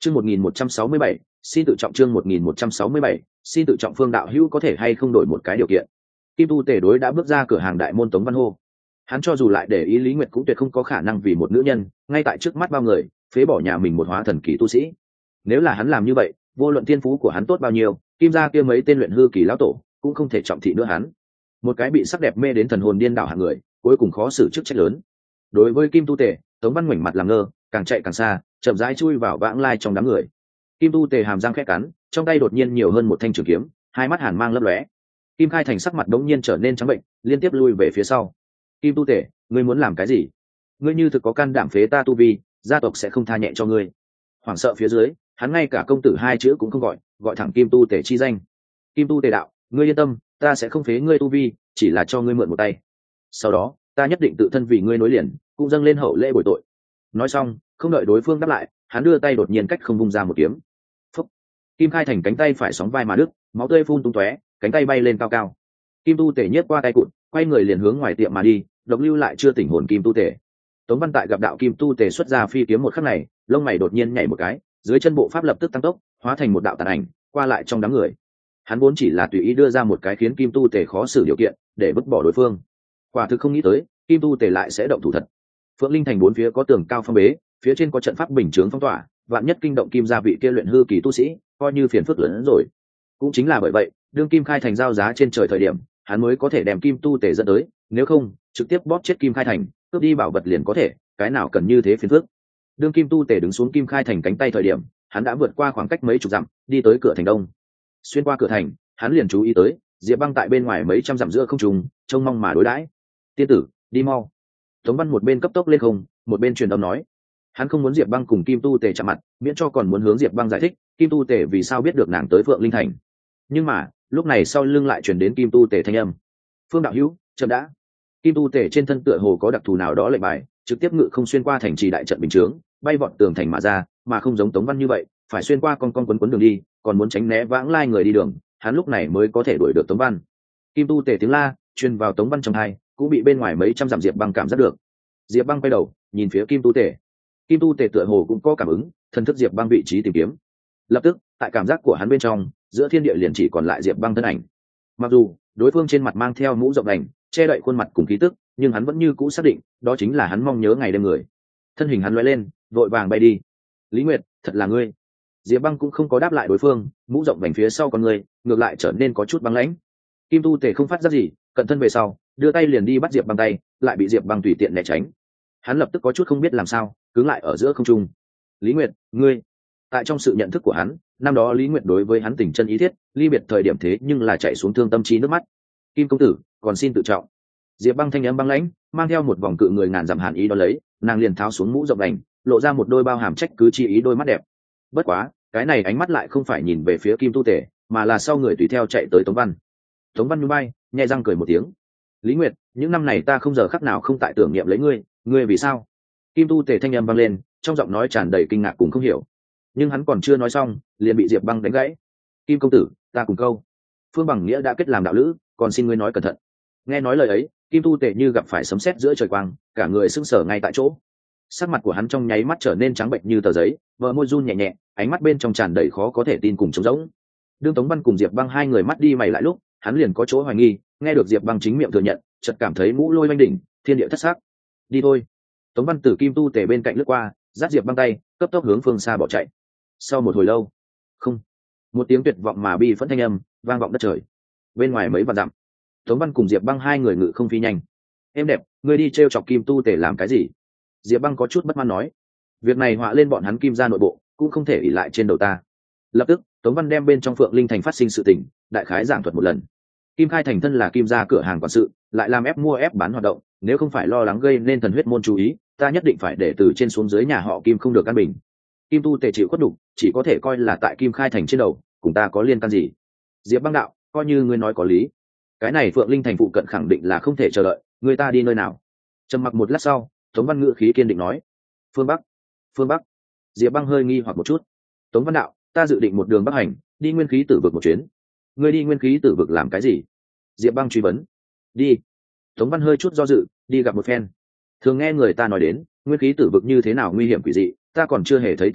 Chương 1167, xin tự trọng. Chương 1167, xin tự trọng. Phương đạo hữu có thể hay không đổi một cái điều kiện? Kim Tu Tề đối đã bước ra cửa hàng đại môn Tống Văn hô. Hắn cho dù lại để ý Lý Nguyệt cũng tuyệt không có khả năng vì một nữ nhân, ngay tại trước mắt bao người, phế bỏ nhà mình một hóa thần kỳ tu sĩ. Nếu là hắn làm như vậy, vô luận thiên phú của hắn tốt bao nhiêu, Kim gia kia mấy tên luyện hư kỳ lão tổ cũng không thể trọng thị nữa hắn. Một cái bị sắc đẹp mê đến thần hồn điên đảo hạng người, cuối cùng khó xử chức trách lớn. Đối với Kim Tu Tề, Tống Văn ngoảnh mặt làm ngơ, càng chạy càng xa, chậm rãi chui vào vãng lai trong đám người. Kim Tu Tề hàm răng khẽ cắn, trong tay đột nhiên nhiều hơn một thanh trường kiếm, hai mắt hàn mang lấp lóe. Kim Khai Thành sắc mặt đống nhiên trở nên trắng bệnh, liên tiếp lui về phía sau. Kim Tu Tề, ngươi muốn làm cái gì? Ngươi như thực có can đảm phế ta tu vi, gia tộc sẽ không tha nhẹ cho ngươi. Hoảng sợ phía dưới, hắn ngay cả công tử hai chữ cũng không gọi, gọi thẳng Kim Tu Tề chi danh. Kim Tu Tề đạo, ngươi yên tâm, ta sẽ không phế ngươi tu vi, chỉ là cho ngươi mượn một tay. Sau đó, ta nhất định tự thân vì ngươi nối liền, cũng dâng lên hậu lễ bồi tội. Nói xong, không đợi đối phương đáp lại, hắn đưa tay đột nhiên cách không vung ra một kiếm. Phúc! Kim Khai Thành cánh tay phải sóng vai mà đứt, máu tươi phun tung tóe, cánh tay bay lên cao cao. Kim Tu Tề nhếch qua tay cụt, quay người liền hướng ngoài tiệm mà đi, độc lưu lại chưa tỉnh hồn Kim Tu Tề. Tống Văn tại gặp đạo Kim Tu Tề xuất ra phi kiếm một khắc này, lông mày đột nhiên nhảy một cái, dưới chân bộ pháp lập tức tăng tốc, hóa thành một đạo tàn ảnh, qua lại trong đám người. Hắn vốn chỉ là tùy ý đưa ra một cái khiến Kim Tu Tề khó xử điều kiện, để vứt bỏ đối phương. Quả thực không nghĩ tới, Kim Tu Tề lại sẽ động thủ thật. Phượng Linh Thành bốn phía có tường cao phong bế, phía trên có trận pháp bình chướng phong tỏa, vạn nhất kinh động Kim gia vị kia luyện hư kỳ tu sĩ, coi như phiền phức lớn hơn rồi. Cũng chính là bởi vậy, đương Kim Khai Thành giao giá trên trời thời điểm, hắn mới có thể đem Kim Tu Tề dẫn tới, nếu không, trực tiếp bóp chết Kim Khai Thành, cướp đi bảo vật liền có thể, cái nào cần như thế phiền phức. Đương Kim Tu Tề đứng xuống Kim Khai Thành cánh tay thời điểm, hắn đã vượt qua khoảng cách mấy chục dặm, đi tới cửa thành đông. Xuyên qua cửa thành, hắn liền chú ý tới, Diệp Băng tại bên ngoài mấy trăm dặm giữa không trung, trông mong mà đối đãi. "Tiên tử, đi mau." Tống Văn một bên cấp tốc lên không, một bên truyền âm nói. Hắn không muốn Diệp Băng cùng Kim Tu Tề chạm mặt, miễn cho còn muốn hướng Diệp Băng giải thích, Kim Tu Tề vì sao biết được nàng tới Phượng Linh Thành. Nhưng mà, lúc này sau lưng lại truyền đến Kim Tu Tề thanh âm. "Phương đạo hữu, chậm đã." Kim Tu Tề trên thân tựa hồ có đặc thù nào đó lệnh bài, trực tiếp ngự không xuyên qua thành trì đại trận bình chướng, bay vọt tường thành mà ra, mà không giống Tống Văn như vậy, phải xuyên qua con quấn đường đi, còn muốn tránh né vãng lai người đi đường, hắn lúc này mới có thể đuổi được Tống Văn. Kim Tu Tề tiếng la truyền vào Tống Văn trong tai, cũng bị bên ngoài mấy trăm dặm Diệp Băng cảm giác được. Diệp Băng quay đầu, nhìn phía Kim Tu Tề. Kim Tu Tề tựa hồ cũng có cảm ứng, thần thức Diệp Băng vị trí tìm kiếm. Lập tức, tại cảm giác của hắn bên trong, giữa thiên địa liền chỉ còn lại Diệp Băng thân ảnh. Mặc dù đối phương trên mặt mang theo mũ rộng đành, che đậy khuôn mặt cùng khí tức, nhưng hắn vẫn như cũ xác định, đó chính là hắn mong nhớ ngày đêm người. Thân hình hắn lóe lên, vội vàng bay đi. "Lý Nguyệt, thật là ngươi." Diệp Băng cũng không có đáp lại đối phương, mũ rộng vành phía sau con người, ngược lại trở nên có chút băng lãnh. Kim Tu Tề không phát giác gì, cận thân về sau, đưa tay liền đi bắt Diệp Băng tay, lại bị Diệp Băng tùy tiện né tránh. Hắn lập tức có chút không biết làm sao, cứng lại ở giữa không trung. "Lý Nguyệt, ngươi..." Tại trong sự nhận thức của hắn, năm đó Lý Nguyệt đối với hắn tình chân ý thiết, ly biệt thời điểm thế nhưng là chạy xuống thương tâm trí nước mắt. "Kim công tử, còn xin tự trọng." Diệp Băng thanh âm băng lãnh, mang theo một vòng cự người ngàn dặm hàn ý đó lấy, nàng liền tháo xuống mũ rộng đành, lộ ra một đôi bao hàm trách cứ chi ý đôi mắt đẹp. Bất quá, cái này ánh mắt lại không phải nhìn về phía Kim Tu Tề, mà là sau người tùy theo chạy tới Tống Văn. Tống Văn nhún vai, nhẹ răng cười một tiếng. "Lý Nguyệt, những năm này ta không giờ khắc nào không tại tưởng niệm lấy ngươi, ngươi vì sao?" Kim Tu Tề thanh âm vang lên, trong giọng nói tràn đầy kinh ngạc cùng không hiểu. Nhưng hắn còn chưa nói xong, liền bị Diệp Băng đánh gãy. "Kim công tử, ta cùng câu. Phương Bằng Nghĩa đã kết làm đạo lữ, còn xin ngươi nói cẩn thận." Nghe nói lời ấy, Kim Tu Tề như gặp phải sấm sét giữa trời quang, cả người sững sờ ngay tại chỗ. Sắc mặt của hắn trong nháy mắt trở nên trắng bệnh như tờ giấy, bờ môi run nhẹ nhẹ, ánh mắt bên trong tràn đầy khó có thể tin cùng trống rỗng. Đương Tống Văn cùng Diệp Băng hai người mắt đi mày lại lúc, hắn liền có chỗ hoài nghi, nghe được Diệp Băng chính miệng thừa nhận, chợt cảm thấy mũ lôi oanh đỉnh, thiên địa thất sắc. "Đi thôi." Tống Văn từ Kim Tu Tề bên cạnh lướt qua, giáp Diệp Băng tay, cấp tốc hướng phương xa bỏ chạy. Sau một hồi lâu, không, một tiếng tuyệt vọng mà bi phẫn thanh âm vang vọng đất trời. Bên ngoài mấy vạn dặm, Tống Văn cùng Diệp Băng hai người ngự không phi nhanh. "Em đẹp, ngươi đi trêu chọc Kim Tu Tề làm cái gì?" Diệp Băng có chút bất mãn nói. "Việc này họa lên bọn hắn Kim gia nội bộ, cũng không thể ỷ lại trên đầu ta." Lập tức, Tống Văn đem bên trong Phượng Linh Thành phát sinh sự tình, đại khái giảng thuật một lần. Kim Khai Thành thân là Kim gia cửa hàng quản sự, lại làm ép mua ép bán hoạt động, nếu không phải lo lắng gây nên thần huyết môn chú ý, ta nhất định phải để từ trên xuống dưới nhà họ Kim không được an bình. Kim Tu Tề chịu khuất đục, chỉ có thể coi là tại Kim Khai Thành trên đầu, cùng ta có liên can gì? Diệp Băng đạo, coi như ngươi nói có lý. Cái này Phượng Linh Thành phụ cận khẳng định là không thể chờ đợi, người ta đi nơi nào? Trầm mặc một lát sau, Tống Văn ngữ khí kiên định nói: "Phương Bắc." "Phương Bắc?" Diệp Băng hơi nghi hoặc một chút. "Tống Văn đạo, ta dự định một đường bắc hành, đi Nguyên Khí Tử Vực một chuyến." "Ngươi đi Nguyên Khí Tử Vực làm cái gì?" Diệp Băng truy vấn. "Đi." Tống Văn hơi chút do dự, "Đi gặp một phen. Thường nghe người ta nói đến, Nguyên Khí Tử Vực như thế nào nguy hiểm quỷ dị, ta còn chưa hề thấy tận mắt,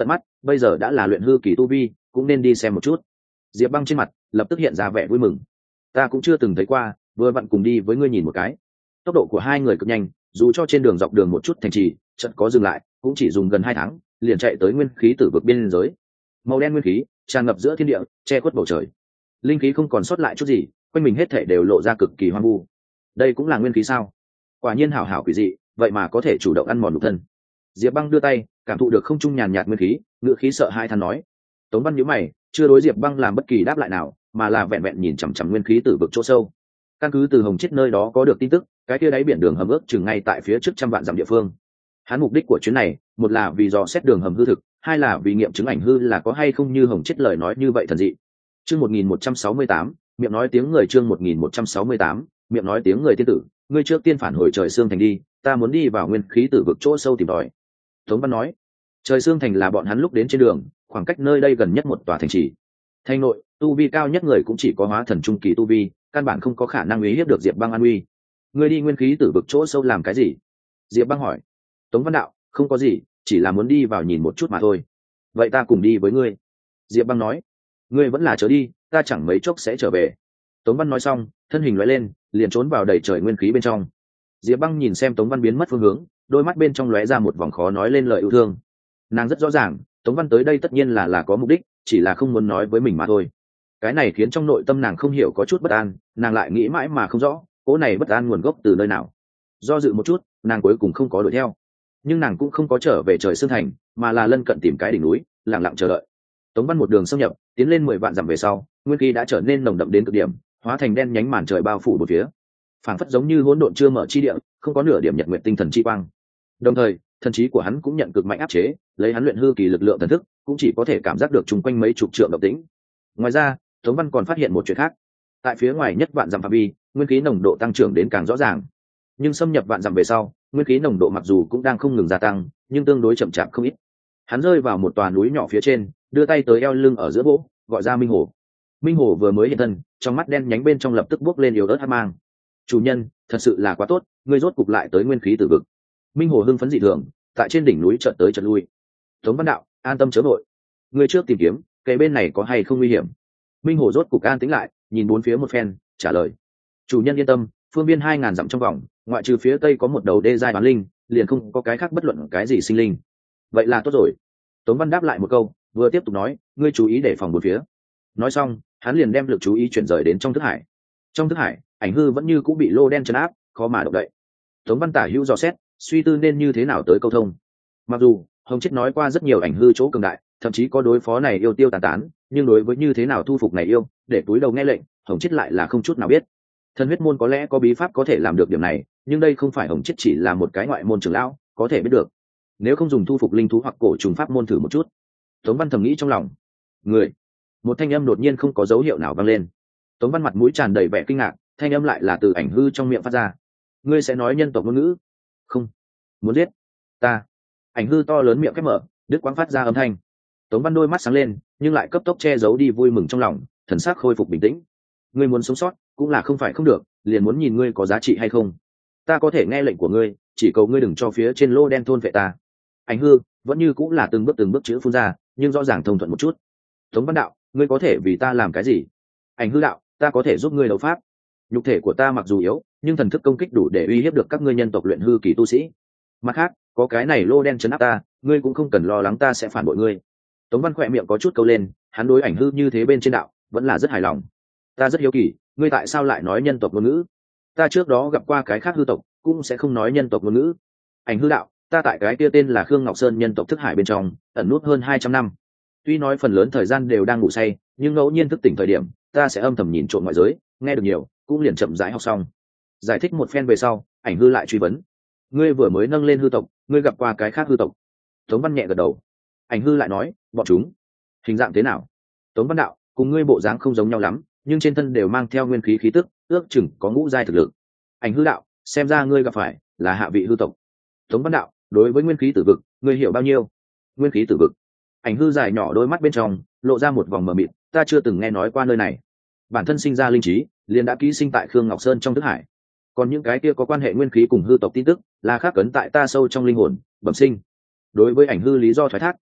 bây giờ đã là luyện hư kỳ tu vi, cũng nên đi xem một chút. Diệp Băng trên mặt lập tức hiện ra vẻ vui mừng. Ta cũng chưa từng thấy qua, vừa vặn cùng đi với ngươi nhìn một cái. Tốc độ của hai người cực nhanh, dù cho trên đường dọc đường một chút thành trì chợt có dừng lại, cũng chỉ dùng gần 2 tháng liền chạy tới nguyên khí tử vực biên giới. Màu đen nguyên khí tràn ngập giữa thiên địa, che khuất bầu trời, linh khí không còn sót lại chút gì, quanh mình hết thảy đều lộ ra cực kỳ hoang vu. Đây cũng là nguyên khí sao? Quả nhiên hảo hảo quỷ dị, vậy mà có thể chủ động ăn mòn nhục thân. Diệp Băng đưa tay cảm thụ được không trung nhàn nhạt nguyên khí, ngữ khí sợ hãi than nói. Tống Văn nhíu mày, chưa đối Diệp Băng làm bất kỳ đáp lại nào, mà là vẹn vẹn nhìn chằm chằm nguyên khí tử vực chỗ sâu. Căn cứ từ Hồng Chiết nơi đó có được tin tức, cái kia đáy biển đường hầm ước chừng ngay tại phía trước trăm vạn dặm địa phương. Hắn mục đích của chuyến này, một là vì dò xét đường hầm hư thực, hai là vì nghiệm chứng ảnh hư là có hay không như Hồng Chiết lời nói như vậy thần dị. Chương 1168, miệng nói tiếng người. Chương 1168, miệng nói tiếng người. Tiên tử, ngươi trước tiên phản hồi Trời Sương Thành đi, ta muốn đi vào nguyên khí tử vực chỗ sâu tìm tòi. Tống Văn nói. Trời Sương Thành là bọn hắn lúc đến trên đường, khoảng cách nơi đây gần nhất một tòa thành trì. Thành nội, tu vi cao nhất người cũng chỉ có hóa thần trung kỳ tu vi, căn bản không có khả năng uy hiếp được Diệp Băng an uy. Ngươi đi nguyên khí tử vực chỗ sâu làm cái gì? Diệp Băng hỏi. Tống Văn đạo, không có gì, chỉ là muốn đi vào nhìn một chút mà thôi. Vậy ta cùng đi với ngươi. Diệp Băng nói. Ngươi vẫn là chớ đi, ta chẳng mấy chốc sẽ trở về. Tống Văn nói xong, thân hình lóe lên, liền trốn vào đầy trời nguyên khí bên trong. Diệp Băng nhìn xem Tống Văn biến mất phương hướng, đôi mắt bên trong lóe ra một vòng khó nói lên lời yêu thương. Nàng rất rõ ràng, Tống Văn tới đây tất nhiên là có mục đích, chỉ là không muốn nói với mình mà thôi. Cái này khiến trong nội tâm nàng không hiểu có chút bất an, nàng lại nghĩ mãi mà không rõ, cỗ này bất an nguồn gốc từ nơi nào. Do dự một chút, nàng cuối cùng không có đuổi theo, nhưng nàng cũng không có trở về Trời Sương Thành, mà là lân cận tìm cái đỉnh núi, lặng lặng chờ đợi. Tống Văn một đường xâm nhập, tiến lên 10 vạn dặm về sau, nguyên khí đã trở nên nồng đậm đến cực điểm, hóa thành đen nhánh màn trời bao phủ một phía, phảng phất giống như hỗn độn chưa mở chi địa, không có nửa điểm nhật nguyện tinh thần chi quang. Đồng thời, thần trí của hắn cũng nhận cực mạnh áp chế, lấy hắn luyện hư kỳ lực lượng thần thức, cũng chỉ có thể cảm giác được chung quanh mấy chục trượng động tĩnh. Ngoài ra, Tống Văn còn phát hiện một chuyện khác. Tại phía ngoài nhất vạn dặm phạm vi, nguyên khí nồng độ tăng trưởng đến càng rõ ràng. Nhưng xâm nhập vạn dặm về sau, nguyên khí nồng độ mặc dù cũng đang không ngừng gia tăng, nhưng tương đối chậm chạp không ít. Hắn rơi vào một tòa núi nhỏ phía trên, đưa tay tới eo lưng ở giữa gỗ, gọi ra Minh Hồ. Minh Hồ vừa mới hiện thân, trong mắt đen nhánh bên trong lập tức bốc lên yếu ớt hắc mang. Chủ nhân, thật sự là quá tốt, ngươi rốt cục lại tới nguyên khí tử vực. Minh Hồ hưng phấn dị thường, tại trên đỉnh núi chợt tới chợt lui. Tống Văn đạo, an tâm chớ vội, ngươi trước tìm kiếm, cái bên này có hay không nguy hiểm. Minh Hồ rốt cục an tĩnh lại, nhìn bốn phía một phen, trả lời. Chủ nhân yên tâm, phương biên 2000 dặm trong vòng, ngoại trừ phía tây có một đầu đê giai bán linh, liền không có cái khác bất luận cái gì sinh linh. Vậy là tốt rồi. Tống Văn đáp lại một câu, vừa tiếp tục nói, ngươi chú ý để phòng bốn phía. Nói xong, hắn liền đem lực chú ý chuyển rời đến trong thức hải. Trong thức hải, ảnh hư vẫn như cũng bị lô đen trấn áp, khó mà động đậy. Tống Văn tả hữu dò xét, suy tư nên như thế nào tới câu thông. Mặc dù Hồng Chiết nói qua rất nhiều ảnh hư chỗ cường đại, thậm chí có đối phó này yêu tiêu tàn tán, nhưng đối với như thế nào thu phục này yêu, để túi đầu nghe lệnh, Hồng Chiết lại là không chút nào biết. Thần huyết môn có lẽ có bí pháp có thể làm được điểm này, nhưng đây không phải Hồng Chiết chỉ là một cái ngoại môn trưởng lão có thể biết được. Nếu không dùng thu phục linh thú hoặc cổ trùng pháp môn thử một chút. Tống Văn thầm nghĩ trong lòng. Người. Một thanh âm đột nhiên không có dấu hiệu nào vang lên. Tống Văn mặt mũi tràn đầy vẻ kinh ngạc, thanh âm lại là từ ảnh hư trong miệng phát ra. Ngươi sẽ nói nhân tộc ngôn ngữ? Không. Muốn giết ta? Ảnh hư to lớn miệng khép mở, đứt quãng phát ra âm thanh. Tống Văn đôi mắt sáng lên, nhưng lại cấp tốc che giấu đi vui mừng trong lòng, thần sắc khôi phục bình tĩnh. Ngươi muốn sống sót, cũng là không phải không được, liền muốn nhìn ngươi có giá trị hay không. Ta có thể nghe lệnh của ngươi, chỉ cầu ngươi đừng cho phía trên lô đen thôn vệ ta. Ảnh hư vẫn như cũng là từng bước chữ phun ra, nhưng rõ ràng thông thuận một chút. Tống Văn đạo, ngươi có thể vì ta làm cái gì? Ảnh hư đạo, ta có thể giúp ngươi đấu pháp. Nhục thể của ta mặc dù yếu, nhưng thần thức công kích đủ để uy hiếp được các ngươi nhân tộc luyện hư kỳ tu sĩ. Mặt khác, có cái này lô đen trấn áp ta, ngươi cũng không cần lo lắng ta sẽ phản bội ngươi. Tống Văn khỏe miệng có chút câu lên, hắn đối ảnh hư như thế bên trên đạo vẫn là rất hài lòng. Ta rất hiếu kỳ, ngươi tại sao lại nói nhân tộc ngôn ngữ? Ta trước đó gặp qua cái khác hư tộc, cũng sẽ không nói nhân tộc ngôn ngữ. Ảnh hư đạo, ta tại cái kia tên là Khương Ngọc Sơn nhân tộc thức hải bên trong, ẩn nút hơn 200 năm. Tuy nói phần lớn thời gian đều đang ngủ say, nhưng ngẫu nhiên thức tỉnh thời điểm, ta sẽ âm thầm nhìn trộm ngoại giới, nghe được nhiều, cũng liền chậm rãi học xong. Giải thích một phen về sau, ảnh hư lại truy vấn. Ngươi vừa mới nâng lên hư tộc, ngươi gặp qua cái khác hư tộc? Tống Văn nhẹ gật đầu. Ảnh hư lại nói, bọn chúng hình dạng thế nào? Tống Văn đạo, cùng ngươi bộ dáng không giống nhau lắm, nhưng trên thân đều mang theo nguyên khí khí tức, ước chừng có ngũ giai thực lực. Ảnh hư đạo, xem ra ngươi gặp phải là hạ vị hư tộc. Tống Văn đạo, đối với nguyên khí tử vực, ngươi hiểu bao nhiêu? Nguyên khí tử vực. Ảnh hư dài nhỏ đôi mắt bên trong lộ ra một vòng mờ mịt, ta chưa từng nghe nói qua nơi này. Bản thân sinh ra linh trí, liền đã ký sinh tại Khương Ngọc Sơn trong thức hải. Còn những cái kia có quan hệ nguyên khí cùng hư tộc tin tức, là khắc cấn tại ta sâu trong linh hồn, bẩm sinh. Đối với ảnh hư lý do thoái thác,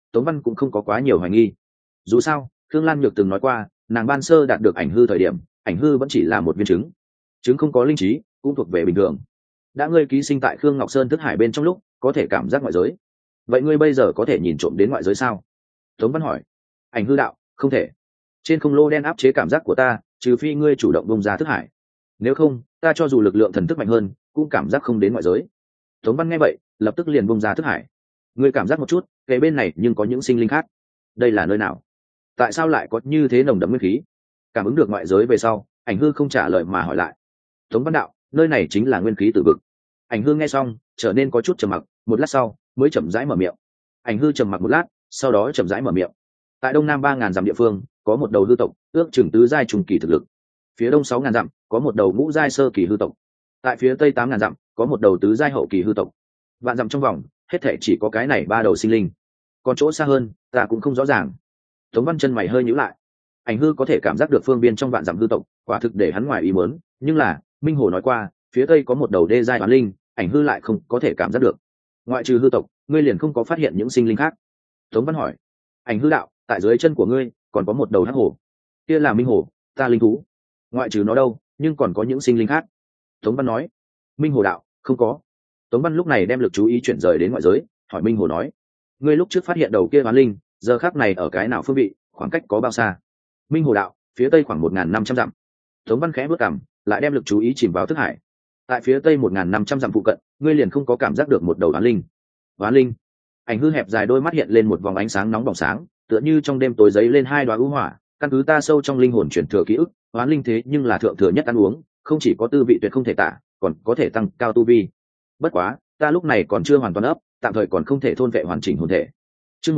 Tống Văn cũng không có quá nhiều hoài nghi. Dù sao Khương Lan Nhược từng nói qua, nàng ban sơ đạt được ảnh hư thời điểm, ảnh hư vẫn chỉ là một viên trứng, trứng không có linh trí, cũng thuộc về bình thường. Đã ngươi ký sinh tại Khương Ngọc Sơn thức hải bên trong lúc có thể cảm giác ngoại giới, vậy ngươi bây giờ có thể nhìn trộm đến ngoại giới sao? Tống Văn hỏi. Ảnh hư đạo, không thể. Trên không lô đen áp chế cảm giác của ta, trừ phi ngươi chủ động bung ra thức hải, nếu không ta cho dù lực lượng thần thức mạnh hơn cũng cảm giác không đến ngoại giới. Tống Văn nghe vậy lập tức liền bung ra thức hải. Ngươi cảm giác một chút, kề bên này nhưng có những sinh linh khác. Đây là nơi nào? Tại sao lại có như thế nồng đậm nguyên khí? Cảm ứng được ngoại giới về sau, ảnh hư không trả lời mà hỏi lại. Tống Văn đạo, nơi này chính là nguyên khí tử vực. Ảnh hư nghe xong trở nên có chút trầm mặc, một lát sau mới chậm rãi mở miệng. Ảnh hư trầm mặc một lát, sau đó chậm rãi mở miệng. Tại đông nam 3.000 dặm địa phương có một đầu hư tộc, ước chừng tứ giai trung kỳ thực lực. Phía đông 6.000 dặm có một đầu ngũ giai sơ kỳ hư tộc. Tại phía tây 8.000 dặm có một đầu tứ giai hậu kỳ hư tộc. Vạn dặm trong vòng hết thể chỉ có cái này 3 đầu sinh linh, còn chỗ xa hơn ta cũng không rõ ràng. Tống Văn chân mày hơi nhíu lại. Ảnh hư có thể cảm giác được phương biên trong vạn dặm hư tộc, quả thực để hắn ngoài ý muốn, nhưng là Minh Hồ nói qua phía tây có một đầu đê giai oán linh, ảnh hư lại không có thể cảm giác được. Ngoại trừ hư tộc, ngươi liền không có phát hiện những sinh linh khác? Tống Văn hỏi. Ảnh hư đạo, tại dưới chân của ngươi còn có một đầu hắc hổ, kia là Minh Hồ, ta linh thú. Ngoại trừ nó đâu, nhưng còn có những sinh linh khác? Tống Văn nói. Minh Hồ đạo, không có. Tống Văn lúc này đem lực chú ý chuyển rời đến ngoại giới, hỏi Minh Hồ nói, ngươi lúc trước phát hiện đầu kia oán linh, giờ khắc này ở cái nào phương vị, khoảng cách có bao xa? Minh Hồ đạo, phía tây khoảng 1.500 dặm. Tống Văn khẽ bước cằm, lại đem lực chú ý chìm vào thức hải. Tại phía tây 1.500 dặm phụ cận, ngươi liền không có cảm giác được một đầu oán linh. Oán linh? Ảnh hư hẹp dài đôi mắt hiện lên một vòng ánh sáng nóng bỏng sáng, tựa như trong đêm tối giấy lên hai đoá ưu hỏa. Căn cứ ta sâu trong linh hồn chuyển thừa ký ức, oán linh thế nhưng là thượng thừa nhất ăn uống, không chỉ có tư vị tuyệt không thể tả, còn có thể tăng cao tu vi. Bất quá ta lúc này còn chưa hoàn toàn ấp, tạm thời còn không thể thôn vệ hoàn chỉnh hồn thể. Chương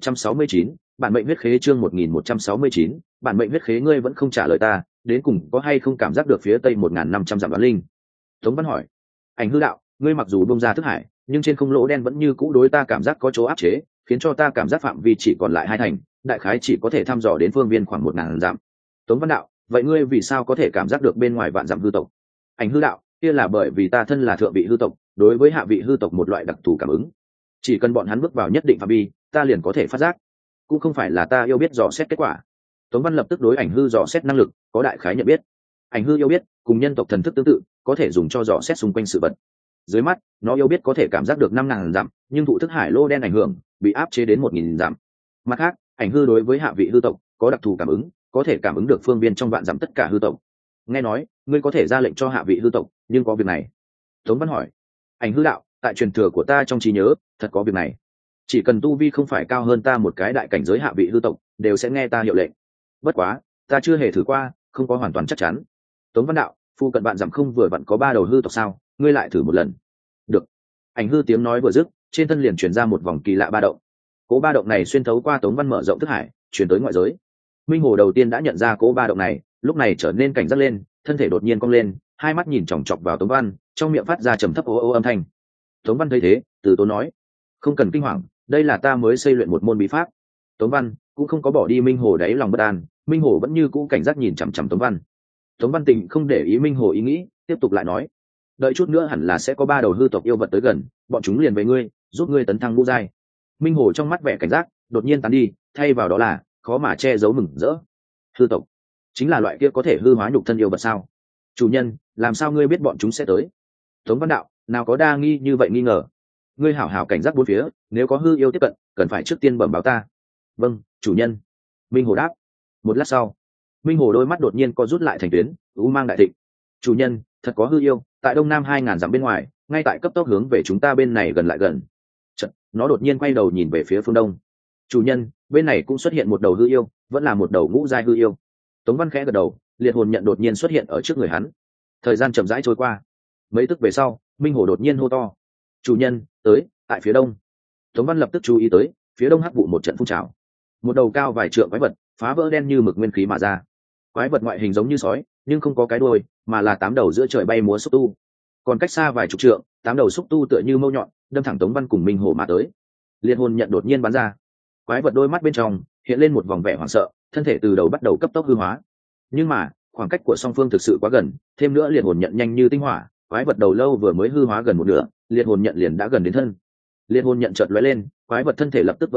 1169, bản mệnh huyết khế. Chương 1169, bản mệnh huyết khế. Ngươi vẫn không trả lời ta, đến cùng có hay không cảm giác được phía tây 1.500 dặm oán linh? Tống Văn hỏi. Ảnh hư đạo, ngươi mặc dù bung ra thức hải, nhưng trên không lỗ đen vẫn như cũ đối ta cảm giác có chỗ áp chế, khiến cho ta cảm giác phạm vi chỉ còn lại 2 thành, đại khái chỉ có thể thăm dò đến phương viên khoảng 1.000 dặm. Tống Văn đạo, vậy ngươi vì sao có thể cảm giác được bên ngoài vạn dặm hư tộc? Ảnh hư đạo, kia là bởi vì ta thân là thượng vị hư tộc, đối với hạ vị hư tộc một loại đặc thù cảm ứng, chỉ cần bọn hắn bước vào nhất định phạm vi, ta liền có thể phát giác. Cũng không phải là ta yêu biết dò xét kết quả. Tống Văn lập tức đối ảnh hư dò xét năng lực có đại khái nhận biết. Ảnh hư yêu biết cùng nhân tộc thần thức tương tự, có thể dùng cho dò xét xung quanh sự vật. Dưới mắt nó yêu biết có thể cảm giác được 5.000 dặm, nhưng thụ thức hải lô đen ảnh hưởng, bị áp chế đến 1.000 dặm. Mặt khác, ảnh hư đối với hạ vị hư tộc có đặc thù cảm ứng, có thể cảm ứng được phương viên trong vạn dặm tất cả hư tộc. Nghe nói ngươi có thể ra lệnh cho hạ vị hư tộc, nhưng có việc này? Tống Văn hỏi. Ảnh hư đạo, tại truyền thừa của ta trong trí nhớ thật có việc này, chỉ cần tu vi không phải cao hơn ta một cái đại cảnh giới hạ vị hư tộc đều sẽ nghe ta hiệu lệnh. Bất quá ta chưa hề thử qua, không có hoàn toàn chắc chắn. Tống Văn đạo, phu cận bạn dặm không vừa vặn có 3 đầu hư tộc sao, ngươi lại thử một lần. Được. Ảnh hư tiếng nói vừa dứt, trên thân liền truyền ra một vòng kỳ lạ ba động. Cố ba động này xuyên thấu qua Tống Văn mở rộng thức hải, truyền tới ngoại giới. Minh Hồ đầu tiên đã nhận ra cố ba động này, lúc này trở nên cảnh giác lên, thân thể đột nhiên cong lên, hai mắt nhìn chòng chọc vào Tống Văn, trong miệng phát ra trầm thấp ô ô âm thanh. Tống Văn thấy thế, từ tốn nói, không cần kinh hoàng, đây là ta mới xây luyện một môn bí pháp. Tống Văn cũng không có bỏ đi Minh Hồ đáy lòng bất an, Minh Hồ vẫn như cũ cảnh giác nhìn chằm chằm Tống Văn. Tống Văn Tình không để ý Minh Hồ ý nghĩ, tiếp tục lại nói, đợi chút nữa hẳn là sẽ có 3 đầu hư tộc yêu vật tới gần, bọn chúng liền về ngươi, giúp ngươi tấn thăng ngũ giai. Minh Hồ trong mắt vẻ cảnh giác đột nhiên tán đi, thay vào đó là khó mà che giấu mừng rỡ. Hư tộc chính là loại kia có thể hư hóa nhục thân yêu vật sao? Chủ nhân, làm sao ngươi biết bọn chúng sẽ tới? Tống Văn đạo, nào có đa nghi như vậy nghi ngờ. Ngươi hảo hảo cảnh giác bốn phía, nếu có hư yêu tiếp cận cần phải trước tiên bẩm báo ta. Vâng, chủ nhân. Minh Hồ đáp. Một lát sau, Minh Hồ đôi mắt đột nhiên co rút lại thành tuyến, u mang đại thịnh. Chủ nhân, thật có hư yêu tại đông nam 2.000 dặm bên ngoài, ngay tại cấp tốc hướng về chúng ta bên này gần lại gần. Chật, nó đột nhiên quay đầu nhìn về phía phương đông. Chủ nhân, bên này cũng xuất hiện một đầu hư yêu, vẫn là một đầu ngũ giai hư yêu. Tống Văn khẽ gật đầu, liệt hồn nhận đột nhiên xuất hiện ở trước người hắn. Thời gian chậm rãi trôi qua, mấy tức về sau, Minh Hồ đột nhiên hô to, chủ nhân, tới, tại phía đông. Tống Văn lập tức chú ý tới, phía đông hắc vụ một trận phun trào, một đầu cao vài trượng quái vật phá vỡ đen như mực nguyên khí mà ra. Quái vật ngoại hình giống như sói, nhưng không có cái đuôi, mà là 8 đầu giữa trời bay múa xúc tu. Còn cách xa vài chục trượng, 8 đầu xúc tu tựa như mâu nhọn, đâm thẳng Tống Văn cùng Minh Hồ mà tới. Liệt hồn nhận đột nhiên bắn ra, quái vật đôi mắt bên trong hiện lên một vòng vẻ hoảng sợ, thân thể từ đầu bắt đầu cấp tốc hư hóa. Nhưng mà khoảng cách của song phương thực sự quá gần, thêm nữa liệt hồn nhận nhanh như tinh hỏa, quái vật đầu lâu vừa mới hư hóa gần một nửa, liệt hồn nhận liền đã gần đến thân. Liệt hồn nhận chợt lóe lên, quái vật thân thể lập tức vỡ ra,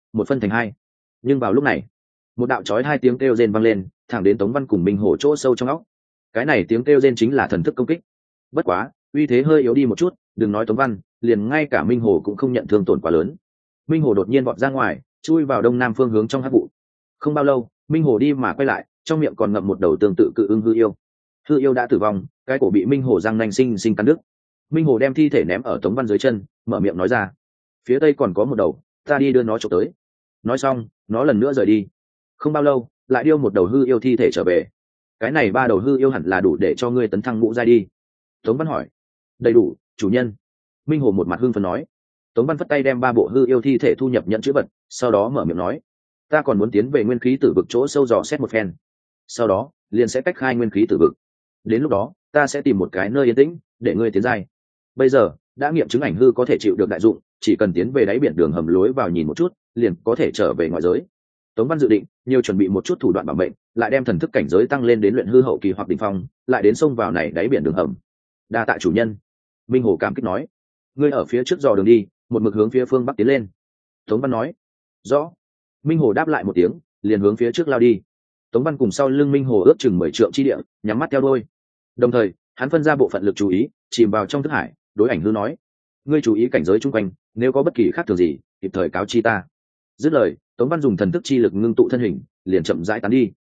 một phân thành hai. Nhưng vào lúc này, một đạo chói hai tiếng kêu rên vang lên, thẳng đến Tống Văn cùng Minh Hổ chỗ sâu trong óc. Cái này tiếng kêu rên chính là thần thức công kích. Bất quá uy thế hơi yếu đi một chút, đừng nói Tống Văn, liền ngay cả Minh Hổ cũng không nhận thương tổn quá lớn. Minh Hổ đột nhiên vọt ra ngoài, chui vào đông nam phương hướng trong hắc vụ. Không bao lâu, Minh Hổ đi mà quay lại, trong miệng còn ngậm một đầu tương tự cự ưng hư yêu. Hư yêu đã tử vong, cái cổ bị Minh Hổ răng nanh sinh sinh cắn đứt. Minh Hổ đem thi thể ném ở Tống Văn dưới chân, mở miệng nói ra: phía tây còn có một đầu, ta đi đưa nó trộm tới. Nói xong, nó lần nữa rời đi. Không bao lâu, lại điêu một đầu hư yêu thi thể trở về. Cái này ba đầu hư yêu hẳn là đủ để cho ngươi tấn thăng ngũ giai đi. Tống Văn hỏi. Đầy đủ, chủ nhân. Minh Hổ một mặt hưng phấn nói. Tống Văn phất tay đem ba bộ hư yêu thi thể thu nhập nhận chữ vật, sau đó mở miệng nói: ta còn muốn tiến về nguyên khí tử vực chỗ sâu dò xét một phen, sau đó liền sẽ cách khai nguyên khí tử vực. Đến lúc đó ta sẽ tìm một cái nơi yên tĩnh để ngươi tiến giai. Bây giờ đã nghiệm chứng ảnh hư có thể chịu được đại dụng, chỉ cần tiến về đáy biển đường hầm lối vào nhìn một chút liền có thể trở về ngoại giới. Tống Văn dự định nhiều chuẩn bị một chút thủ đoạn bảo mệnh, lại đem thần thức cảnh giới tăng lên đến luyện hư hậu kỳ hoặc đỉnh phong, lại đến xông vào này đáy biển đường hầm. Đa tạ chủ nhân. Minh Hổ cảm kích nói. Ngươi ở phía trước dò đường đi, một mực hướng phía phương bắc tiến lên. Tống Văn nói. Rõ. Minh Hổ đáp lại một tiếng, liền hướng phía trước lao đi. Tống Văn cùng sau lưng Minh Hổ ước chừng 10 trượng chi địa, nhắm mắt theo đuôi. Đồng thời hắn phân ra bộ phận lực chú ý, chìm vào trong thức hải, đối ảnh hư nói: ngươi chú ý cảnh giới chung quanh, nếu có bất kỳ khác thường gì kịp thời cáo chi ta. Dứt lời, Tống Văn dùng thần thức chi lực ngưng tụ thân hình, liền chậm rãi tán đi.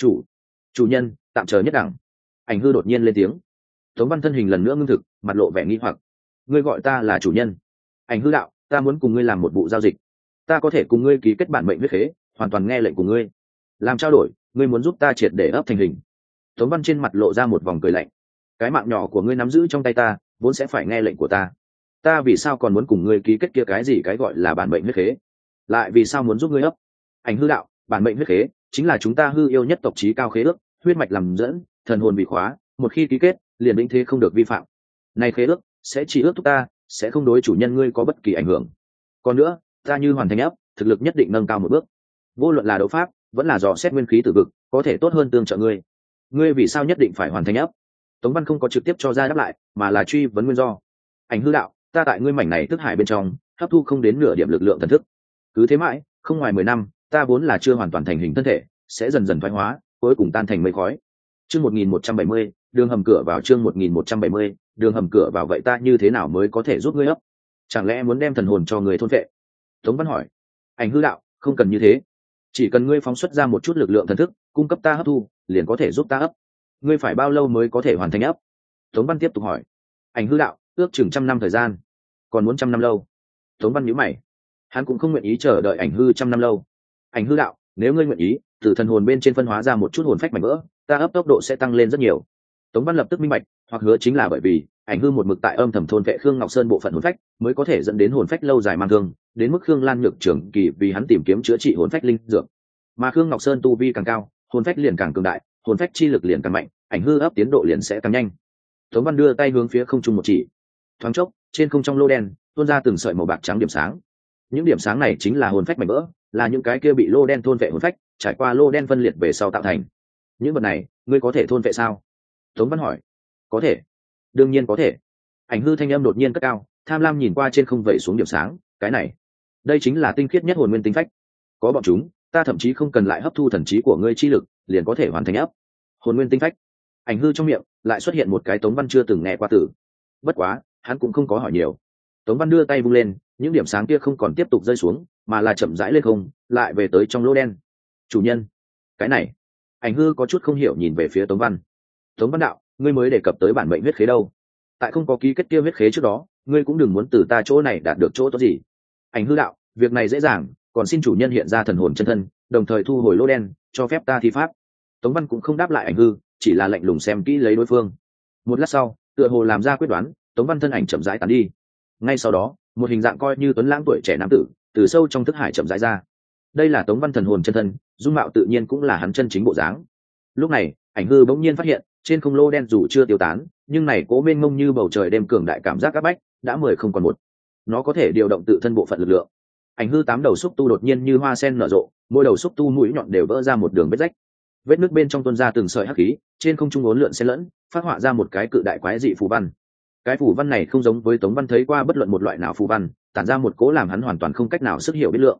Chủ nhân, tạm chờ nhất đẳng. Ảnh hư đột nhiên lên tiếng. Tống Văn thân hình lần nữa ngưng thực, mặt lộ vẻ nghi hoặc. Ngươi gọi ta là chủ nhân? Ảnh hư đạo: ta muốn cùng ngươi làm một vụ giao dịch, ta có thể cùng ngươi ký kết bản mệnh huyết khế, hoàn toàn nghe lệnh của ngươi. Làm trao đổi, ngươi muốn giúp ta triệt để ấp thành hình. Tống Văn trên mặt lộ ra một vòng cười lạnh. Cái mạng nhỏ của ngươi nắm giữ trong tay ta, vốn sẽ phải nghe lệnh của ta. Ta vì sao còn muốn cùng ngươi ký kết kia cái gì cái gọi là bản mệnh huyết khế? Lại vì sao muốn giúp ngươi ấp? Ảnh hư đạo: bản mệnh huyết khế chính là chúng ta hư yêu nhất tộc chí cao khế ước, huyết mạch làm dẫn, thần hồn bị khóa, một khi ký kết, liền định thế không được vi phạm. Này khế ước sẽ chỉ ước thúc ta, sẽ không đối chủ nhân ngươi có bất kỳ ảnh hưởng. Còn nữa, ta như hoàn thành ấp, thực lực nhất định nâng cao một bước. Vô luận là đấu pháp, vẫn là dò xét nguyên khí tử vực, có thể tốt hơn tương trợ ngươi. Ngươi vì sao nhất định phải hoàn thành ấp? Tống Văn không có trực tiếp cho ra đáp lại, mà là truy vấn nguyên do. Ảnh hư đạo: ta tại ngươi mảnh này thức hải bên trong, hấp thu không đến nửa điểm lực lượng thần thức. Cứ thế mãi, không ngoài 10 năm, ta vốn là chưa hoàn toàn thành hình thân thể, sẽ dần dần thoái hóa, cuối cùng tan thành mây khói. Chương 1170, đường hầm cửa vào. Chương 1170, đường hầm cửa vào. Vậy ta như thế nào mới có thể giúp ngươi ấp? Chẳng lẽ muốn đem thần hồn cho người thôn vệ? Tống Văn hỏi. Ảnh hư đạo: không cần như thế, chỉ cần ngươi phóng xuất ra một chút lực lượng thần thức, cung cấp ta hấp thu, liền có thể giúp ta ấp. Ngươi phải bao lâu mới có thể hoàn thành ấp? Tống Văn tiếp tục hỏi. Ảnh hư đạo: ước chừng 100 năm thời gian. Còn muốn 100 năm lâu? Tống Văn nhíu mày, hắn cũng không nguyện ý chờ đợi ảnh hư 100 năm lâu. Ảnh hư đạo: nếu ngươi nguyện ý, từ thần hồn bên trên phân hóa ra một chút hồn phách mảnh vỡ, ta ấp tốc độ sẽ tăng lên rất nhiều. Tống Văn lập tức minh bạch, hoặc hứa chính là bởi vì ảnh hư một mực tại âm thầm thôn vệ Khương Ngọc Sơn bộ phận hồn phách, mới có thể dẫn đến hồn phách lâu dài mang thương, đến mức Khương Lan Nhược trưởng kỳ vì hắn tìm kiếm chữa trị hồn phách linh dược. Mà Khương Ngọc Sơn tu vi càng cao, hồn phách liền càng cường đại, hồn phách chi lực liền càng mạnh, ảnh hư ấp tiến độ liền sẽ càng nhanh. Tống Văn đưa tay hướng phía không trung một chỉ, thoáng chốc, trên không trong lô đen tuôn ra từng sợi màu bạc trắng điểm sáng. Những điểm sáng này chính là hồn phách mảnh vỡ, là những cái kia bị lô đen thôn vệ hồn phách trải qua lô đen phân liệt về sau tạo thành. Những vật này ngươi có thể thôn vệ sao? Tống Văn hỏi. Có thể, đương nhiên có thể. Ảnh hư thanh âm đột nhiên cất cao, tham lam nhìn qua trên không vẩy xuống điểm sáng. Cái này, đây chính là tinh khiết nhất hồn nguyên tinh phách. Có bọn chúng, ta thậm chí không cần lại hấp thu thần trí của ngươi chi lực, liền có thể hoàn thành ấp. Hồn nguyên tinh phách. Ảnh hư trong miệng lại xuất hiện một cái Tống Văn chưa từng nghe qua từ. Bất quá hắn cũng không có hỏi nhiều. Tống Văn đưa tay vung lên, những điểm sáng kia không còn tiếp tục rơi xuống, mà là chậm rãi lên không, lại về tới trong lỗ đen. Chủ nhân, cái này. Ảnh hư có chút không hiểu nhìn về phía Tống Văn. Tống Văn đạo: ngươi mới đề cập tới bản mệnh huyết khế đâu? Tại không có ký kết kia huyết khế trước đó, ngươi cũng đừng muốn từ ta chỗ này đạt được chỗ tốt gì. Ảnh hư đạo: việc này dễ dàng, còn xin chủ nhân hiện ra thần hồn chân thân, đồng thời thu hồi lỗ đen, cho phép ta thi pháp. Tống Văn cũng không đáp lại ảnh hư, chỉ là lạnh lùng xem kỹ lấy đối phương. Một lát sau, tựa hồ làm ra quyết đoán, Tống Văn thân ảnh chậm rãi tán đi. Ngay sau đó, một hình dạng coi như tuấn lãng tuổi trẻ nam tử từ sâu trong thức hải chậm rãi ra. Đây là Tống Văn thần hồn chân thân, dung mạo tự nhiên cũng là hắn chân chính bộ dáng. Lúc này, ảnh hư bỗng nhiên phát hiện, trên không lô đen dù chưa tiêu tán, nhưng này cố mênh mông như bầu trời đêm cường đại cảm giác áp bách đã 10 không còn một. Nó có thể điều động tự thân bộ phận lực lượng. Ảnh hư 8 đầu xúc tu đột nhiên như hoa sen nở rộ, mỗi đầu xúc tu mũi nhọn đều vỡ ra một đường vết rách. Vết nước bên trong tuôn ra từng sợi hắc khí, trên không trung uốn lượn xen lẫn, phát họa ra một cái cự đại quái dị phù văn. Cái phù văn này không giống với Tống Văn thấy qua bất luận một loại nào phù văn, tản ra một cố làm hắn hoàn toàn không cách nào sức hiểu biết lượng.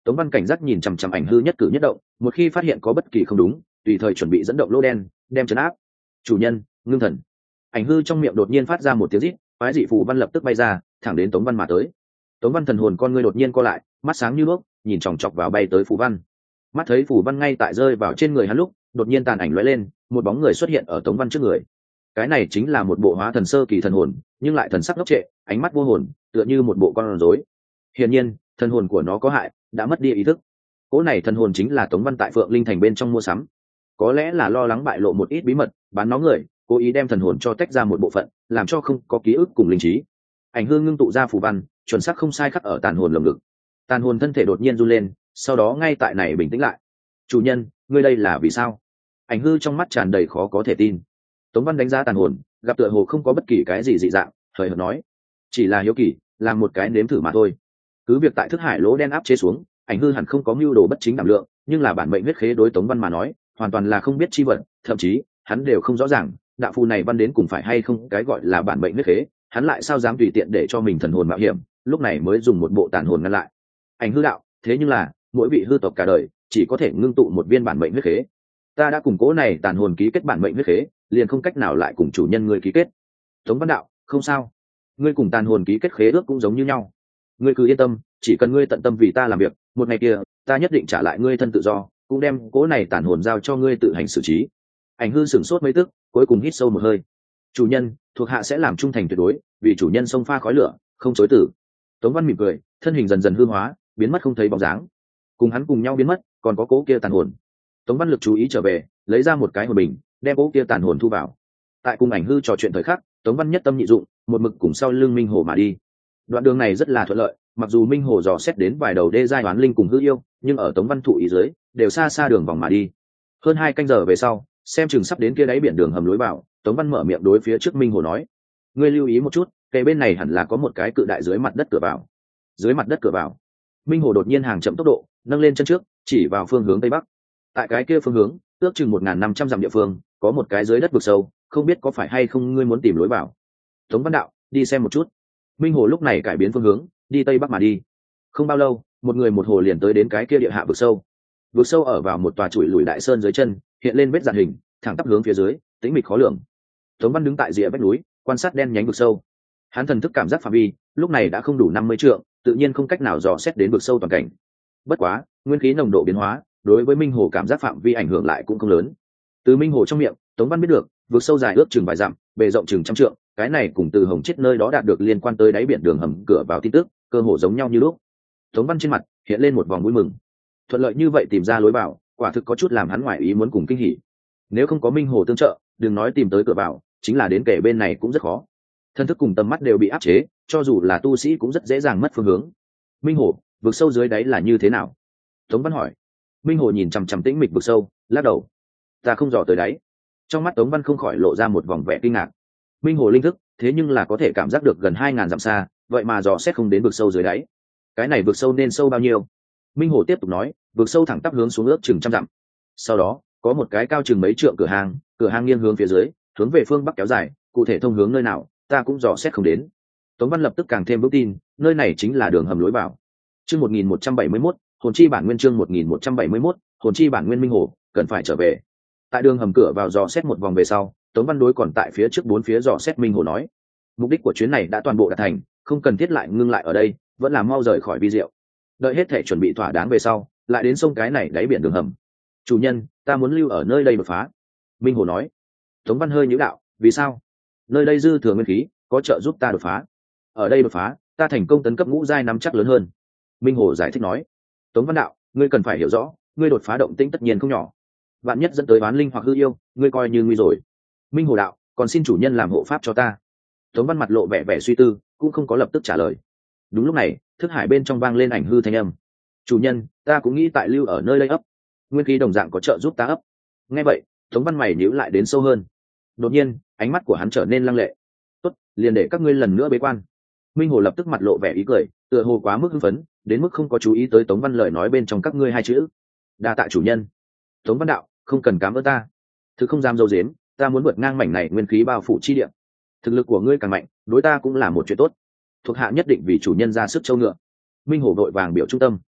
Tống Văn cảnh giác nhìn chằm chằm ảnh hư nhất cử nhất động, một khi phát hiện có bất kỳ không đúng, tùy thời chuẩn bị dẫn động lỗ đen, đem trấn áp. Chủ nhân, ngưng thần. Ảnh hư trong miệng đột nhiên phát ra một tiếng rít, quái dị phù văn lập tức bay ra, thẳng đến Tống Văn mà tới. Tống Văn thần hồn con ngươi đột nhiên co lại, mắt sáng như đuốc, nhìn chòng chọc vào bay tới phù văn. Mắt thấy phù văn ngay tại rơi vào trên người hắn lúc, đột nhiên tàn ảnh lóe lên, một bóng người xuất hiện ở Tống Văn trước người. Cái này chính là một bộ hóa thần sơ kỳ thần hồn, nhưng lại thần sắc ngốc trệ, ánh mắt vô hồn, tựa như một bộ con rối. Hiển nhiên, thần hồn của nó có hại, đã mất đi ý thức. Cỗ này thần hồn chính là Tống Văn tại Phượng Linh Thành bên trong mua sắm. Có lẽ là lo lắng bại lộ một ít bí mật, bán nó người, cố ý đem thần hồn cho tách ra một bộ phận, làm cho không có ký ức cùng linh trí. Ảnh hương ngưng tụ ra phù văn, chuẩn xác không sai khắc ở tàn hồn lồng ngực. Tàn hồn thân thể đột nhiên run lên, sau đó ngay tại này bình tĩnh lại. Chủ nhân, ngươi đây là vì sao? Ảnh hư trong mắt tràn đầy khó có thể tin. Tống Văn đánh giá tàn hồn, gặp tựa hồ không có bất kỳ cái gì dị dạng, hời hợt nói: chỉ là hiếu kỳ, làm một cái nếm thử mà thôi. Cứ việc tại thức hải lỗ đen áp chế xuống, ảnh hư hẳn không có mưu đồ bất chính đảm lượng, nhưng là bản mệnh huyết khế đối Tống Văn mà nói, hoàn toàn là không biết chi vật, thậm chí hắn đều không rõ ràng đạo phù này văn đến cùng phải hay không cái gọi là bản mệnh huyết khế, hắn lại sao dám tùy tiện để cho mình thần hồn mạo hiểm, lúc này mới dùng một bộ tàn hồn ngăn lại. Ảnh hư đạo, thế nhưng là mỗi vị hư tộc cả đời chỉ có thể ngưng tụ một viên bản mệnh huyết khế. Ta đã cùng cố này tàn hồn ký kết bản mệnh huyết khế, liền không cách nào lại cùng chủ nhân ngươi ký kết. Tống Văn đạo, không sao, ngươi cùng tàn hồn ký kết khế ước cũng giống như nhau. Ngươi cứ yên tâm, chỉ cần ngươi tận tâm vì ta làm việc, một ngày kia ta nhất định trả lại ngươi thân tự do, cũng đem cố này tàn hồn giao cho ngươi tự hành xử trí. Ảnh hư sửng sốt mấy tức, cuối cùng hít sâu một hơi. Chủ nhân, thuộc hạ sẽ làm trung thành tuyệt đối, vì chủ nhân xông pha khói lửa, không chối từ. Tống Văn mỉm cười, thân hình dần dần hư hóa, biến mất không thấy bóng dáng. Cùng hắn cùng nhau biến mất, còn có cố kia tàn hồn. Tống Văn lực chú ý trở về, lấy ra một cái hồn bình, đem cố kia tàn hồn thu vào. Tại cùng ảnh hư trò chuyện thời khắc, Tống Văn nhất tâm nhị dụng, một mực cùng sau lưng Minh Hồ mà đi. Đoạn đường này rất là thuận lợi, mặc dù Minh Hồ dò xét đến vài đầu đê giai đoán linh cùng hư yêu, nhưng ở Tống Văn thụ ý dưới, đều xa xa đường vòng mà đi. Hơn 2 canh giờ về sau, xem chừng sắp đến kia đáy biển đường hầm lối vào, Tống Văn mở miệng đối phía trước Minh Hồ nói: ngươi lưu ý một chút, kề bên này hẳn là có một cái cự đại dưới mặt đất cửa vào. Dưới mặt đất cửa vào. Minh Hồ đột nhiên hàng chậm tốc độ, nâng lên chân trước, chỉ vào phương hướng tây bắc. Tại cái kia phương hướng, ước chừng 1.500 dặm địa phương, có một cái dưới đất vực sâu, không biết có phải hay không ngươi muốn tìm lối vào. Tống Văn đạo, đi xem một chút. Minh Hồ lúc này cải biến phương hướng, đi tây bắc mà đi. Không bao lâu, một người một hồ liền tới đến cái kia địa hạ vực sâu. Vực sâu ở vào một tòa chuỗi lùi đại sơn dưới chân, hiện lên vết dạn hình, thẳng tắp hướng phía dưới, tĩnh mịch khó lường. Tống Văn đứng tại rìa vách núi, quan sát đen nhánh vực sâu. Hắn thần thức cảm giác phạm vi, lúc này đã không đủ 50 trượng, tự nhiên không cách nào dò xét đến vực sâu toàn cảnh. Bất quá, nguyên khí nồng độ biến hóa, đối với Minh Hồ cảm giác phạm vi ảnh hưởng lại cũng không lớn. Từ Minh Hồ trong miệng, Tống Văn biết được, vực sâu dài ước chừng vài dặm, bề rộng chừng trăm trượng, cái này cùng từ Hồng Chết nơi đó đạt được liên quan tới đáy biển đường hầm cửa vào tin tức, cơ hồ giống nhau như lúc. Tống Văn trên mặt hiện lên một vòng vui mừng. Thuận lợi như vậy tìm ra lối vào, quả thực có chút làm hắn ngoài ý muốn cùng kinh hỉ. Nếu không có Minh Hồ tương trợ, đừng nói tìm tới cửa vào, chính là đến kể bên này cũng rất khó. Thân thức cùng tầm mắt đều bị áp chế, cho dù là tu sĩ cũng rất dễ dàng mất phương hướng. Minh Hồ, vực sâu dưới đáy là như thế nào? Tống Văn hỏi. Minh Hồ nhìn chằm chằm tĩnh mịch vực sâu, lắc đầu. Ta không dò tới đáy. Trong mắt Tống Văn không khỏi lộ ra một vòng vẻ kinh ngạc. Minh Hồ linh thức, thế nhưng là có thể cảm giác được gần 2.000 dặm xa, vậy mà dò xét không đến vực sâu dưới đáy. Cái này vực sâu nên sâu bao nhiêu? Minh Hồ tiếp tục nói, vực sâu thẳng tắp hướng xuống ước chừng trăm dặm. Sau đó, có một cái cao chừng mấy trượng cửa hang nghiêng hướng phía dưới, hướng về phương bắc kéo dài, cụ thể thông hướng nơi nào, ta cũng dò xét không đến. Tống Văn lập tức càng thêm vững tin, nơi này chính là đường hầm lối vào. Chương 1171, hồn chi bản nguyên chương 1171, hồn chi bản nguyên Minh Hồ, cần phải trở về. Tại đường hầm cửa vào dò xét một vòng về sau, Tống Văn đối còn tại phía trước 4 phía dò xét Minh Hồ nói: mục đích của chuyến này đã toàn bộ đạt thành, không cần thiết lại ngưng lại ở đây, vẫn là mau rời khỏi vi diệu. Đợi hết thể chuẩn bị thỏa đáng về sau, lại đến sông cái này đáy biển đường hầm. Chủ nhân, ta muốn lưu ở nơi đây đột phá. Minh Hồ nói. Tống Văn hơi nhíu đạo, vì sao? Nơi đây dư thừa nguyên khí, có trợ giúp ta đột phá. Ở đây đột phá, ta thành công tấn cấp ngũ giai nắm chắc lớn hơn. Minh Hồ giải thích nói. Tống Văn đạo, ngươi cần phải hiểu rõ, ngươi đột phá động tĩnh tất nhiên không nhỏ. Vạn nhất dẫn tới oán linh hoặc hư yêu, ngươi coi như nguy rồi. Minh Hồ đạo, còn xin chủ nhân làm hộ pháp cho ta. Tống Văn mặt lộ vẻ vẻ suy tư, cũng không có lập tức trả lời. Đúng lúc này, thức hải bên trong vang lên ảnh hư thanh âm. Chủ nhân, ta cũng nghĩ tại lưu ở nơi đây ấp, nguyên khí đồng dạng có trợ giúp ta ấp. Nghe vậy, Tống Văn mày nhíu lại đến sâu hơn. Đột nhiên, ánh mắt của hắn trở nên lăng lệ. Tốt, liền để các ngươi lần nữa bế quan. Minh Hồ lập tức mặt lộ vẻ ý cười, tựa hồ quá mức hưng phấn, đến mức không có chú ý tới Tống Văn lời nói bên trong các ngươi hai chữ. Đa tạ chủ nhân. Tống Văn đạo, không cần cảm ơn ta. Thứ không dám dâu dếm, ta muốn vượt ngang mảnh này nguyên khí bao phủ chi địa. Thực lực của ngươi càng mạnh, đối ta cũng là một chuyện tốt. Thuộc hạ nhất định vì chủ nhân ra sức châu ngựa. Minh Hồ vội vàng biểu trung tâm.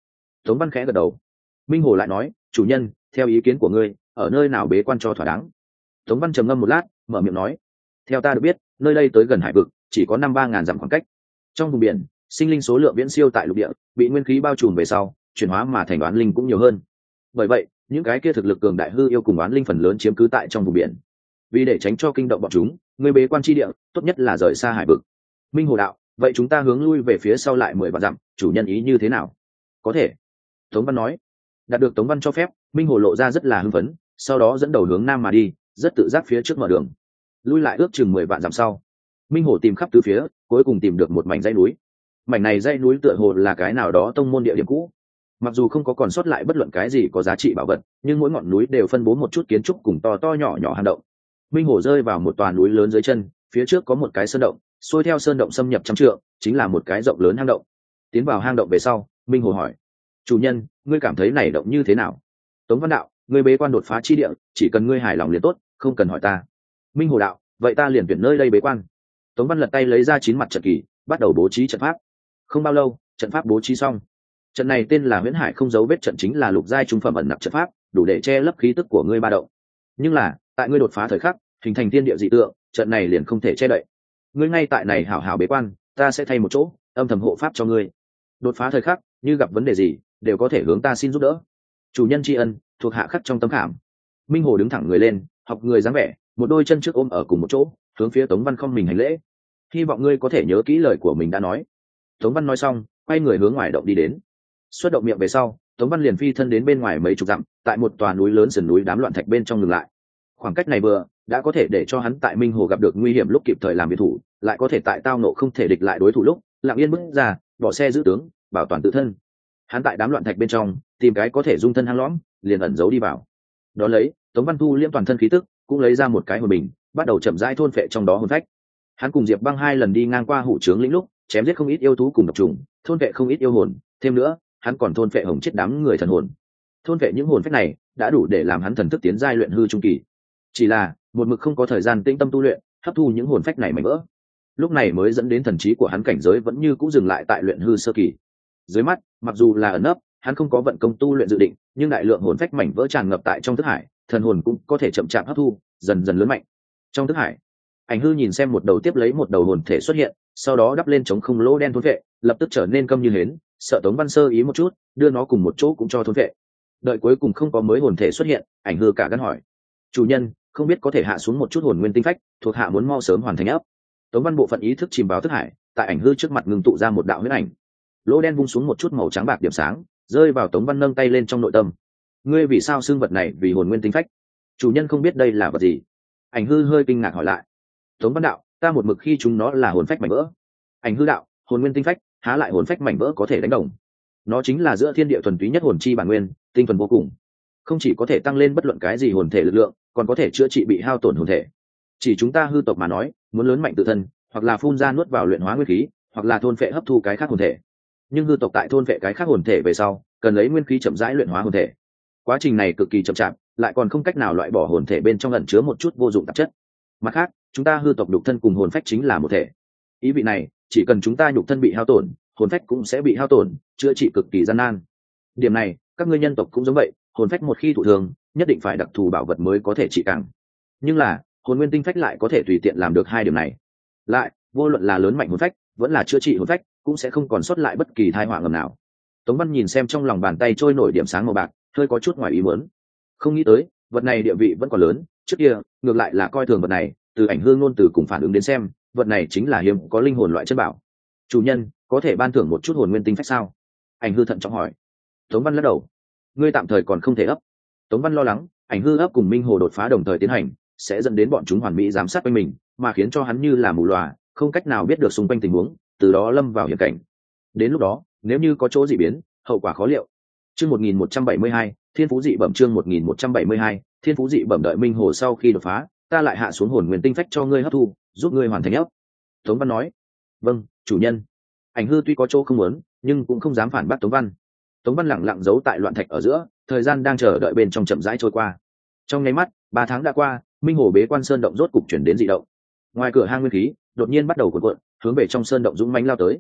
Tống Văn khẽ gật đầu. Minh Hồ lại nói, chủ nhân, theo ý kiến của ngươi, ở nơi nào bế quan cho thỏa đáng? Tống Văn trầm ngâm một lát, mở miệng nói, theo ta được biết, nơi đây tới gần hải vực, chỉ có 5-3 ngàn dặm khoảng cách. Trong vùng biển, sinh linh số lượng viễn siêu tại lục địa, bị nguyên khí bao trùm về sau, chuyển hóa mà thành oán linh cũng nhiều hơn. Bởi vậy, những cái kia thực lực cường đại hư yêu cùng oán linh phần lớn chiếm cứ tại trong vùng biển. Vì để tránh cho kinh động bọn chúng, người bế quan chi địa, tốt nhất là rời xa hải vực. Minh Hồ đạo, vậy chúng ta hướng lui về phía sau lại 10 vạn dặm, chủ nhân ý như thế nào? Có thể. Tống Văn nói. Đạt được Tống Văn cho phép, Minh Hồ lộ ra rất là hưng phấn, sau đó dẫn đầu hướng nam mà đi, rất tự giác phía trước mở đường. Lui lại ước chừng 10 vạn dặm sau, Minh Hồ tìm khắp tứ phía, cuối cùng tìm được một mảnh dãy núi. Mảnh này dãy núi tựa hồ là cái nào đó tông môn địa điểm cũ. Mặc dù không có còn sót lại bất luận cái gì có giá trị bảo vật, nhưng mỗi ngọn núi đều phân bố một chút kiến trúc cùng to to nhỏ nhỏ hang động. Minh Hồ rơi vào một tòa núi lớn dưới chân, phía trước có một cái sơn động, xuôi theo sơn động xâm nhập trăm trượng, chính là một cái rộng lớn hang động. Tiến vào hang động về sau, Minh Hồ hỏi, chủ nhân, ngươi cảm thấy này động như thế nào? Tống Văn đạo, ngươi bế quan đột phá chi địa, chỉ cần ngươi hài lòng liền tốt, không cần hỏi ta. Minh Hồ đạo, vậy ta liền tuyển nơi đây bế quan. Tống Văn lật tay lấy ra 9 mặt trận kỳ, bắt đầu bố trí trận pháp. Không bao lâu, trận pháp bố trí xong. Trận này tên là Huyễn Hải không dấu vết trận, chính là lục giai trung phẩm ẩn nặc trận pháp, đủ để che lấp khí tức của ngươi ba động. Nhưng là, tại ngươi đột phá thời khắc, hình thành thiên địa dị tượng, trận này liền không thể che đậy. Ngươi ngay tại này hảo hảo bế quan, ta sẽ thay một chỗ, âm thầm hộ pháp cho ngươi. Đột phá thời khắc, như gặp vấn đề gì, đều có thể hướng ta xin giúp đỡ. Chủ nhân tri ân, thuộc hạ khắc trong tấm khảm. Minh Hồ đứng thẳng người lên, học người dáng vẻ, một đôi chân trước ôm ở cùng một chỗ, hướng phía Tống Văn không mình hành lễ. Hy vọng ngươi có thể nhớ kỹ lời của mình đã nói. Tống Văn nói xong, quay người hướng ngoài động đi đến. Xuất động miệng về sau, Tống Văn liền phi thân đến bên ngoài mấy chục dặm, tại một tòa núi lớn sườn núi đám loạn thạch bên trong ngừng lại. Khoảng cách này vừa đã có thể để cho hắn tại Minh Hồ gặp được nguy hiểm lúc kịp thời làm biệt thủ, lại có thể tại tao nộ không thể địch lại đối thủ lúc lặng yên bước ra, bỏ xe giữ tướng, bảo toàn tự thân. Hắn tại đám loạn thạch bên trong tìm cái có thể dung thân hang lõm, liền ẩn giấu đi vào. Đó lấy, Tống Văn thu liêm toàn thân khí tức, cũng lấy ra một cái hồn bình, bắt đầu chậm rãi thôn phệ trong đó hồn phách. Hắn cùng Diệp Băng 2 lần đi ngang qua hủ trướng lĩnh lúc, chém giết không ít yêu thú cùng độc trùng, thôn phệ không ít yêu hồn, thêm nữa, hắn còn thôn phệ hồng chết đám người thần hồn. Thôn phệ những hồn phách này đã đủ để làm hắn thần thức tiến giai luyện hư trung kỳ. Chỉ là, một mực không có thời gian tĩnh tâm tu luyện, hấp thu những hồn phách này mảnh vỡ. Lúc này mới dẫn đến thần trí của hắn cảnh giới vẫn như cũ dừng lại tại luyện hư sơ kỳ. Dưới mắt, mặc dù là ẩn nấp, hắn không có vận công tu luyện dự định, nhưng đại lượng hồn phách mảnh vỡ tràn ngập tại trong thức hải, thần hồn cũng có thể chậm chạp hấp thu, dần dần lớn mạnh. Trong thức hải, Ảnh Hư nhìn xem một đầu tiếp lấy một đầu hồn thể xuất hiện, sau đó đắp lên chống không lỗ đen thôn vệ, lập tức trở nên câm như hến, sợ Tống Văn sơ ý một chút, đưa nó cùng một chỗ cũng cho thôn vệ. Đợi cuối cùng không có mới hồn thể xuất hiện, Ảnh Hư cả gan hỏi, chủ nhân, không biết có thể hạ xuống một chút hồn nguyên tinh phách, thuộc hạ muốn mau sớm hoàn thành ấp. Tống Văn bộ phận ý thức chìm vào thức hải, tại Ảnh Hư trước mặt ngưng tụ ra một đạo huyết ảnh. Lỗ đen vung xuống một chút màu trắng bạc điểm sáng, rơi vào Tống Văn nâng tay lên trong nội tâm. Ngươi vì sao xưng vật này vì hồn nguyên tinh phách? Chủ nhân không biết đây là vật gì? Ảnh Hư hơi kinh ngạc hỏi lại. Tống Văn đạo, ta một mực khi chúng nó là hồn phách mảnh vỡ. Ảnh Hư đạo, hồn nguyên tinh phách, há lại hồn phách mảnh vỡ có thể đánh đồng? Nó chính là giữa thiên địa thuần túy nhất hồn chi bản nguyên, tinh thuần vô cùng, không chỉ có thể tăng lên bất luận cái gì hồn thể lực lượng, còn có thể chữa trị bị hao tổn hồn thể. Chỉ chúng ta hư tộc mà nói, muốn lớn mạnh tự thân, hoặc là phun ra nuốt vào luyện hóa nguyên khí, hoặc là thôn phệ hấp thu cái khác hồn thể. Nhưng hư tộc tại thôn phệ cái khác hồn thể về sau, cần lấy nguyên khí chậm rãi luyện hóa hồn thể. Quá trình này cực kỳ chậm chạp, lại còn không cách nào loại bỏ hồn thể bên trong ẩn chứa một chút vô dụng tạp chất. Mặt khác, chúng ta hư tộc nhục thân cùng hồn phách chính là một thể. Ý vị này, chỉ cần chúng ta nhục thân bị hao tổn, hồn phách cũng sẽ bị hao tổn, chữa trị cực kỳ gian nan. Điểm này, các ngươi nhân tộc cũng giống vậy, hồn phách một khi thụ thương, nhất định phải đặc thù bảo vật mới có thể trị càng. Nhưng là, hồn nguyên tinh phách lại có thể tùy tiện làm được hai điểm này. Lại, vô luận là lớn mạnh hồn phách, vẫn là chữa trị hồn phách, cũng sẽ không còn sót lại bất kỳ tai họa ngầm nào. Tống Văn nhìn xem trong lòng bàn tay trôi nổi điểm sáng màu bạc, hơi có chút ngoài ý muốn. Không nghĩ tới, vật này địa vị vẫn còn lớn, trước kia, ngược lại là coi thường vật này, từ Ảnh Hư ngôn từ cùng phản ứng đến xem, vật này chính là hiếm có linh hồn loại chân bảo. Chủ nhân, có thể ban thưởng một chút hồn nguyên tinh phách sao? Ảnh Hư thận trọng hỏi. Tống Văn lắc đầu. Ngươi tạm thời còn không thể ấp. Tống Văn lo lắng, Ảnh Hư ấp cùng Minh Hồ đột phá đồng thời tiến hành, sẽ dẫn đến bọn chúng hoàn mỹ giám sát quanh mình, mà khiến cho hắn như là mù lòa, không cách nào biết được xung quanh tình huống, từ đó lâm vào hiểm cảnh. Đến lúc đó, nếu như có chỗ dị biến, hậu quả khó liệu. Chương 1172, Thiên phú dị bẩm. Chương 1172, Thiên phú dị bẩm. Đợi Minh Hồ sau khi đột phá, ta lại hạ xuống hồn nguyên tinh phách cho ngươi hấp thu, giúp ngươi hoàn thành ấp. Tống Văn nói. Vâng, chủ nhân. Ảnh Hư tuy có chỗ không muốn, nhưng cũng không dám phản bác Tống Văn. Tống Văn lẳng lặng giấu tại loạn thạch ở giữa, thời gian đang chờ đợi bên trong chậm rãi trôi qua. Trong nháy mắt, 3 tháng đã qua, Minh Hồ bế quan sơn động rốt cục chuyển đến dị động. Ngoài cửa hang nguyên khí đột nhiên bắt đầu cuộn cuộn, hướng về trong sơn động dũng mãnh lao tới.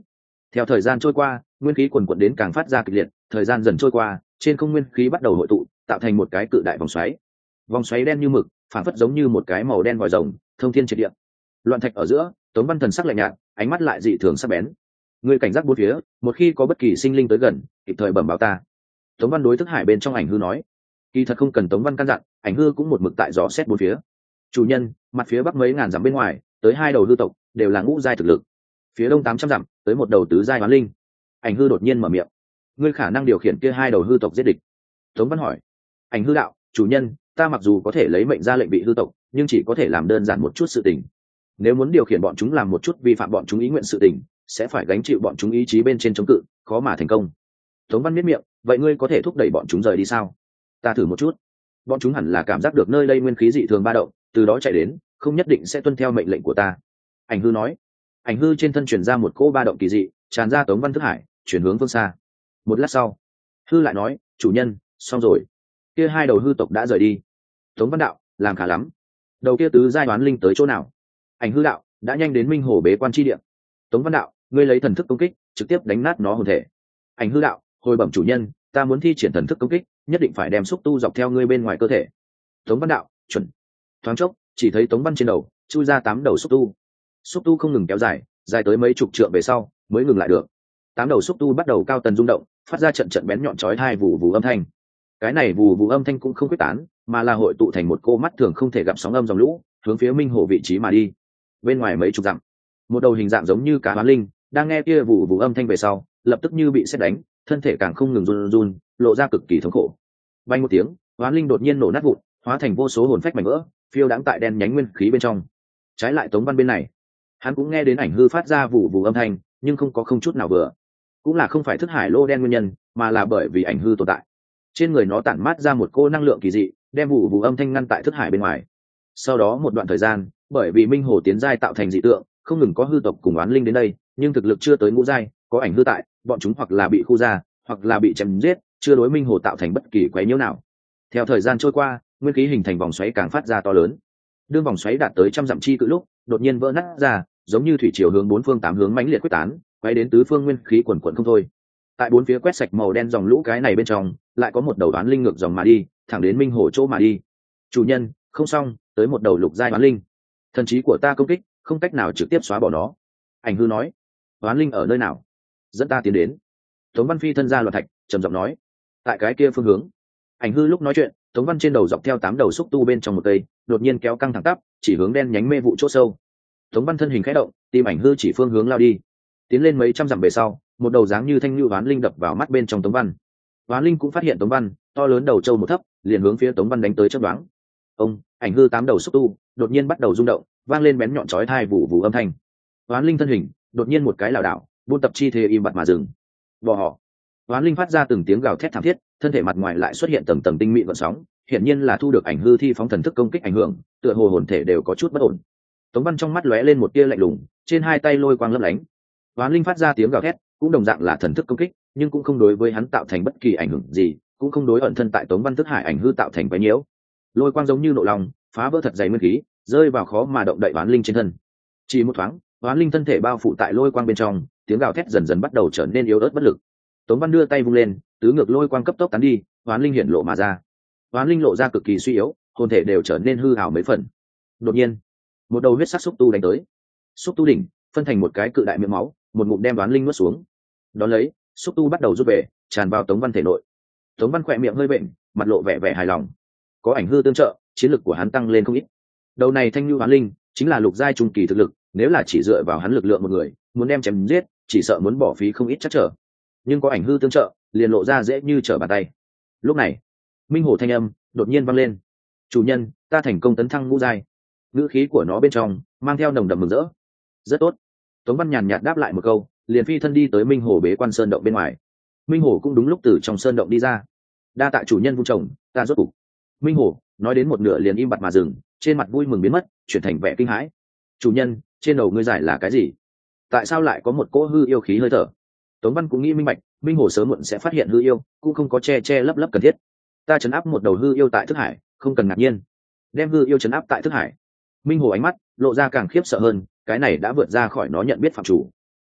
Theo thời gian trôi qua, nguyên khí quần quật đến càng phát ra kịch liệt, thời gian dần trôi qua, trên không nguyên khí bắt đầu hội tụ, tạo thành một cái cự đại vòng xoáy. Vòng xoáy đen như mực, phản phất giống như một cái màu đen vòi rồng, thông thiên triệt địa. Loạn thạch ở giữa, Tống Văn thần sắc lạnh nhạt, ánh mắt lại dị thường sắc bén. Ngươi cảnh giác bốn phía, một khi có bất kỳ sinh linh tới gần, kịp thời bẩm báo ta. Tống Văn đối thức hải bên trong ảnh hư nói. Kỳ thật không cần Tống Văn căn dặn, ảnh hư cũng một mực tại dò xét bốn phía. Chủ nhân, mặt phía bắc mấy ngàn dặm bên ngoài, tới 2 đầu hư tộc, đều là ngũ giai thực lực. Phía đông 800 dặm, tới một đầu tứ giai hoán linh. Ảnh hư đột nhiên mở miệng. Ngươi khả năng điều khiển kia 2 đầu hư tộc giết địch. Tống Văn hỏi. Ảnh hư đạo, chủ nhân, ta mặc dù có thể lấy mệnh ra lệnh bị hư tộc, nhưng chỉ có thể làm đơn giản một chút sự tình. Nếu muốn điều khiển bọn chúng làm một chút vi phạm bọn chúng ý nguyện sự tình, sẽ phải gánh chịu bọn chúng ý chí bên trên chống cự, khó mà thành công. Tống Văn miết miệng, vậy ngươi có thể thúc đẩy bọn chúng rời đi sao? Ta thử một chút. Bọn chúng hẳn là cảm giác được nơi đây nguyên khí dị thường ba động, từ đó chạy đến, không nhất định sẽ tuân theo mệnh lệnh của ta. Ảnh hư nói. Ảnh hư trên thân truyền ra một cỗ ba động kỳ dị, tràn ra Tống Văn thức hải, chuyển hướng phương xa. Một lát sau, hư lại nói, chủ nhân, xong rồi. Kia 2 đầu hư tộc đã rời đi. Tống Văn đạo, làm khá lắm. Đầu kia tứ giai đoán linh tới chỗ nào? Ảnh hư đạo, đã nhanh đến Minh Hồ bế quan chi địa. Tống Văn đạo, ngươi lấy thần thức công kích, trực tiếp đánh nát nó hồn thể. Ảnh hư đạo, hồi bẩm chủ nhân, ta muốn thi triển thần thức công kích, nhất định phải đem xúc tu dọc theo ngươi bên ngoài cơ thể. Tống Văn đạo, chuẩn. Thoáng chốc, chỉ thấy Tống Văn trên đầu chui ra 8 đầu xúc tu. Xúc tu không ngừng kéo dài, dài tới mấy chục trượng về sau mới ngừng lại được. 8 đầu xúc tu bắt đầu cao tần rung động, phát ra trận trận bén nhọn chói tai vù vù âm thanh. Cái này vù vù âm thanh cũng không quyết tán, mà là hội tụ thành một cô mắt thường không thể gặp sóng âm dòng lũ, hướng phía Minh Hồ vị trí mà đi. Bên ngoài mấy chục dặm, một đầu hình dạng giống như cá hoán linh đang nghe kia vù vù âm thanh về sau, lập tức như bị sét đánh, thân thể càng không ngừng run run, lộ ra cực kỳ thống khổ. Vang một tiếng, hoán linh đột nhiên nổ nát vụn, hóa thành vô số hồn phách mảnh vỡ, phiêu đãng tại đen nhánh nguyên khí bên trong. Trái lại Tống Văn bên này, hắn cũng nghe đến ảnh hư phát ra vụ vụ âm thanh, nhưng không chút nào vừa. Cũng là không phải thức hải lô đen nguyên nhân, mà là bởi vì ảnh hư tồn tại. Trên người nó tản mát ra một cô năng lượng kỳ dị, đem vụ vụ âm thanh ngăn tại thức hải bên ngoài. Sau đó một đoạn thời gian, bởi vì Minh Hồ tiến giai tạo thành dị tượng, không ngừng có hư tộc cùng oán linh đến đây, nhưng thực lực chưa tới ngũ giai, có ảnh hư tại, bọn chúng hoặc là bị khu ra, hoặc là bị chém giết, chưa đối Minh Hồ tạo thành bất kỳ quấy nhiễu nào. Theo thời gian trôi qua, nguyên khí hình thành vòng xoáy càng phát ra to lớn. Đương vòng xoáy đạt tới trăm dặm chi cự lúc, đột nhiên vỡ nát ra, giống như thủy triều hướng 4 phương 8 hướng mãnh liệt quyết tán, quay đến tứ phương nguyên khí quần quần không thôi. Tại 4 phía quét sạch màu đen dòng lũ cái này bên trong, lại có một đầu đoán linh ngược dòng mà đi, thẳng đến Minh Hồ chỗ mà đi. Chủ nhân, không xong, tới một đầu lục giai đoán linh. Thần trí của ta công kích, không cách nào trực tiếp xóa bỏ nó. Ảnh hư nói. Đoán linh ở nơi nào? Dẫn ta tiến đến. Tống Văn phi thân ra loạn thạch, trầm giọng nói. Tại cái kia phương hướng. Ảnh hư lúc nói chuyện, Tống Văn trên đầu dọc theo 8 đầu xúc tu bên trong một cây, đột nhiên kéo căng thẳng tắp, chỉ hướng đen nhánh mê vụ chỗ sâu. Tống Văn thân hình khẽ động, tìm ảnh hư chỉ phương hướng lao đi. Tiến lên mấy trăm dặm về sau, một đầu dáng như thanh lưu oán linh đập vào mắt bên trong Tống Văn. Oán linh cũng phát hiện Tống Văn, to lớn đầu trâu một thấp, liền hướng phía Tống Văn đánh tới chớp nhoáng. Ông, ảnh hư 8 đầu xúc tu, đột nhiên bắt đầu rung động, vang lên bén nhọn chói tai vụ vụ âm thanh. Oán linh thân hình, đột nhiên một cái lảo đảo, buôn tập chi thế im bặt mà dừng. Bỏ họ. Oán linh phát ra từng tiếng gào thét thảm thiết, thân thể mặt ngoài lại xuất hiện tầng tầng tinh mịn gợn sóng, hiển nhiên là thu được ảnh hư thi phóng thần thức công kích ảnh hưởng, tựa hồ hồn thể đều có chút bất ổn. Tống Văn trong mắt lóe lên một tia lạnh lùng, trên 2 tay lôi quang lấp lánh. Oán linh phát ra tiếng gào thét, cũng đồng dạng là thần thức công kích, nhưng cũng không đối với hắn tạo thành bất kỳ ảnh hưởng gì, cũng không đối ẩn thân tại Tống Văn thức hải ảnh hư tạo thành quấy nhiễu. Lôi quang giống như nộ lòng, phá vỡ thật dày nguyên khí, rơi vào khó mà động đậy oán linh trên thân. Chỉ một thoáng, oán linh thân thể bao phủ tại lôi quang bên trong, tiếng gào thét dần dần bắt đầu trở nên yếu ớt bất lực. Tống Văn đưa tay vung lên, tứ ngược lôi quang cấp tốc tán đi, oán linh hiện lộ mà ra. Oán linh lộ ra cực kỳ suy yếu, hồn thể đều trở nên hư hào mấy phần. Đột nhiên, một đầu huyết sắc xúc tu đánh tới. Xúc tu đỉnh phân thành một cái cự đại miệng máu, một ngụm đem oán linh nuốt xuống. Đón lấy, xúc tu bắt đầu rút về, tràn vào Tống Văn thể nội. Tống Văn khỏe miệng hơi bệnh, mặt lộ vẻ hài lòng. Có ảnh hư tương trợ, chiến lực của hắn tăng lên không ít. Đầu này thanh lưu oán linh chính là lục giai trung kỳ thực lực, nếu là chỉ dựa vào hắn lực lượng một người, muốn đem chém giết, chỉ sợ muốn bỏ phí không ít chắc trở. Nhưng có ảnh hư tương trợ, liền lộ ra dễ như trở bàn tay. Lúc này, Minh Hồ thanh âm đột nhiên vang lên. Chủ nhân, ta thành công tấn thăng ngũ giai. Ngữ khí của nó bên trong mang theo nồng đậm mừng rỡ. Rất tốt. Tống Văn nhàn nhạt đáp lại một câu, liền phi thân đi tới Minh Hồ bế quan sơn động bên ngoài. Minh Hồ cũng đúng lúc từ trong sơn động đi ra. Đa tạ chủ nhân vung trồng, ta rốt cục. Minh Hồ nói đến một nửa liền im bặt mà dừng, trên mặt vui mừng biến mất, chuyển thành vẻ kinh hãi. Chủ nhân, trên đầu ngươi giải là cái gì? Tại sao lại có một cỗ hư yêu khí hơi thở? Tống Văn cũng nghĩ minh bạch, Minh Hồ sớm muộn sẽ phát hiện hư yêu, cũng không có che lấp cần thiết. Ta trấn áp một đầu hư yêu tại thức hải, không cần ngạc nhiên. Đem hư yêu trấn áp tại thức hải. Minh Hồ ánh mắt lộ ra càng khiếp sợ hơn, cái này đã vượt ra khỏi nó nhận biết phạm chủ.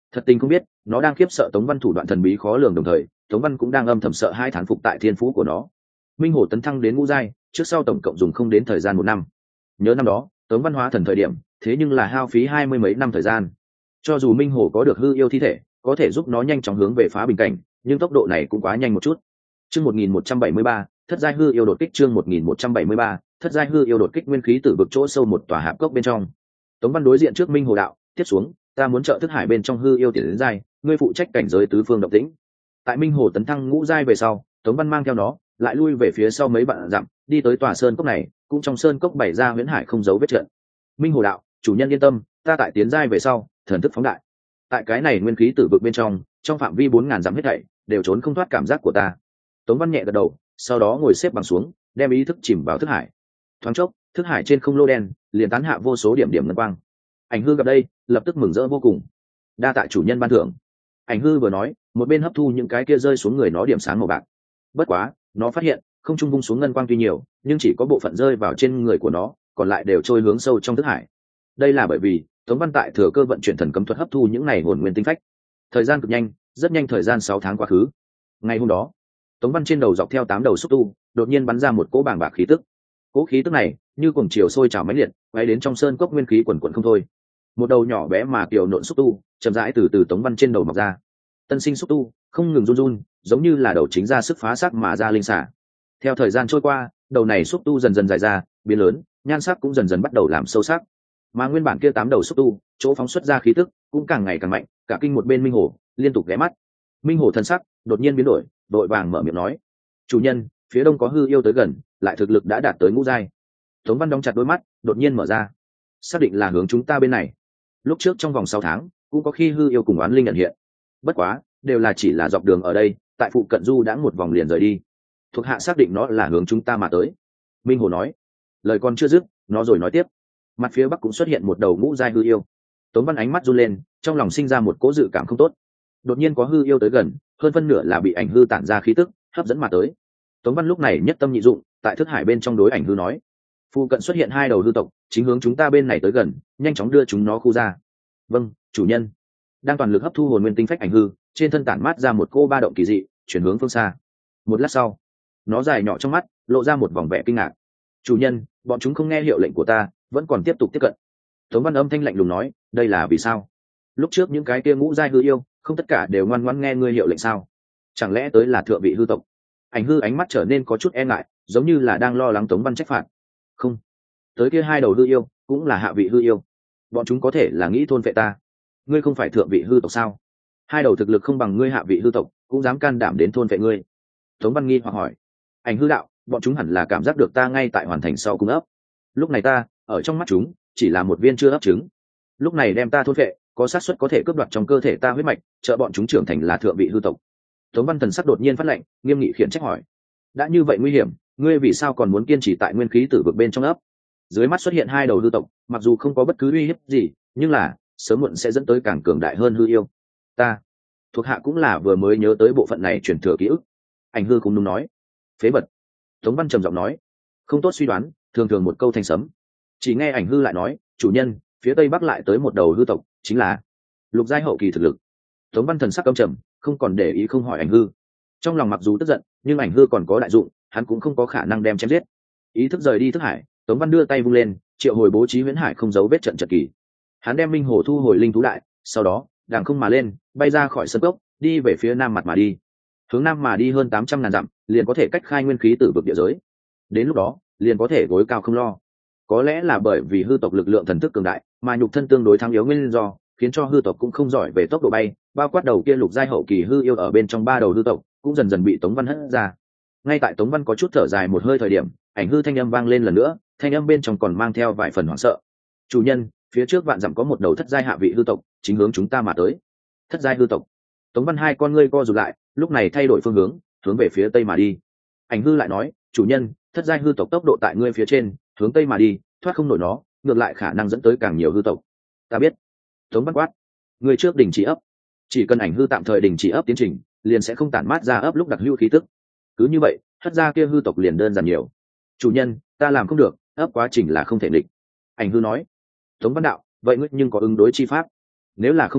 Thật tình không biết nó đang khiếp sợ Tống Văn thủ đoạn thần bí khó lường, đồng thời Tống Văn cũng đang âm thầm sợ hai thán phục tại thiên phú của nó. Minh Hổ tấn thăng đến ngũ giai trước sau tổng cộng dùng không đến thời gian 1 năm. Nhớ năm đó Tống Văn hóa thần thời điểm thế nhưng là hao phí 20 mấy năm thời gian. Cho dù Minh Hổ có được hư yêu thi thể có thể giúp nó nhanh chóng hướng về phá bình cảnh, nhưng tốc độ này cũng quá nhanh một chút. Chương 1173, thất giai hư yêu đột kích. Chương 1173, thất giai hư yêu đột kích. Nguyên khí từ vực chỗ sâu một tòa hạp cốc bên trong, Tống Văn đối diện trước Minh Hồ đạo, tiếp xuống ta muốn trợ thức hải bên trong hư yêu tiền đến giai, ngươi phụ trách cảnh giới tứ phương động tĩnh. Tại Minh Hồ tấn thăng ngũ giai về sau, Tống Văn mang theo nó lại lui về phía sau mấy vạn dặm, đi tới tòa sơn cốc này, cũng trong sơn cốc bày ra huyễn hải không dấu vết trận. Minh Hồ đạo, chủ nhân yên tâm, ta tại tiến giai về sau thần thức phóng đại, tại cái này nguyên khí tử vực bên trong phạm vi 4000 dặm hết thảy đều trốn không thoát cảm giác của ta. Tống Văn nhẹ gật đầu, sau đó ngồi xếp bằng xuống, đem ý thức chìm vào thức hải. Thoáng chốc, thức hải trên không lô đen liền tán hạ vô số điểm điểm ngân quang. Ảnh hư gặp đây lập tức mừng rỡ vô cùng, đa tạ chủ nhân ban thưởng. Ảnh hư vừa nói một bên hấp thu những cái kia rơi xuống người nó điểm sáng màu bạc. Bất quá nó phát hiện không trung vung xuống ngân quang tuy nhiều, nhưng chỉ có bộ phận rơi vào trên người của nó, còn lại đều trôi hướng sâu trong thức hải. Đây là bởi vì Tống Văn tại thừa cơ vận chuyển thần cấm thuật hấp thu những này hồn nguyên tinh phách. Thời gian cực nhanh, rất nhanh, thời gian 6 tháng quá khứ. Ngày hôm đó, Tống Văn trên đầu dọc theo 8 đầu xúc tu đột nhiên bắn ra một cỗ bàng bạc khí tức. Cỗ khí tức này như cuồng chiều sôi trào mãnh liệt, quay đến trong sơn cốc nguyên khí quần quần không thôi. Một đầu nhỏ bé mà kiều nộn xúc tu chậm rãi từ Tống Văn trên đầu mọc ra. Tân sinh xúc tu không ngừng run run, giống như là đầu chính ra sức phá xác mà ra linh xả. Theo thời gian trôi qua, đầu này xúc tu dần dần dài ra, biến lớn, nhan sắc cũng dần dần bắt đầu làm sâu sắc. Mà nguyên bản kia 8 đầu xúc tu chỗ phóng xuất ra khí tức cũng càng ngày càng mạnh, cả kinh một bên Minh Hổ liên tục ghé mắt. Minh Hổ thân sắc đột nhiên biến đổi, đội vàng mở miệng nói, chủ nhân, phía đông có hư yêu tới gần, lại thực lực đã đạt tới ngũ giai. Tống Văn đóng chặt đôi mắt đột nhiên mở ra, xác định là hướng chúng ta bên này. Lúc trước trong vòng 6 tháng cũng có khi hư yêu cùng oán linh nhận hiện, bất quá đều là chỉ là dọc đường ở đây, tại phụ cận du đã một vòng liền rời đi. Thuộc hạ xác định nó là hướng chúng ta mà tới. Minh Hồ nói. Lời còn chưa dứt, nó rồi nói tiếp, mặt phía bắc cũng xuất hiện một đầu ngũ giai hư yêu. Tống Văn ánh mắt run lên, trong lòng sinh ra một cố dự cảm không tốt. Đột nhiên có hư yêu tới gần, hơn phân nửa là bị ảnh hư tản ra khí tức hấp dẫn mà tới. Tống Văn lúc này nhất tâm nhị dụng, tại thức hải bên trong đối ảnh hư nói, phụ cận xuất hiện 2 đầu hư tộc, chính hướng chúng ta bên này tới gần, nhanh chóng đưa chúng nó khu ra. Vâng, chủ nhân. Đang toàn lực hấp thu hồn nguyên tinh phách ảnh hư, trên thân tản mát ra một cô ba động kỳ dị, chuyển hướng phương xa. Một lát sau, nó dài nhỏ trong mắt lộ ra một vòng vẻ kinh ngạc. Chủ nhân, bọn chúng không nghe hiệu lệnh của ta, vẫn còn tiếp tục tiếp cận. Tống Văn âm thanh lạnh lùng nói, đây là vì sao? Lúc trước những cái kia ngũ giai hư yêu không tất cả đều ngoan ngoãn nghe ngươi hiệu lệnh sao? Chẳng lẽ tới là thượng vị hư tộc? Ảnh hư ánh mắt trở nên có chút e ngại, giống như là đang lo lắng Tống Văn trách phạt. Không, tới kia 2 đầu hư yêu cũng là hạ vị hư yêu, bọn chúng có thể là nghĩ thôn vệ ta. Ngươi không phải thượng vị hư tộc sao? 2 đầu thực lực không bằng ngươi hạ vị hư tộc cũng dám can đảm đến thôn vệ ngươi. Tống Văn nghi hoặc hỏi. Ảnh hư đạo, bọn chúng hẳn là cảm giác được ta ngay tại hoàn thành sau cung ấp. Lúc này ta ở trong mắt chúng chỉ là một viên chưa ấp trứng, lúc này đem ta thôn vệ có xác suất có thể cướp đoạt trong cơ thể ta huyết mạch, trợ bọn chúng trưởng thành là thượng vị hư tộc. Tống Văn thần sắc đột nhiên phát lệnh, nghiêm nghị khiển trách hỏi, đã như vậy nguy hiểm, ngươi vì sao còn muốn kiên trì tại nguyên khí tử vực bên trong ấp? Dưới mắt xuất hiện 2 đầu hư tộc, mặc dù không có bất cứ uy hiếp gì, nhưng là sớm muộn sẽ dẫn tới càng cường đại hơn hư yêu. Ta thuộc hạ cũng là vừa mới nhớ tới bộ phận này truyền thừa ký ức. Ảnh hư cũng đúng nói. Phế vật. Tống Văn trầm giọng nói, không tốt suy đoán, thường thường một câu thanh sấm. Chỉ nghe ảnh hư lại nói, chủ nhân, phía tây bắc lại tới một đầu hư tộc, chính là lục giai hậu kỳ thực lực. Tống Văn thần sắc căm trầm, không còn để ý, không hỏi ảnh hư. Trong lòng mặc dù tức giận, nhưng ảnh hư còn có đại dụng, hắn cũng không có khả năng đem chém giết. Ý thức rời đi thức hải, Tống Văn đưa tay vung lên, triệu hồi bố trí huyễn hải không dấu vết trận trận kỳ. Hắn đem Minh Hồ thu hồi linh thú đại, sau đó đàng không mà lên, bay ra khỏi sân cốc, đi về phía nam mặt mà đi. Hướng nam mà đi hơn 800.000 dặm, liền có thể cách khai nguyên khí tử vực địa giới. Đến lúc đó, liền có thể gối cao không lo. Có lẽ là bởi vì hư tộc lực lượng thần thức cường đại, mà nhục thân tương đối thắng yếu nguyên do, khiến cho hư tộc cũng không giỏi về tốc độ bay, bao quát đầu kia lục giai hậu kỳ hư yêu ở bên trong 3 đầu hư tộc, cũng dần dần bị Tống Văn hất ra. Ngay tại Tống Văn có chút thở dài một hơi thời điểm, ảnh hư thanh âm vang lên lần nữa, thanh âm bên trong còn mang theo vài phần hoảng sợ. Chủ nhân, phía trước vạn dặm có một đầu thất giai hạ vị hư tộc, chính hướng chúng ta mà tới. Thất giai hư tộc. Tống Văn hai con ngươi co rụt lại, lúc này thay đổi phương hướng, hướng về phía tây mà đi. Ảnh hư lại nói, chủ nhân, thất giai hư tộc tốc độ tại ngươi phía trên, hướng tây mà đi, thoát không nổi nó, ngược lại khả năng dẫn tới càng nhiều hư tộc. Ta biết. Tống Văn quát, ngươi trước đình chỉ ấp. Chỉ cần ảnh hư tạm thời đình chỉ ấp tiến trình, liền sẽ không tản mát ra ấp lúc đặc hữu khí tức. Cứ như vậy, thất gia kia hư tộc liền đơn giản nhiều. Chủ nhân, ta làm không được, ấp quá trình là không thể định. Ảnh hư nói. Tống Văn đạo, vậy ngươi nhưng có ứng đối chi pháp? Nếu là không có,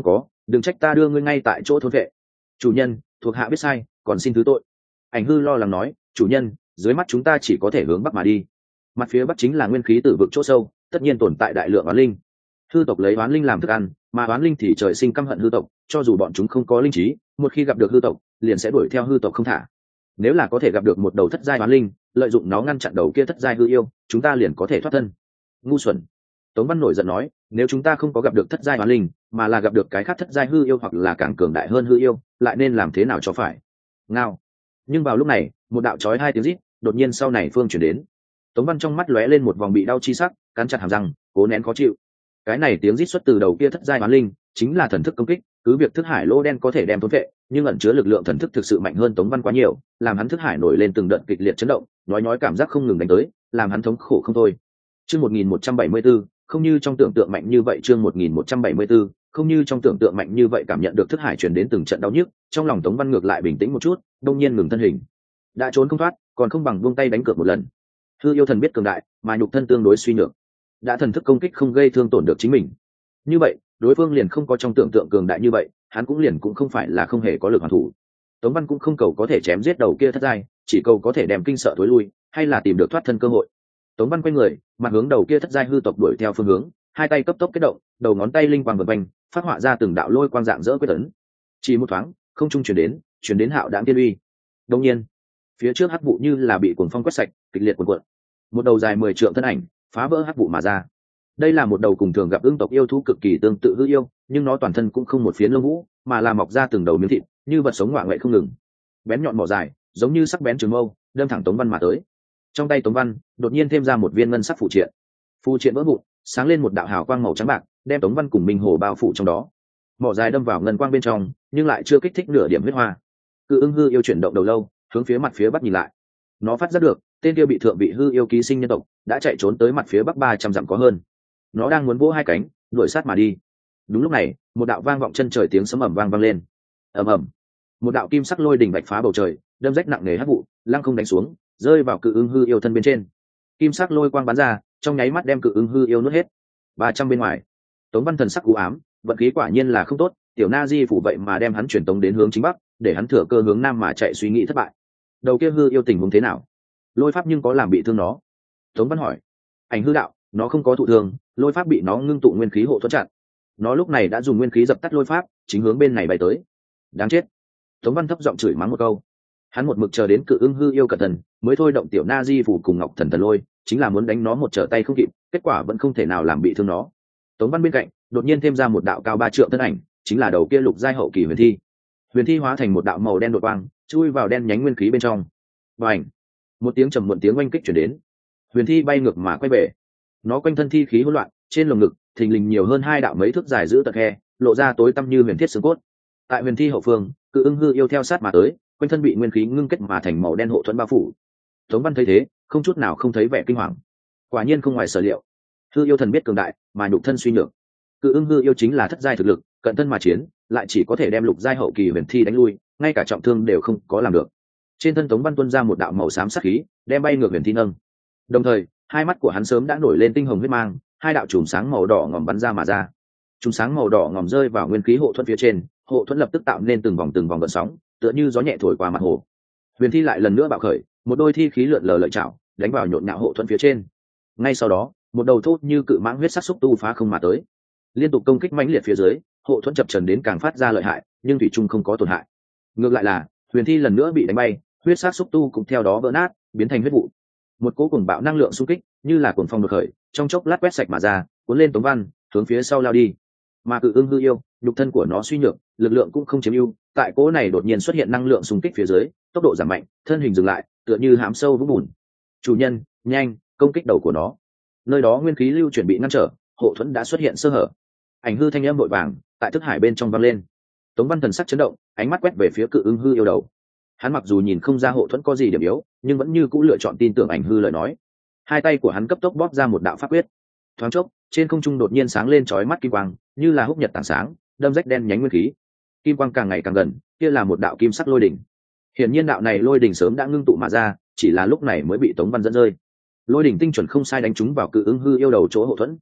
đừng trách ta đưa ngươi ngay tại chỗ thôn vệ. Chủ nhân, thuộc hạ biết sai, còn xin thứ tội. Ảnh hư lo lắng nói, chủ nhân, dưới mắt chúng ta chỉ có thể hướng bắc mà đi. Mặt phía bắc chính là nguyên khí tử vực chỗ sâu, tất nhiên tồn tại đại lượng oán linh. Hư tộc lấy oán linh làm thức ăn, mà oán linh thì trời sinh căm hận hư tộc, cho dù bọn chúng không có linh trí, một khi gặp được hư tộc liền sẽ đuổi theo hư tộc không thả. Nếu là có thể gặp được một đầu thất giai oán linh, lợi dụng nó ngăn chặn đầu kia thất giai hư yêu, chúng ta liền có thể thoát thân. Ngu xuẩn. Tống Văn nổi giận nói, nếu chúng ta không có gặp được thất giai oán linh, mà là gặp được cái khác thất giai hư yêu hoặc là càng cường đại hơn hư yêu, lại nên làm thế nào cho phải? Ngao. Nhưng vào lúc này, một đạo chói hai tiếng rít đột nhiên sau này phương chuyển đến. Tống Văn trong mắt lóe lên một vòng bị đau chi sắc, cắn chặt hàm răng, cố nén khó chịu. Cái này tiếng rít xuất từ đầu kia thất giai oán linh, chính là thần thức công kích, cứ việc thức hải lỗ đen có thể đem thốn vệ, nhưng ẩn chứa lực lượng thần thức thực sự mạnh hơn Tống Văn quá nhiều, làm hắn thức hải nổi lên từng đợt kịch liệt chấn động, nói cảm giác không ngừng đánh tới, làm hắn thống khổ không thôi. Chương 1174, không như trong tưởng tượng mạnh như vậy. Chương 1174, không như trong tưởng tượng mạnh như vậy. Cảm nhận được thức hải truyền đến từng trận đau nhức, trong lòng Tống Văn ngược lại bình tĩnh một chút, đông nhiên ngừng thân hình. Đã trốn không thoát, còn không bằng buông tay đánh cược một lần. Hư yêu thần biết cường đại, mà nhục thân tương đối suy nhược, đã thần thức công kích không gây thương tổn được chính mình, như vậy đối phương liền không có trong tưởng tượng cường đại như vậy, hắn cũng không phải là không hề có lực hoàn thủ. Tống Văn cũng không cầu có thể chém giết đầu kia thất giai, chỉ cầu có thể đem kinh sợ tối lui, hay là tìm được thoát thân cơ hội. Tống Văn quay người, mặt hướng đầu kia thất giai hư tộc đuổi theo phương hướng, hai tay cấp tốc kết động, đầu ngón tay linh quang vần quanh, phát họa ra từng đạo lôi quang dạng dỡ quyết tấn. Chỉ một thoáng, không trung truyền đến hạo đãng tiên uy. Đột nhiên, phía trước hắc vụ như là bị cuồng phong quét sạch, kịch liệt cuồn cuộn. Một đầu dài 10 trượng thân ảnh phá vỡ hắc vụ mà ra. Đây là một đầu cùng thường gặp ương tộc yêu thú cực kỳ tương tự hư yêu, nhưng nó toàn thân cũng không một phiến lông vũ, mà là mọc ra từng đầu miếng thịt, như vật sống ngoạ ngoại không ngừng. Bén nhọn mỏ dài, giống như sắc bén trường mâu, đâm thẳng Tống Văn mà tới. Trong tay Tống Văn đột nhiên thêm ra một viên ngân sắc phù triện. Phù triện vỡ vụn, sáng lên một đạo hào quang màu trắng bạc, đem Tống Văn cùng Minh Hồ bao phủ trong đó. Mỏ dài đâm vào ngân quang bên trong, nhưng lại chưa kích thích nửa điểm huyết hoa. Cự ưng hư yêu chuyển động đầu lâu, hướng phía mặt phía bắc nhìn lại. Nó phát giác được, tên kia bị thượng vị hư yêu ký sinh nhân tộc đã chạy trốn tới mặt phía bắc 300 dặm có hơn. Nó đang muốn vỗ hai cánh, đuổi sát mà đi. Đúng lúc này, một đạo vang vọng chân trời tiếng sấm ầm vang lên. Ầm ầm. Một đạo kim sắc lôi đỉnh bạch phá bầu trời, đâm rách nặng nề hắc vụ, lăng không đánh xuống, rơi vào cự ưng hư yêu thân bên trên. Kim sắc lôi quang bắn ra, trong nháy mắt đem cự ưng hư yêu nuốt hết. 300 bên ngoài, Tống Văn thần sắc u ám, vận khí quả nhiên là không tốt, tiểu na di phủ vậy mà đem hắn chuyển tống đến hướng chính bắc, để hắn thừa cơ hướng nam mà chạy, suy nghĩ thất bại. Đầu kia hư yêu tình huống thế nào? Lôi pháp nhưng có làm bị thương nó? Tống Văn hỏi. Ảnh hư đạo, nó không có thụ thương, lôi pháp bị nó ngưng tụ nguyên khí hộ thuẫn chặn. Nó lúc này đã dùng nguyên khí dập tắt lôi pháp, chính hướng bên này bay tới. Đáng chết. Tống Văn thấp giọng chửi mắng một câu. Hắn một mực chờ đến cự ưng hư yêu cẩn thận mới thôi động tiểu na di phủ cùng ngọc thần thần lôi, chính là muốn đánh nó một trở tay không kịp, kết quả vẫn không thể nào làm bị thương nó. Tống Văn bên cạnh đột nhiên thêm ra một đạo cao 3 trượng thân ảnh, chính là đầu kia lục giai hậu kỳ huyền thi. Huyền thi hóa thành một đạo màu đen đột quang, chui vào đen nhánh nguyên khí bên trong. Bành! Một tiếng trầm muộn tiếng oanh kích chuyển đến. Huyền thi bay ngược mà quay về. Nó quanh thân thi khí hỗn loạn, trên lồng ngực thình lình nhiều hơn 2 đạo mấy thước dài giữ tật khe, lộ ra tối tăm như huyền thiết xương cốt. Tại huyền thi hậu phương, cự ưng hư yêu theo sát mà tới, quanh thân bị nguyên khí ngưng kết mà thành màu đen hộ thuẫn bao phủ. Tống Văn thấy thế, không chút nào không thấy vẻ kinh hoàng. Quả nhiên không ngoài sở liệu, hư yêu thần biết cường đại, mà nhục thân suy nhược. Cự ưng hư yêu chính là thất giai thực lực, cận thân mà chiến, lại chỉ có thể đem lục giai hậu kỳ huyền thi đánh lui, ngay cả trọng thương đều không có làm được. Trên thân Tống Văn tuôn ra một đạo màu xám sắc khí, đem bay ngược huyền thi nâng. Đồng thời, hai mắt của hắn sớm đã nổi lên tinh hồng huyết mang, 2 đạo chùm sáng màu đỏ ngòm bắn ra mà ra. Chùm sáng màu đỏ ngòm rơi vào nguyên khí hộ thuẫn phía trên, hộ thuẫn lập tức tạo nên từng vòng gợn sóng, tựa như gió nhẹ thổi qua mặt hồ. Huyền thi lại lần nữa bạo khởi, một đôi thi khí lượn lờ lợi chảo, đánh vào nhộn nhạo hộ thuẫn phía trên. Ngay sau đó, một đầu thốt như cự mãng huyết sắc xúc tu phá không mà tới, liên tục công kích mãnh liệt phía dưới, hộ thuẫn chập trần đến càng phát ra lợi hại, nhưng thủy chung không có tổn hại. Ngược lại là huyền thi lần nữa bị đánh bay, huyết sắc xúc tu cũng theo đó vỡ nát, biến thành huyết vụ. Một cỗ cuồng bạo năng lượng xung kích, như là cuồng phong đột khởi, trong chốc lát quét sạch mà ra, cuốn lên Tống Văn, hướng phía sau lao đi. Mà cự ưng hư yêu, nhục thân của nó suy nhược, lực lượng cũng không chiếm ưu, tại cỗ này đột nhiên xuất hiện năng lượng xung kích phía dưới, tốc độ giảm mạnh, thân hình dừng lại, tựa như hãm sâu vũng bùn. Chủ nhân, nhanh, công kích đầu của nó. Nơi đó nguyên khí lưu chuyển bị ngăn trở, hộ thuẫn đã xuất hiện sơ hở. Ảnh hư thanh âm vội vàng tại thức hải bên trong vang lên. Tống Văn thần sắc chấn động, ánh mắt quét về phía cự ưng hư yêu đầu. Hắn mặc dù nhìn không ra hộ thuẫn có gì điểm yếu, nhưng vẫn như cũ lựa chọn tin tưởng ảnh hư lời nói. Hai tay của hắn cấp tốc bóp ra một đạo pháp quyết. Thoáng chốc, trên không trung đột nhiên sáng lên chói mắt kim quang, như là húc nhật tảng sáng, đâm rách đen nhánh nguyên khí. Kim quang càng ngày càng gần, kia là một đạo kim sắc lôi đỉnh. Hiển nhiên đạo này lôi đỉnh sớm đã ngưng tụ mà ra, chỉ là lúc này mới bị Tống Văn dẫn rơi. Lôi đỉnh tinh chuẩn không sai đánh trúng vào cự ưng hư yêu đầu chỗ hộ thuẫn.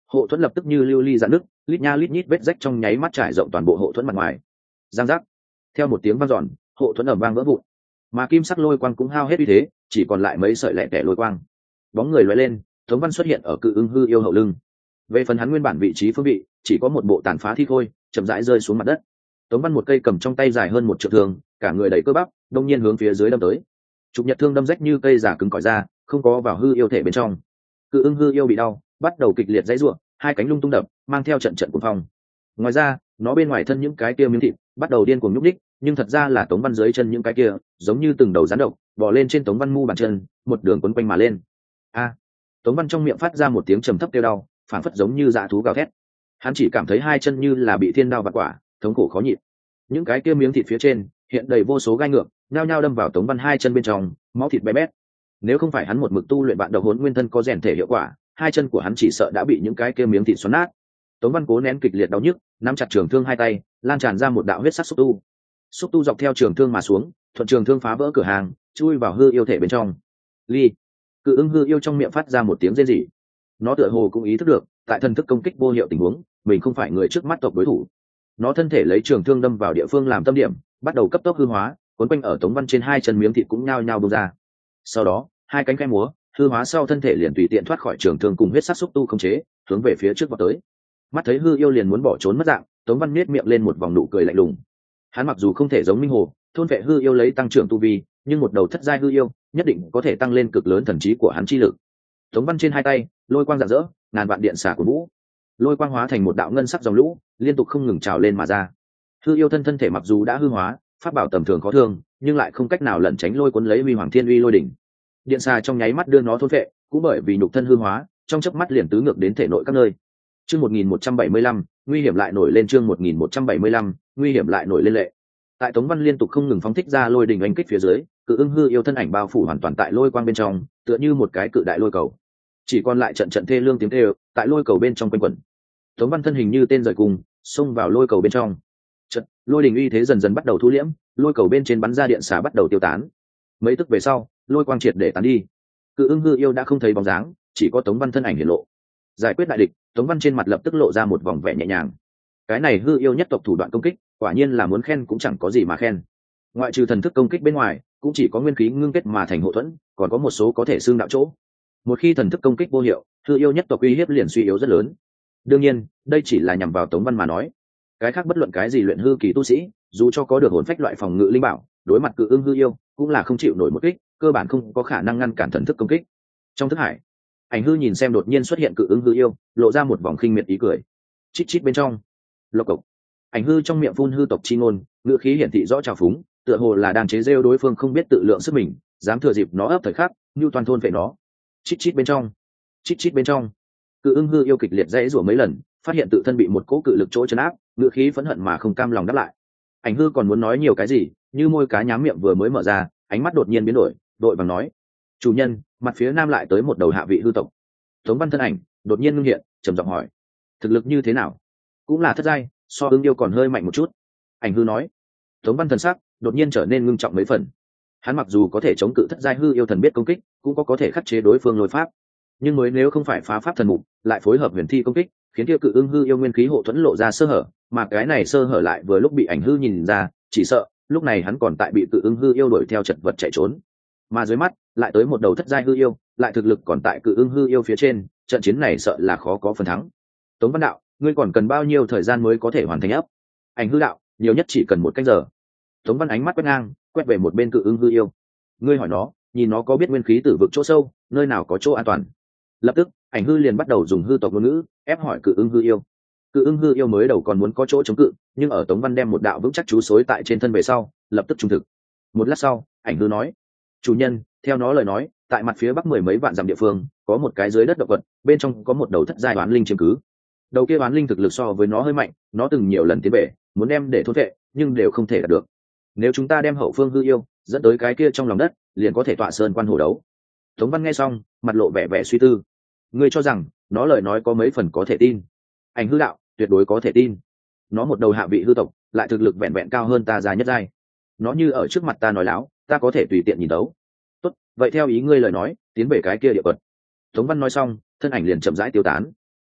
Hộ thuẫn lập tức như lưu ly dạn nước, lít nha lít nhít vết rách trong nháy mắt trải rộng toàn bộ hộ thuẫn mặt ngoài. Giang giác. Theo một tiếng vang dọn, hộ thuẫn ầm vang vỡ vụn, mà kim sắc lôi quang cũng hao hết uy thế, chỉ còn lại mấy sợi lẻ tẻ lôi quang. Bóng người lóe lên, Tống Văn xuất hiện ở Cự Ưng hư yêu hậu lưng. Về phần hắn nguyên bản vị trí phương vị, chỉ có một bộ tàn phá thi khôi, chậm rãi rơi xuống mặt đất. Tống Văn một cây cầm trong tay dài hơn một trượng thương, cả người đầy cơ bắp, đông nhiên hướng phía dưới đâm tới. Trục nhật thương đâm rách như cây giả cứng cỏi ra, không có vào hư yêu thể bên trong. Cự Ưng hư yêu bị đau, bắt đầu kịch liệt giãy giụa, hai cánh lung tung đập, mang theo trận trận cuồng phong. Ngoài ra, nó bên ngoài thân những cái kia miếng thịt bắt đầu điên cuồng nhúc nhích, nhưng thật ra là Tống Văn dưới chân những cái kia, giống như từng đầu rắn độc, bò lên trên Tống Văn mu bàn chân, một đường quấn quanh mà lên. A! Tống Văn trong miệng phát ra một tiếng trầm thấp kêu đau, phản phất giống như dã thú gào thét. Hắn chỉ cảm thấy hai chân như là bị thiên đao vặt quả, thống khổ khó nhịn. Những cái kia miếng thịt phía trên hiện đầy vô số gai ngược, nhao nhao đâm vào Tống Văn hai chân bên trong, máu thịt bé bét. Nếu không phải hắn một mực tu luyện vạn độc hồn nguyên thân có rèn thể hiệu quả, hai chân của hắn chỉ sợ đã bị những cái kia miếng thịt xoắn nát. Tống Văn cố nén kịch liệt đau nhức, nắm chặt trường thương hai tay, lan tràn ra một đạo huyết sắc xúc tu. Xúc tu dọc theo trường thương mà xuống, thuận trường thương phá vỡ cửa hàng, chui vào hư yêu thể bên trong. Ly. Cự Ưng hư yêu trong miệng phát ra một tiếng rên rỉ. Nó tựa hồ cũng ý thức được, tại thần thức công kích vô hiệu tình huống, mình không phải người trước mắt tộc đối thủ. Nó thân thể lấy trường thương đâm vào địa phương làm tâm điểm, bắt đầu cấp tốc hư hóa, cuốn quanh ở Tống Văn trên hai chân miếng thịt cũng nhao nhao bung ra. Sau đó, hai cánh khẽ múa, hư hóa sau thân thể liền tùy tiện thoát khỏi trường thương cùng huyết sắc xúc tu khống chế, hướng về phía trước vọt tới. Mắt thấy hư yêu liền muốn bỏ trốn mất dạng, Tống Văn nhếch miệng lên một vòng nụ cười lạnh lùng. Hắn mặc dù không thể giống Minh Hồ, thôn vệ hư yêu lấy tăng trưởng tu vi, nhưng một đầu thất giai hư yêu, nhất định có thể tăng lên cực lớn thần trí của hắn chi lực. Tống Văn trên hai tay, lôi quang rạng rỡ, ngàn vạn điện xả của vũ, lôi quang hóa thành một đạo ngân sắc dòng lũ, liên tục không ngừng trào lên mà ra. Hư yêu thân thể mặc dù đã hư hóa, pháp bảo tầm thường khó thương, nhưng lại không cách nào lẩn tránh lôi cuốn lấy uy hoàng thiên uy lôi đỉnh. Điện xà trong nháy mắt đưa nó thôn vệ, cũng bởi vì nhục thân hư hóa, trong chớp mắt liền tứ ngược đến thể nội các nơi. Chương 1175, nguy hiểm lại nổi lên. Chương 1175, nguy hiểm lại nổi lên lệ. Tại Tống Văn liên tục không ngừng phóng thích ra lôi đình oanh kích phía dưới, Cự Ưng hư yêu thân ảnh bao phủ hoàn toàn tại lôi quang bên trong, tựa như một cái cự đại lôi cầu. Chỉ còn lại trận trận thê lương tiếng kêu tại lôi cầu bên trong quanh quẩn. Tống Văn thân hình như tên rời cùng, xông vào lôi cầu bên trong. Trận lôi đình uy thế dần dần bắt đầu thu liễm, lôi cầu bên trên bắn ra điện xả bắt đầu tiêu tán. Mấy tức về sau, lôi quang triệt để tán đi. Cự Ưng hư yêu đã không thấy bóng dáng, chỉ có Tống Văn thân ảnh hiển lộ. Giải quyết đại địch, Tống Văn trên mặt lập tức lộ ra một vòng vẻ nhẹ nhàng. Cái này hư yêu nhất tộc thủ đoạn công kích, quả nhiên là muốn khen cũng chẳng có gì mà khen. Ngoại trừ thần thức công kích bên ngoài, cũng chỉ có nguyên khí ngưng kết mà thành hộ thuẫn, còn có một số có thể xương đạo chỗ. Một khi thần thức công kích vô hiệu, hư yêu nhất tộc uy hiếp liền suy yếu rất lớn. Đương nhiên, đây chỉ là nhằm vào Tống Văn mà nói. Cái khác bất luận cái gì luyện hư kỳ tu sĩ, dù cho có được hồn phách loại phòng ngự linh bảo, đối mặt Cự Ưng hư yêu, cũng là không chịu nổi một kích, cơ bản không có khả năng ngăn cản thần thức công kích. Trong thức hải, Ảnh Hư nhìn xem đột nhiên xuất hiện Cự Ưng hư yêu, lộ ra một vòng khinh miệt ý cười. Chít chít bên trong, lộc cộc. Ảnh Hư trong miệng phun hư tộc chi ngôn, ngữ khí hiển thị rõ trào phúng, tựa hồ là đang chế giễu đối phương không biết tự lượng sức mình, dám thừa dịp nó ấp thời khắc, như toàn thôn vệ nó. Chít chít bên trong, chít chít bên trong. Cự Ưng hư yêu kịch liệt dãy rủa mấy lần, phát hiện tự thân bị một cỗ cự lực chỗ chấn áp, ngữ khí phẫn hận mà không cam lòng đáp lại. Ảnh Hư còn muốn nói nhiều cái gì, như môi cá nhám miệng vừa mới mở ra, ánh mắt đột nhiên biến đổi, đội vàng nói: "Chủ nhân, mặt phía nam lại tới một đầu hạ vị hư tộc." Tống Văn thân ảnh đột nhiên ngưng hiện, trầm giọng hỏi: "Thực lực như thế nào?" "Cũng là thất giai, so Ưng yêu còn hơi mạnh một chút." Ảnh Hư nói. Tống Văn thần sắc đột nhiên trở nên ngưng trọng mấy phần. Hắn mặc dù có thể chống cự thất giai hư yêu thần biết công kích, cũng có thể khắc chế đối phương lôi pháp, nhưng mới nếu không phải phá pháp thần mục, lại phối hợp huyền thi công kích, khiến kia Cự Ưng hư yêu nguyên khí hộ thuẫn lộ ra sơ hở, mà cái này sơ hở lại vừa lúc bị Ảnh Hư nhìn ra, chỉ sợ lúc này hắn còn tại bị Cự Ưng hư yêu đuổi theo chật vật chạy trốn. Mà dưới mắt lại tới một đầu thất giai hư yêu, lại thực lực còn tại Cự Ưng hư yêu phía trên, trận chiến này sợ là khó có phần thắng. Tống Văn đạo, ngươi còn cần bao nhiêu thời gian mới có thể hoàn thành ấp? Ảnh Hư đạo, nhiều nhất chỉ cần 1 canh giờ. Tống Văn ánh mắt quét ngang, quét về một bên Cự Ưng hư yêu. Ngươi hỏi nó, nhìn nó có biết nguyên khí tử vực chỗ sâu, nơi nào có chỗ an toàn. Lập tức, Ảnh Hư liền bắt đầu dùng hư tộc ngôn ngữ ép hỏi Cự Ưng hư yêu. Cự Ưng hư yêu mới đầu còn muốn có chỗ chống cự, nhưng ở Tống Văn đem một đạo vững chắc chú xối tại trên thân về sau, lập tức trung thực. Một lát sau, Ảnh Hư nói: "Chủ nhân, theo nó lời nói, tại mặt phía bắc 10 mấy vạn dặm địa phương, có một cái dưới đất động vật, bên trong có một đầu thất giai oán linh chiếm cứ. Đầu kia oán linh thực lực so với nó hơi mạnh, nó từng nhiều lần tiến về, muốn đem để thôn vệ, nhưng đều không thể đạt được. Nếu chúng ta đem hậu phương hư yêu dẫn tới cái kia trong lòng đất, liền có thể tọa sơn quan hổ đấu." Tống Văn nghe xong, mặt lộ vẻ vẻ suy tư. Ngươi cho rằng nó lời nói có mấy phần có thể tin? Ảnh Hư đạo, tuyệt đối có thể tin. Nó một đầu hạ vị hư tộc, lại thực lực vẹn vẹn cao hơn ta già nhất giai. Nó như ở trước mặt ta nói láo, ta có thể tùy tiện nhìn đấu. Tốt, vậy theo ý ngươi lời nói, tiến về cái kia địa quật. Tống Văn nói xong, thân ảnh liền chậm rãi tiêu tán.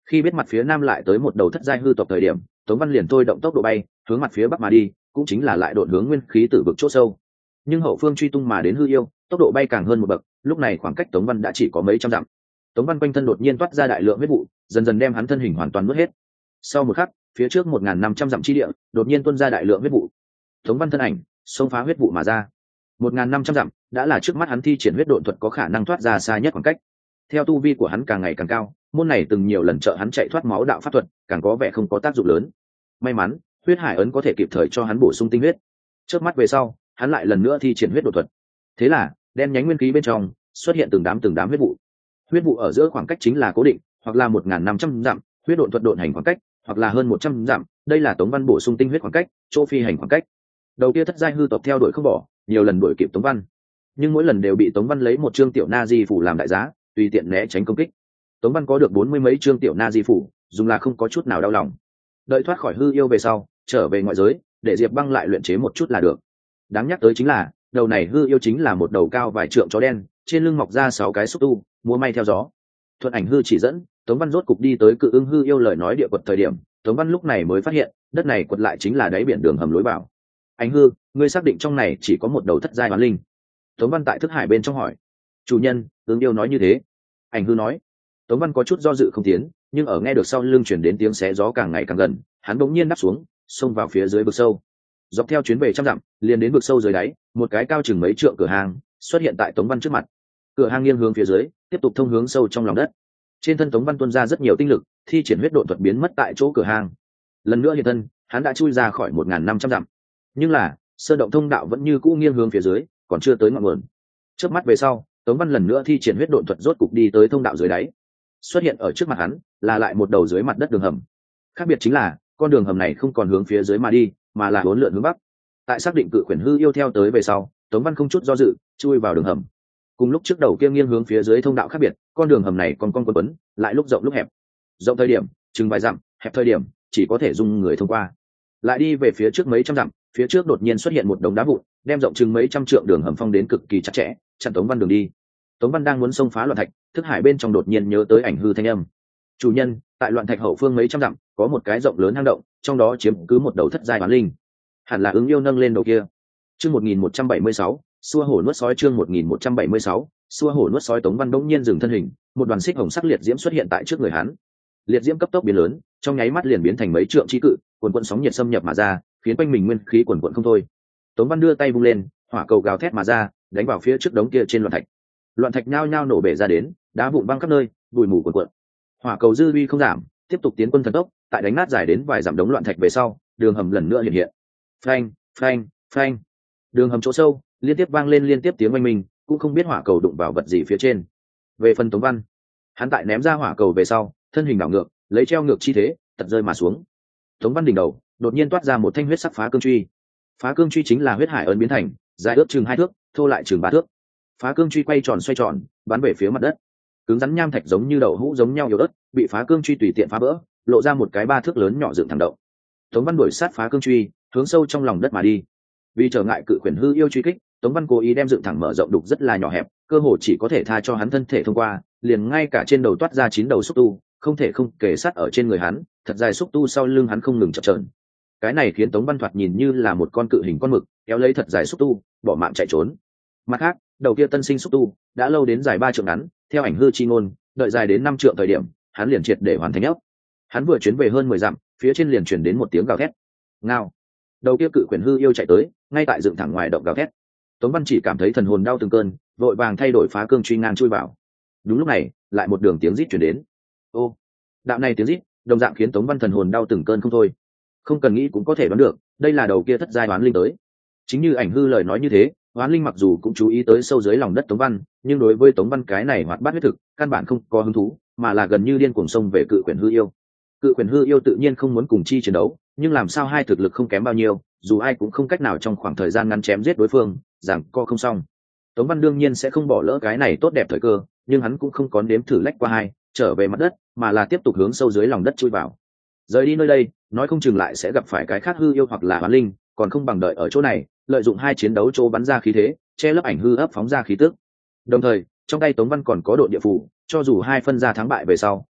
Khi biết mặt phía nam lại tới một đầu thất giai hư tộc thời điểm, Tống Văn liền thôi động tốc độ bay hướng mặt phía bắc mà đi, cũng chính là lại độn hướng nguyên khí tử vực chỗ sâu. Nhưng hậu phương truy tung mà đến hư yêu, tốc độ bay càng hơn một bậc, lúc này khoảng cách Tống Văn đã chỉ có mấy trăm dặm. Tống Văn quanh thân đột nhiên toát ra đại lượng huyết vụ, dần dần đem hắn thân hình hoàn toàn nuốt hết. Sau một khắc, phía trước 1.500 dặm chi địa, đột nhiên tuôn ra đại lượng huyết vụ. Tống Văn thân ảnh xông phá huyết vụ mà ra. 1.500 dặm đã là trước mắt hắn thi triển huyết độn thuật có khả năng thoát ra xa nhất khoảng cách. Theo tu vi của hắn càng ngày càng cao, môn này từng nhiều lần trợ hắn chạy thoát máu đạo pháp thuật, càng có vẻ không có tác dụng lớn. May mắn, huyết hải ấn có thể kịp thời cho hắn bổ sung tinh huyết. Trước mắt về sau, hắn lại lần nữa thi triển huyết độn thuật. Thế là, đen nhánh nguyên khí bên trong xuất hiện từng đám huyết vụ. Huyết vụ ở giữa khoảng cách chính là cố định, hoặc là 1.500 dặm, huyết độn thuật độn hành khoảng cách, hoặc là hơn 100 dặm, đây là Tống Văn bổ sung tinh huyết khoảng cách, chỗ phi hành khoảng cách. Đầu kia thất giai hư tộc theo đuổi không bỏ, nhiều lần đuổi kịp Tống Văn, nhưng mỗi lần đều bị Tống Văn lấy một chương tiểu na di phủ làm đại giá, tùy tiện né tránh công kích. Tống Văn có được 40 mấy chương tiểu na di phủ, dùng là không có chút nào đau lòng. Đợi thoát khỏi hư yêu về sau, trở về ngoại giới, để Diệp Băng lại luyện chế một chút là được. Đáng nhắc tới chính là, đầu này hư yêu chính là một đầu cao vài trượng chó đen, trên lưng mọc ra 6 cái xúc tu, múa may theo gió. Thuận ảnh hư chỉ dẫn, Tống Văn rốt cục đi tới Cự Ưng hư yêu lời nói địa quật thời điểm, Tống Văn lúc này mới phát hiện, đất này quật lại chính là đáy biển đường hầm lối vào. Ảnh hư, ngươi xác định trong này chỉ có một đầu thất giai hoán linh? Tống Văn tại thức hải bên trong hỏi. Chủ nhân, Ưng yêu nói như thế. Ảnh hư nói. Tống Văn có chút do dự không tiến, nhưng ở nghe được sau lưng chuyển đến tiếng xé gió càng ngày càng gần, hắn bỗng nhiên đáp xuống, xông vào phía dưới vực sâu. Dọc theo chuyến về trăm dặm, liền đến vực sâu dưới đáy, một cái cao chừng mấy trượng cửa hàng xuất hiện tại Tống Văn trước mặt. Cửa hàng nghiêng hướng phía dưới, tiếp tục thông hướng sâu trong lòng đất. Trên thân Tống Văn tuôn ra rất nhiều tinh lực, thi triển huyết độn thuật biến mất tại chỗ cửa hàng. Lần nữa hiện thân, hắn đã chui ra khỏi 1.500 dặm. Nhưng là, sơn động thông đạo vẫn như cũ nghiêng hướng phía dưới, còn chưa tới ngọn nguồn. Chớp mắt về sau, Tống Văn lần nữa thi triển huyết độn thuật rốt cục đi tới thông đạo dưới đáy. Xuất hiện ở trước mặt hắn là lại một đầu dưới mặt đất đường hầm. Khác biệt chính là, con đường hầm này không còn hướng phía dưới mà đi, mà là uốn lượn hướng bắc. Tại xác định cự quyển hư yêu theo tới về sau, Tống Văn không chút do dự, chui vào đường hầm. Cùng lúc trước đầu kia nghiêng hướng phía dưới thông đạo khác biệt, con đường hầm này còn quấn quấn, lại lúc rộng lúc hẹp. Rộng thời điểm chừng vài dặm, hẹp thời điểm chỉ có thể dung người thông qua. Lại đi về phía trước mấy trăm dặm, phía trước đột nhiên xuất hiện một đống đá vụn, đem rộng chừng mấy trăm trượng đường hầm phong đến cực kỳ chặt chẽ, chặn Tống Văn đường đi. Tống Văn đang muốn xông phá loạn thạch, thức hải bên trong đột nhiên nhớ tới ảnh hư thanh âm. Chủ nhân, tại loạn thạch hậu phương mấy trăm dặm, có một cái rộng lớn hang động, trong đó chiếm cứ một đầu thất giai hoán linh. Hẳn là Ứng yêu nâng lên đầu kia. Chương 1176, xua hổ nuốt sói. Chương 1176, xua hổ nuốt sói. Tống Văn bỗng nhiên dừng thân hình, một đoàn xích hồng sắc liệt diễm xuất hiện tại trước người hắn. Liệt diễm cấp tốc biến lớn, trong nháy mắt liền biến thành mấy trượng chi cự, cuồn cuộn sóng nhiệt xâm nhập mà ra, khiến quanh mình nguyên khí cuồn cuộn không thôi. Tống Văn đưa tay vung lên, hỏa cầu gào thét mà ra, đánh vào phía trước đống kia trên loạn thạch. Loạn thạch nhao nhao nổ bể ra đến, đá vụn văng khắp nơi, bụi mù cuồn cuộn. Hỏa cầu dư uy không giảm, tiếp tục tiến quân thần tốc, tại đánh nát dài đến vài dặm đống loạn thạch về sau, đường hầm lần nữa hiện hiện. Phanh, phanh, phanh. Đường hầm chỗ sâu, liên tiếp vang lên liên tiếp tiếng oanh minh, cũng không biết hỏa cầu đụng vào vật gì phía trên. Về phần Tống Văn, hắn tại ném ra hỏa cầu về sau, thân hình đảo ngược, lấy treo ngược chi thế, tật rơi mà xuống. Tống Văn đỉnh đầu đột nhiên toát ra một thanh huyết sắc phá cương truy. Phá cương truy chính là huyết hải ấn biến thành, dài ước chừng 2 thước, thô lại chừng 3 thước. Phá cương truy quay tròn xoay tròn, bắn về phía mặt đất. Cứng rắn nham thạch giống như đậu hũ giống nhau yếu ớt, bị phá cương truy tùy tiện phá vỡ, lộ ra một cái 3 thước lớn nhỏ dựng thẳng động. Tống Văn đuổi sát phá cương truy, hướng sâu trong lòng đất mà đi. Vì trở ngại cự quyển hư yêu truy kích, Tống Văn cố ý đem dựng thẳng mở rộng đục rất là nhỏ hẹp, cơ hồ chỉ có thể tha cho hắn thân thể thông qua, liền ngay cả trên đầu toát ra 9 đầu xúc tu, không thể không kề sát ở trên người hắn, thật dài xúc tu sau lưng hắn không ngừng chập chờn. Cái này khiến Tống Văn thoạt nhìn như là một con cự hình con mực, kéo lấy thật dài xúc tu, bỏ mạng chạy trốn. Mặt khác, đầu kia tân sinh xúc tu đã lâu đến dài 3 trượng ngắn, theo ảnh hư chi ngôn, đợi dài đến 5 trượng thời điểm, hắn liền triệt để hoàn thành ấp. Hắn vừa chuyến về hơn 10 dặm, phía trên liền truyền đến một tiếng gào thét. Ngao. Đầu kia cự quyển hư yêu chạy tới, ngay tại dựng thẳng ngoài động gào thét. Tống Văn chỉ cảm thấy thần hồn đau từng cơn, vội vàng thay đổi phá cương truy ngang chui vào. Đúng lúc này, lại một đường tiếng rít truyền đến. Ô, đạo này tiếng rít, đồng dạng khiến Tống Văn thần hồn đau từng cơn không thôi. Không cần nghĩ cũng có thể đoán được, đây là đầu kia thất giai oán linh tới. Chính như ảnh hư lời nói như thế, oán linh mặc dù cũng chú ý tới sâu dưới lòng đất Tống Văn, nhưng đối với Tống Văn cái này hoạt bát huyết thực, căn bản không có hứng thú, mà là gần như điên cuồng xông về cự quyển hư yêu. Cự quyển hư yêu tự nhiên không muốn cùng chi chiến đấu, nhưng làm sao hai thực lực không kém bao nhiêu, dù ai cũng không cách nào trong khoảng thời gian ngắn chém giết đối phương, rằng co không xong. Tống Văn đương nhiên sẽ không bỏ lỡ cái này tốt đẹp thời cơ, nhưng hắn cũng không có nếm thử lách qua hai, trở về mặt đất, mà là tiếp tục hướng sâu dưới lòng đất chui vào. Rời đi nơi đây, nói không chừng lại sẽ gặp phải cái khác hư yêu hoặc là oán linh, còn không bằng đợi ở chỗ này, lợi dụng hai chiến đấu chỗ bắn ra khí thế, che lấp ảnh hư ấp phóng ra khí tức. Đồng thời, trong tay Tống Văn còn có độ địa phủ, cho dù hai phân ra thắng bại về sau,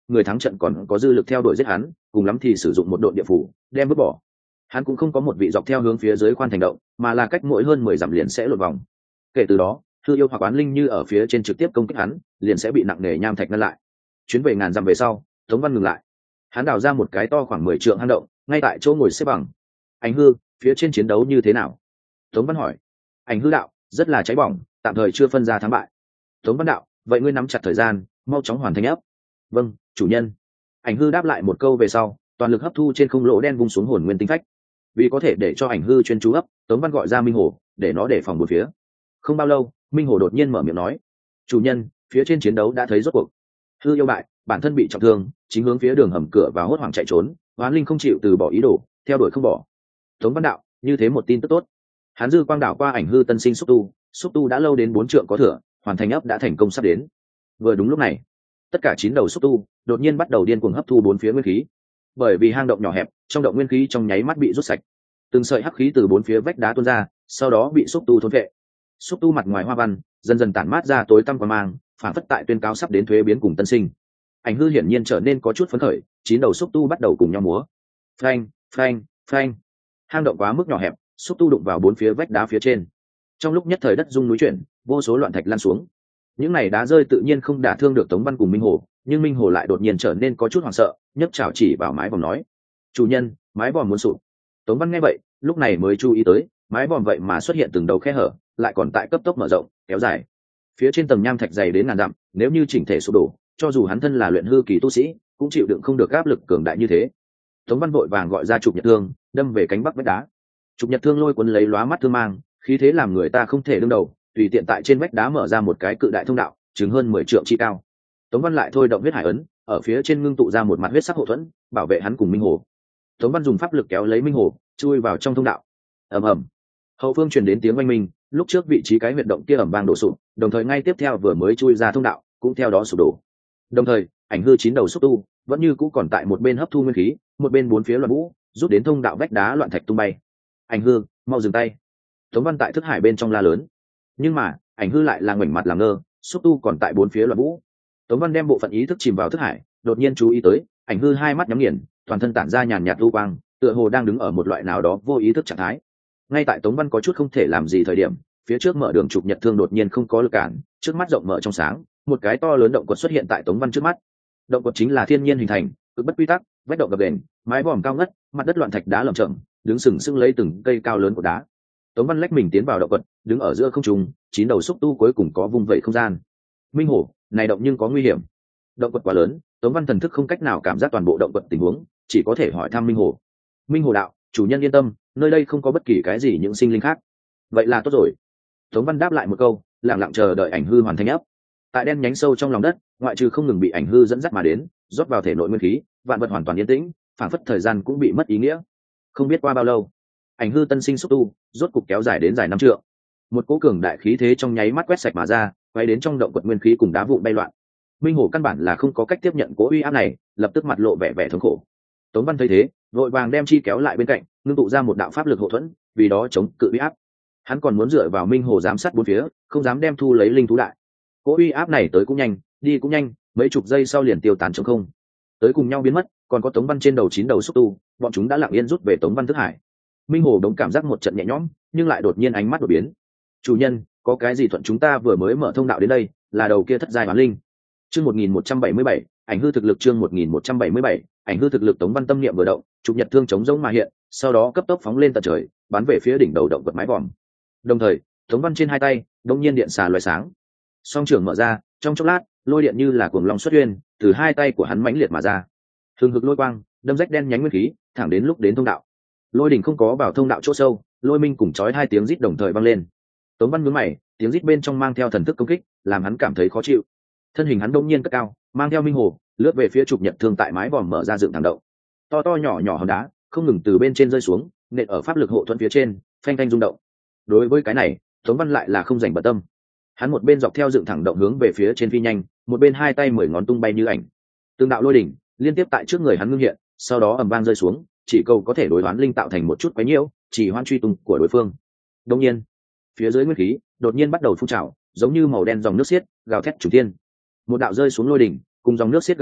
người thắng trận còn có dư lực theo đuổi giết hắn, cùng lắm thì sử dụng một độn địa phủ đem vứt bỏ. Hắn cũng không có một vị dọc theo hướng phía dưới khoan thành động, mà là cách mỗi hơn 10 dặm liền sẽ lột vòng. Kể từ đó, hư yêu hoặc oán linh như ở phía trên trực tiếp công kích hắn, liền sẽ bị nặng nề nham thạch ngăn lại. Chuyến về ngàn dặm về sau, Tống Văn ngừng lại. Hắn đào ra một cái to khoảng 10 trượng hang động, ngay tại chỗ ngồi xếp bằng. Ảnh hư, phía trên chiến đấu như thế nào? Tống Văn hỏi. Ảnh hư đạo, rất là cháy bỏng, tạm thời chưa phân ra thắng bại. Tống Văn đạo, vậy ngươi nắm chặt thời gian, mau chóng hoàn thành ấp. Vâng, chủ nhân. Ảnh hư đáp lại một câu về sau, toàn lực hấp thu trên không lỗ đen vung xuống hồn nguyên tinh phách. Vì có thể để cho ảnh hư chuyên chú ấp, Tống Văn gọi ra Minh Hồ, để nó để phòng một phía. Không bao lâu, Minh Hồ đột nhiên mở miệng nói, chủ nhân, phía trên chiến đấu đã thấy rốt cuộc. Hư yêu bại, bản thân bị trọng thương, chính hướng phía đường hầm cửa và hốt hoảng chạy trốn, oán linh không chịu từ bỏ ý đồ, theo đuổi không bỏ. Tống Văn đạo, như thế một tin tức tốt. Hắn dư quang đảo qua ảnh hư tân sinh xúc tu đã lâu đến 4 trượng có thừa, hoàn thành ấp đã thành công sắp đến. Vừa đúng lúc này, tất cả 9 đầu xúc tu đột nhiên bắt đầu điên cuồng hấp thu 4 phía nguyên khí. Bởi vì hang động nhỏ hẹp, trong động nguyên khí trong nháy mắt bị rút sạch. Từng sợi hắc khí từ 4 phía vách đá tuôn ra, sau đó bị xúc tu thôn vệ. Xúc tu mặt ngoài hoa văn dần dần tản mát ra tối tăm quang mang, phản phất tại tuyên cáo sắp đến thuế biến cùng tân sinh. Ảnh hư hiển nhiên trở nên có chút phấn khởi, 9 đầu xúc tu bắt đầu cùng nhau múa. Phanh, phanh, phanh. Hang động quá mức nhỏ hẹp, xúc tu đụng vào 4 phía vách đá phía trên. Trong lúc nhất thời đất rung núi chuyển, vô số loạn thạch lan xuống. Những này đá rơi tự nhiên không đả thương được Tống Văn cùng Minh Hồ, nhưng Minh Hồ lại đột nhiên trở nên có chút hoảng sợ, nhấc chảo chỉ vào mái vòm nói: "Chủ nhân, mái vòm muốn sụp." Tống Văn nghe vậy, lúc này mới chú ý tới, mái vòm vậy mà xuất hiện từng đầu khe hở, lại còn tại cấp tốc mở rộng, kéo dài. Phía trên tầng nham thạch dày đến ngàn dặm, nếu như chỉnh thể sụp đổ, cho dù hắn thân là luyện hư kỳ tu sĩ, cũng chịu đựng không được áp lực cường đại như thế. Tống Văn vội vàng gọi ra Trục Nhật Thương, đâm về cánh bắc vách đá. Trục Nhật Thương lôi cuốn lấy lóa mắt thương mang, khí thế làm người ta không thể đương đầu, tùy tiện tại trên vách đá mở ra một cái cự đại thông đạo, chừng hơn 10 trượng chi cao. Tống Văn lại thôi động huyết hải ấn, ở phía trên ngưng tụ ra một mặt huyết sắc hộ thuẫn, bảo vệ hắn cùng Minh Hồ. Tống Văn dùng pháp lực kéo lấy Minh Hồ, chui vào trong thông đạo. Ầm ầm. Hậu phương truyền đến tiếng oanh minh, lúc trước vị trí cái huyệt động kia ầm vang đổ sụp, đồng thời ngay tiếp theo vừa mới chui ra thông đạo, cũng theo đó sụp đổ. Đồng thời, ảnh hư 9 đầu xúc tu, vẫn như cũ còn tại một bên hấp thu nguyên khí, một bên bốn phía loạn vũ, rút đến thông đạo vách đá loạn thạch tung bay. Ảnh hư, mau dừng tay. Tống Văn tại thức hải bên trong la lớn. Nhưng mà, ảnh hư lại là ngoảnh mặt làm ngơ, xúc tu còn tại bốn phía loạn vũ. Tống Văn đem bộ phận ý thức chìm vào thức hải, đột nhiên chú ý tới, ảnh hư hai mắt nhắm nghiền, toàn thân tản ra nhàn nhạt u quang, tựa hồ đang đứng ở một loại nào đó vô ý thức trạng thái. Ngay tại Tống Văn có chút không thể làm gì thời điểm, phía trước mở đường Trục Nhật Thương đột nhiên không có lực cản, trước mắt rộng mở trong sáng, một cái to lớn động quật xuất hiện tại Tống Văn trước mắt. Động quật chính là thiên nhiên hình thành, cực bất quy tắc, vách động gập ghềnh, mái vòm cao ngất, mặt đất loạn thạch đá lởm chởm, đứng sừng sững lấy từng cây cao lớn của đá. Tống Văn lách mình tiến vào động quật, đứng ở giữa không trung, 9 đầu xúc tu cuối cùng có vung vẩy không gian. Minh Hổ, này động nhưng có nguy hiểm. Động quật quá lớn, Tống Văn thần thức không cách nào cảm giác toàn bộ động quật tình huống, chỉ có thể hỏi thăm Minh Hổ. Minh Hổ đạo, chủ nhân yên tâm, nơi đây không có bất kỳ cái gì những sinh linh khác. Vậy là tốt rồi. Tống Văn đáp lại một câu, lặng lặng chờ đợi ảnh hư hoàn thành ấp. Tại đen nhánh sâu trong lòng đất, ngoại trừ không ngừng bị ảnh hư dẫn dắt mà đến, rót vào thể nội nguyên khí, vạn vật hoàn toàn yên tĩnh, phảng phất thời gian cũng bị mất ý nghĩa. Không biết qua bao lâu, ảnh hư tân sinh xúc tu rốt cục kéo dài đến dài 5 trượng. Một cỗ cường đại khí thế trong nháy mắt quét sạch mà ra, quay đến trong động quật nguyên khí cùng đá vụn bay loạn. Minh Hổ căn bản là không có cách tiếp nhận cỗ uy áp này, lập tức mặt lộ vẻ vẻ thống khổ. Tống Văn thấy thế, vội vàng đem chi kéo lại bên cạnh, ngưng tụ ra một đạo pháp lực hộ thuẫn, vì đó chống cự uy áp. Hắn còn muốn dựa vào Minh Hổ giám sát bốn phía, không dám đem thu lấy linh thú đại. Cỗ uy áp này tới cũng nhanh, đi cũng nhanh, mấy chục giây sau liền tiêu tán trống không. Tới cùng nhau biến mất, còn có Tống Văn trên đầu 9 đầu xúc tu, bọn chúng đã lặng yên rút về Tống Văn thức hải. Minh Hổ đống cảm giác một trận nhẹ nhõm, nhưng lại đột nhiên ánh mắt đổi biến. Chủ nhân, có cái gì thuận chúng ta vừa mới mở thông đạo đến đây, là đầu kia thất giai hoán linh. Chương 1177, ảnh hư thực lực chương 1177, ảnh hư thực lực Tống Văn tâm niệm vừa động, Trục Nhật Thương chống rỗng mà hiện, sau đó cấp tốc phóng lên tận trời, bắn về phía đỉnh đầu động vật mái vòm. Đồng thời, Tống Văn trên hai tay, đột nhiên điện xà loé sáng. Song trưởng mở ra, trong chốc lát, lôi điện như là cuồng long xuất huyên, từ hai tay của hắn mãnh liệt mà ra. Hừng hực lôi quang, đâm rách đen nhánh nguyên khí, thẳng đến lúc đến thông đạo. Lôi đỉnh không có vào thông đạo chỗ sâu, lôi minh cùng chói hai tiếng rít đồng thời vang lên. Tống Văn nhướng mày, tiếng rít bên trong mang theo thần thức công kích, làm hắn cảm thấy khó chịu. Thân hình hắn đột nhiên cất cao, mang theo Minh Hồ, lướt về phía Trục Nhật Thương tại mái vòm mở ra dựng thẳng động. To to nhỏ nhỏ hòn đá, không ngừng từ bên trên rơi xuống, nện ở pháp lực hộ thuẫn phía trên, phanh phanh rung động. Đối với cái này, Tống Văn lại là không dành bận tâm. Hắn một bên dọc theo dựng thẳng động hướng về phía trên phi nhanh, một bên hai tay 10 ngón tung bay như ảnh. Từng đạo lôi đỉnh liên tiếp tại trước người hắn ngưng hiện, sau đó ầm vang rơi xuống, chỉ cầu có thể đối đoán linh tạo thành một chút quấy nhiễu, chỉ hoan truy tung của đối phương. Đương nhiên, phía dưới nguyên khí đột nhiên bắt đầu phun trào, giống như màu đen dòng nước xiết, gào thét trùng thiên. Một đạo rơi xuống lôi đỉnh, cùng dòng nước xiết gặp nhau,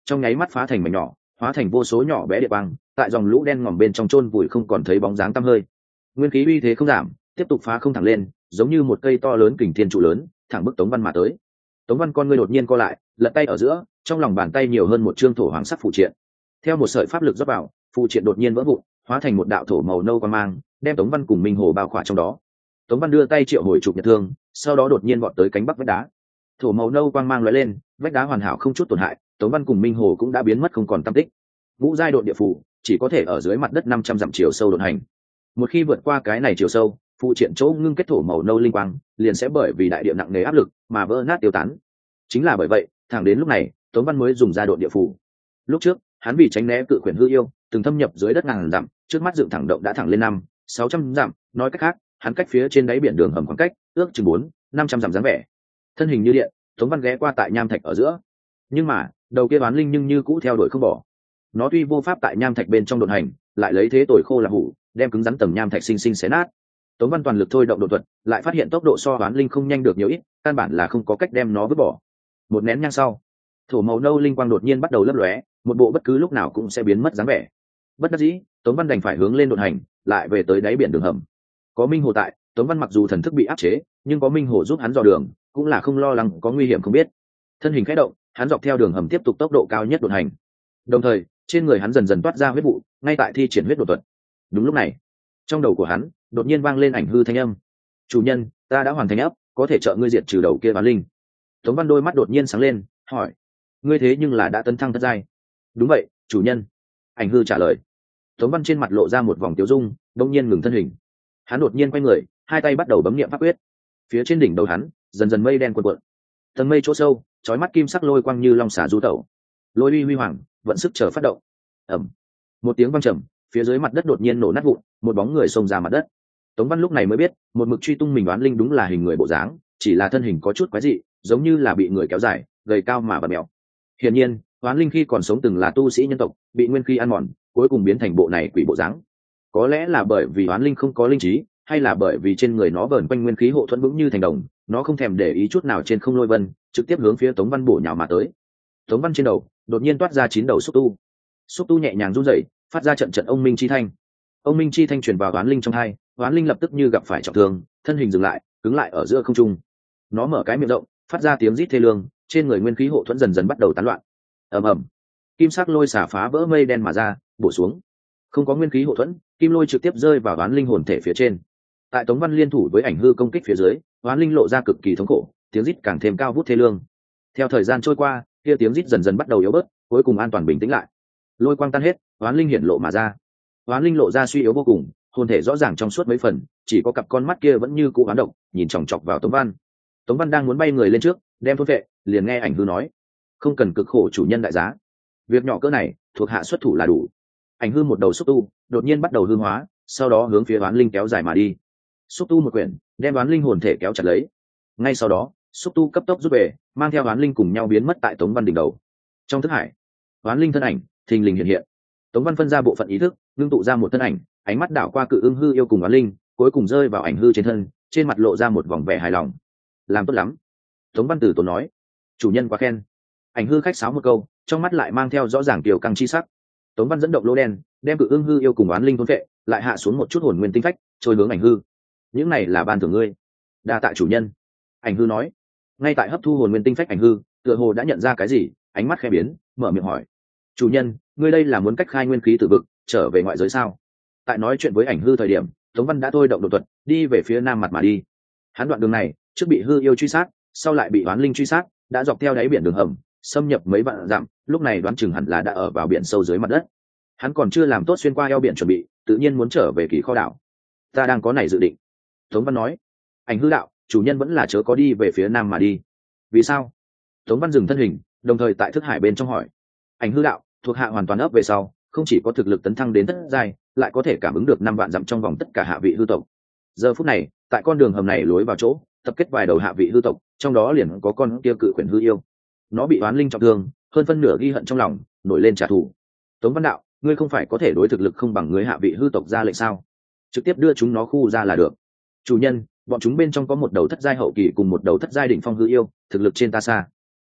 trong nháy mắt phá thành mảnh nhỏ, hóa thành vô số nhỏ bé địa băng, tại dòng lũ đen ngòm bên trong chôn vùi không còn thấy bóng dáng tăm hơi. Nguyên khí uy thế không giảm, tiếp tục phá không thẳng lên, giống như một cây to lớn kình thiên trụ lớn, thẳng bức Tống Văn mà tới. Tống Văn con ngươi đột nhiên co lại, lật tay ở giữa, trong lòng bàn tay nhiều hơn một trương thổ hoàng sắc phụ triện. Theo một sợi pháp lực rót vào, phụ triện đột nhiên vỡ vụn, hóa thành một đạo thổ màu nâu quang mang, đem Tống Văn cùng Minh Hồ bao khỏa trong đó. Tống Văn đưa tay triệu hồi chụp nhật thương, sau đó đột nhiên vọt tới cánh bắc vách đá. Thổ màu nâu quang mang lóe lên, vách đá hoàn hảo không chút tổn hại, Tống Văn cùng Minh Hồ cũng đã biến mất không còn tăm tích. Ngũ giai độn địa phủ chỉ có thể ở dưới mặt đất 500 dặm chiều sâu độn hành. Một khi vượt qua cái này chiều sâu, phụ triện chỗ ngưng kết thổ màu nâu linh quang liền sẽ bởi vì đại địa nặng nề áp lực mà vỡ nát tiêu tán. Chính là bởi vậy, thẳng đến lúc này, Tống Văn mới dùng ra độn địa phủ. Lúc trước, hắn vì tránh né cự quyển hư yêu, từng thâm nhập dưới đất ngàn dặm, trước mắt dựng thẳng động đã thẳng lên 500-600 dặm, nói cách khác, hắn cách phía trên đáy biển đường hầm khoảng cách ước chừng 400-500 dặm dáng vẻ. Thân hình như điện, Tống Văn ghé qua tại nham thạch ở giữa. Nhưng mà, đầu kia oán linh nhưng như cũ theo đuổi không bỏ. Nó tuy vô pháp tại nham thạch bên trong đột hành, lại lấy thế tồi khô là hủ, đem cứng rắn tầng nham thạch sinh sinh xé nát. Tống Văn toàn lực thôi động độ thuật, lại phát hiện tốc độ so oán linh không nhanh được nhiều ít, căn bản là không có cách đem nó vứt bỏ. Một nén nhang sau, thổ màu nâu linh quang đột nhiên bắt đầu lấp lóe, một bộ bất cứ lúc nào cũng sẽ biến mất dáng vẻ. Bất đắc dĩ, Tống Văn đành phải hướng lên đột hành, lại về tới đáy biển đường hầm. Có Minh Hồ tại, Tống Văn mặc dù thần thức bị áp chế, nhưng có Minh Hồ giúp hắn dò đường, cũng là không lo lắng có nguy hiểm không biết. Thân hình khẽ động, hắn dọc theo đường hầm tiếp tục tốc độ cao nhất đột hành. Đồng thời, trên người hắn dần dần toát ra huyết vụ, ngay tại thi triển huyết đột thuật. Đúng lúc này, trong đầu của hắn đột nhiên vang lên ảnh hư thanh âm. "Chủ nhân, ta đã hoàn thành ấp, có thể trợ ngươi diệt trừ đầu kia oán linh." Tống Văn đôi mắt đột nhiên sáng lên, hỏi: "Ngươi thế nhưng là đã tấn thăng thất giai?" "Đúng vậy, chủ nhân." Ảnh hư trả lời. Tống Văn trên mặt lộ ra một vòng tiêu dung, đông nhiên ngừng thân hình. Hắn đột nhiên quay người, hai tay bắt đầu bấm niệm pháp quyết. Phía trên đỉnh đầu hắn dần dần mây đen cuộn cuộn. Tầng mây chỗ sâu, chói mắt kim sắc lôi quang như long xả du tẩu. Lôi uy huy hoàng, vận sức chờ phát động. Ầm. Một tiếng vang trầm, phía dưới mặt đất đột nhiên nổ nát vụn, một bóng người xông ra mặt đất. Tống Văn lúc này mới biết, một mực truy tung mình đoán linh đúng là hình người bộ dáng, chỉ là thân hình có chút quái dị, giống như là bị người kéo dài, gầy cao mà bật mèo. Hiển nhiên, đoán linh khi còn sống từng là tu sĩ nhân tộc, bị nguyên khí ăn mòn, cuối cùng biến thành bộ này quỷ bộ dáng. Có lẽ là bởi vì đoán linh không có linh trí, hay là bởi vì trên người nó vờn quanh nguyên khí hộ thuẫn vững như thành đồng, nó không thèm để ý chút nào trên không lôi vân, trực tiếp hướng phía Tống Văn bổ nhào mà tới. Tống Văn trên đầu đột nhiên toát ra 9 đầu xúc tu nhẹ nhàng run rẩy, phát ra trận trận ông minh chi thanh. Ông minh chi thanh truyền vào oán linh trong hai, oán linh lập tức như gặp phải trọng thương, thân hình dừng lại, cứng lại ở giữa không trung. Nó mở cái miệng rộng, phát ra tiếng rít thê lương, trên người nguyên khí hộ thuẫn dần dần bắt đầu tán loạn. Ầm ầm, kim sắc lôi xả phá vỡ mây đen mà ra, bổ xuống. Không có nguyên khí hộ thuẫn, kim lôi trực tiếp rơi vào oán linh hồn thể phía trên. Tại Tống Văn liên thủ với ảnh hư công kích phía dưới, oán linh lộ ra cực kỳ thống khổ, tiếng rít càng thêm cao vút thê lương. Theo thời gian trôi qua, kia tiếng rít dần dần bắt đầu yếu bớt, cuối cùng an toàn bình tĩnh lại. Lôi quang tan hết, oán linh hiển lộ mà ra. Oán linh lộ ra suy yếu vô cùng, hồn thể rõ ràng trong suốt mấy phần, chỉ có cặp con mắt kia vẫn như cũ oán độc, nhìn chòng chọc vào Tống Văn. Tống Văn đang muốn bay người lên trước, đem thôn vệ, liền nghe ảnh hư nói: "Không cần cực khổ chủ nhân đại giá, việc nhỏ cỡ này, thuộc hạ xuất thủ là đủ." Ảnh hư một đầu xúc tu, đột nhiên bắt đầu hư hóa, sau đó hướng phía oán linh kéo dài mà đi. Xúc tu một quyển, đem oán linh hồn thể kéo chặt lấy. Ngay sau đó, xúc tu cấp tốc rút về, mang theo oán linh cùng nhau biến mất tại Tống Văn đỉnh đầu. Trong thức hải, oán linh thân ảnh thình lình hiện hiện. Tống Văn phân ra bộ phận ý thức, ngưng tụ ra một thân ảnh, ánh mắt đảo qua cự ưng hư yêu cùng oán linh, cuối cùng rơi vào ảnh hư trên thân, trên mặt lộ ra một vòng vẻ hài lòng. "Làm tốt lắm." Tống Văn từ tốn nói. "Chủ nhân quá khen." Ảnh hư khách sáo một câu, trong mắt lại mang theo rõ ràng kiều căng chi sắc. Tống Văn dẫn động lỗ đen, đem cự ưng hư yêu cùng oán linh thôn vệ, lại hạ xuống một chút hồn nguyên tinh phách, trôi hướng ảnh hư. "Những này là ban thưởng ngươi." "Đa tạ chủ nhân." Ảnh hư nói. Ngay tại hấp thu hồn nguyên tinh phách ảnh hư, tựa hồ đã nhận ra cái gì, ánh mắt khẽ biến, mở miệng hỏi: "Chủ nhân, ngươi đây là muốn cách khai nguyên khí tự vực, trở về ngoại giới sao?" Tại nói chuyện với ảnh hư thời điểm, Tống Văn đã thôi động đột thuật, đi về phía nam mặt mà đi. Hắn đoạn đường này, trước bị hư yêu truy sát, sau lại bị oán linh truy sát, đã dọc theo đáy biển đường hầm, xâm nhập mấy vạn dặm, lúc này đoán chừng hẳn là đã ở vào biển sâu dưới mặt đất. Hắn còn chưa làm tốt xuyên qua eo biển chuẩn bị, tự nhiên muốn trở về Kỳ Kho đảo. "Ta đang có này dự định." Tống Văn nói. Ảnh hư đạo: "Chủ nhân vẫn là chớ có đi về phía nam mà đi." "Vì sao?" Tống Văn dừng thân hình, đồng thời tại thức hải bên trong hỏi. Ảnh hư đạo: "Thuộc hạ hoàn toàn ấp về sau, không chỉ có thực lực tấn thăng đến thất giai, lại có thể cảm ứng được 5 vạn dặm trong vòng tất cả hạ vị hư tộc. Giờ phút này, tại con đường hầm này lối vào chỗ, tập kết vài đầu hạ vị hư tộc, trong đó liền có con kia cự quyển hư yêu. Nó bị oán linh trọng thương, hơn phân nửa ghi hận trong lòng, nổi lên trả thù." Tống Văn đạo: "Ngươi không phải có thể đối thực lực không bằng người hạ vị hư tộc ra lệnh sao? Trực tiếp đưa chúng nó khu ra là được." "Chủ nhân, bọn chúng bên trong có một đầu thất giai hậu kỳ cùng một đầu thất giai đỉnh phong hư yêu, thực lực trên ta xa."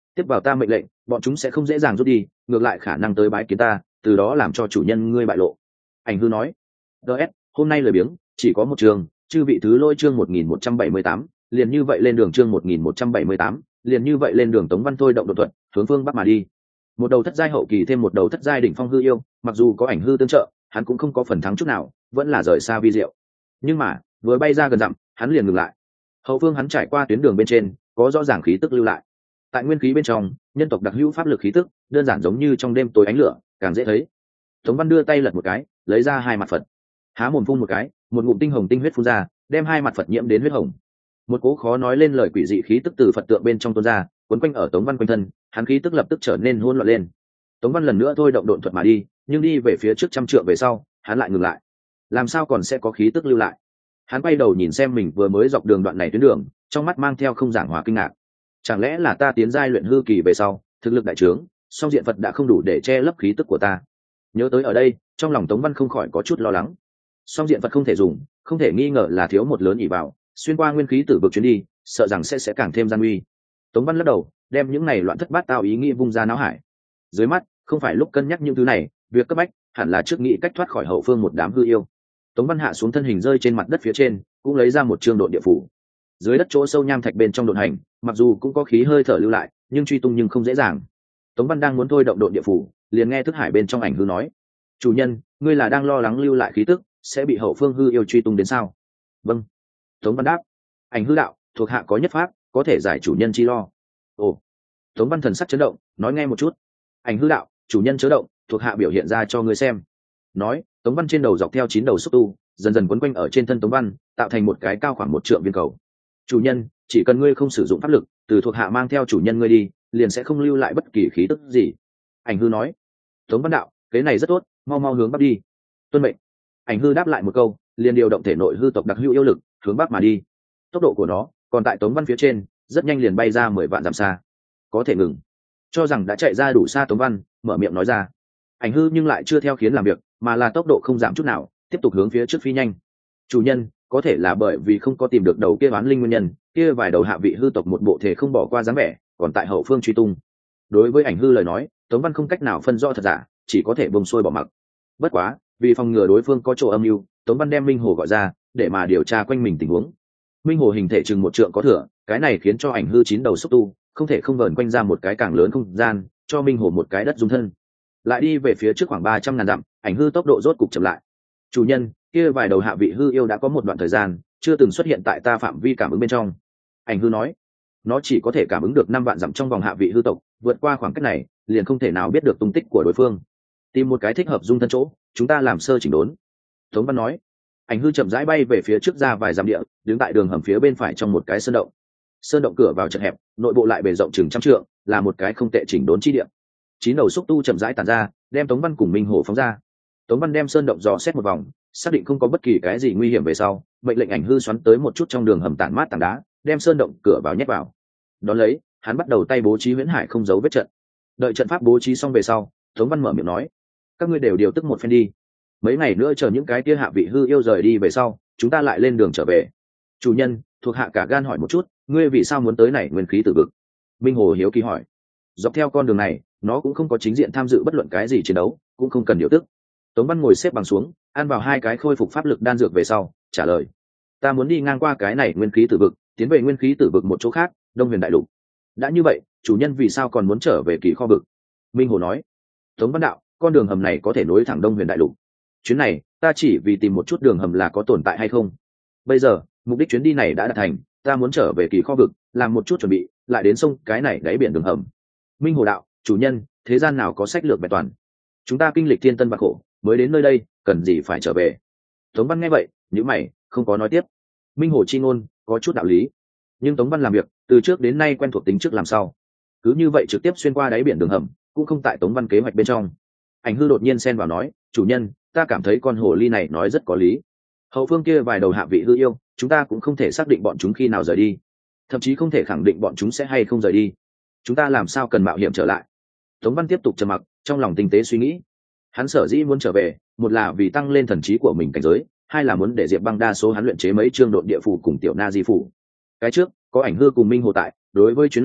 tiếp vào ta mệnh lệnh, bọn chúng sẽ không dễ dàng rút đi, ngược lại khả năng tới bái kiến ta, từ đó làm cho chủ nhân ngươi bại lộ. Ảnh hư nói. DS, hôm nay lời biếng chỉ có một trường, chư vị thứ lôi chương 1178, liền như vậy lên đường chương 1178, liền như vậy lên đường. Tống Văn thôi động đột thuật, hướng phương bắc mà đi. Một đầu thất giai hậu kỳ thêm một đầu thất giai đỉnh phong hư yêu, mặc dù có ảnh hư tương trợ, hắn cũng không có phần thắng chút nào, vẫn là rời xa vi diệu. Nhưng mà, vừa bay ra gần dặm, hắn liền ngừng lại. Hậu phương hắn trải qua tuyến đường bên trên, có rõ ràng khí tức lưu lại. Tại nguyên khí bên trong, nhân tộc đặc hữu pháp lực khí tức, đơn giản giống như trong đêm tối ánh lửa, càng dễ thấy. Tống Văn đưa tay lật một cái, lấy ra hai mặt Phật, há mồm phun một cái, một ngụm tinh hồng tinh huyết phun ra, đem hai mặt Phật nhiễm đến huyết hồng. Một cố khó nói lên lời quỷ dị khí tức từ Phật tượng bên trong tuôn ra, quấn quanh ở Tống Văn quanh thân, hắn khí tức lập tức trở nên hỗn loạn lên. Tống Văn lần nữa thôi động độn thuật mà đi, nhưng đi về phía trước trăm trượng về sau, hắn lại ngừng lại. Làm sao còn sẽ có khí tức lưu lại? Hắn quay đầu nhìn xem mình vừa mới dọc đường đoạn này tuyến đường, trong mắt mang theo không giảng hòa kinh ngạc. Chẳng lẽ là ta tiến giai luyện hư kỳ về sau, thực lực đại trướng, song diện Phật đã không đủ để che lấp khí tức của ta? Nhớ tới ở đây, trong lòng Tống Văn không khỏi có chút lo lắng. Song diện Phật không thể dùng, không thể nghi ngờ là thiếu một lớn ỷ vào, xuyên qua nguyên khí tử vực chuyến đi, sợ rằng sẽ càng thêm gian nguy. Tống Văn lắc đầu, đem những này loạn thất bát tao ý nghĩ vung ra não hải. Dưới mắt, không phải lúc cân nhắc những thứ này, việc cấp bách hẳn là trước nghĩ cách thoát khỏi hậu phương một đám hư yêu. Tống Văn hạ xuống thân hình rơi trên mặt đất phía trên, cũng lấy ra một chương độn địa phủ. Dưới đất chỗ sâu nham thạch bên trong độn hành, mặc dù cũng có khí hơi thở lưu lại, nhưng truy tung nhưng không dễ dàng. Tống Văn đang muốn thôi động độn địa phủ, liền nghe thức hải bên trong ảnh hư nói: "Chủ nhân, ngươi là đang lo lắng lưu lại khí tức sẽ bị hậu phương hư yêu truy tung đến sao?" "Vâng." Tống Văn đáp. Ảnh hư đạo: "Thuộc hạ có nhất pháp, có thể giải chủ nhân chi lo." Ồ. Tống Văn thần sắc chấn động, nói nghe một chút. Ảnh hư đạo: "Chủ nhân chớ động, thuộc hạ biểu hiện ra cho ngươi xem." Nói, Tống Văn trên đầu dọc theo 9 đầu xúc tu, dần dần quấn quanh ở trên thân Tống Văn, tạo thành một cái cao khoảng 1 trượng viên cầu. "Chủ nhân, chỉ cần ngươi không sử dụng pháp lực, từ thuộc hạ mang theo chủ nhân ngươi đi, liền sẽ không lưu lại bất kỳ khí tức gì." Ảnh hư nói. Tống Văn đạo: "Cái này rất tốt, mau mau hướng bắc đi." "Tuân mệnh." Ảnh hư đáp lại một câu, liền điều động thể nội hư tộc đặc hữu yêu lực, hướng bắc mà đi. Tốc độ của nó còn tại Tống Văn phía trên, rất nhanh liền bay ra 10 vạn dặm xa. Có thể ngừng. Cho rằng đã chạy ra đủ xa, Tống Văn mở miệng nói ra. Ảnh hư nhưng lại chưa theo khiến làm việc, mà là tốc độ không giảm chút nào, tiếp tục hướng phía trước phi nhanh. "Chủ nhân, có thể là bởi vì không có tìm được đầu kia oán linh nguyên nhân, kia vài đầu hạ vị hư tộc một bộ thể không bỏ qua dáng vẻ, còn tại hậu phương truy tung." Đối với ảnh hư lời nói, Tống Văn không cách nào phân rõ thật giả, chỉ có thể bông xuôi bỏ mặc. Bất quá, vì phòng ngừa đối phương có chỗ âm mưu, Tống Văn đem Minh Hồ gọi ra, để mà điều tra quanh mình tình huống. Minh Hồ hình thể chừng 1 trượng có thừa, cái này khiến cho ảnh hư 9 đầu xúc tu không thể không vờn quanh ra một cái càng lớn không gian, cho Minh Hồ một cái đất dung thân. Lại đi về phía trước khoảng 300.000 dặm, ảnh hư tốc độ rốt cục chậm lại. "Chủ nhân, kia vài đầu hạ vị hư yêu đã có một đoạn thời gian chưa từng xuất hiện tại ta phạm vi cảm ứng bên trong." Ảnh hư nói. "Nó chỉ có thể cảm ứng được 5 vạn dặm trong vòng hạ vị hư tộc, vượt qua khoảng cách này liền không thể nào biết được tung tích của đối phương. Tìm một cái thích hợp dung thân chỗ, chúng ta làm sơ chỉnh đốn." Tống Văn nói. Ảnh hư chậm rãi bay về phía trước ra vài dặm địa, đứng tại đường hầm phía bên phải trong một cái sơn động. Sơn động cửa vào chật hẹp, nội bộ lại bề rộng chừng 100 trượng, là một cái không tệ chỉnh đốn chi địa. 9 đầu xúc tu chậm rãi tản ra, đem Tống Văn cùng Minh Hồ phóng ra. Tống Văn đem sơn động dò xét một vòng, xác định không có bất kỳ cái gì nguy hiểm về sau, mệnh lệnh ảnh hư xoắn tới một chút trong đường hầm tản mát tảng đá, đem sơn động cửa vào nhét vào. Đón lấy, hắn bắt đầu tay bố trí huyễn hải không dấu vết trận. Đợi trận pháp bố trí xong về sau, Tống Văn mở miệng nói: "Các ngươi đều điều tức một phen đi. Mấy ngày nữa chờ những cái kia hạ vị hư yêu rời đi về sau, chúng ta lại lên đường trở về." "Chủ nhân, thuộc hạ cả gan hỏi một chút, ngươi vì sao muốn tới này nguyên khí tử vực?" Minh Hồ hiếu kỳ hỏi. Dọc theo con đường này, nó cũng không có chính diện tham dự bất luận cái gì chiến đấu, cũng không cần điều tức. Tống Văn ngồi xếp bằng xuống, ăn vào 2 cái khôi phục pháp lực đan dược về sau, trả lời: "Ta muốn đi ngang qua cái này nguyên khí tử vực, tiến về nguyên khí tử vực một chỗ khác, Đông Huyền Đại Lục." "Đã như vậy, chủ nhân vì sao còn muốn trở về Kỳ Kho vực?" Minh Hồ nói. Tống Văn đạo: "Con đường hầm này có thể nối thẳng Đông Huyền Đại Lục. Chuyến này, ta chỉ vì tìm một chút đường hầm là có tồn tại hay không. Bây giờ, mục đích chuyến đi này đã đạt thành, ta muốn trở về Kỳ Kho vực, làm một chút chuẩn bị, lại đến sông cái này đáy biển đường hầm." Minh Hồ đạo: "Chủ nhân, thế gian nào có sách lược vẹn toàn? Chúng ta kinh lịch thiên tân bạc khổ, mới đến nơi đây, cần gì phải trở về?" Tống Văn nghe vậy, nhíu mày, không có nói tiếp. Minh Hồ chi ngôn có chút đạo lý, nhưng Tống Văn làm việc từ trước đến nay quen thuộc tính trước làm sau, cứ như vậy trực tiếp xuyên qua đáy biển đường hầm, cũng không tại Tống Văn kế hoạch bên trong. Ảnh hư đột nhiên xen vào nói: "Chủ nhân, ta cảm thấy con hồ ly này nói rất có lý. Hậu phương kia vài đầu hạ vị hư yêu, chúng ta cũng không thể xác định bọn chúng khi nào rời đi, thậm chí không thể khẳng định bọn chúng sẽ hay không rời đi. Chúng ta làm sao cần mạo hiểm trở lại?" Tống Văn tiếp tục trầm mặc, trong lòng tinh tế suy nghĩ. Hắn sở dĩ muốn trở về, một là vì tăng lên thần trí của mình cảnh giới, hai là muốn để Diệp Băng đa số hắn luyện chế mấy chương độn địa phù cùng tiểu na di phù. Cái trước có ảnh hư cùng Minh Hồ tại, đối với chuyến này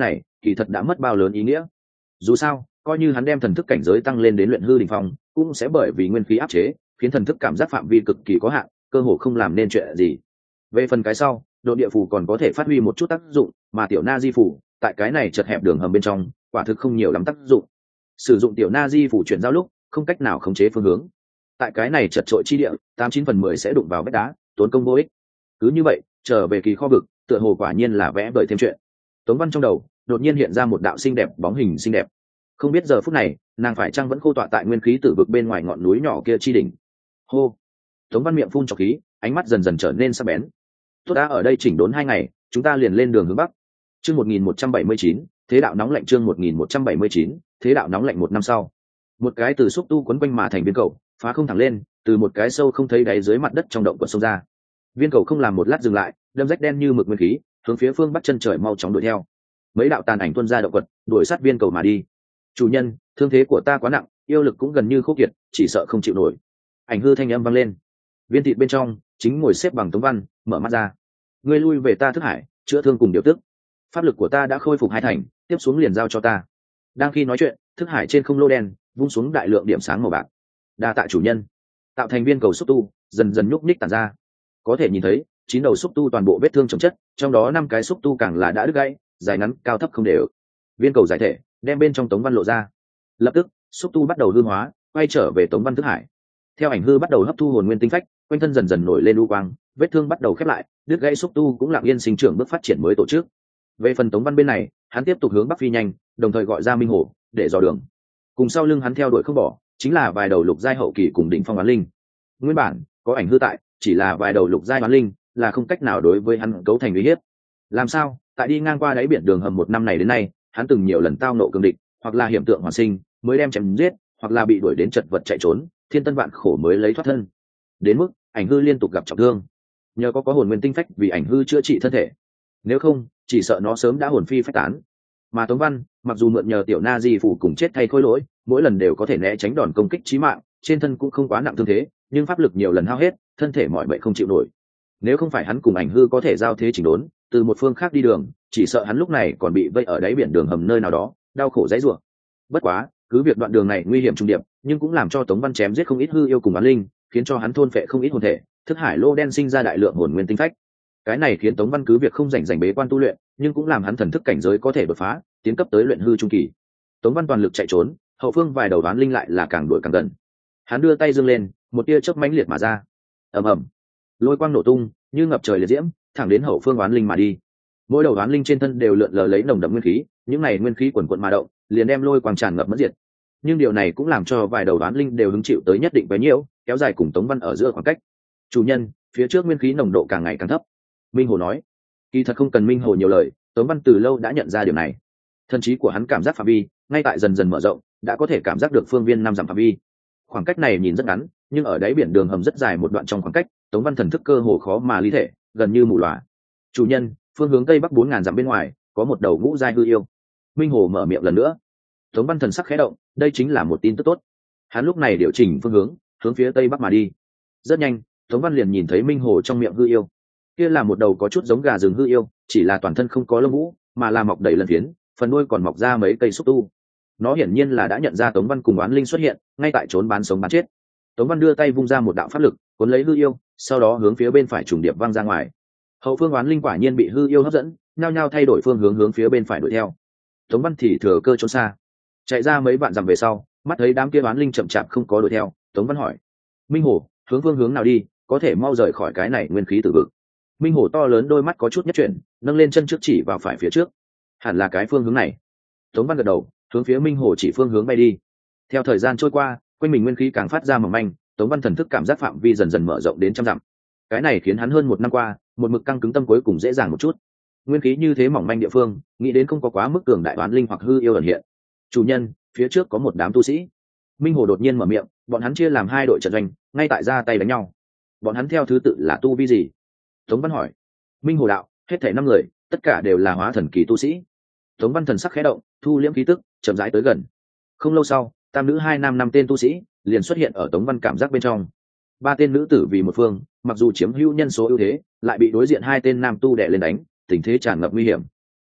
kỳ thật đã mất bao lớn ý nghĩa. Dù sao coi như hắn đem thần thức cảnh giới tăng lên đến luyện hư đỉnh phong, cũng sẽ bởi vì nguyên khí áp chế khiến thần thức cảm giác phạm vi cực kỳ có hạn, cơ hồ không làm nên chuyện gì. Về phần cái sau, độ địa phù còn có thể phát huy một chút tác dụng, mà tiểu na di phù tại cái này chật hẹp đường hầm bên trong quả thực không nhiều lắm tác dụng. Sử dụng tiểu na di phù chuyển giao lúc không cách nào khống chế phương hướng, tại cái này chật trội chi địa 89/10 sẽ đụng vào vách đá, tốn công vô ích. Cứ như vậy trở về kỳ kho vực, tựa hồ quả nhiên là vẽ vời thêm chuyện. Tống Văn trong đầu đột nhiên hiện ra một đạo xinh đẹp bóng hình xinh đẹp, không biết giờ phút này nàng phải chăng vẫn khô tọa tại nguyên khí tử vực bên ngoài ngọn núi nhỏ kia chi đỉnh. Hô. Tống Văn miệng phun trọc khí, ánh mắt dần dần trở nên sắc bén. Tốt đã, ở đây chỉnh đốn 2 ngày, chúng ta liền lên đường hướng bắc. Chương 1179, thế đạo nóng lạnh. Chương 1179, thế đạo nóng lạnh. 1 năm sau, một cái từ xúc tu quấn quanh mà thành viên cầu phá không thẳng lên, từ một cái sâu không thấy đáy dưới mặt đất trong động quật sông ra. Viên cầu không làm một lát dừng lại, đâm rách đen như mực nguyên khí, hướng phía phương bắc chân trời mau chóng đuổi theo. Mấy đạo tàn ảnh tuôn ra động quật, đuổi sát viên cầu mà đi. Chủ nhân, thương thế của ta quá nặng, yêu lực cũng gần như khô kiệt, chỉ sợ không chịu nổi. Ảnh hư thanh âm vang lên. Viên thịt bên trong chính ngồi xếp bằng Tống Văn mở mắt ra. Ngươi lui về ta thức hải, chữa thương cùng điều tức. Pháp lực của ta đã khôi phục 2 thành, tiếp xuống liền giao cho ta. Đang khi nói chuyện, thức hải trên không lô đen vung xuống đại lượng điểm sáng màu bạc. Đa tạ chủ nhân. Tạo thành viên cầu xúc tu dần dần nhúc nhích tản ra, có thể nhìn thấy 9 đầu xúc tu toàn bộ vết thương chồng chất, trong đó 5 cái xúc tu càng là đã đứt gãy, dài ngắn cao thấp không đều. Viên cầu giải thể đem bên trong Tống Văn lộ ra, lập tức xúc tu bắt đầu hư hóa, quay trở về Tống Văn thức hải. Theo ảnh hư bắt đầu hấp thu hồn nguyên tinh phách, quanh thân dần dần nổi lên u quang, vết thương bắt đầu khép lại, đứt gãy xúc tu cũng lặng yên sinh trưởng bước phát triển mới tổ chức. Về phần Tống Văn bên này, hắn tiếp tục hướng bắc phi nhanh, đồng thời gọi ra Minh Hổ để dò đường. Cùng sau lưng hắn theo đuổi không bỏ chính là vài đầu lục giai hậu kỳ cùng đỉnh phong oán linh. Nguyên bản có ảnh hư tại, chỉ là vài đầu lục giai oán linh là không cách nào đối với hắn cấu thành uy hiếp. Làm sao tại đi ngang qua đáy biển đường hầm 1 năm này đến nay, hắn từng nhiều lần tao nộ cường địch, hoặc là hiểm tượng hoàn sinh mới đem chém giết, hoặc là bị đuổi đến chật vật chạy trốn, thiên tân vạn khổ mới lấy thoát thân. Đến mức ảnh hư liên tục gặp trọng thương, nhờ có hồn nguyên tinh phách vì ảnh hư chữa trị thân thể, nếu không chỉ sợ nó sớm đã hồn phi phách tán. Mà Tống Văn mặc dù mượn nhờ tiểu na di phủ cùng chết thay khôi lỗi, mỗi lần đều có thể né tránh đòn công kích chí mạng, trên thân cũng không quá nặng thương thế, nhưng pháp lực nhiều lần hao hết, thân thể mỏi mệt không chịu nổi. Nếu không phải hắn cùng ảnh hư có thể giao thế chỉnh đốn, từ một phương khác đi đường, chỉ sợ hắn lúc này còn bị vây ở đáy biển đường hầm nơi nào đó, đau khổ dãy rủa. Bất quá cứ việc đoạn đường này nguy hiểm trùng điệp, nhưng cũng làm cho Tống Văn chém giết không ít hư yêu cùng oán linh, khiến cho hắn thôn phệ không ít hồn thể, thức hải lô đen sinh ra đại lượng hồn nguyên tinh phách. Cái này khiến Tống Văn cứ việc không rảnh bế quan tu luyện, nhưng cũng làm hắn thần thức cảnh giới có thể đột phá, tiến cấp tới luyện hư trung kỳ. Tống Văn toàn lực chạy trốn, hậu phương vài đầu oán linh lại là càng đuổi càng gần. Hắn đưa tay giương lên, một tia chớp mãnh liệt mà ra. Ầm ầm, lôi quang nổ tung, như ngập trời liệt diễm, thẳng đến hậu phương oán linh mà đi. Mỗi đầu oán linh trên thân đều lượn lờ lấy nồng đậm nguyên khí, những này nguyên khí quần quần mà động, liền đem lôi quang tràn ngập mất diệt. Nhưng điều này cũng làm cho vài đầu oán linh đều hứng chịu tới nhất định với nhiễu, kéo dài cùng Tống Văn ở giữa khoảng cách. Chủ nhân, phía trước nguyên khí nồng độ càng ngày càng thấp. Minh Hồ nói. Kỳ thật không cần Minh Hồ nhiều lời, Tống Văn từ lâu đã nhận ra điều này. Thần trí của hắn cảm giác phạm vi ngay tại dần dần mở rộng, đã có thể cảm giác được phương viên 5 dặm phạm vi. Khoảng cách này nhìn rất ngắn, nhưng ở đáy biển đường hầm rất dài một đoạn trong khoảng cách, Tống Văn thần thức cơ hồ khó mà lý thể, gần như mù lòa. Chủ nhân, phương hướng tây bắc 4000 dặm bên ngoài có một đầu ngũ giai hư yêu. Minh Hồ mở miệng lần nữa. Tống Văn thần sắc khẽ động, đây chính là một tin tức tốt. Hắn lúc này điều chỉnh phương hướng, hướng phía tây bắc mà đi. Rất nhanh, Tống Văn liền nhìn thấy Minh Hồ trong miệng hư yêu. Kia là một đầu có chút giống gà rừng hư yêu, chỉ là toàn thân không có lông vũ, mà là mọc đầy lân phiến, phần đuôi còn mọc ra mấy cây xúc tu. Nó hiển nhiên là đã nhận ra Tống Văn cùng oán linh xuất hiện, ngay tại trốn bán sống bán chết. Tống Văn đưa tay vung ra một đạo pháp lực, cuốn lấy hư yêu, sau đó hướng phía bên phải trùng điệp văng ra ngoài. Hậu phương oán linh quả nhiên bị hư yêu hấp dẫn, nhao nhao thay đổi phương hướng phía bên phải đuổi theo. Tống Văn thì thừa cơ trốn xa, chạy ra mấy vạn dặm về sau, mắt thấy đám kia oán linh chậm chạp không có đuổi theo, Tống Văn hỏi: Minh Hồ, hướng phương hướng nào đi, có thể mau rời khỏi cái này nguyên khí tử vực? Minh Hồ to lớn đôi mắt có chút nhất chuyển, nâng lên chân trước chỉ vào phải phía trước. Hẳn là cái phương hướng này. Tống Văn gật đầu, hướng phía Minh Hồ chỉ phương hướng bay đi. Theo thời gian trôi qua, quanh mình nguyên khí càng phát ra mỏng manh, Tống Văn thần thức cảm giác phạm vi dần dần mở rộng đến trăm dặm. Cái này khiến hắn hơn 1 năm qua, một mực căng cứng tâm cuối cùng dễ dàng một chút. Nguyên khí như thế mỏng manh địa phương, nghĩ đến không có quá mức cường đại oán linh hoặc hư yêu ẩn hiện. Chủ nhân, phía trước có một đám tu sĩ. Minh Hồ đột nhiên mở miệng, bọn hắn chia làm 2 đội trận doanh, ngay tại ra tay đánh nhau. Bọn hắn theo thứ tự là tu vi gì? Tống Văn hỏi. Minh Hồ đạo, hết thảy 5 người, tất cả đều là hóa thần kỳ tu sĩ. Tống Văn thần sắc khẽ động, thu liễm khí tức, chậm rãi tới gần. Không lâu sau, tam nữ 2 nam 5 tên tu sĩ liền xuất hiện ở Tống Văn cảm giác bên trong. 3 tên nữ tử vì một phương, mặc dù chiếm hữu nhân số ưu thế, lại bị đối diện 2 tên nam tu đè lên đánh, tình thế tràn ngập nguy hiểm.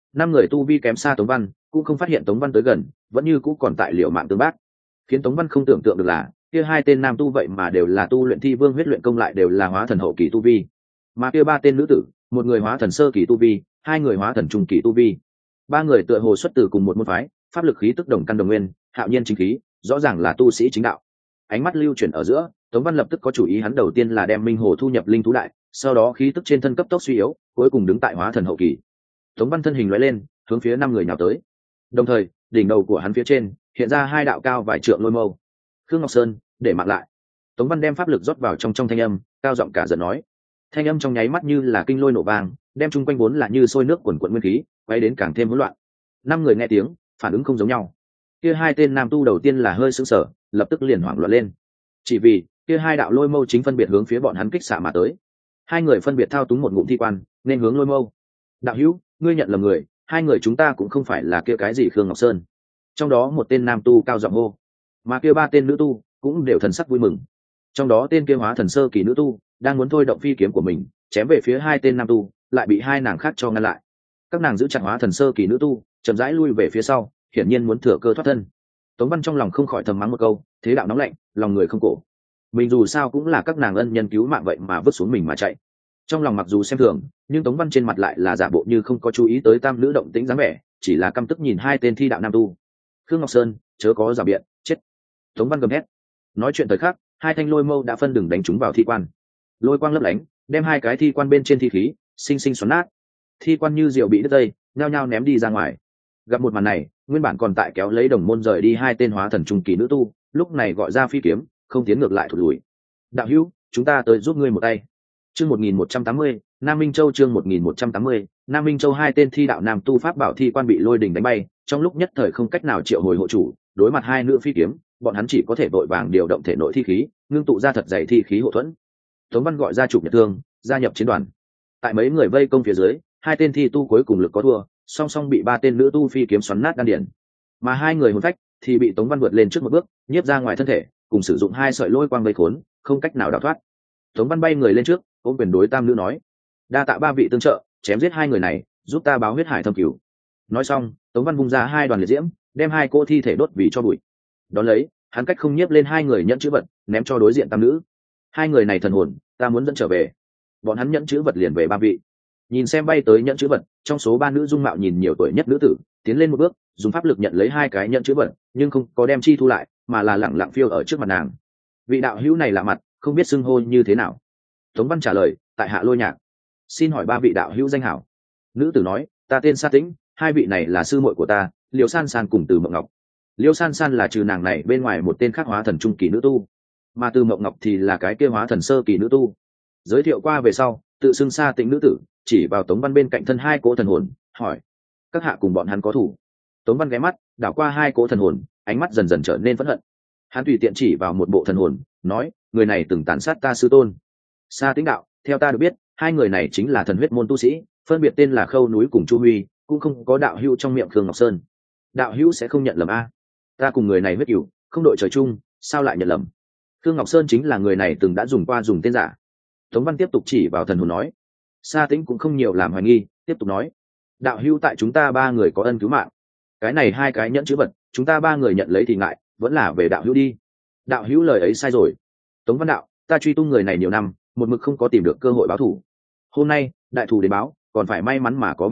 năm người tu vi kém xa Tống Văn cũng không phát hiện Tống Văn tới gần, vẫn như cũ còn tại liệu mạng tương bác. Khiến Tống Văn không tưởng tượng được là kia hai tên nam tu vậy mà đều là tu luyện thi vương huyết luyện công, lại đều là hóa thần hậu kỳ tu vi, mà kia ba tên nữ tử, một người hóa thần sơ kỳ tu vi, hai người hóa thần trung kỳ tu vi, ba người tựa hồ xuất từ cùng một môn phái, pháp lực khí tức đồng căn đồng nguyên, hạo nhiên chính khí, rõ ràng là tu sĩ chính đạo. Ánh mắt lưu chuyển ở giữa, Tống Văn lập tức có chủ ý, hắn đầu tiên là đem minh hồ thu nhập linh thú đại, sau đó khí tức trên thân cấp tốc suy yếu, cuối cùng đứng tại hóa thần hậu kỳ. Tống Văn thân hình lóe lên, hướng phía năm người nhào tới. Đồng thời, đỉnh đầu của hắn phía trên hiện ra hai đạo cao vài trượng lôi mâu. Khương Ngọc Sơn, để mặc lại. Tống Văn đem pháp lực rót vào trong thanh âm, cao giọng cả giận nói. Thanh âm trong nháy mắt như là kinh lôi nổ vang, đem chung quanh vốn là như sôi nước quần quận nguyên khí quay đến càng thêm hỗn loạn. Năm người nghe tiếng, phản ứng không giống nhau. Kia hai tên nam tu đầu tiên là hơi sững sờ, lập tức liền hoảng loạn lên, chỉ vì kia hai đạo lôi mâu chính phân biệt hướng phía bọn hắn kích xạ mà tới. Hai người phân biệt thao túng một ngụm thi quan nên hướng lôi mâu. Đạo hữu, ngươi nhận lầm người, hai người chúng ta cũng không phải là kia cái gì Khương Ngọc Sơn. Trong đó một tên nam tu cao giọng hô, mà kia ba tên nữ tu cũng đều thần sắc vui mừng. Trong đó tên kia hóa thần sơ kỳ nữ tu đang muốn thôi động phi kiếm của mình chém về phía hai tên nam tu, lại bị hai nàng khác cho ngăn lại. Các nàng giữ chặt hóa thần sơ kỳ nữ tu, chậm rãi lui về phía sau, hiển nhiên muốn thừa cơ thoát thân. Tống Văn trong lòng không khỏi thầm mắng một câu, thế đạo nóng lạnh, lòng người không cổ. Mình dù sao cũng là các nàng ân nhân cứu mạng, vậy mà vứt xuống mình mà chạy. Trong lòng mặc dù xem thường, nhưng Tống Văn trên mặt lại là giả bộ như không có chú ý tới tam nữ động tĩnh dáng vẻ, chỉ là căm tức nhìn hai tên thi đạo nam tu. Khương Ngọc Sơn, chớ có rào biện, chết! Tống Văn gầm hét. Nói chuyện thời khắc, hai thanh lôi mâu đã phân đường đánh trúng vào thi quan. Lôi quang lấp lánh, đem hai cái thi quan bên trên thi khí sinh sinh xoắn nát. Thi quan như diều bị đứt dây, nhao nhao ném đi ra ngoài. Gặp một màn này, nguyên bản còn tại kéo lấy đồng môn rời đi hai tên hóa thần trung kỳ nữ tu, lúc này gọi ra phi kiếm, không tiến ngược lại thụt lùi. Đạo hữu, chúng ta tới giúp ngươi một tay. Chương 1180, Nam Minh Châu. Chương 1180, Nam Minh Châu. Hai tên thi đạo nam tu pháp bảo thi quan bị lôi đình đánh bay, trong lúc nhất thời không cách nào triệu hồi hộ chủ, đối mặt hai nữ phi kiếm, bọn hắn chỉ có thể vội vàng điều động thể nội thi khí, ngưng tụ ra thật dày thi khí hộ thuẫn. Tống Văn gọi ra Trục Nhật Thương, gia nhập chiến đoàn. Tại mấy người vây công phía dưới, hai tên thi tu cuối cùng lực có thua, song song bị ba tên nữ tu phi kiếm xoắn nát đan điển. Mà hai người hồn phách thì bị Tống Văn vượt lên trước một bước, nhiếp ra ngoài thân thể, cùng sử dụng hai sợi lôi quang vây khốn, không cách nào đào thoát. Tống Văn bay người lên trước, ôm quyền đối tam nữ nói: đa tạ ba vị tương trợ, chém giết hai người này, giúp ta báo huyết hải thâm cửu. Nói xong, Tống Văn vung ra hai đoàn liệt diễm, đem hai cô thi thể đốt vì cho bụi. Đón lấy, hắn cách không nhiếp lên hai người nhẫn chữ vật, ném cho đối diện tam nữ. Hai người này thần hồn, ta muốn dẫn trở về. Bọn hắn nhẫn chữ vật liền về ba vị. Nhìn xem bay tới nhẫn chữ vật, trong số ba nữ dung mạo nhìn nhiều tuổi nhất nữ tử tiến lên một bước, dùng pháp lực nhận lấy hai cái nhẫn chữ vật, nhưng không có đem chi thu lại, mà là lẳng lặng phiêu ở trước mặt nàng. Vị đạo hữu này lạ mặt, không biết xưng hô như thế nào. Tống Văn trả lời: tại Hạ Lôi Nhạc. Xin hỏi ba vị đạo hữu danh hảo. Nữ tử nói: ta tên Sa Tĩnh, hai vị này là sư muội của ta, Liêu San San cùng Từ Mộng Ngọc. Liêu San San là trừ nàng này bên ngoài một tên khác hóa thần trung kỳ nữ tu, mà Từ Mộng Ngọc thì là cái kia hóa thần sơ kỳ nữ tu. Giới thiệu qua về sau, tự xưng Sa Tĩnh nữ tử chỉ vào Tống Văn bên cạnh thân hai cỗ thần hồn, hỏi: các hạ cùng bọn hắn có thủ? Tống Văn ghé mắt đảo qua hai cỗ thần hồn, ánh mắt dần dần trở nên phẫn hận. Hắn tùy tiện chỉ vào một bộ thần hồn, nói: người này từng tàn sát ta sư tôn. Sa Tĩnh đạo: theo ta được biết, hai người này chính là thần huyết môn tu sĩ, phân biệt tên là Khâu Núi cùng Chu Huy, cũng không có đạo hữu trong miệng Khương Ngọc Sơn. Đạo hữu sẽ không nhận lầm a? Ta cùng người này huyết cửu, không đội trời chung, sao lại nhận lầm? Khương Ngọc Sơn chính là người này từng đã dùng tên giả. Tống Văn tiếp tục chỉ vào thần hồn nói. Sa Tĩnh cũng không nhiều làm hoài nghi, tiếp tục nói: đạo hữu tại chúng ta ba người có ân cứu mạng, cái này hai cái nhẫn chữ vật chúng ta ba người nhận lấy thì ngại, vẫn là về đạo hữu đi. Đạo hữu lời ấy sai rồi. Tống Văn đạo: ta truy tung người này nhiều năm, một mực không có tìm được cơ hội báo thù. Hôm nay đại thù đến báo, còn phải may mắn mà có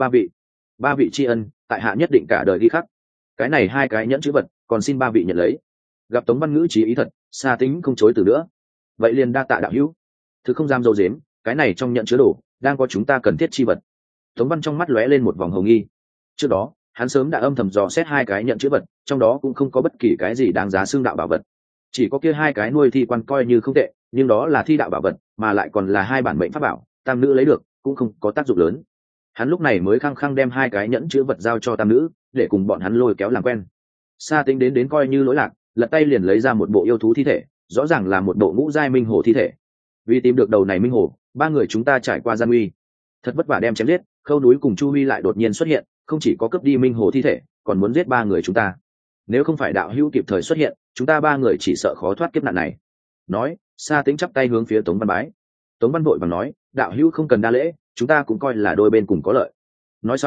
ba vị tri ân, tại hạ nhất định cả đời ghi khắc. Cái này hai cái nhẫn chữ vật, còn xin ba vị nhận lấy. Gặp Tống Văn ngữ trí ý thật, Sa Tĩnh không chối từ nữa. Vậy liền đa tạ đạo hữu. Thứ không dám dâu dếm, cái này trong nhận chứa đồ đang có chúng ta cần thiết chi vật. Tống Văn trong mắt lóe lên một vòng hồng nghi. Trước đó hắn sớm đã âm thầm dò xét hai cái nhận chữ vật, trong đó cũng không có bất kỳ cái gì đáng giá xương đạo bảo vật. Chỉ có kia hai cái nuôi thi quan coi như không tệ, nhưng đó là thi đạo bảo vật, mà lại còn là hai bản mệnh pháp bảo, tam nữ lấy được cũng không có tác dụng lớn. Hắn lúc này mới khăng khăng đem hai cái nhẫn chữ vật giao cho tam nữ, để cùng bọn hắn lôi kéo làm quen. Sa Tĩnh đến coi như lỗi lạc, lật tay liền lấy ra một bộ yêu thú thi thể, rõ ràng là một bộ ngũ giai minh hổ thi thể. Vì tìm được đầu này minh hổ, ba người chúng ta trải qua gian nguy, thật vất vả đem chém giết. Khâu Núi cùng Chu Huy lại đột nhiên xuất hiện, không chỉ có cướp đi minh hổ thi thể, còn muốn giết ba người chúng ta. Nếu không phải đạo hữu kịp thời xuất hiện, chúng ta ba người chỉ sợ khó thoát kiếp nạn này. Nói, Sa Tĩnh chắp tay hướng phía Tống Văn bái. Tống Văn vội vàng nói: đạo hữu không cần đa lễ, chúng ta cũng coi là đôi bên cùng có lợi. Nói xong,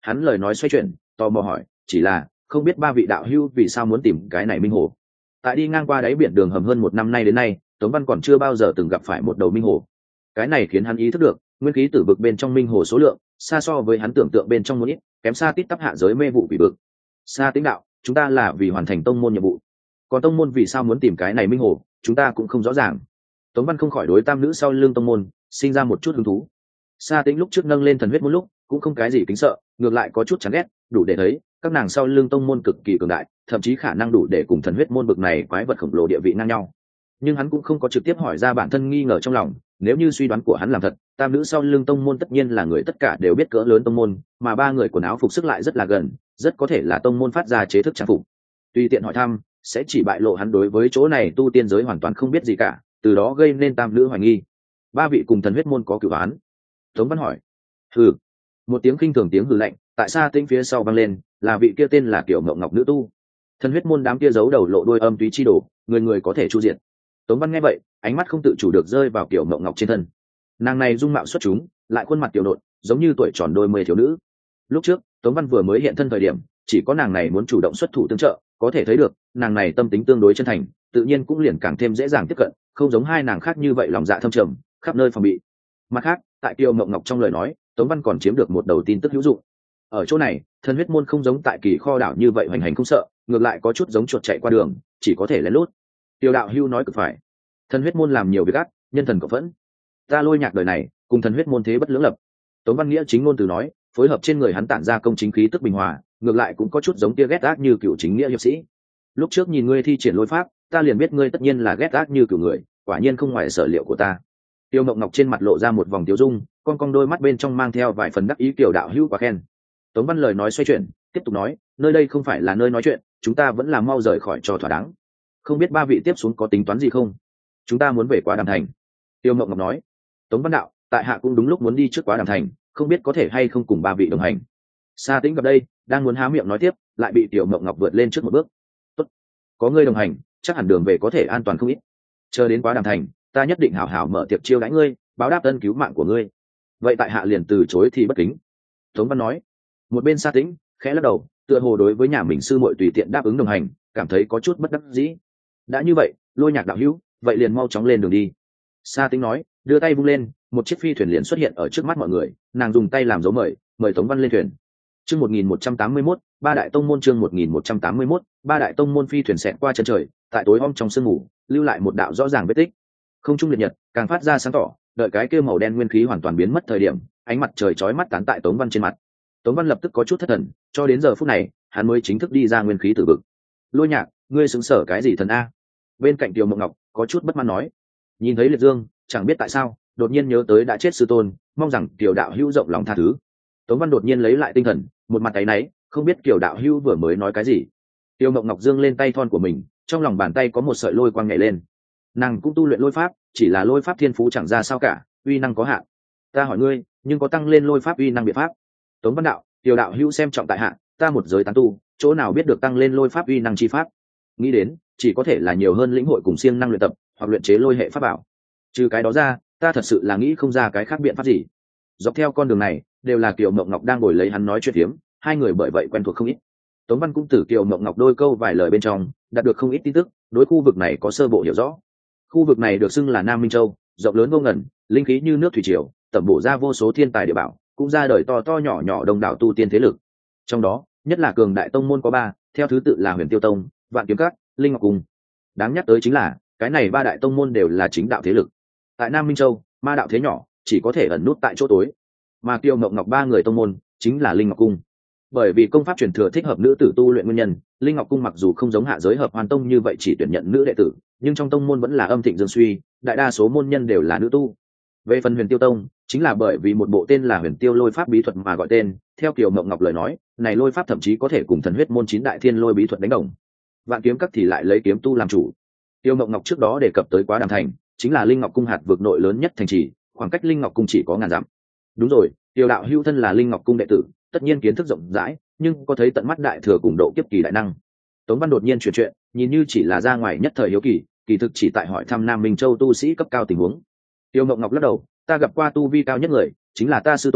Hắn lời nói xoay chuyển, tò mò hỏi, chỉ là không biết ba vị đạo hữu vì sao muốn tìm cái này minh hồ. Tại đi ngang qua đáy biển đường hầm hơn 1 năm nay đến nay, Tống Văn còn chưa bao giờ từng gặp phải một đầu minh hồ. Cái này khiến hắn ý thức được nguyên khí tử vực bên trong minh hồ số lượng xa so với hắn tưởng tượng bên trong một ít, kém xa tít tắp hạ giới mê vụ quỷ vực. Sa Tĩnh đạo, chúng ta là vì hoàn thành tông môn nhiệm vụ, còn tông môn vì sao muốn tìm cái này minh hồ chúng ta cũng không rõ ràng. Tống Văn không khỏi đối tam nữ sau lưng tông môn sinh ra một chút hứng thú. Sa Tĩnh lúc trước nâng lên thần huyết một lúc cũng không cái gì kính sợ, ngược lại có chút chán ghét, đủ để thấy các nàng sau lưng tông môn cực kỳ cường đại, thậm chí khả năng đủ để cùng thần huyết môn bực này quái vật khổng lồ địa vị ngang nhau. Nhưng hắn cũng không có trực tiếp hỏi ra bản thân nghi ngờ trong lòng, nếu như suy đoán của hắn làm thật, tam nữ sau lưng tông môn tất nhiên là người tất cả đều biết cỡ lớn tông môn, mà ba người quần áo phục sức lại rất là gần, rất có thể là tông môn phát ra chế thức trang phục. Tùy tiện hỏi thăm sẽ chỉ bại lộ hắn đối với chỗ này tu tiên giới hoàn toàn không biết gì cả, từ đó gây nên tam nữ hoài nghi. Ba vị cùng thần huyết môn có cửu án? Tống Văn hỏi. Hừ. Một tiếng khinh thường tiếng hừ lạnh tại Sa Tĩnh phía sau vang lên, là vị kia tên là Kiều Mộng Ngọc nữ tu. Thần huyết môn đám kia giấu đầu lộ đuôi âm túy chi đồ, người người có thể chu diệt. Tống Văn nghe vậy, ánh mắt không tự chủ được rơi vào Kiều Mộng Ngọc trên thân. Nàng này dung mạo xuất chúng, lại khuôn mặt tiểu nộn, giống như tuổi tròn đôi mươi thiếu nữ. Lúc trước Tống Văn vừa mới hiện thân thời điểm, chỉ có nàng này muốn chủ động xuất thủ tương trợ, có thể thấy được nàng này tâm tính tương đối chân thành, tự nhiên cũng liền càng thêm dễ dàng tiếp cận, không giống hai nàng khác như vậy lòng dạ thâm trầm, khắp nơi phòng bị. Mặt khác, tại Kiều Mộng Ngọc trong lời nói, Tống Văn còn chiếm được một đầu tin tức hữu dụng. Ở chỗ này, thần huyết môn không giống tại Kỳ Kho đảo như vậy hoành hành không sợ, ngược lại có chút giống chuột chạy qua đường, chỉ có thể lén lút. Tiêu đạo hưu nói cực phải, thần huyết môn làm nhiều việc ác, nhân thần cộng phẫn. Ta Lôi Nhạc đời này cùng thần huyết môn thế bất lưỡng lập. Tống Văn nghĩa chính ngôn từ nói, phối hợp trên người hắn tản ra công chính khí tức bình hòa, ngược lại cũng có chút giống tia ghét ác như cựu chính nghĩa hiệp sĩ. Lúc trước nhìn ngươi thi triển lôi pháp, ta liền biết ngươi tất nhiên là ghét ác như cựu người, quả nhiên không ngoài sở liệu của ta. Tiêu Mộng Ngọc trên mặt lộ ra một vòng tiêu dung, con đôi mắt bên trong mang theo vài phần đắc ý kiểu đạo hữu quá khen. Tống Văn lời nói xoay chuyển, tiếp tục nói, nơi đây không phải là nơi nói chuyện, chúng ta vẫn là mau rời khỏi cho thỏa đáng. Không biết ba vị tiếp xuống có tính toán gì không? Chúng ta muốn về Quá Đàm Thành. Tiêu Mộng Ngọc nói. Tống Văn đạo, tại hạ cũng đúng lúc muốn đi trước Quá Đàm Thành, không biết có thể hay không cùng ba vị đồng hành. Sa Tĩnh gặp đây, đang muốn há miệng nói tiếp, lại bị Tiêu Mộng Ngọc vượt lên trước một bước. Tốt, có ngươi đồng hành, chắc hẳn đường về có thể an toàn không ít. Chờ đến Quá Đàm Thành, ta nhất định hảo hảo mở tiệc chiêu đãi ngươi, báo đáp ân cứu mạng của ngươi. Vậy tại hạ liền từ chối thì bất kính. Tống Văn nói. Một bên Sa Tĩnh khẽ lắc đầu, tựa hồ đối với nhà mình sư muội tùy tiện đáp ứng đồng hành, cảm thấy có chút bất đắc dĩ. Đã như vậy, Lôi Nhạc đạo hữu, vậy liền mau chóng lên đường đi. Sa Tĩnh nói, đưa tay vung lên, một chiếc phi thuyền liền xuất hiện ở trước mắt mọi người, nàng dùng tay làm dấu mời Tống Văn lên thuyền. Chương 1181, ba đại tông môn. Chương 1181, ba đại tông môn. Phi thuyền xẹt qua chân trời, tại tối om trong sương mù, lưu lại một đạo rõ ràng vết tích. Không trung liệt nhật càng phát ra sáng tỏ, đợi cái kia màu đen nguyên khí hoàn toàn biến mất thời điểm, ánh mặt trời chói mắt tán tại Tống Văn trên mặt. Tống Văn lập tức có chút thất thần, cho đến giờ phút này, hắn mới chính thức đi ra nguyên khí tử vực. Lôi Nhạc, ngươi xứng sở cái gì thần a? Bên cạnh Tiêu Mộng Ngọc có chút bất mãn nói. Nhìn thấy Liệt Dương, chẳng biết tại sao, đột nhiên nhớ tới đã chết sư tôn, mong rằng Kiều đạo hữu rộng lòng tha thứ. Tống Văn đột nhiên lấy lại tinh thần, một mặt áy náy, không biết Kiều đạo hữu vừa mới nói cái gì. Tiêu Mộng Ngọc giương lên tay thon của mình, trong lòng bàn tay có một sợi lôi quang nhảy lên. Nàng cũng tu luyện lôi pháp, chỉ là lôi pháp thiên phú chẳng ra sao cả, uy năng có hạn. Ta hỏi ngươi, nhưng có tăng lên lôi pháp uy năng biện pháp? Tống Văn đạo, Kiều đạo hữu xem trọng tại hạ, ta một giới tán tu, chỗ nào biết được tăng lên lôi pháp uy năng chi pháp? Nghĩ đến, chỉ có thể là nhiều hơn lĩnh hội cùng siêng năng luyện tập, hoặc luyện chế lôi hệ pháp bảo. Trừ cái đó ra, ta thật sự là nghĩ không ra cái khác biện pháp gì. Dọc theo con đường này, đều là Kiều Mộng Ngọc đang ngồi lấy hắn nói chuyện phiếm, hai người bởi vậy quen thuộc không ít. Tống Văn cũng từ Kiều Mộng Ngọc đôi câu vài lời bên trong, đạt được không ít tin tức, đối khu vực này có sơ bộ hiểu rõ. Khu vực này được xưng là Nam Minh Châu, rộng lớn vô ngần, linh khí như nước thủy triều, tẩm bổ ra vô số thiên tài địa bảo, cũng ra đời to to nhỏ nhỏ đông đảo tu tiên thế lực. Trong đó, nhất là cường đại tông môn có ba, theo thứ tự là Huyền Tiêu Tông, Vạn Kiếm Các, Linh Ngọc Cung. Đáng nhắc tới chính là, cái này ba đại tông môn đều là chính đạo thế lực. Tại Nam Minh Châu, ma đạo thế nhỏ, chỉ có thể ẩn nút tại chỗ tối. Mà Kiều Mộng Ngọc ba người tông môn, chính là Linh Ngọc Cung. Bởi vì công pháp truyền thừa thích hợp nữ tử tu luyện nguyên nhân, Linh Ngọc Cung mặc dù không giống hạ giới Hợp Hoàn Tông như vậy chỉ tuyển nhận nữ đệ tử, nhưng trong tông môn vẫn là âm thịnh dương suy, đại đa số môn nhân đều là nữ tu. Về phần Huyền Tiêu Tông, chính là bởi vì một bộ tên là Huyền Tiêu Lôi Pháp bí thuật mà gọi tên, theo Kiều Mộng Ngọc lời nói, này lôi pháp thậm chí có thể cùng thần huyết môn 9 đại thiên lôi bí thuật đánh đồng. Vạn Kiếm Các thì lại lấy kiếm tu làm chủ. Kiều Mộng Ngọc trước đó đề cập tới Quá Đàm Thành, chính là Linh Ngọc Cung hạt vực nội lớn nhất thành trì, khoảng cách Linh Ngọc Cung chỉ có ngàn dặm. Đúng rồi, Tiêu đạo hữu thân là Linh Ngọc Cung đệ tử, tất nhiên kiến thức rộng rãi, nhưng có thấy tận mắt đại thừa cùng độ kiếp kỳ đại năng. Tống Văn đột nhiên chuyển chuyện, nhìn như chỉ là ra ngoài nhất thời hiếu kỳ, kỳ thực chỉ tại hỏi thăm Nam Minh Châu tu sĩ cấp cao tình huống. Tiêu Mộng Ngọc lắc đầu, ta gặp qua tu vi cao nhất người, chính là ta sư tôn,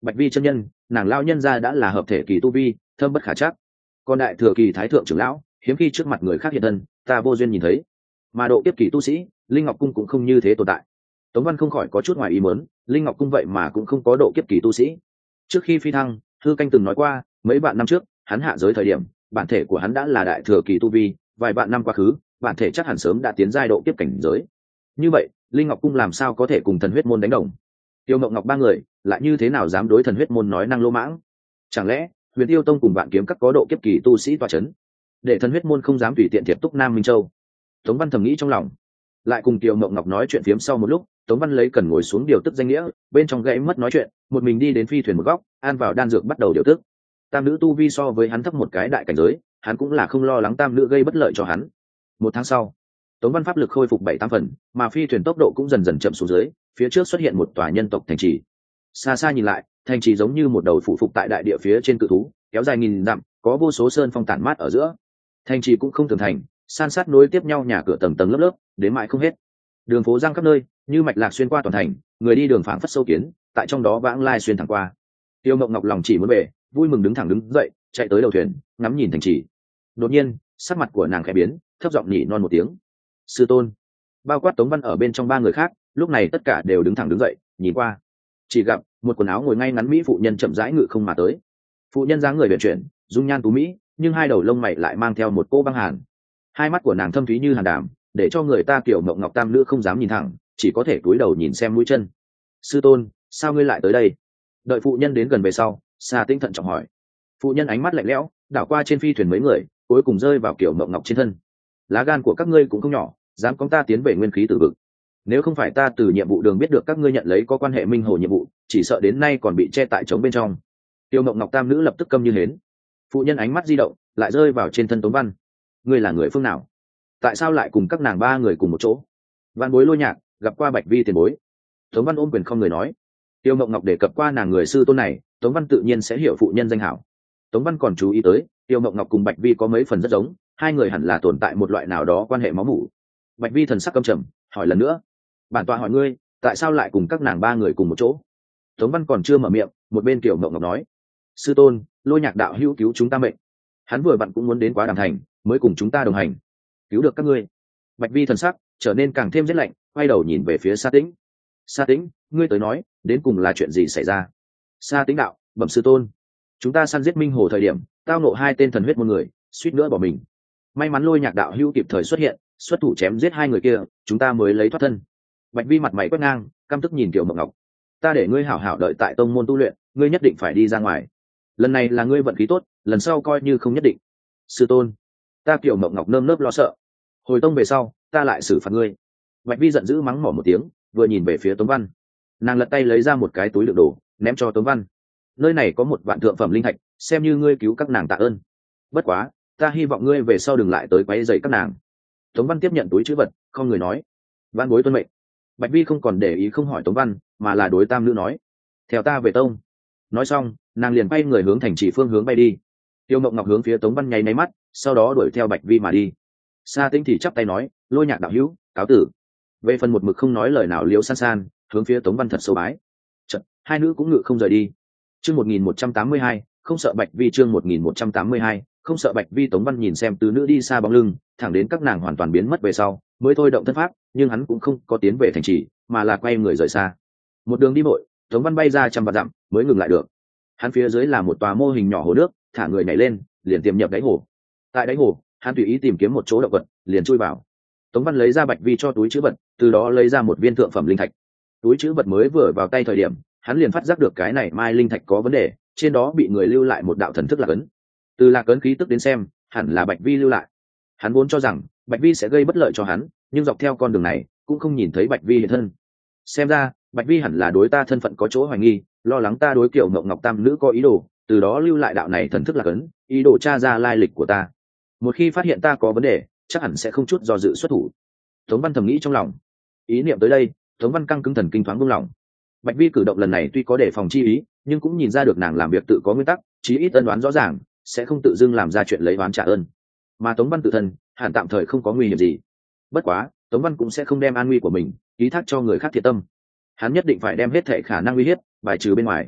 Bạch Vi chân nhân, nàng lao nhân ra đã là hợp thể kỳ tu vi, thâm bất khả trắc. Còn đại thừa kỳ thái thượng trưởng lão, hiếm khi trước mặt người khác hiện thân, ta vô duyên nhìn thấy. Mà độ kiếp kỳ tu sĩ, Linh Ngọc cung cũng không như thế tồn tại. Tống Văn không khỏi có chút ngoài ý muốn, Linh Ngọc cung vậy mà cũng không có độ kiếp kỳ tu sĩ. Trước khi phi thăng, Hư Canh từng nói qua, mấy vạn năm trước, hắn hạ giới thời điểm, bản thể của hắn đã là đại thừa kỳ tu vi, vài vạn năm quá khứ, bản thể chắc hẳn sớm đã tiến giai độ kiếp cảnh giới. Như vậy, Linh Ngọc cung làm sao có thể cùng Thần Huyết môn đánh đồng? Tiêu Ngọc Ngọc ba người, lại như thế nào dám đối Thần Huyết môn nói năng lô mãng? Chẳng lẽ, Huyền Tiêu tông cùng Vạn Kiếm các có độ kiếp kỳ tu sĩ tọa chấn, để Thần Huyết môn không dám tùy tiện thiệp túc Nam Minh Châu? Tống Văn thầm nghĩ trong lòng. Lại cùng Tiêu Ngọc Ngọc nói chuyện phiếm sau một lúc, Tống Văn lấy cần ngồi xuống điều tức danh nghĩa, bên trong gãy mất nói chuyện, một mình đi đến phi thuyền một góc, an vào đan dược bắt đầu điều tức. Tam nữ tu vi so với hắn thấp một cái đại cảnh giới, hắn cũng là không lo lắng tam nữ gây bất lợi cho hắn. Một tháng sau, Tống Văn pháp lực khôi phục 7-8 phần, mà phi thuyền tốc độ cũng dần dần chậm xuống dưới, phía trước xuất hiện một tòa nhân tộc thành trì. Xa xa nhìn lại, thành trì giống như một đầu phủ phục tại đại địa phía trên cự thú, kéo dài nghìn dặm, có vô số sơn phong tản mát ở giữa. Thành trì cũng không tường thành, san sát nối tiếp nhau nhà cửa tầng tầng lớp lớp, đến mãi không hết. Đường phố giang khắp nơi, như mạch lạc xuyên qua toàn thành, người đi đường phảng phất sâu kiến, tại trong đó vãng lai xuyên thẳng qua. Tiêu Ngọc Ngọc lòng chỉ muốn về, vui mừng đứng thẳng đứng dậy, chạy tới đầu thuyền, ngắm nhìn thành trì. Đột nhiên, sắc mặt của nàng khẽ biến, thấp giọng nhỉ non một tiếng. Sư tôn. Bao quát Tống Văn ở bên trong ba người khác, lúc này tất cả đều đứng thẳng đứng dậy, nhìn qua. Chỉ gặp một quần áo ngồi ngay ngắn mỹ phụ nhân chậm rãi ngự không mà tới. Phụ nhân dáng người uyển chuyển, dung nhan tú mỹ, nhưng hai đầu lông mày lại mang theo một cô băng hàn. Hai mắt của nàng thâm thúy như hàn đàm, để cho người ta kiểu mộng ngọc tam nữ không dám nhìn thẳng, chỉ có thể cúi đầu nhìn xem mũi chân. Sư tôn, sao ngươi lại tới đây? Đợi phụ nhân đến gần về sau, Sa Tĩnh thận trọng hỏi. Phụ nhân ánh mắt lạnh lẽo, đảo qua trên phi thuyền mấy người, cuối cùng rơi vào kiểu mộng ngọc trên thân. Lá gan của các ngươi cũng không nhỏ, dám con ta tiến về nguyên khí tử vực. Nếu không phải ta từ nhiệm vụ đường biết được các ngươi nhận lấy có quan hệ minh hồ nhiệm vụ, chỉ sợ đến nay còn bị che tại trống bên trong. Tiêu Mộng Ngọc tam nữ lập tức câm như hến. Phụ nhân ánh mắt di động, lại rơi vào trên thân Tống Văn. Ngươi là người phương nào? Tại sao lại cùng các nàng ba người cùng một chỗ? Văn Bối Lôi Nhạc gặp qua Bạch Vi tiền bối. Tống Văn ôm quyền không người nói. Tiêu Mộng Ngọc đề cập qua nàng người sư tôn này, Tống Văn tự nhiên sẽ hiểu phụ nhân danh hảo. Tống Văn còn chú ý tới, Tiêu Mộng Ngọc cùng Bạch Vi có mấy phần rất giống, hai người hẳn là tồn tại một loại nào đó quan hệ máu mủ. Bạch Vi thần sắc căm trầm, hỏi lần nữa. Bản tọa hỏi ngươi, tại sao lại cùng các nàng ba người cùng một chỗ? Tống Văn còn chưa mở miệng, một bên Tiêu Mộng Ngọc nói. Sư tôn, Lôi Nhạc đạo hữu cứu chúng ta mệnh. Hắn vừa vặn cũng muốn đến Quá Đàm Thành, mới cùng chúng ta đồng hành. Cứu được các ngươi. Bạch Vi thần sắc trở nên càng thêm rét lạnh, quay đầu nhìn về phía Sa Tĩnh. Sa Tĩnh, ngươi tới nói, đến cùng là chuyện gì xảy ra? Sa Tĩnh đạo, bẩm sư tôn, chúng ta săn giết Minh Hồ thời điểm, tao nộ hai tên thần huyết môn người, suýt nữa bỏ mình. May mắn Lôi Nhạc đạo hữu kịp thời xuất hiện, xuất thủ chém giết hai người kia, chúng ta mới lấy thoát thân. Bạch Vi mặt mày quét ngang, căm tức nhìn Tiểu Mộng Ngọc. Ta để ngươi hảo hảo đợi tại tông môn tu luyện, ngươi nhất định phải đi ra ngoài. Lần này là ngươi vận khí tốt, lần sau coi như không nhất định. Sư tôn, ta Tiểu Mộng Ngọc nơm nớp lo sợ. Hồi tông về sau, ta lại xử phạt ngươi. Bạch Vi giận dữ mắng mỏ một tiếng, vừa nhìn về phía Tống Văn. Nàng lật tay lấy ra một cái túi đựng đồ, ném cho Tống Văn. Nơi này có một vạn thượng phẩm linh thạch, xem như ngươi cứu các nàng tạ ơn. Bất quá, ta hy vọng ngươi về sau đừng lại tới quấy rầy các nàng. Tống Văn tiếp nhận túi trữ vật, không người nói. Văn bối tuân mệnh. Bạch Vi không còn để ý không hỏi Tống Văn, mà là đối tam nữ nói. Theo ta về tông. Nói xong, nàng liền bay người hướng thành trì phương hướng bay đi. Tiêu Mộng Ngọc hướng phía Tống Văn nháy máy mắt, sau đó đuổi theo Bạch Vi mà đi. Sa Tĩnh thì chắp tay nói, Lôi Nhạc đạo hữu, cáo tử. Về phần một mực không nói lời nào liếu san san, hướng phía Tống Văn thật sâu bái. Chợt, hai nữ cũng ngự không rời đi. Chương 1182, không sợ Bạch Vi. Chương 1182, không sợ Bạch Vi. Tống Văn nhìn xem tứ nữ đi xa bóng lưng, thẳng đến các nàng hoàn toàn biến mất về sau, mới thôi động thân pháp, nhưng hắn cũng không có tiến về thành trì, mà là quay người rời xa. Một đường đi vội, Tống Văn bay ra trăm vạn dặm, mới ngừng lại được. Hắn phía dưới là một tòa mô hình nhỏ hồ nước, thả người nhảy lên, liền tiềm nhập đáy hồ. Tại đáy hồ, hắn tùy ý tìm kiếm một chỗ động vật, liền chui vào. Tống Văn lấy ra Bạch Vi cho túi trữ vật, từ đó lấy ra một viên thượng phẩm linh thạch. Túi trữ vật mới vừa vào tay thời điểm, hắn liền phát giác được cái này mai linh thạch có vấn đề, trên đó bị người lưu lại một đạo thần thức lạc ấn. Từ lạc ấn khí tức đến xem, hẳn là Bạch Vi lưu lại. Hắn vốn cho rằng Bạch Vi sẽ gây bất lợi cho hắn, nhưng dọc theo con đường này cũng không nhìn thấy Bạch Vi hiện thân. Xem ra Bạch Vi hẳn là đối ta thân phận có chỗ hoài nghi, lo lắng ta đối Kiều Ngọc Ngọc tam nữ có ý đồ, từ đó lưu lại đạo này thần thức lạc ấn, ý đồ tra ra lai lịch của ta. Một khi phát hiện ta có vấn đề, chắc hẳn sẽ không chút do dự xuất thủ. Tống Văn thầm nghĩ trong lòng. Ý niệm tới đây, Tống Văn căng cứng thần kinh thoáng buông lỏng. Bạch Vi cử động lần này tuy có đề phòng chi ý, nhưng cũng nhìn ra được nàng làm việc tự có nguyên tắc, chí ít ân đoán rõ ràng, sẽ không tự dưng làm ra chuyện lấy oán trả ơn. Mà Tống Văn tự thân, hẳn tạm thời không có nguy hiểm gì. Bất quá, Tống Văn cũng sẽ không đem an nguy của mình ký thác cho người khác thiệt tâm. Hắn nhất định phải đem hết thệ khả năng uy hiếp bài trừ bên ngoài.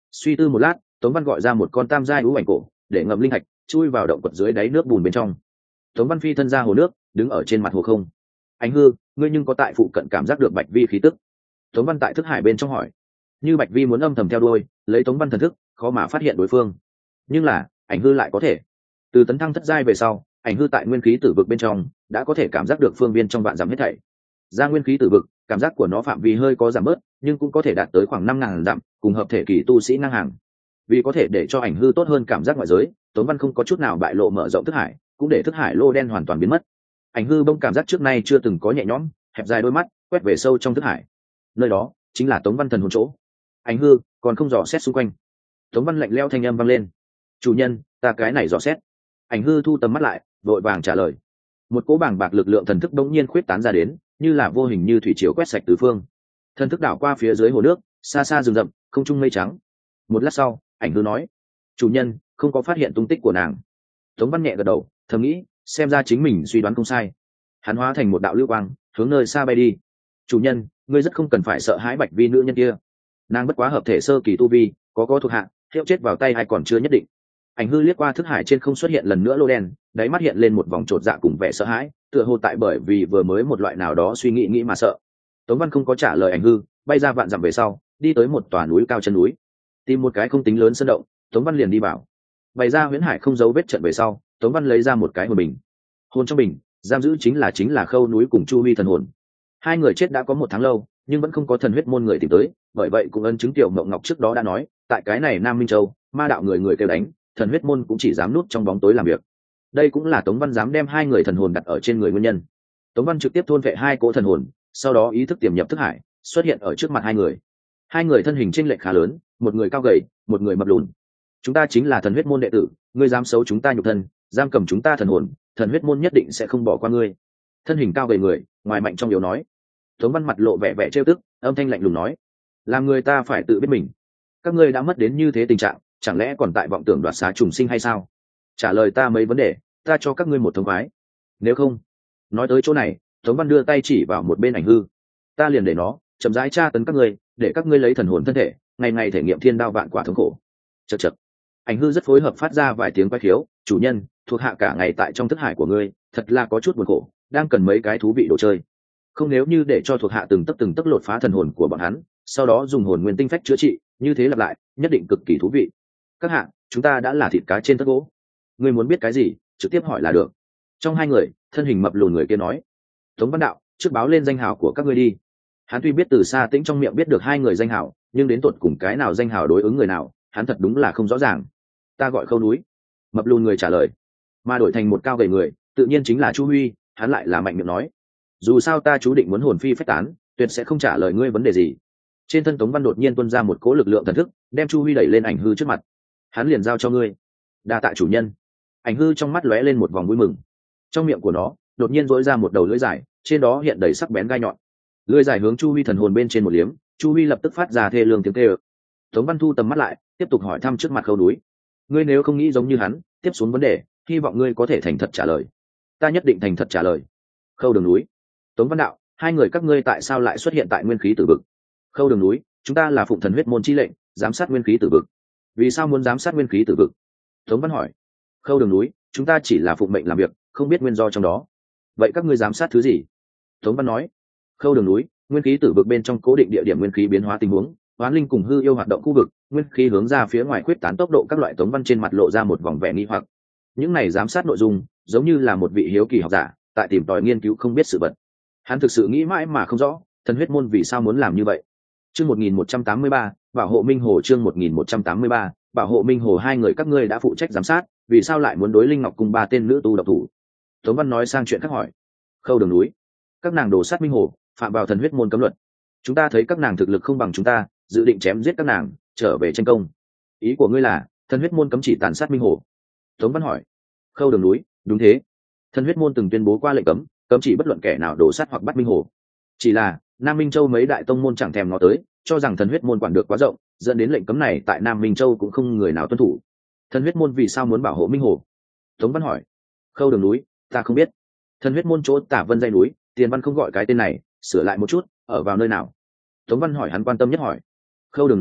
Suy tư một lát, Tống Văn gọi ra một con tam giai ú ảnh cổ để ngậm linh thạch chui vào động quật dưới đáy nước bùn bên trong. Tống Văn phi thân ra hồ nước, đứng ở trên mặt hồ không. Anh hư, ngươi nhưng có tại phụ cận cảm giác được bạch vi khí tức? Tống Văn tại thức hải bên trong hỏi. Như bạch vi muốn âm thầm theo đuôi lấy Tống Văn thần thức, khó mà phát hiện đối phương, nhưng là ảnh hư lại có thể. Từ tấn thăng thất giai về sau, ảnh hư tại nguyên khí tử vực bên trong đã có thể cảm giác được phương viên trong vạn dặm hết thảy. Ra nguyên khí tử vực, cảm giác của nó phạm vi hơi có giảm bớt, nhưng cũng có thể đạt tới khoảng 5.000 dặm, cùng hợp thể kỳ tu sĩ ngang hàng. Vì có thể để cho ảnh hư tốt hơn cảm giác ngoại giới, Tống Văn không có chút nào bại lộ mở rộng thức hải, cũng để thức hải lô đen hoàn toàn biến mất. Ảnh hư bông cảm giác trước nay chưa từng có nhẹ nhõm, hẹp dài đôi mắt quét về sâu trong thức hải. Nơi đó chính là Tống Văn thần hồn chỗ. Ảnh hư còn không dò xét xung quanh. Tống Văn lạnh lẽo thanh âm vang lên. Chủ nhân, ta cái này dò xét. Ảnh hư thu tầm mắt lại, vội vàng trả lời. Một cỗ bàng bạc lực lượng thần thức bỗng nhiên khuyết tán ra đến, như là vô hình như thủy triều quét sạch tứ phương. Thần thức đảo qua phía dưới hồ nước, xa xa rừng rậm, không trung mây trắng. Một lát sau, ảnh hư nói: chủ nhân, không có phát hiện tung tích của nàng. Tống Văn nhẹ gật đầu, thầm nghĩ, xem ra chính mình suy đoán không sai. Hắn hóa thành một đạo lưu quang, hướng nơi xa bay đi. Chủ nhân, ngươi rất không cần phải sợ hãi bạch vi nữ nhân kia. Nàng bất quá hợp thể sơ kỳ tu vi, có thuộc hạ, hiệu chết vào tay hay còn chưa nhất định. Ảnh hư liếc qua thức hải trên không xuất hiện lần nữa lô đen, đáy mắt hiện lên một vòng trột dạ cùng vẻ sợ hãi, tựa hồ tại bởi vì vừa mới một loại nào đó suy nghĩ mà sợ. Tống Văn không có trả lời ảnh hư, bay ra vạn dặm về sau, đi tới một tòa núi cao chân núi, tìm một cái không tính lớn sơn động, Tống Văn liền đi vào. Bày ra huyễn hải không dấu vết trận về sau, Tống Văn lấy ra một cái hồn bình. Hồn trong bình giam giữ chính là Khâu núi cùng Chu Huy thần hồn. Hai người chết đã có 1 tháng lâu, nhưng vẫn không có thần huyết môn người tìm tới, bởi vậy cũng ấn chứng Tiểu Mộng Ngọc trước đó đã nói, tại cái này Nam Minh Châu, ma đạo người người kêu đánh, thần huyết môn cũng chỉ dám núp trong bóng tối làm việc. Đây cũng là Tống Văn dám đem hai người thần hồn đặt ở trên người nguyên nhân. Tống Văn trực tiếp thôn vệ hai cỗ thần hồn, sau đó ý thức tiềm nhập thức hải, xuất hiện ở trước mặt hai người. Hai người thân hình chênh lệch khá lớn, một người cao gầy, một người mập lùn. Chúng ta chính là thần huyết môn đệ tử, ngươi dám xấu chúng ta nhục thân, giam cầm chúng ta thần hồn, thần huyết môn nhất định sẽ không bỏ qua ngươi. Thân hình cao gầy người, ngoài mạnh trong yếu nói. Tống Văn mặt lộ vẻ vẻ trêu tức, âm thanh lạnh lùng nói: làm người ta phải tự biết mình. Các ngươi đã mất đến như thế tình trạng, chẳng lẽ còn tại vọng tưởng đoạt xá trùng sinh hay sao? Trả lời ta mấy vấn đề, ta cho các ngươi một thông khoái. Nếu không. Nói tới chỗ này, Tống Văn đưa tay chỉ vào một bên ảnh hư. Ta liền để nó chậm rãi tra tấn các ngươi, để các ngươi lấy thần hồn thân thể, ngày ngày thể nghiệm thiên đao vạn quả thống khổ. Chậc chậc. Ảnh hư rất phối hợp phát ra vài tiếng quái khiếu. Chủ nhân, thuộc hạ cả ngày tại trong thức hải của ngươi, thật là có chút buồn khổ, đang cần mấy cái thú vị đồ chơi. Không, nếu như để cho thuộc hạ từng tấc lột phá thần hồn của bọn hắn, sau đó dùng hồn nguyên tinh phách chữa trị, như thế lặp lại, nhất định cực kỳ thú vị. Các hạ, chúng ta đã là thịt cá trên tất gỗ. Ngươi muốn biết cái gì, trực tiếp hỏi là được. Trong hai người, thân hình mập lùn người kia nói. Tống Văn đạo, trước báo lên danh hào của các ngươi đi. Hắn tuy biết từ xa tĩnh trong miệng biết được hai người danh hào, nhưng đến tột cùng cái nào danh hào đối ứng người nào, hắn thật đúng là không rõ ràng. Ta gọi Khâu núi. Mập lùn người trả lời. Mà đổi thành một cao gầy người, tự nhiên chính là Chu Huy. Hắn lại là mạnh miệng nói: dù sao ta chú định muốn hồn phi phách tán, tuyệt sẽ không trả lời ngươi vấn đề gì. Trên thân Tống Văn đột nhiên tuôn ra một cỗ lực lượng thần thức, đem Chu Huy đẩy lên ảnh hư trước mặt. Hắn liền giao cho ngươi. Đa tạ chủ nhân. Ảnh hư trong mắt lóe lên một vòng vui mừng. Trong miệng của nó đột nhiên dỗi ra một đầu lưỡi dài, trên đó hiện đầy sắc bén gai nhọn. Lưỡi dài hướng Chu Huy thần hồn bên trên một liếm, Chu Huy lập tức phát ra thê lương tiếng kêu. Tống Văn thu tầm mắt lại, tiếp tục hỏi thăm trước mặt Khâu núi. Ngươi nếu không nghĩ giống như hắn, tiếp xuống vấn đề, hy vọng ngươi có thể thành thật trả lời. Ta nhất định thành thật trả lời. Khâu Đường núi. Tống Văn đạo, hai người các ngươi tại sao lại xuất hiện tại nguyên khí tử vực? Khâu Đường núi, chúng ta là phụng thần huyết môn chi lệnh, giám sát nguyên khí tử vực. Vì sao muốn giám sát nguyên khí tử vực? Tống Văn hỏi. Khâu Đường núi, chúng ta chỉ là phụng mệnh làm việc, không biết nguyên do trong đó. Vậy các ngươi giám sát thứ gì? Tống Văn nói. Khâu Đường núi, nguyên khí tử vực bên trong cố định địa điểm nguyên khí biến hóa tình huống, oán linh cùng hư yêu hoạt động khu vực, nguyên khí hướng ra phía ngoài khuyết tán tốc độ các loại. Tống Văn trên mặt lộ ra một vòng vẻ nghi hoặc. Những này giám sát nội dung, giống như là một vị hiếu kỳ học giả tại tìm tòi nghiên cứu không biết sự vật. Hắn thực sự nghĩ mãi mà không rõ, thần huyết môn vì sao muốn làm như vậy. Chương 1183, bảo hộ Minh Hồ. Chương 1183, bảo hộ Minh Hồ. Hai người các ngươi đã phụ trách giám sát, vì sao lại muốn đối Linh Ngọc cùng 3 tên nữ tu độc thủ? Tống Văn nói sang chuyện khác hỏi. Khâu Đường núi, các nàng đổ sát Minh Hồ, phạm vào thần huyết môn cấm luật. Chúng ta thấy các nàng thực lực không bằng chúng ta, dự định chém giết các nàng, trở về tranh công. Ý của ngươi là thần huyết môn cấm chỉ tàn sát Minh Hồ? Tống Văn hỏi. Khâu Đường núi, đúng thế. Thần huyết môn từng tuyên bố qua lệnh cấm chỉ bất luận kẻ nào đổ sát hoặc bắt Minh Hồ. Chỉ là Nam Minh Châu mấy đại tông môn chẳng thèm ngó tới, cho rằng thần huyết môn quản được quá rộng, dẫn đến lệnh cấm này tại Nam Minh Châu cũng không người nào tuân thủ. Thần huyết môn vì sao muốn bảo hộ Minh Hồ? Tống Văn hỏi. Khâu Đường núi, ta không biết. Thần huyết môn chỗ Tả Vân dây núi, Tiền Văn không gọi cái tên này, sửa lại một chút, ở vào nơi nào? Tống Văn hỏi hắn quan tâm nhất hỏi. Khâu Đường núi,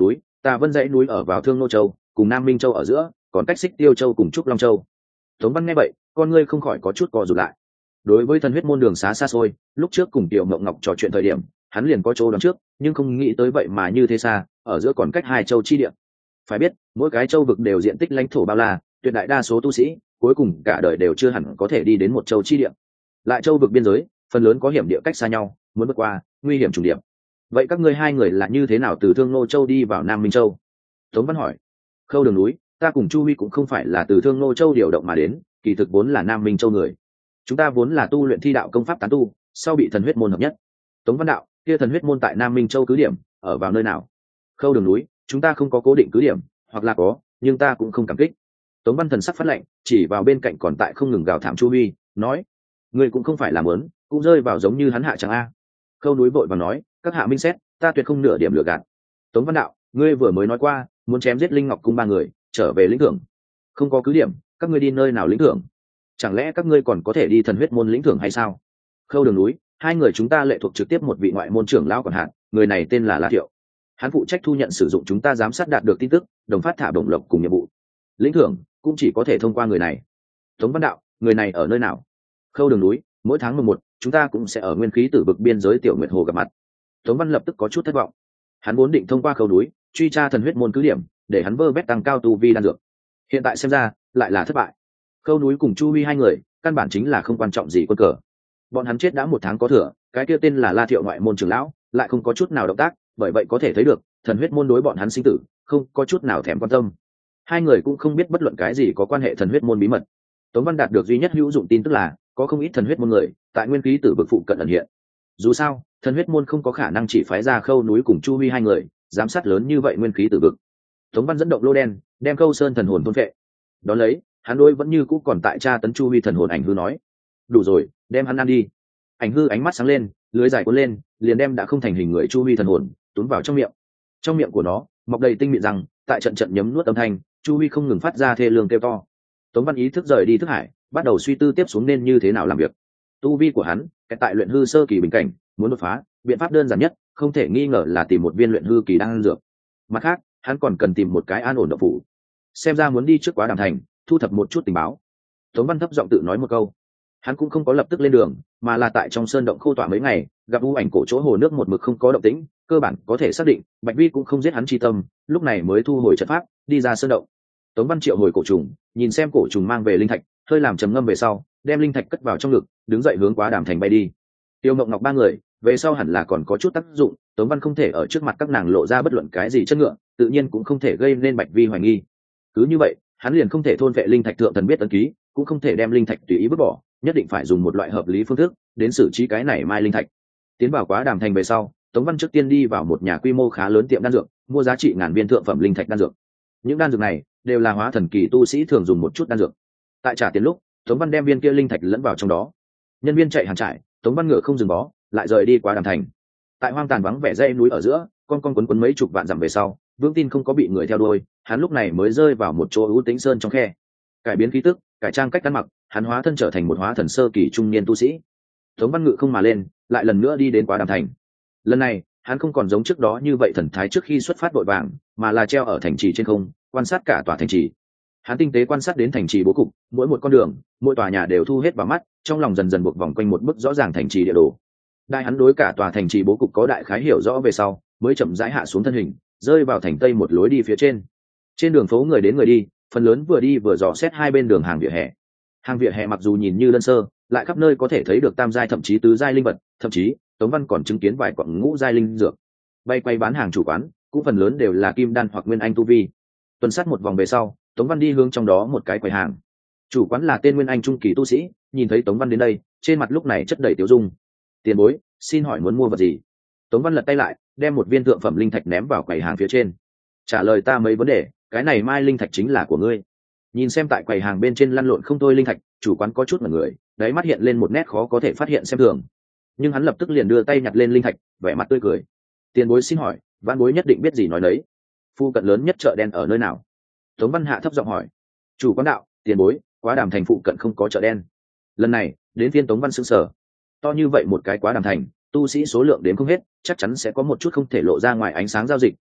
Tà Vân dãy núi ở vào Thương Nô Châu cùng Nam Minh Châu ở giữa, còn cách Xích Tiêu Châu cùng Trúc Long Châu. Tống Văn nghe vậy, con ngươi không khỏi có chút co rụt lại. Đối với thần huyết môn đường xá xa xôi, lúc trước cùng Tiểu Mộng Ngọc trò chuyện thời điểm, hắn liền có chỗ đoán trước, nhưng không nghĩ tới vậy mà như thế xa, ở giữa còn cách hai châu chi địa. Phải biết, mỗi cái châu vực đều diện tích lãnh thổ bao la, tuyệt đại đa số tu sĩ, cuối cùng cả đời đều chưa hẳn có thể đi đến một châu chi địa. Lại châu vực biên giới, phần lớn có hiểm địa cách xa nhau, muốn vượt qua, nguy hiểm trùng điệp. Vậy các ngươi hai người là như thế nào từ Thương Nô Châu đi vào Nam Minh Châu? Tống Văn hỏi. Khâu Đường núi, ta cùng Chu Huy cũng không phải là từ Thương Nô Châu điều động mà đến, kỳ thực vốn là Nam Minh Châu người. Chúng ta vốn là tu luyện thi đạo công pháp tán tu, sau bị thần huyết môn hợp nhất. Tống Văn đạo, kia thần huyết môn tại Nam Minh Châu cứ điểm, ở vào nơi nào? Khâu Đường núi, chúng ta không có cố định cứ điểm, hoặc là có, nhưng ta cũng không cảm kích. Tống Văn thần sắc phát lệnh, chỉ vào bên cạnh còn tại không ngừng gào thảm Chu Huy, nói: ngươi cũng không phải là mớn, cũng rơi vào giống như hắn hạ chẳng a. Khâu núi vội vàng nói: các hạ minh xét, ta tuyệt không nửa điểm lừa gạt. Tống Văn đạo, ngươi vừa mới nói qua muốn chém giết Linh Ngọc cung ba người, trở về lĩnh thưởng. Không có cứ điểm, các ngươi đi nơi nào lĩnh thưởng? Chẳng lẽ các ngươi còn có thể đi thần huyết môn lĩnh thưởng hay sao? Khâu Đường núi, hai người chúng ta lệ thuộc trực tiếp một vị ngoại môn trưởng lão quản hạt, người này tên là La Thiệu. Hắn phụ trách thu nhận sử dụng chúng ta giám sát đạt được tin tức, đồng phát thả đồng lộc cùng nhiệm vụ. Lĩnh thưởng cũng chỉ có thể thông qua người này. Tống Văn đạo, người này ở nơi nào? Khâu Đường núi, mỗi tháng 11, chúng ta cũng sẽ ở nguyên khí tử vực biên giới Tiểu Nguyệt Hồ gặp mặt. Tống Văn lập tức có chút thất vọng. Hắn vốn định thông qua Khâu núi truy tra thần huyết môn cứ điểm, để hắn vơ vét tăng cao tu vi đan dược. Hiện tại xem ra lại là thất bại. Khâu núi cùng Chu Huy hai người căn bản chính là không quan trọng gì quân cờ. Bọn hắn chết đã 1 tháng có thừa, cái kia tên là La Thiệu ngoại môn trưởng lão lại không có chút nào động tác, bởi vậy có thể thấy được thần huyết môn đối bọn hắn sinh tử không có chút nào thèm quan tâm. Hai người cũng không biết bất luận cái gì có quan hệ thần huyết môn bí mật. Tống Văn đạt được duy nhất hữu dụng tin tức là có không ít thần huyết môn người tại nguyên khí tử vực phụ cận ẩn hiện. Dù sao, thần huyết môn không có khả năng chỉ phái ra Khâu núi cùng Chu Huy hai người giám sát lớn như vậy nguyên khí tử vực. Tống Văn dẫn động lô đen, đem Khâu Sơn thần hồn thôn phệ. Đón lấy, hắn đối vẫn như cũ còn tại tra tấn Chu Huy thần hồn ảnh hư nói: đủ rồi, đem hắn ăn đi. Ảnh hư ánh mắt sáng lên, lưới dài cuốn lên, liền đem đã không thành hình người Chu Huy thần hồn túm vào trong miệng. Trong miệng của nó mọc đầy tinh mịn răng, tại trận trận nhấm nuốt âm thanh, Chu Huy không ngừng phát ra thê lương kêu to. Tống Văn ý thức rời đi thức hải, bắt đầu suy tư tiếp xuống nên như thế nào làm việc. Tu vi của hắn tại luyện hư sơ kỳ bình cảnh, muốn đột phá, biện pháp đơn giản nhất không thể nghi ngờ là tìm một viên luyện hư kỳ đan dược. Mặt khác, hắn còn cần tìm một cái an ổn động phủ. Xem ra muốn đi trước Quá Đàm Thành, thu thập một chút tình báo. Tống Văn thấp giọng tự nói một câu. Hắn cũng không có lập tức lên đường, mà là tại trong sơn động khô tọa mấy ngày, gặp u ảnh cổ chỗ hồ nước một mực không có động tĩnh, cơ bản có thể xác định Bạch Vi cũng không giết hắn chi tâm, lúc này mới thu hồi trận pháp, đi ra sơn động. Tống Văn triệu hồi cổ trùng, nhìn xem cổ trùng mang về linh thạch, hơi làm trầm ngâm về sau, đem linh thạch cất vào trong ngực, đứng dậy hướng Quá Đàm Thành bay đi. Tiêu Mộng Ngọc ba người, về sau hẳn là còn có chút tác dụng, Tống Văn không thể ở trước mặt các nàng lộ ra bất luận cái gì chất ngựa, tự nhiên cũng không thể gây nên Bạch Vi hoài nghi. Cứ như vậy, hắn liền không thể thôn vệ linh thạch thượng thần biết ấn ký, cũng không thể đem linh thạch tùy ý vứt bỏ, nhất định phải dùng một loại hợp lý phương thức đến xử trí cái này mai linh thạch. Tiến vào Quá Đàm Thành về sau, Tống Văn trước tiên đi vào một nhà quy mô khá lớn tiệm đan dược, mua giá trị ngàn viên thượng phẩm linh thạch đan dược. Những đan dược này đều là hóa thần kỳ tu sĩ thường dùng một chút đan dược. Tại trả tiền lúc, Tống Văn đem viên kia linh thạch lẫn vào trong đó. Nhân viên chạy hàng trải, Tống Văn ngựa không dừng bó, lại rời đi Quá Đàm Thành. Tại hoang tàn vắng vẻ dãy núi ở giữa, con quấn mấy chục vạn dặm về sau, vững tin không có bị người theo đuôi, hắn lúc này mới rơi vào một chỗ ưu tĩnh sơn trong khe. Cải biến khí tức, cải trang cách ăn mặc, hắn hóa thân trở thành một hóa thần sơ kỳ trung niên tu sĩ. Tống Văn ngự không mà lên, lại lần nữa đi đến Quá Đàm Thành. Lần này, hắn không còn giống trước đó như vậy thần thái trước khi xuất phát vội vàng, mà là treo ở thành trì trên không, quan sát cả tòa thành trì. Hắn tinh tế quan sát đến thành trì bố cục, mỗi một con đường, mỗi tòa nhà đều thu hết vào mắt, trong lòng dần dần buộc vòng quanh một bức rõ ràng thành trì địa đồ. Đại hắn đối cả tòa thành trì bố cục có đại khái hiểu rõ về sau, mới chậm rãi hạ xuống thân hình, rơi vào thành tây một lối đi phía trên. Trên đường phố người đến người đi, phần lớn vừa đi vừa dò xét hai bên đường hàng vỉa hè. Hàng vỉa hè mặc dù nhìn như đơn sơ, lại khắp nơi có thể thấy được tam giai thậm chí tứ giai linh vật, thậm chí Tống Văn còn chứng kiến vài quặng ngũ giai linh dược. Bay quay bán hàng chủ quán, cũng phần lớn đều là kim đan hoặc nguyên anh tu vi. Tuần sát một vòng về sau, Tống Văn đi hướng trong đó một cái quầy hàng. Chủ quán là tên nguyên anh trung kỳ tu sĩ, nhìn thấy Tống Văn đến đây, trên mặt lúc này chất đầy tiêu dung. Tiền bối, xin hỏi muốn mua vật gì? Tống Văn lật tay lại, đem một viên thượng phẩm linh thạch ném vào quầy hàng phía trên. Trả lời ta mấy vấn đề, cái này mai linh thạch chính là của ngươi. Nhìn xem tại quầy hàng bên trên lăn lộn không thôi linh thạch, chủ quán có chút mặt người, đáy mắt hiện lên một nét khó có thể phát hiện xem thường. Nhưng hắn lập tức liền đưa tay nhặt lên linh thạch, vẻ mặt tươi cười. Tiền bối xin hỏi, vãn bối nhất định biết gì nói đấy. Phu cận lớn nhất chợ đen ở nơi nào? Tống Văn hạ thấp giọng hỏi. Chủ quán đạo, tiền bối, Quá Đàm Thành phụ cận không có chợ đen. Lần này đến phiên Tống Văn sững sờ. To như vậy một cái Quá Đàm Thành, tu sĩ số lượng đến không hết, chắc chắn sẽ có một chút không thể lộ ra ngoài ánh sáng giao dịch,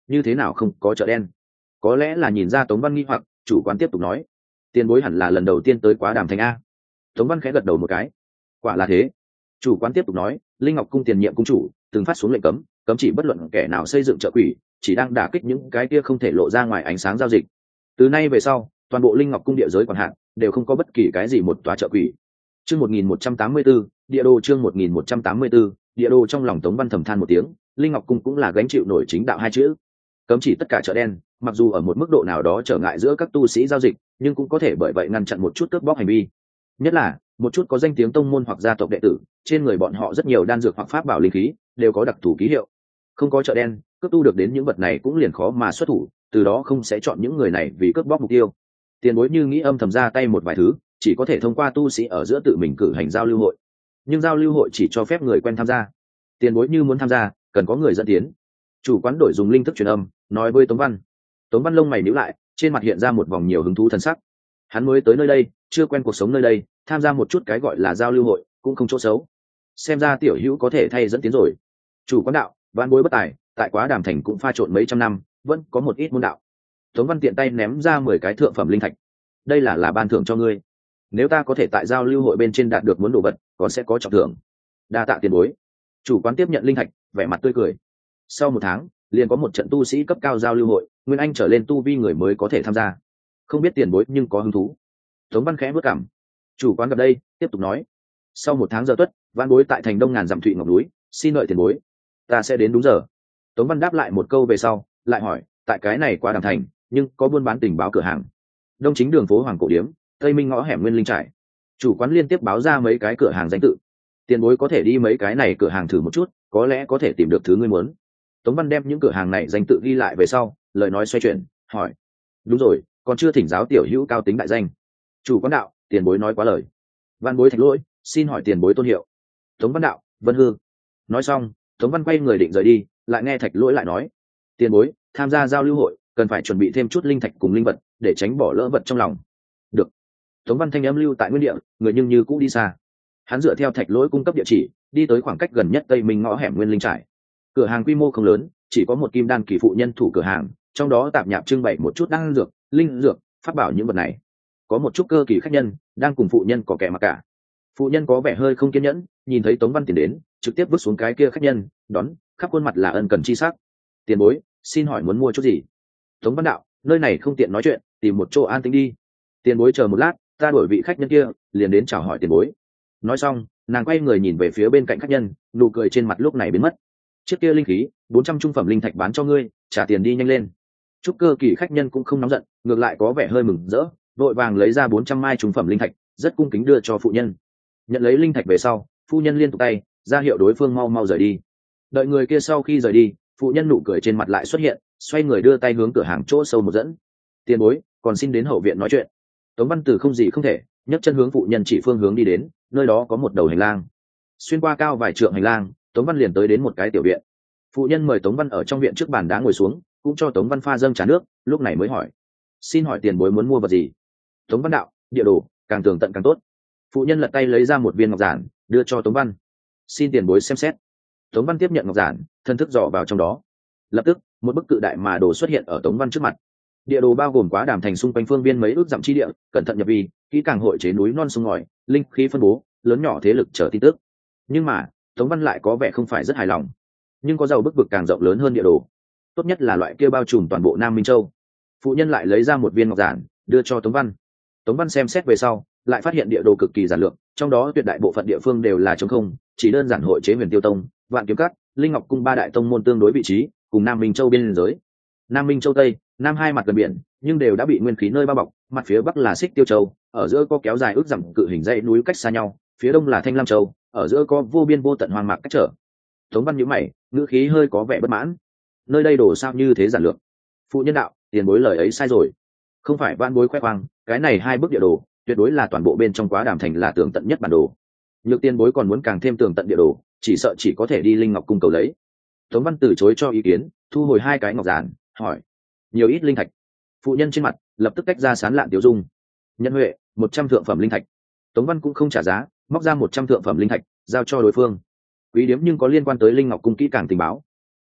như thế nào không có chợ đen? Có lẽ là nhìn ra Tống Văn nghi hoặc, chủ quán tiếp tục nói, tiền bối hẳn là lần đầu tiên tới Quá Đàm Thành a. Tống Văn khẽ gật đầu một cái, quả là thế. Chủ quán tiếp tục nói, Linh Ngọc cung tiền nhiệm cung chủ từng phát xuống lệnh cấm chỉ bất luận kẻ nào xây dựng chợ quỷ, chỉ đang đả kích những cái kia không thể lộ ra ngoài ánh sáng giao dịch. Từ nay về sau, toàn bộ Linh Ngọc cung địa giới quản hạt đều không có bất kỳ cái gì một tòa chợ quỷ. Chương 1184, địa đồ chương 1184, địa đồ. Trong lòng Tống Văn thầm than một tiếng, Linh Ngọc cung cũng là gánh chịu nổi chính đạo hai chữ. Cấm chỉ tất cả chợ đen, mặc dù ở một mức độ nào đó trở ngại giữa các tu sĩ giao dịch, nhưng cũng có thể bởi vậy ngăn chặn một chút cướp bóc hành vi. Nhất là một chút có danh tiếng tông môn hoặc gia tộc đệ tử, trên người bọn họ rất nhiều đan dược hoặc pháp bảo linh khí đều có đặc thù ký hiệu. Không có chợ đen, cướp tu được đến những vật này cũng liền khó mà xuất thủ, từ đó không sẽ chọn những người này vì cướp bóc mục tiêu. Tiền bối như nghĩ âm thầm ra tay một vài thứ, chỉ có thể thông qua tu sĩ ở giữa tự mình cử hành giao lưu hội, nhưng giao lưu hội chỉ cho phép người quen tham gia. Tiền bối như muốn tham gia, cần có người dẫn tiến. Chủ quán đổi dùng linh thức truyền âm nói với Tống Văn. Tống Văn lông mày nhíu lại, trên mặt hiện ra một vòng nhiều hứng thú thần sắc. Hắn mới tới nơi đây, chưa quen cuộc sống nơi đây, tham gia một chút cái gọi là giao lưu hội cũng không chỗ xấu. Xem ra tiểu hữu có thể thay dẫn tiến rồi. Chủ quán đạo, vạn bối bất tài, tại Quá Đàm Thành cũng pha trộn mấy trăm năm, vẫn có một ít môn đạo. Tống Văn tiện tay ném ra 10 cái thượng phẩm linh thạch. Đây là ban thưởng cho ngươi. Nếu ta có thể tại giao lưu hội bên trên đạt được muốn đồ vật, còn sẽ có trọng thưởng. Đa tạ tiền bối. Chủ quán tiếp nhận linh thạch, vẻ mặt tươi cười. Sau 1 tháng, liền có một trận tu sĩ cấp cao giao lưu hội, nguyên anh trở lên tu vi người mới có thể tham gia. Không biết tiền bối nhưng có hứng thú. Tống Văn khẽ bước cảm. Chủ quán gặp đây, tiếp tục nói, sau 1 tháng giờ tuất, vạn bối tại thành Đông Ngàn dặm Thụy Ngọc núi, xin đợi tiền bối. Ta sẽ đến đúng giờ. Tống Văn đáp lại một câu về sau, lại hỏi, tại cái này Quá Đàm Thành, nhưng có buôn bán tình báo cửa hàng. Đông chính đường phố Hoàng Cổ Điếm, Tây Minh ngõ hẻm Nguyên Linh Trải. Chủ quán liên tiếp báo ra mấy cái cửa hàng danh tự. Tiền bối có thể đi mấy cái này cửa hàng thử một chút, có lẽ có thể tìm được thứ ngươi muốn. Tống Văn đem những cửa hàng này danh tự ghi lại về sau, lời nói xoay chuyển, hỏi, đúng rồi, còn chưa thỉnh giáo tiểu hữu cao tính đại danh. Chủ quán đạo, tiền bối nói quá lời. Văn bối Thạch Lỗi, xin hỏi tiền bối tôn hiệu. Tống Văn đạo, Vân Hư. Nói xong, Tống Văn quay người định rời đi, lại nghe Thạch Lỗi lại nói, tiền bối tham gia giao lưu hội cần phải chuẩn bị thêm chút linh thạch cùng linh vật để tránh bỏ lỡ vật trong lòng. Được. Tống Văn thanh âm lưu tại nguyên địa, người nhưng như cũ đi xa. Hắn dựa theo Thạch Lỗi cung cấp địa chỉ, đi tới khoảng cách gần nhất Tây Minh ngõ hẻm Nguyên Linh Trải. Cửa hàng quy mô không lớn, chỉ có một kim đan kỳ phụ nhân thủ cửa hàng, trong đó tạp nhạp trưng bày một chút đan dược, linh dược, pháp bảo những vật này. Có một chút cơ kỳ khách nhân đang cùng phụ nhân có kẻ mặc cả. Phụ nhân có vẻ hơi không kiên nhẫn, nhìn thấy Tống Văn tiến đến, trực tiếp vứt xuống cái kia khách nhân, đón, khắp khuôn mặt là ân cần chi sắc. Tiền bối, xin hỏi muốn mua chút gì? Tống Văn đạo, nơi này không tiện nói chuyện, tìm một chỗ an tĩnh đi. Tiền bối chờ một lát, ta đổi vị khách nhân kia, liền đến chào hỏi tiền bối. Nói xong, nàng quay người nhìn về phía bên cạnh khách nhân, nụ cười trên mặt lúc này biến mất. Chiếc kia linh khí, 400 trung phẩm linh thạch bán cho ngươi, trả tiền đi nhanh lên. Trúc cơ kỳ khách nhân cũng không nóng giận, ngược lại có vẻ hơi mừng rỡ, vội vàng lấy ra 400 mai trung phẩm linh thạch, rất cung kính đưa cho phụ nhân. Nhận lấy linh thạch về sau, phụ nhân liên tục tay ra hiệu đối phương mau mau rời đi. Đợi người kia sau khi rời đi, phụ nhân nụ cười trên mặt lại xuất hiện, xoay người đưa tay hướng cửa hàng chỗ sâu một dẫn. Tiền bối, còn xin đến hậu viện nói chuyện. Tống Văn Tử không gì không thể, nhấc chân hướng phụ nhân chỉ phương hướng đi đến, nơi đó có một đầu hành lang. Xuyên qua cao vài trượng hành lang, Tống Văn liền tới đến một cái tiểu viện. Phụ nhân mời Tống Văn ở trong viện trước bàn đá ngồi xuống, cũng cho Tống Văn pha dâng trà nước, lúc này mới hỏi, xin hỏi tiền bối muốn mua vật gì? Tống Văn đạo, địa đồ, càng tường tận càng tốt. Phụ nhân lật tay lấy ra một viên ngọc giản, đưa cho Tống Văn. Xin tiền bối xem xét. Tống Văn tiếp nhận ngọc giản, thân thức dò vào trong đó. Lập tức, một bức cự đại mà đồ xuất hiện ở Tống Văn trước mặt. Địa đồ bao gồm Quá Đàm Thành xung quanh phương viên mấy ước dặm chi địa, cẩn thận nhập vi, kỹ càng hội chế núi non sông ngòi, linh khí phân bố, lớn nhỏ thế lực chờ tin tức. Nhưng mà, Tống Văn lại có vẻ không phải rất hài lòng. Nhưng có giàu bức vực càng rộng lớn hơn địa đồ. Tốt nhất là loại kia bao trùm toàn bộ Nam Minh Châu. Phụ nhân lại lấy ra một viên ngọc giản, đưa cho Tống Văn. Tống Văn xem xét về sau, lại phát hiện địa đồ cực kỳ giản lược, trong đó tuyệt đại bộ phận địa phương đều là trống không, chỉ đơn giản hội chế Huyền Tiêu Tông, Vạn Kiếm Các, Linh Ngọc Cung ba đại tông môn tương đối vị trí, cùng Nam Minh Châu biên giới. Nam Minh Châu Tây, Nam hai mặt gần biển, nhưng đều đã bị nguyên khí nơi bao bọc, mặt phía bắc là Xích Tiêu Châu, ở giữa có kéo dài ước dặm cự hình dãy núi cách xa nhau, phía đông là Thanh Lam Châu, ở giữa có vô biên vô tận hoang mạc cách trở. Tống Văn nhíu mày, ngữ khí hơi có vẻ bất mãn. Nơi đây đồ sao như thế giản lược? Phụ nhân đạo, tiền bối lời ấy sai rồi. Không phải van bối khoe khoang, cái này 2 bức địa đồ, tuyệt đối là toàn bộ bên trong Quá Đàm Thành là tường tận nhất bản đồ. Nhược tiền bối còn muốn càng thêm tường tận địa đồ, chỉ sợ chỉ có thể đi Linh Ngọc Cung cầu lấy. Tống Văn từ chối cho ý kiến, thu hồi 2 cái ngọc giản, hỏi, nhiều ít linh thạch? Phụ nhân trên mặt lập tức tách ra sán lạn tiểu dung. Nhân huệ, 100 thượng phẩm linh thạch. Tống Văn cũng không trả giá, móc ra 100 thượng phẩm linh thạch, giao cho đối phương. Quý điếm nhưng có liên quan tới Linh Ngọc Cung kỹ càng tình báo.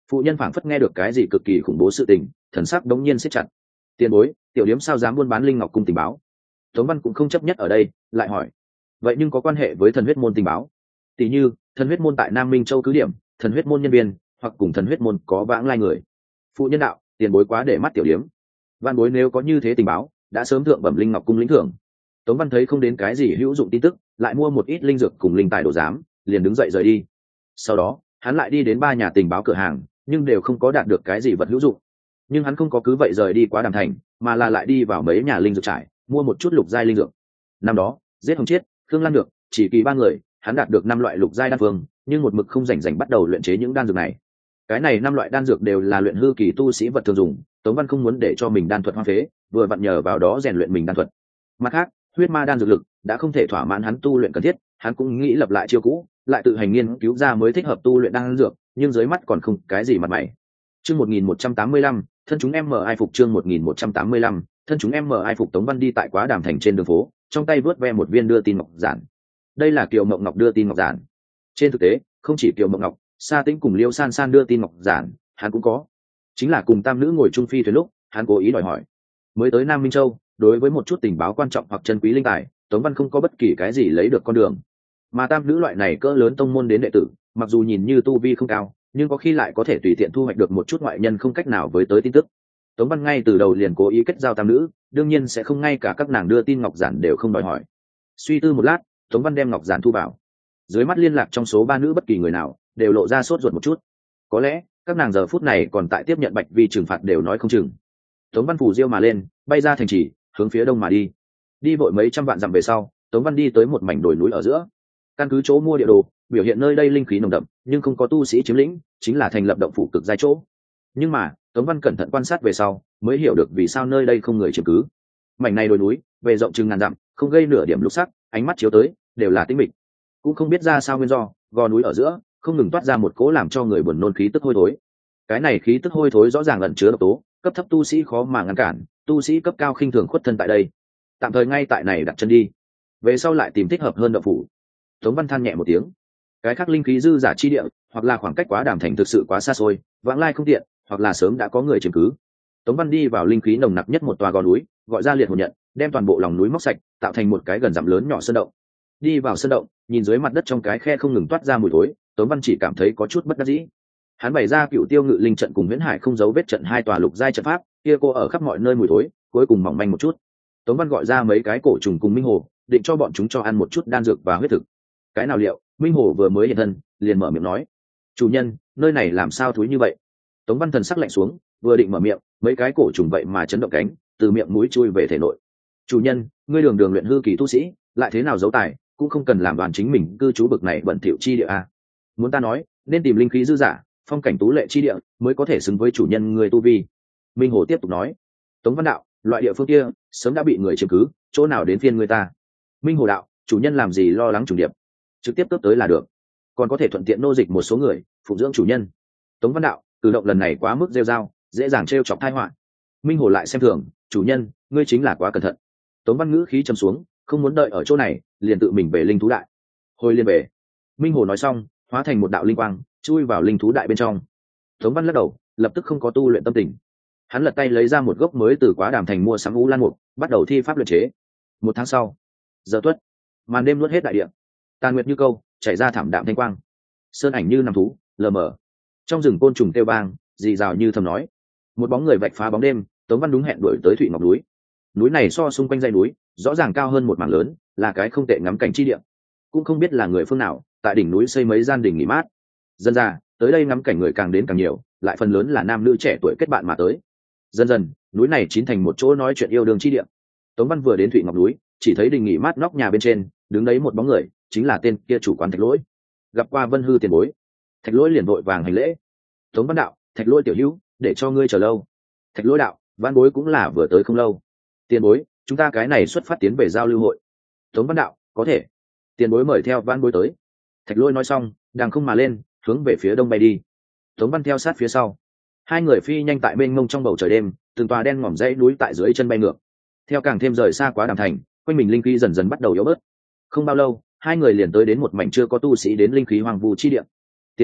Phụ nhân phảng phất nghe được cái gì cực kỳ khủng bố sự tình, thần sắc đống nhiên siết chặt. Tiền bối, tiểu điếm sao dám buôn bán linh ngọc cung tình báo? Tống Văn cũng không chấp nhất ở đây, lại hỏi. Vậy nhưng có quan hệ với thần huyết môn tình báo? Tỷ như thần huyết môn tại Nam Minh Châu cứ điểm, thần huyết môn nhân viên, hoặc cùng thần huyết môn có vãng lai người. Phụ nhân đạo, tiền bối quá để mắt tiểu điếm. Văn bối nếu có như thế tình báo, đã sớm thượng bẩm linh ngọc cung lĩnh thưởng. Tống Văn thấy không đến cái gì hữu dụng tin tức, lại mua một ít linh dược cùng linh tài đồ giám, liền đứng dậy rời đi. Sau đó hắn lại đi đến 3 nhà tình báo cửa hàng, nhưng đều không có đạt được cái gì vật hữu dụng. Nhưng hắn không có cứ vậy rời đi quá Đàm Thành, mà là lại đi vào mấy nhà linh dược trại, mua một chút lục giai linh dược. Năm đó giết Hồng Chiết, Khương Lan Được, chỉ kỳ 3 người, hắn đạt được 5 loại lục giai đan phương, nhưng một mực không rảnh bắt đầu luyện chế những đan dược này. Cái này 5 loại đan dược đều là luyện hư kỳ tu sĩ vật thường dùng, Tống Văn không muốn để cho mình đan thuật hoang phế, vừa vặn nhờ vào đó rèn luyện mình đan thuật. Mặt khác, huyết ma đan dược lực đã không thể thỏa mãn hắn tu luyện cần thiết, hắn cũng nghĩ lập lại chiêu cũ, lại tự hành nghiên cứu ra mới thích hợp tu luyện đan dược, nhưng dưới mắt còn không cái gì mặt mày. Chương 1185, thân chúng em mở ai phục chương 1185, thân chúng em mở ai phục. Tống Văn đi tại Quá Đàm Thành trên đường phố, trong tay vớt ve một viên đưa tin ngọc giản. Đây là Kiều Mộng Ngọc đưa tin ngọc giản. Trên thực tế, không chỉ Kiều Mộng Ngọc, Sa Tĩnh cùng Liêu San San đưa tin ngọc giản, hắn cũng có. Chính là cùng tam nữ ngồi chung phi thuyền lúc, hắn cố ý đòi hỏi. Mới tới Nam Minh Châu, đối với một chút tình báo quan trọng hoặc chân quý linh tài, Tống Văn không có bất kỳ cái gì lấy được con đường. Mà tam nữ loại này cỡ lớn tông môn đến đệ tử, mặc dù nhìn như tu vi không cao, nhưng có khi lại có thể tùy tiện thu hoạch được một chút ngoại nhân không cách nào với tới tin tức. Tống Văn ngay từ đầu liền cố ý kết giao tam nữ, đương nhiên sẽ không ngay cả các nàng đưa tin ngọc giản đều không đòi hỏi. Suy tư một lát, Tống Văn đem ngọc giản thu vào. Dưới mắt liên lạc trong số 3 nữ bất kỳ người nào đều lộ ra sốt ruột một chút. Có lẽ các nàng giờ phút này còn tại tiếp nhận Bạch Vi trừng phạt đều nói không chừng. Tống Văn phủ diêu mà lên, bay ra thành trì, hướng phía đông mà đi. Đi vội mấy trăm vạn dặm về sau, Tống Văn đi tới một mảnh đồi núi ở giữa. Căn cứ chỗ mua địa đồ, biểu hiện nơi đây linh khí nồng đậm, nhưng không có tu sĩ chiếm lĩnh, chính là thành lập động phủ cực giai chỗ. Nhưng mà Tống Văn cẩn thận quan sát về sau, mới hiểu được vì sao nơi đây không người chiếm cứ. Mảnh này đồi núi, về rộng chừng ngàn dặm, không gây nửa điểm lục sắc, ánh mắt chiếu tới đều là tĩnh mịch. Cũng không biết ra sao nguyên do, gò núi ở giữa không ngừng toát ra một cỗ làm cho người buồn nôn khí tức hôi thối. Cái này khí tức hôi thối rõ ràng ẩn chứa độc tố, cấp thấp tu sĩ khó mà ngăn cản, tu sĩ cấp cao khinh thường khuất thân tại đây. Tạm thời ngay tại này đặt chân đi, về sau lại tìm thích hợp hơn động phủ. Tống Văn than nhẹ một tiếng. Cái khác linh khí dư giả chi địa, hoặc là khoảng cách Quá Đàm Thành thực sự quá xa xôi, vãng lai không tiện, hoặc là sớm đã có người chiếm cứ. Tống Văn đi vào linh khí nồng nặc nhất một tòa gò núi, gọi ra liệt hồn nhận, đem toàn bộ lòng núi móc sạch, tạo thành một cái gần dặm lớn nhỏ sơn động. Đi vào sơn động, nhìn dưới mặt đất trong cái khe không ngừng toát ra mùi thối, Tống Văn chỉ cảm thấy có chút bất đắc dĩ. Hắn bày ra Cựu Tiêu Ngự Linh trận cùng Huyễn Hải không dấu vết trận 2 tòa lục giai trận pháp, kia cô ở khắp mọi nơi mùi thối, cuối cùng mỏng manh một chút. Tống Văn gọi ra mấy cái cổ trùng cùng Minh Hồ, định cho bọn chúng cho ăn một chút đan dược và huyết thực. Cái nào liệu, Minh Hồ vừa mới hiện thân, liền mở miệng nói: "Chủ nhân, nơi này làm sao thúi như vậy?" Tống Văn thần sắc lạnh xuống, vừa định mở miệng, mấy cái cổ trùng vậy mà chấn động cánh, từ miệng mũi chui về thể nội. "Chủ nhân, ngươi đường đường luyện hư kỳ tu sĩ, lại thế nào giấu tài, cũng không cần làm đoàn chính mình cư trú bực này bẩn thỉu chi địa a. Muốn ta nói, nên tìm linh khí dư giả, phong cảnh tú lệ chi địa mới có thể xứng với chủ nhân người tu vi." Minh Hồ tiếp tục nói. Tống Văn đạo: "Loại địa phương kia sớm đã bị người chiếm cứ, chỗ nào đến phiên người ta." Minh Hồ đạo: "Chủ nhân làm gì lo lắng trùng điệp, trực tiếp cướp tới là được, còn có thể thuận tiện nô dịch một số người phụng dưỡng chủ nhân." Tống Văn đạo: "Cử động lần này quá mức rêu rao, dễ dàng trêu chọc tai họa." Minh Hồ lại xem thường: "Chủ nhân, ngươi chính là quá cẩn thận." Tống Văn ngữ khí trầm xuống, không muốn đợi ở chỗ này, liền tự mình về linh thú đại. Hồi liên về. Minh Hồ nói xong, hóa thành một đạo linh quang, chui vào linh thú đại bên trong. Tống Văn lắc đầu, lập tức không có tu luyện tâm tình. Hắn lật tay lấy ra một gốc mới từ Quá Đàm Thành mua sắm u lan mục, bắt đầu thi pháp luyện chế. 1 tháng sau, giờ tuất, màn đêm nuốt hết đại địa, tàn nguyệt như câu, chảy ra thảm đạm thanh quang. Sơn ảnh như nằm thú, lờ mờ. Trong rừng côn trùng kêu bang, rì rào như thầm nói. Một bóng người vạch phá bóng đêm, Tống Văn đúng hẹn đuổi tới Thụy Ngọc núi. Núi này so xung quanh dãy núi, rõ ràng cao hơn một mảng lớn, là cái không tệ ngắm cảnh chi địa. Cũng không biết là người phương nào, tại đỉnh núi xây mấy gian đình nghỉ mát. Dần ra, tới đây ngắm cảnh người càng đến càng nhiều, lại phần lớn là nam nữ trẻ tuổi kết bạn mà tới. Dần dần, núi này chín thành một chỗ nói chuyện yêu đương chi địa. Tống Văn vừa đến Thụy Ngọc núi, chỉ thấy đình nghỉ mát nóc nhà bên trên, đứng đấy một bóng người, chính là tên kia chủ quán Thạch Lỗi. Gặp qua Vân Hư tiền bối, Thạch Lỗi liền vội vàng hành lễ. Tống Văn đạo: "Thạch Lỗi tiểu hữu, để cho ngươi chờ lâu." Thạch Lỗi đạo: "Vãn bối cũng là vừa tới không lâu. Tiền bối, chúng ta cái này xuất phát tiến về giao lưu hội." Tống Văn đạo: "Có thể." Tiền bối mời theo vãn bối tới. Thạch Lỗi nói xong, đàng không mà lên, hướng về phía đông bay đi. Tống Văn theo sát phía sau. Hai người phi nhanh tại bên ngông trong bầu trời đêm, từng tòa đen ngòm dãy núi tại dưới chân bay ngược. Theo càng thêm rời xa Quá Đàm Thành, quanh mình linh khí dần dần bắt đầu yếu bớt. Không bao lâu, hai người liền tới đến một mảnh chưa có tu sĩ đến linh khí hoang vu chi địa. Tiền bối,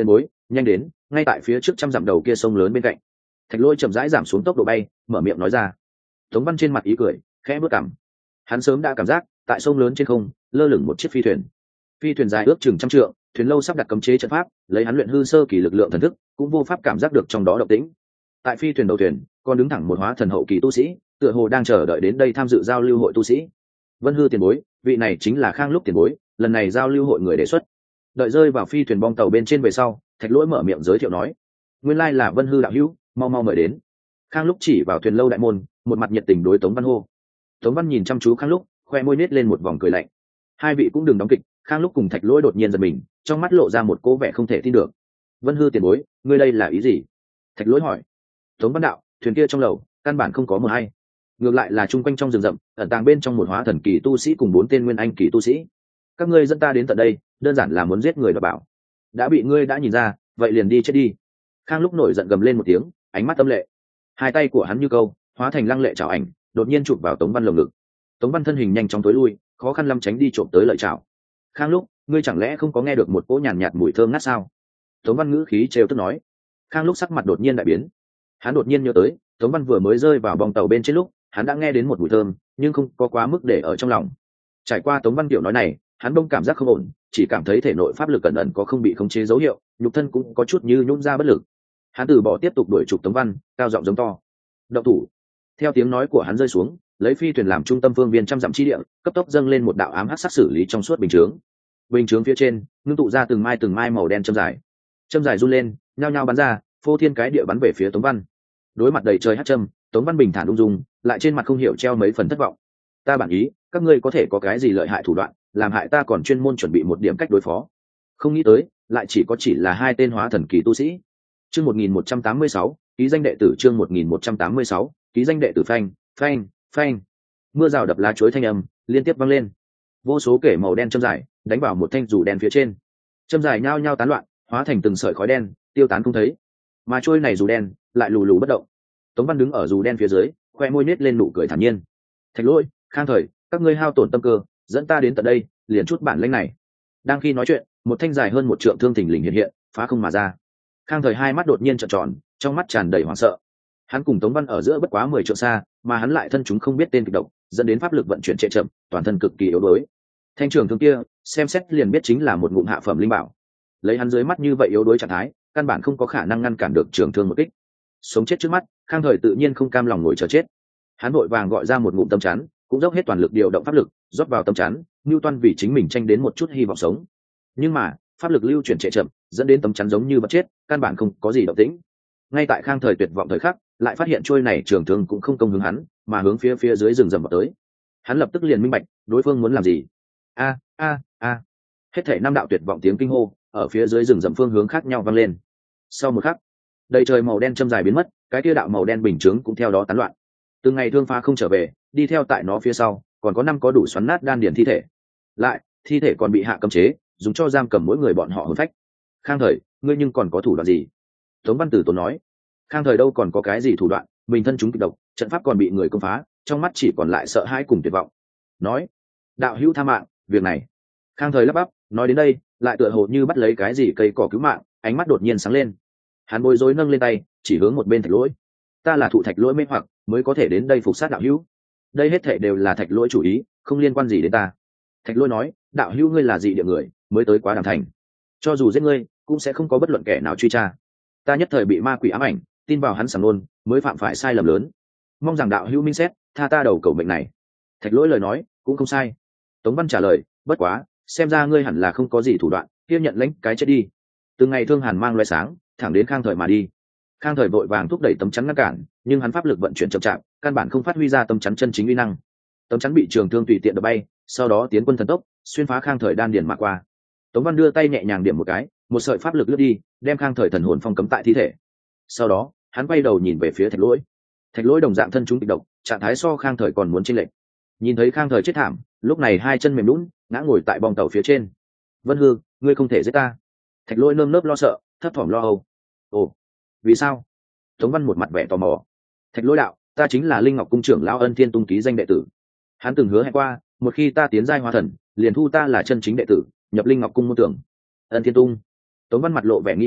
nhanh đến, ngay tại phía trước trăm dặm đầu kia sông lớn bên cạnh. Thạch Lỗi chậm rãi giảm xuống tốc độ bay, mở miệng nói ra. Tống Văn trên mặt ý cười, khẽ bước cằm. Hắn sớm đã cảm giác tại sông lớn trên không lơ lửng một chiếc phi thuyền. Phi thuyền dài ước chừng 100 trượng, thuyền lâu sắp đặt cấm chế trận pháp, lấy hắn luyện hư sơ kỳ lực lượng thần thức, cũng vô pháp cảm giác được trong đó động tĩnh. Tại phi thuyền đầu thuyền, còn đứng thẳng một hóa thần hậu kỳ tu sĩ, tựa hồ đang chờ đợi đến đây tham dự giao lưu hội tu sĩ. Vân Hư tiền bối, vị này chính là Khang Lúc tiền bối, lần này giao lưu hội người đề xuất. Đợi rơi vào phi thuyền bong tàu bên trên về sau, Thạch Lỗi mở miệng giới thiệu nói: nguyên lai là Vân Hư đạo hữu, mau mau mời đến. Khang Lúc chỉ vào thuyền lâu đại môn, một mặt nhiệt tình đối Tống Văn hô. Tống Văn nhìn chăm chú Khang Lúc, khoe môi nết lên một vòng cười lạnh. Hai vị cũng đừng đóng kịch. Khang Lúc cùng Thạch Lỗi đột nhiên giật mình, trong mắt lộ ra một cố vẻ không thể tin được. Vân Hư tiền bối, ngươi đây là ý gì? Thạch Lỗi hỏi. Tống Văn đạo, thuyền kia trong lầu căn bản không có mờ hay, ngược lại là chung quanh trong rừng rậm ẩn tàng bên trong một hóa thần kỳ tu sĩ cùng 4 tên nguyên anh kỳ tu sĩ. Các ngươi dẫn ta đến tận đây đơn giản là muốn giết người đoạt bảo, đã bị ngươi đã nhìn ra, vậy liền đi chết đi. Khang Lúc nổi giận gầm lên một tiếng, ánh mắt âm lệ, hai tay của hắn như câu hóa thành lăng lệ chảo ảnh, đột nhiên chụp vào Tống Văn lồng ngực. Tống Văn thân hình nhanh chóng tối lui, khó khăn lắm tránh đi trộm tới lợi chảo. Khang Lúc, ngươi chẳng lẽ không có nghe được một cỗ nhàn nhạt mùi thơm ngát sao? Tống Văn ngữ khí trêu tức nói. Khang Lúc sắc mặt đột nhiên đại biến, hắn đột nhiên nhớ tới Tống Văn vừa mới rơi vào bong tàu bên trên lúc hắn đã nghe đến một mùi thơm, nhưng không có quá mức để ở trong lòng. Trải qua Tống Văn kiểu nói này, hắn đông cảm giác không ổn, chỉ cảm thấy thể nội pháp lực cẩn ẩn có không bị khống chế dấu hiệu, nhục thân cũng có chút như nhũn ra bất lực. Hắn từ bỏ tiếp tục đuổi trục Tống Văn, cao giọng giống to: động thủ! Theo tiếng nói của hắn rơi xuống, lấy phi thuyền làm trung tâm phương viên trăm dặm chi địa, cấp tốc dâng lên một đạo ám hắc sắc xử lý trong suốt bình chướng. Bình chướng phía trên ngưng tụ ra từng mai màu đen châm dài run lên, nhao nhao bắn ra, phô thiên cái địa bắn về phía Tống Văn. Đối mặt đầy trời hắc châm, Tống Văn bình thản ung dung, lại trên mặt không hiểu treo mấy phần thất vọng. Ta bản ý, các ngươi có thể có cái gì lợi hại thủ đoạn, làm hại ta còn chuyên môn chuẩn bị một điểm cách đối phó. Không nghĩ tới, lại chỉ là 2 tên hóa thần kỳ tu sĩ. Chương 1186, ký danh đệ tử. Chương 1186, ký danh đệ tử. Phanh, phanh, phanh. Mưa rào đập lá chuối thanh âm liên tiếp vang lên. Vô số kể màu đen châm dài đánh vào một thanh dù đen phía trên. Châm dài nhao nhao tán loạn, hóa thành từng sợi khói đen, tiêu tán không thấy. Mà trôi này dù đen lại lù lù bất động. Tống Văn đứng ở dù đen phía dưới, khoe môi nết lên nụ cười thản nhiên. Thạch Lỗi, Khang Thời, các ngươi hao tổn tâm cơ, dẫn ta đến tận đây, liền chút bản lĩnh này. Đang khi nói chuyện, một thanh dài hơn 1 trượng thương thình lình hiện, phá không mà ra. Khang Thời hai mắt đột nhiên trợn tròn, trong mắt tràn đầy hoảng sợ. Hắn cùng Tống Văn ở giữa bất quá 10 trượng xa, mà hắn lại thân chúng không biết tên kịch độc, dẫn đến pháp lực vận chuyển trệ chậm, toàn thân cực kỳ yếu đuối. Thanh trường thương kia, xem xét liền biết chính là một ngụm hạ phẩm linh bảo. Lấy hắn dưới mắt như vậy yếu đuối trạng thái, căn bản không có khả năng ngăn cản được trường thương một kích. Sống chết trước mắt, Khang Thời tự nhiên không cam lòng ngồi chờ chết. Hắn vội vàng gọi ra một ngụm tâm chắn, cũng dốc hết toàn lực điều động pháp lực rót vào tâm chắn, Nưu Toan vì chính mình tranh đến một chút hy vọng sống. Nhưng mà pháp lực lưu chuyển trệ chậm, dẫn đến tâm chắn giống như vật chết, căn bản không có gì động tĩnh. Ngay tại Khang Thời tuyệt vọng thời khắc, lại phát hiện trôi này trường thương cũng không công hướng hắn, mà hướng phía dưới rừng rậm vào tới. Hắn lập tức liền minh bạch đối phương muốn làm gì. A a a! Hết thảy 5 đạo tuyệt vọng tiếng kinh hô ở phía dưới rừng rậm phương hướng khác nhau vang lên. Sau một khắc, đầy trời màu đen châm dài biến mất, cái kia đạo màu đen bình chướng cũng theo đó tán loạn. Từng ngày thương pha không trở về, đi theo tại nó phía sau còn có 5 có đủ xoắn nát đan điền thi thể. Lại, thi thể còn bị hạ cấm chế, dùng cho giam cầm mỗi người bọn họ hồn phách. Khang Thời, ngươi nhưng còn có thủ đoạn gì? Tống Văn Tử Tốn nói. Khang Thời đâu còn có cái gì thủ đoạn, mình thân chúng kịch độc, trận pháp còn bị người công phá, trong mắt chỉ còn lại sợ hãi cùng tuyệt vọng. Nói, đạo hữu tha mạng, việc này. Khang Thời lắp bắp, nói đến đây, lại tựa hồ như bắt lấy cái gì cây cỏ cứu mạng, ánh mắt đột nhiên sáng lên. Hắn bối rối nâng lên tay, chỉ hướng một bên Thạch Lỗi. Ta là thụ Thạch Lỗi mê hoặc, mới có thể đến đây phục sát đạo hữu. Đây hết thảy đều là Thạch Lỗi chủ ý, không liên quan gì đến ta. Thạch Lỗi nói, đạo hữu ngươi là dị địa người, mới tới quá Đàm Thành, cho dù giết ngươi, cũng sẽ không có bất luận kẻ nào truy tra. Ta nhất thời bị ma quỷ ám ảnh, tin vào hắn sảng nôn, mới phạm phải sai lầm lớn. Mong rằng đạo hữu minh xét, tha ta đầu cầu mệnh này. Thạch Lỗi lời nói cũng không sai. Tống Văn trả lời, bất quá, xem ra ngươi hẳn là không có gì thủ đoạn, tiếp nhận lãnh cái chết đi. Từng ngày thương hàn mang loé sáng, thẳng đến Khang Thời mà đi. Khang Thời vội vàng thúc đẩy tấm chắn ngăn cản, nhưng hắn pháp lực vận chuyển chậm chạp, căn bản không phát huy ra tấm chắn chân chính uy năng. Tấm chắn bị trường thương tùy tiện đập bay, sau đó tiến quân thần tốc, xuyên phá Khang Thời đan điền mà qua. Tống Văn đưa tay nhẹ nhàng điểm một cái, một sợi pháp lực lướt đi, đem Khang Thời thần hồn phong cấm tại thi thể. Sau đó, hắn quay đầu nhìn về phía Thạch Lỗi. Thạch Lỗi đồng dạng thân chúng kịch độc, trạng thái so Khang Thời còn muốn chênh lệch. Nhìn thấy Khang Thời chết thảm, lúc này hai chân mềm nhũn, ngã ngồi tại bong tàu phía trên. Vân Hư, ngươi không thể giết ta. Thạch Lỗi nơm nớp lo sợ, thấp thỏm lo âu. Ồ, vì sao? Tống Văn một mặt vẻ tò mò. Thạch Lỗi đạo, ta chính là Linh Ngọc cung trưởng lão Ân Thiên Tung ký danh đệ tử. Hắn từng hứa hẹn qua, một khi ta tiến giai hóa thần, liền thu ta là chân chính đệ tử, nhập Linh Ngọc cung môn tưởng. Ân Thiên Tung. Tống Văn mặt lộ vẻ nghi hoặc,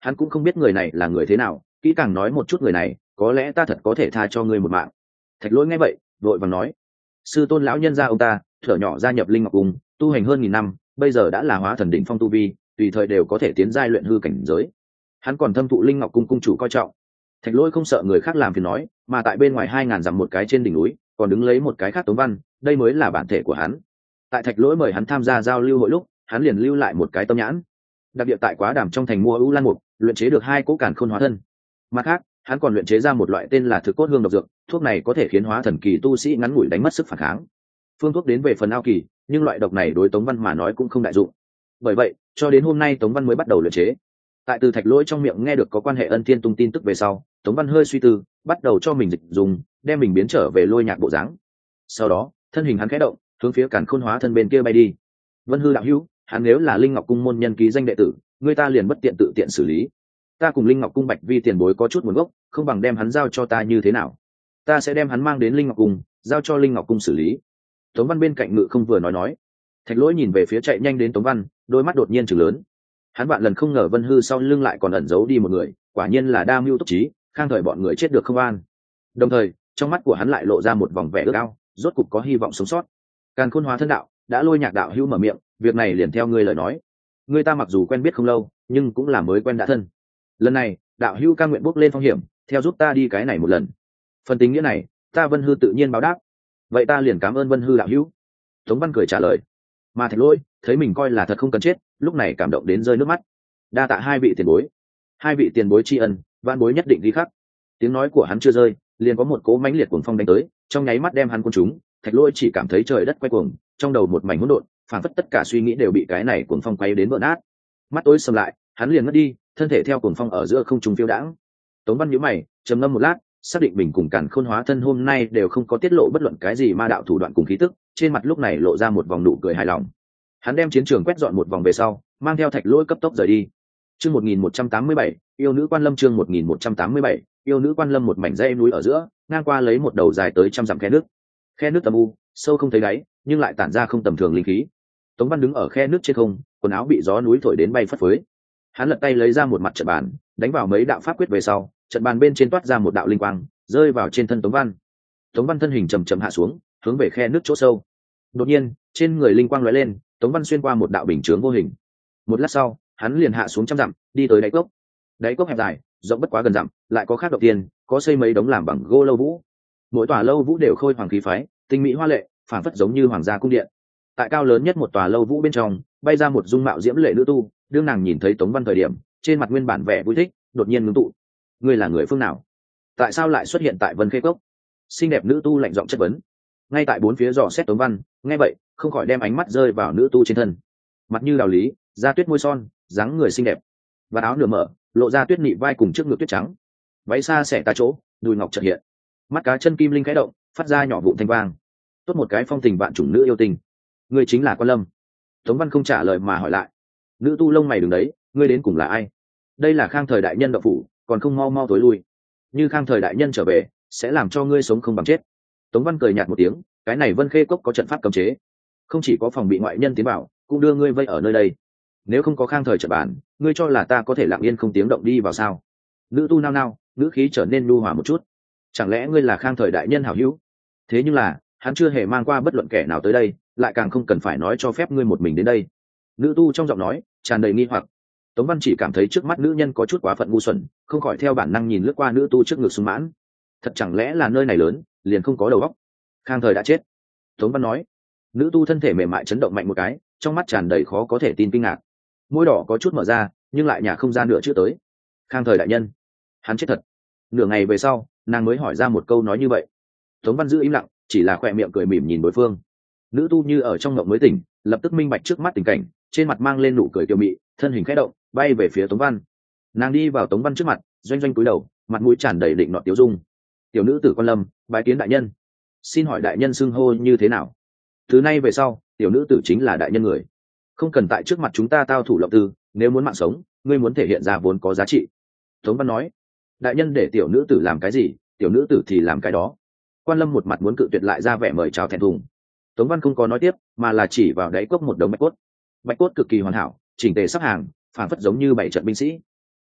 hắn cũng không biết người này là người thế nào, kỹ càng nói một chút người này, có lẽ ta thật có thể tha cho ngươi một mạng. Thạch Lỗi nghe vậy vội vàng nói, sư tôn lão nhân gia ông ta thuở nhỏ gia nhập Linh Ngọc Cung, tu hành hơn 1000 năm, bây giờ đã là hóa thần đỉnh phong tu vi, tùy thời đều có thể tiến giai luyện hư cảnh giới. Hắn còn thâm thụ Linh Ngọc Cung cung chủ coi trọng. Thạch Lỗi không sợ người khác làm phiền nói, mà tại bên ngoài 2000 dặm một cái trên đỉnh núi còn đứng lấy một cái khác Tống Văn, đây mới là bản thể của hắn. Tại Thạch Lỗi mời hắn tham gia giao lưu hội lúc, hắn liền lưu lại một cái tâm nhãn. Đặc biệt tại Quá Đàm trong thành mua ưu lan mục, luyện chế được 2 cỗ càn khôn hóa thân. Mặt khác, hắn còn luyện chế ra một loại tên là thực cốt hương độc dược, thuốc này có thể khiến hóa thần kỳ tu sĩ ngắn ngủi đánh mất sức phản kháng. Phương thuốc đến về phần ao kỳ, nhưng loại độc này đối Tống Văn mà nói cũng không đại dụng. Bởi vậy, cho đến hôm nay Tống Văn mới bắt đầu luyện chế. Tại từ Thạch Lỗi trong miệng nghe được có quan hệ Ân Thiên Tung tin tức về sau, Tống Văn hơi suy tư, bắt đầu cho mình dịch dùng, đem mình biến trở về Lôi Nhạc bộ dáng. Sau đó, thân hình hắn khẽ động, hướng phía Càn Khôn hóa thân bên kia bay đi. Vân Hư đạo hữu, hắn nếu là Linh Ngọc Cung môn nhân ký danh đệ tử, người ta liền bất tiện tự tiện xử lý. Ta cùng Linh Ngọc Cung Bạch Vi tiền bối có chút nguồn gốc, không bằng đem hắn giao cho ta như thế nào? Ta sẽ đem hắn mang đến Linh Ngọc Cung, giao cho Linh Ngọc Cung xử lý. Tống Văn bên cạnh Ngự Không vừa nói. Thạch Lỗi nhìn về phía chạy nhanh đến Tống Văn, đôi mắt đột nhiên trừng lớn. Hắn vạn lần không ngờ Vân Hư sau lưng lại còn ẩn giấu đi một người, quả nhiên là đa mưu túc trí, khang thời bọn người chết được không an. Đồng thời, trong mắt của hắn lại lộ ra một vòng vẻ ước ao, rốt cục có hy vọng sống sót. Càn Khôn hóa thân đạo, đã Lôi Nhạc đạo hữu mở miệng, việc này liền theo ngươi lời nói. Ngươi ta mặc dù quen biết không lâu, nhưng cũng là mới quen đã thân. Lần này, đạo hữu ca nguyện bước lên phong hiểm, theo giúp ta đi cái này một lần. Phần tình nghĩa này, ta Vân Hư tự nhiên báo đáp. Vậy ta liền cảm ơn Vân Hư đạo hữu. Tống Văn cười trả lời. Mà Thạch Lỗi thấy mình coi là thật không cần chết, lúc này cảm động đến rơi nước mắt. Đa tạ hai vị tiền bối. Hai vị tiền bối tri ân, vạn bối nhất định ghi khắc. Tiếng nói của hắn chưa rơi, liền có một cỗ mãnh liệt cuồng phong đánh tới, trong nháy mắt đem hắn cuốn trúng. Thạch Lỗi chỉ cảm thấy trời đất quay cuồng, trong đầu một mảnh hỗn độn, phảng phất tất cả suy nghĩ đều bị cái này cuồng phong quay đến vỡ nát. Mắt tối sầm lại, hắn liền ngất đi, thân thể theo cuồng phong ở giữa không trung phiêu đãng. Tống Văn nhíu mày, trầm ngâm một lát, xác định mình cùng Càn Khôn hóa thân hôm nay đều không có tiết lộ bất luận cái gì ma đạo thủ đoạn cùng khí tức, trên mặt lúc này lộ ra một vòng nụ cười hài lòng. Hắn đem chiến trường quét dọn một vòng về sau, mang theo Thạch Lỗi cấp tốc rời đi. Chương 1187, yêu nữ quan lâm. Chương 1187, yêu nữ quan lâm. Một mảnh dãy núi ở giữa, ngang qua lấy một đầu dài tới trăm dặm khe nước. Khe nước tầm u, sâu không thấy đáy, nhưng lại tản ra không tầm thường linh khí. Tống Văn đứng ở khe nước trên không, quần áo bị gió núi thổi đến bay phất phới. Hắn lật tay lấy ra một mặt trận bàn, đánh vào mấy đạo pháp quyết về sau, trận bàn bên trên toát ra một đạo linh quang, rơi vào trên thân Tống Văn. Tống Văn thân hình chầm chậm hạ xuống, hướng về khe nước chỗ sâu. Đột nhiên, trên người linh quang lóe lên, Tống Văn xuyên qua một đạo bình chướng vô hình. Một lát sau, hắn liền hạ xuống trăm dặm, đi tới đáy cốc. Đáy cốc hẹp dài, rộng bất quá gần dặm, lại có khác động tiên, có xây mấy đống làm bằng gỗ lâu vũ. Mỗi tòa lâu vũ đều khôi hoàng khí phái, tinh mỹ hoa lệ, phảng phất giống như hoàng gia cung điện. Tại cao lớn nhất một tòa lâu vũ bên trong, bay ra một dung mạo diễm lệ nữ tu, đương nàng nhìn thấy Tống Văn thời điểm, trên mặt nguyên bản vẻ vui thích đột nhiên ngưng tụ. Ngươi là người phương nào? Tại sao lại xuất hiện tại Vân Khê Cốc? Xinh đẹp nữ tu lạnh giọng chất vấn. Ngay tại bốn phía dò xét Tống Văn, nghe vậy, không khỏi đem ánh mắt rơi vào nữ tu trên thân. Mặt như đào lý, da tuyết môi son, dáng người xinh đẹp, và áo nửa mở, lộ ra tuyết nị vai cùng trước ngực tuyết trắng. Váy xa xẻ ta chỗ, đùi ngọc chợt hiện. Mắt cá chân kim linh khẽ động, phát ra nhỏ vụn thanh vang. Tốt một cái phong tình vạn chủng nữ yêu tình. Ngươi chính là Quan Lâm. Tống Văn không trả lời mà hỏi lại. Nữ tu lông mày đứng đấy, ngươi đến cùng là ai? Đây là Khang Thời đại nhân đậu phủ, còn không mau mau tối lui. Như Khang Thời đại nhân trở về, sẽ làm cho ngươi sống không bằng chết. Tống Văn cười nhạt một tiếng, cái này Vân Khê Cốc có trận pháp cấm chế, không chỉ có phòng bị ngoại nhân tiến vào, cũng đưa ngươi vây ở nơi đây. Nếu không có Khang Thời trận bản, ngươi cho là ta có thể lặng yên không tiếng động đi vào sao? Nữ tu nao nao, ngữ khí trở nên nhu hòa một chút. Chẳng lẽ ngươi là Khang Thời đại nhân hảo hữu? Thế nhưng là, hắn chưa hề mang qua bất luận kẻ nào tới đây, lại càng không cần phải nói cho phép ngươi một mình đến đây. Nữ tu trong giọng nói tràn đầy nghi hoặc. Tống Văn chỉ cảm thấy trước mắt nữ nhân có chút quá phận ngu xuẩn, không khỏi theo bản năng nhìn lướt qua nữ tu trước ngực sung mãn. Thật chẳng lẽ là nơi này lớn, liền không có đầu óc? Khang Thời đã chết. Tống Văn nói. Nữ tu thân thể mềm mại chấn động mạnh một cái, trong mắt tràn đầy khó có thể tin kinh ngạc. Môi đỏ có chút mở ra, nhưng lại nhả không ra nửa chữ tới. Khang Thời đại nhân, hắn chết thật. Nửa ngày về sau, nàng mới hỏi ra một câu nói như vậy. Tống Văn giữ im lặng, chỉ là khỏe miệng cười mỉm nhìn đối phương. Nữ tu như ở trong ngộng mới tỉnh, lập tức minh bạch trước mắt tình cảnh, trên mặt mang lên nụ cười kiều mị, thân hình khẽ động, bay về phía Tống Văn. Nàng đi vào Tống Văn trước mặt, doanh doanh cúi đầu, mặt mũi tràn đầy định nọ tiêu dung. Tiểu nữ tử Quan Lâm, bái kiến đại nhân. Xin hỏi đại nhân xưng hô như thế nào? Từ nay về sau, tiểu nữ tử chính là đại nhân người. Không cần tại trước mặt chúng ta tao thủ lộng tư, nếu muốn mạng sống, ngươi muốn thể hiện ra vốn có giá trị. Tống Văn nói. Đại nhân để tiểu nữ tử làm cái gì, tiểu nữ tử thì làm cái đó. Quan Lâm một mặt muốn cự tuyệt lại ra vẻ mời chào thẹn thùng. Tống Văn không có nói tiếp, mà là chỉ vào đáy cốc một đống bạch cốt. Bạch cốt cực kỳ hoàn hảo, chỉnh tề sắp hàng, phản phất giống như bảy trận binh sĩ.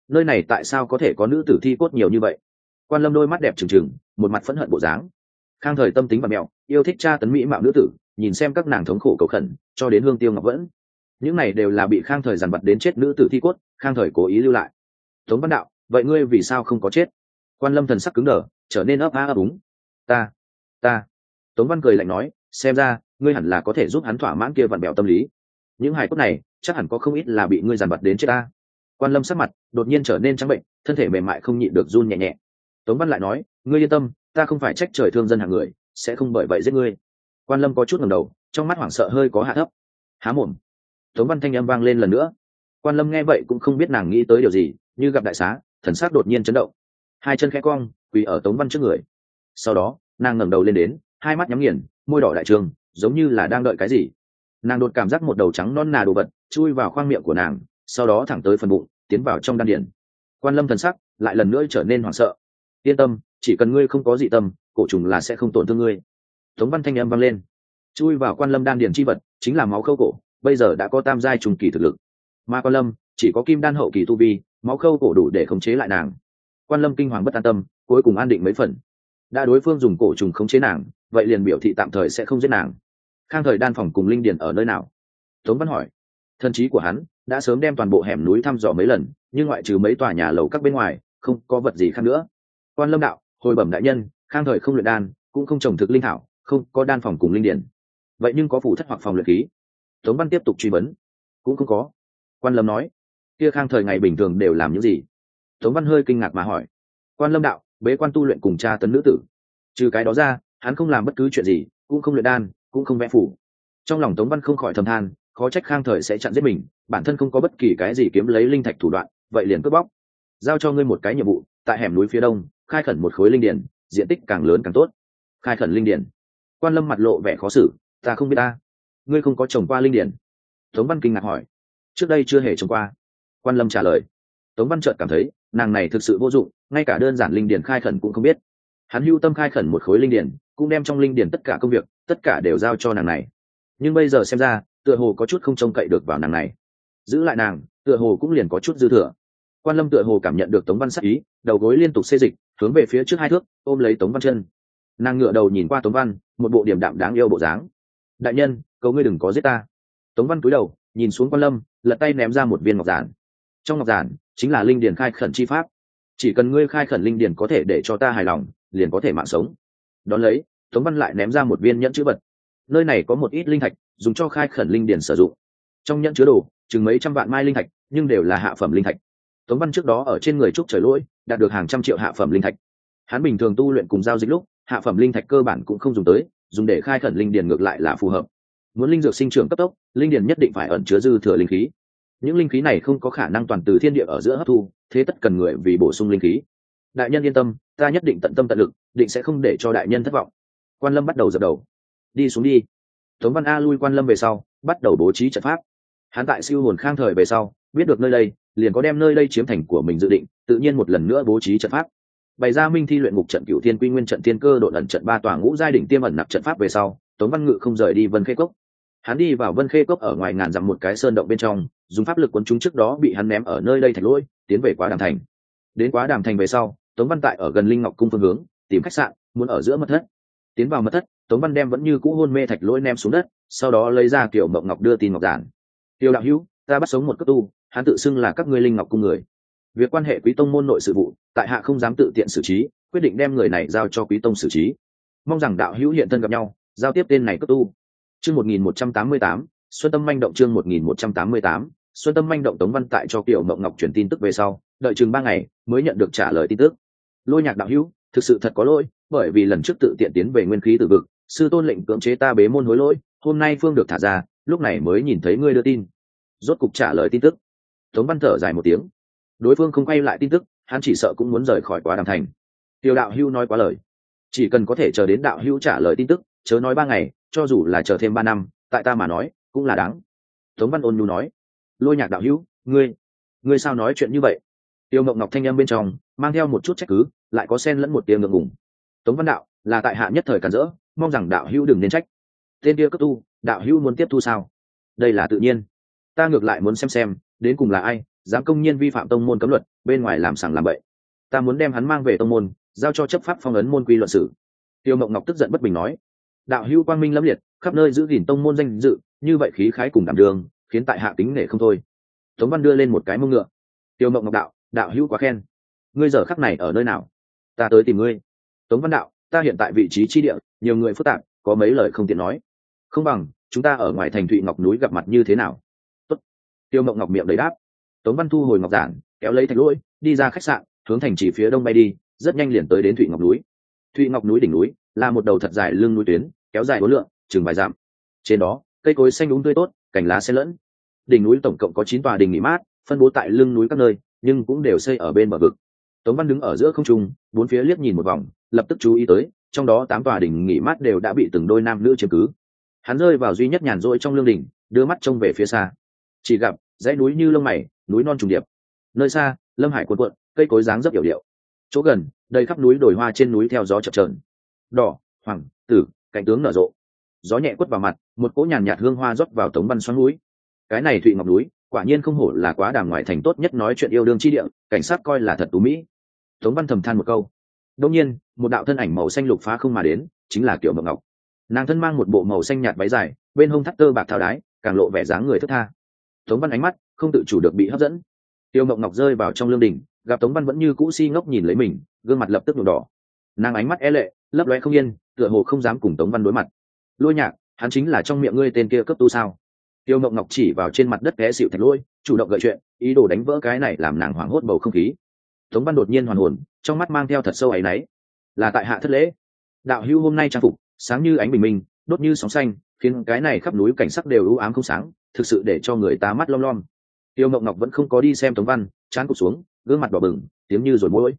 nơi này tại sao có thể có nữ tử thi cốt nhiều như vậy? Quan Lâm đôi mắt đẹp trừng trừng, một mặt phẫn hận bộ dáng. Khang Thời tâm tính và mẹo, yêu thích tra tấn mỹ mạo nữ tử, nhìn xem các nàng thống khổ cầu khẩn, cho đến hương tiêu ngọc vẫn. Những này đều là bị Khang Thời dằn vặt đến chết nữ tử thi cốt, Khang Thời cố ý lưu lại. Tống Văn Đạo, vậy ngươi vì sao không có chết? Quan Lâm thần sắc cứng đờ, trở nên ấp a ấp úng. Ta. Tống Văn cười lạnh nói, xem ra ngươi hẳn là có thể giúp hắn thỏa mãn kia vặn bẹo tâm lý. Những hài cốt này chắc hẳn có không ít là bị ngươi dằn vặt đến chết ta. Quan Lâm sắc mặt đột nhiên trở nên trắng bệnh, thân thể mềm mại không nhịn được run nhẹ nhẹ. Tống Văn lại nói, ngươi yên tâm, ta không phải trách trời thương dân hạng người, sẽ không bởi vậy giết ngươi. Quan Lâm có chút ngẩng đầu, trong mắt hoảng sợ hơi có hạ thấp. Há mồm. Tống Văn thanh âm vang lên lần nữa. Quan Lâm nghe vậy cũng không biết nàng nghĩ tới điều gì, như gặp đại xá, thần sắc đột nhiên chấn động, hai chân khẽ cong, quỳ ở Tống Văn trước người. Sau đó nàng ngẩng đầu lên đến, hai mắt nhắm nghiền, môi đỏ đại trường, giống như là đang đợi cái gì. Nàng đột cảm giác một đầu trắng non nà đồ vật chui vào khoang miệng của nàng, sau đó thẳng tới phần bụng, tiến vào trong đan điền. Quan Lâm thần sắc lại lần nữa trở nên hoảng sợ. Yên tâm, chỉ cần ngươi không có dị tâm, cổ trùng là sẽ không tổn thương ngươi. Tống Văn thanh âm vang lên. Chui vào Quan Lâm đan điền chi vật chính là máu khâu cổ, bây giờ đã có tam giai trùng kỳ thực lực. Mà Quan Lâm chỉ có kim đan hậu kỳ tu vi, máu khâu cổ đủ để khống chế lại nàng. Quan Lâm kinh hoàng bất an tâm, cuối cùng an định mấy phần. Đã đối phương dùng cổ trùng khống chế nàng, vậy liền biểu thị tạm thời sẽ không giết nàng. Khang Thời đan phòng cùng linh điền ở nơi nào? Tống Văn hỏi. Thần trí của hắn đã sớm đem toàn bộ hẻm núi thăm dò mấy lần, nhưng ngoại trừ mấy tòa nhà lầu các bên ngoài, không có vật gì khác nữa. Quan Lâm đạo, hồi bẩm đại nhân, Khang Thời không luyện đan, cũng không trồng thực linh thảo, không có đan phòng cùng linh điền. Vậy nhưng có phủ thất hoặc phòng luyện khí? Tống Văn tiếp tục truy vấn. Cũng không có. Quan Lâm nói. Kia Khang Thời ngày bình thường đều làm những gì? Tống Văn hơi kinh ngạc mà hỏi. Quan Lâm đạo, bế quan tu luyện cùng tra tấn nữ tử. Trừ cái đó ra, hắn không làm bất cứ chuyện gì, cũng không luyện đan, cũng không vẽ phủ. Trong lòng Tống Văn không khỏi thầm than, khó trách Khang Thời sẽ chặn giết mình, bản thân không có bất kỳ cái gì kiếm lấy linh thạch thủ đoạn, vậy liền cướp bóc. Giao cho ngươi một cái nhiệm vụ, tại hẻm núi phía đông khai khẩn một khối linh điển, diện tích càng lớn càng tốt. Khai khẩn linh điển? Quan Lâm mặt lộ vẻ khó xử. Ta không biết ta. Ngươi không có trồng qua linh điển? Tống Văn kinh ngạc hỏi. Trước đây chưa hề trồng qua. Quan Lâm trả lời. Tống Văn chợt cảm thấy nàng này thực sự vô dụng, ngay cả đơn giản linh điển khai khẩn cũng không biết. Hắn hưu tâm khai khẩn một khối linh điển, cũng đem trong linh điển tất cả công việc, tất cả đều giao cho nàng này. Nhưng bây giờ xem ra, tựa hồ có chút không trông cậy được vào nàng này. Giữ lại nàng, tựa hồ cũng liền có chút dư thừa. Quan Lâm tựa hồ cảm nhận được Tống Văn sắc ý, đầu gối liên tục xê dịch, hướng về phía trước 2 thước, ôm lấy Tống Văn chân. Nàng ngửa đầu nhìn qua Tống Văn, một bộ điềm đạm đáng yêu bộ dáng. Đại nhân, cầu ngươi đừng có giết ta. Tống Văn cúi đầu nhìn xuống Quan Lâm, lật tay ném ra một viên ngọc giản. Trong ngọc giản chính là linh điển khai khẩn chi pháp. Chỉ cần ngươi khai khẩn linh điển có thể để cho ta hài lòng, liền có thể mạng sống. Đón lấy, Tống Văn lại ném ra một viên nhẫn chữ vật. Nơi này có một ít linh thạch, dùng cho khai khẩn linh điển sử dụng. Trong nhẫn chứa đồ chừng mấy trăm vạn mai linh thạch, nhưng đều là hạ phẩm linh thạch. Tống Văn trước đó ở trên người trúc trời lỗi đạt được hàng trăm triệu hạ phẩm linh thạch. Hắn bình thường tu luyện cùng giao dịch lúc, hạ phẩm linh thạch cơ bản cũng không dùng tới, dùng để khai khẩn linh điển ngược lại là phù hợp. Muốn linh dược sinh trưởng cấp tốc, linh điển nhất định phải ẩn chứa dư thừa linh khí. Những linh khí này không có khả năng toàn từ thiên địa ở giữa hấp thu, thế tất cần người vì bổ sung linh khí. Đại nhân yên tâm, ta nhất định tận tâm tận lực, định sẽ không để cho đại nhân thất vọng. Quan Lâm bắt đầu dập đầu. Đi xuống đi. Tống Văn A lui Quan Lâm về sau, bắt đầu bố trí trận pháp. Hắn tại siêu hồn Khang Thời về sau, biết được nơi đây, liền có đem nơi đây chiếm thành của mình dự định, tự nhiên một lần nữa bố trí trận pháp. Bày ra Minh Thi luyện ngục trận, Cửu Thiên Quy Nguyên trận, Thiên Cơ Độn ẩn trận, 3 tòa ngũ giai đỉnh tiêm ẩn nặc trận pháp về sau, Tống Văn Ngự không rời đi Vân Khê Cốc. Hắn đi vào Vân Khê Cốc ở ngoài ngàn dặm một cái sơn động bên trong, dùng pháp lực cuốn chúng trước đó bị hắn ném ở nơi đây thạch lỗi, tiến về Quá Đàm Thành. Đến Quá Đàm Thành về sau, Tống Văn tại ở gần Linh Ngọc cung phương hướng, tìm khách sạn, muốn ở giữa mật thất. Tiến vào mật thất, Tống Văn đem vẫn như cũ hôn mê thạch lỗi ném xuống đất, sau đó lấy ra Tiểu Mộng Ngọc đưa tin ngọc giản. Tiêu đạo hữu, ta bắt sống một cấp tu, hắn tự xưng là các ngươi Linh Ngọc cung người. Việc quan hệ Quý tông môn nội sự vụ, tại hạ không dám tự tiện xử trí, quyết định đem người này giao cho Quý tông xử trí. Mong rằng đạo hữu hiện thân gặp nhau, giao tiếp tên này cấp tu. Chương 1188, Xuân Tâm manh động, chương 1188, Xuân Tâm manh động. Tống Văn tại cho Tiểu Mộng Ngọc chuyển tin tức về sau, đợi chừng 3 ngày mới nhận được trả lời tin tức. Lôi Nhạc đạo hữu, thực sự thật có lỗi, bởi vì lần trước tự tiện tiến về nguyên khí tử vực, sư tôn lệnh cưỡng chế ta bế môn hối lỗi, hôm nay phương được thả ra, lúc này mới nhìn thấy ngươi đưa tin. Rốt cục trả lời tin tức. Tống Văn thở dài một tiếng. Đối phương không quay lại tin tức, hắn chỉ sợ cũng muốn rời khỏi Quá Đàm Thành. Tiêu đạo hữu nói quá lời, chỉ cần có thể chờ đến đạo hữu trả lời tin tức, chớ nói 3 ngày, cho dù là chờ thêm 3 năm, tại ta mà nói cũng là đáng. Tống Văn ôn nhu nói. Lôi Nhạc đạo hữu, ngươi sao nói chuyện như vậy? Tiêu Mộng Ngọc thanh âm bên trong mang theo một chút trách cứ, lại có xen lẫn một tia ngượng ngùng. Tống Văn đạo, là tại hạ nhất thời cản rỡ, mong rằng đạo hữu đừng nên trách. Tên kia cấp tu, đạo hữu muốn tiếp thu sao? Đây là tự nhiên. Ta ngược lại muốn xem đến cùng là ai dám công nhiên vi phạm tông môn cấm luật, bên ngoài làm sằng làm bậy. Ta muốn đem hắn mang về tông môn, giao cho chấp pháp phong ấn môn quy luận sử. Tiêu Mộng Ngọc tức giận bất bình nói, đạo hữu quang minh lẫm liệt, khắp nơi giữ gìn tông môn danh dự, như vậy khí khái cùng đảm đường, khiến tại hạ kính nể không thôi. Tống Văn đưa lên một cái mông ngựa. Tiêu Mộng Ngọc đạo hữu quá khen. Ngươi giờ khắc này ở nơi nào? Ta tới tìm ngươi. Tống Văn đạo, ta hiện tại vị trí chi địa, nhiều người phức tạp, có mấy lời không tiện nói. Không bằng chúng ta ở ngoài thành Thụy Ngọc núi gặp mặt như thế nào? Tốt. Tiêu Mộng Ngọc miệng đầy đáp. Tống Văn thu hồi ngọc giản, kéo lấy Thạch Lỗi, đi ra khách sạn, hướng thành chỉ phía đông bay đi, rất nhanh liền tới đến Thụy Ngọc núi. Thụy Ngọc núi đỉnh núi là một đầu thật dài lưng núi tuyến, kéo dài 4 lượng, chừng vài dặm. Trên đó, cây cối xanh đúng tươi tốt, cành lá xen lẫn. Đỉnh núi tổng cộng có 9 tòa đình nghỉ mát, phân bố tại lưng núi các nơi, nhưng cũng đều xây ở bên bờ vực. Tống Văn đứng ở giữa không trung, bốn phía liếc nhìn một vòng, lập tức chú ý tới, trong đó 8 tòa đình nghỉ mát đều đã bị từng đôi nam nữ chiếm cứ. Hắn rơi vào duy nhất nhàn rỗi trong lương đỉnh, đưa mắt trông về phía xa. Chỉ gặp dãy núi như lông mày, núi non trùng điệp. Nơi xa, lâm hải cuộn cuộn, cây cối dáng dấp yểu điệu. Chỗ gần, đầy khắp núi đồi hoa trên núi theo gió chập chờn. Đỏ, hoàng, tử, cảnh tướng nở rộ. Gió nhẹ quất vào mặt, một cỗ nhàn nhạt hương hoa rót vào Tống Văn xoắn núi. Cái này Thụy Ngọc núi, quả nhiên không hổ là quá đàm ngoại thành tốt nhất nói chuyện yêu đương chi địa, cảnh sát coi là thật tú mỹ. Tống Văn thầm than một câu. Đột nhiên, một đạo thân ảnh màu xanh lục phá không mà đến, chính là Kiều Mộng Ngọc. Nàng thân mang một bộ màu xanh nhạt váy dài, bên hông thắt tơ bạc tháo đái, càng lộ vẻ dáng người thướt tha. Tống Văn ánh mắt không tự chủ được bị hấp dẫn. Kiều Mộng Ngọc rơi vào trong lương đình, gặp Tống Văn vẫn như cũ si ngốc nhìn lấy mình, gương mặt lập tức nhuộm đỏ. Nàng ánh mắt e lệ, lấp lóe không yên, tựa hồ không dám cùng Tống Văn đối mặt. Lôi Nhạc, hắn chính là trong miệng ngươi tên kia cấp tu sao? Tiêu Mộng Ngọc chỉ vào trên mặt đất té xịu Thạch Lỗi, chủ động gợi chuyện, ý đồ đánh vỡ cái này làm nàng hoảng hốt bầu không khí. Tống Văn đột nhiên hoàn hồn, trong mắt mang theo thật sâu áy náy. Là tại hạ thất lễ. Đạo hữu hôm nay trang phục sáng như ánh bình minh, đốt như sóng xanh, khiến cái này khắp núi cảnh sắc đều u ám không sáng, thực sự để cho người ta mắt lom lom. Tiêu Mộng Ngọc vẫn không có đi xem Tống Văn, trán cụp xuống, gương mặt đỏ bừng, tiếng như rồi mũi.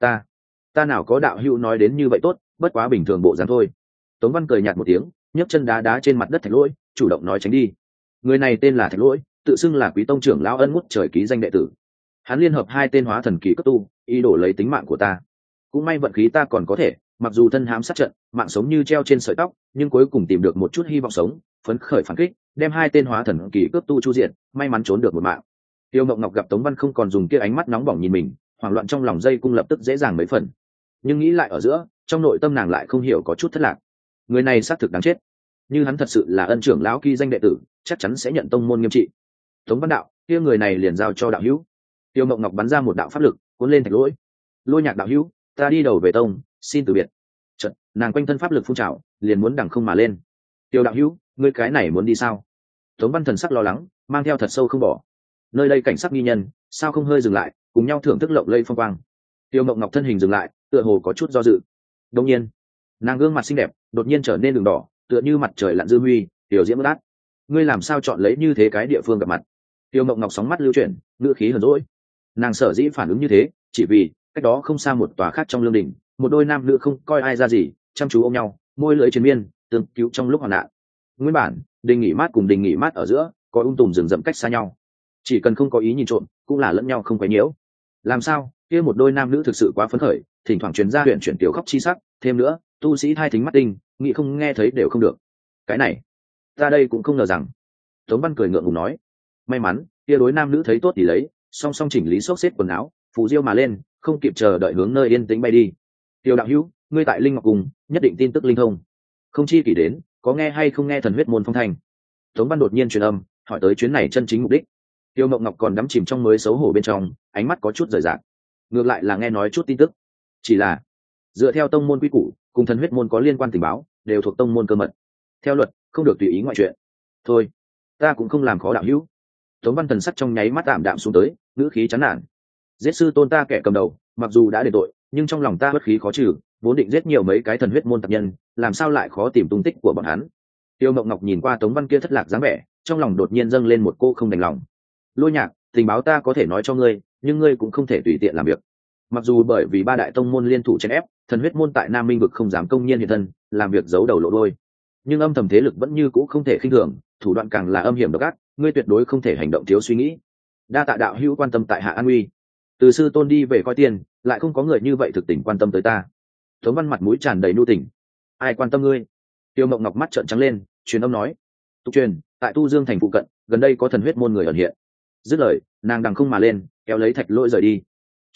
Ta nào có đạo hữu nói đến như vậy tốt, bất quá bình thường bộ dáng thôi. Tống Văn cười nhạt một tiếng, nhấc chân đá đá trên mặt đất Thạch Lỗi, chủ động nói tránh đi. Người này tên là Thạch Lỗi, tự xưng là Quý tông trưởng lão ân ngút trời ký danh đệ tử. Hắn liên hợp 2 tên hóa thần kỳ cấp tu, ý đồ lấy tính mạng của ta. Cũng may vận khí ta còn có thể, mặc dù thân hãm sát trận, mạng sống như treo trên sợi tóc, nhưng cuối cùng tìm được một chút hy vọng sống, phấn khởi phản kích, đem 2 tên hóa thần kỳ cấp tu chu diện, may mắn trốn được một mạng. Tiêu Mộng Ngọc gặp Tống Văn không còn dùng kia ánh mắt nóng bỏng nhìn mình, hoảng loạn trong lòng dây cung lập tức dễ dàng mấy phần. Nhưng nghĩ lại ở giữa, trong nội tâm nàng lại không hiểu có chút thất lạc. Người này xác thực đáng chết. Như hắn thật sự là ân trưởng lão kỳ danh đệ tử, chắc chắn sẽ nhận tông môn nghiêm trị. Tống Văn đạo, kia người này liền giao cho đạo hữu. Tiêu Mộng Ngọc bắn ra một đạo pháp lực, cuốn lên Thạch Lỗi. Lôi Nhạc đạo hữu, ta đi đầu về tông, xin từ biệt. Chợt, nàng quanh thân pháp lực phun trào, liền muốn đằng không mà lên. Tiêu đạo hữu, ngươi cái này muốn đi sao? Tống Văn thần sắc lo lắng, mang theo thật sâu không bỏ. Nơi đây cảnh sắc nghi nhân, sao không hơi dừng lại, cùng nhau thưởng thức lộng lẫy phong quang. Tiêu Mộng Ngọc thân hình dừng lại, tựa hồ có chút do dự. Đột nhiên, nàng gương mặt xinh đẹp đột nhiên trở nên đường đỏ, tựa như mặt trời lặn dư huy, tiểu diễm bất át. Ngươi làm sao chọn lấy như thế cái địa phương gặp mặt? Tiêu Mộng Ngọc sóng mắt lưu chuyển, ngữ khí hờn dỗi. Nàng sở dĩ phản ứng như thế, chỉ vì cách đó không xa một tòa khác trong lương đình, một đôi nam nữ không coi ai ra gì, chăm chú ôm nhau, môi lưỡi triền miên, tương cứu trong lúc hoạn nạn. Nguyên bản, đình nghỉ mát cùng đình nghỉ mát ở giữa, có tùm rừng rậm cách xa nhau. Chỉ cần không có ý nhìn trộm, cũng là lẫn nhau không quấy nhiễu. Làm sao? Kia một đôi nam nữ thực sự quá phấn khởi, thỉnh thoảng truyền ra huyền chuyển tiểu khóc chi sắc, thêm nữa, tu sĩ thai thính mắt tinh, nghĩ không nghe thấy đều không được. Cái này, ta đây cũng không ngờ rằng. Tống Văn cười ngượng ngùng nói, may mắn, kia đối nam nữ thấy tốt thì lấy, song song chỉnh lý xốc xếp quần áo, phù diêu mà lên, không kịp chờ đợi hướng nơi yên tĩnh bay đi. Tiêu đạo hữu, ngươi tại Linh Ngọc Cung, nhất định tin tức linh thông. Không chi kỷ đến, có nghe hay không nghe thần huyết môn phong thành? Tống Văn đột nhiên truyền âm, hỏi tới chuyến này chân chính mục đích. Tiêu Mộng Ngọc còn đắm chìm trong mới xấu hổ bên trong, ánh mắt có chút rời rạc. Ngược lại là nghe nói chút tin tức, chỉ là dựa theo tông môn quy củ, cùng thần huyết môn có liên quan tình báo, đều thuộc tông môn cơ mật. Theo luật, không được tùy ý ngoại chuyện. Thôi, ta cũng không làm khó đạo hữu. Tống Văn thần sắc trong nháy mắt tạm đạm xuống tới, ngữ khí chán nản. Giết sư tôn ta kẻ cầm đầu, mặc dù đã đền tội, nhưng trong lòng ta bất khí khó trừ, vốn định giết nhiều mấy cái thần huyết môn tạp nhân, làm sao lại khó tìm tung tích của bọn hắn. Tiêu Mộng Ngọc nhìn qua Tống Văn kia thất lạc dáng vẻ, trong lòng đột nhiên dâng lên một cô không đành lòng. Lôi Nhạc, tình báo ta có thể nói cho ngươi, nhưng ngươi cũng không thể tùy tiện làm việc. Mặc dù bởi vì 3 đại tông môn liên thủ chèn ép, thần huyết môn tại Nam Minh vực không dám công nhiên hiện thân, làm việc giấu đầu lộ đôi, nhưng âm thầm thế lực vẫn như cũ không thể khinh thường, thủ đoạn càng là âm hiểm độc ác, ngươi tuyệt đối không thể hành động thiếu suy nghĩ. Đa tạ đạo hữu quan tâm tại hạ an uy. Từ sư tôn đi về coi tiền, lại không có người như vậy thực tình quan tâm tới ta. Tống Văn mặt mũi tràn đầy nhu tình. Ai quan tâm ngươi? Tiêu Mộng Ngọc mắt trợn trắng lên, truyền âm nói, tục truyền tại Tu Dương thành phụ cận, gần đây có thần huyết môn người ẩn hiện. Dứt lời, nàng đằng không mà lên, kéo lấy Thạch Lỗi rời đi.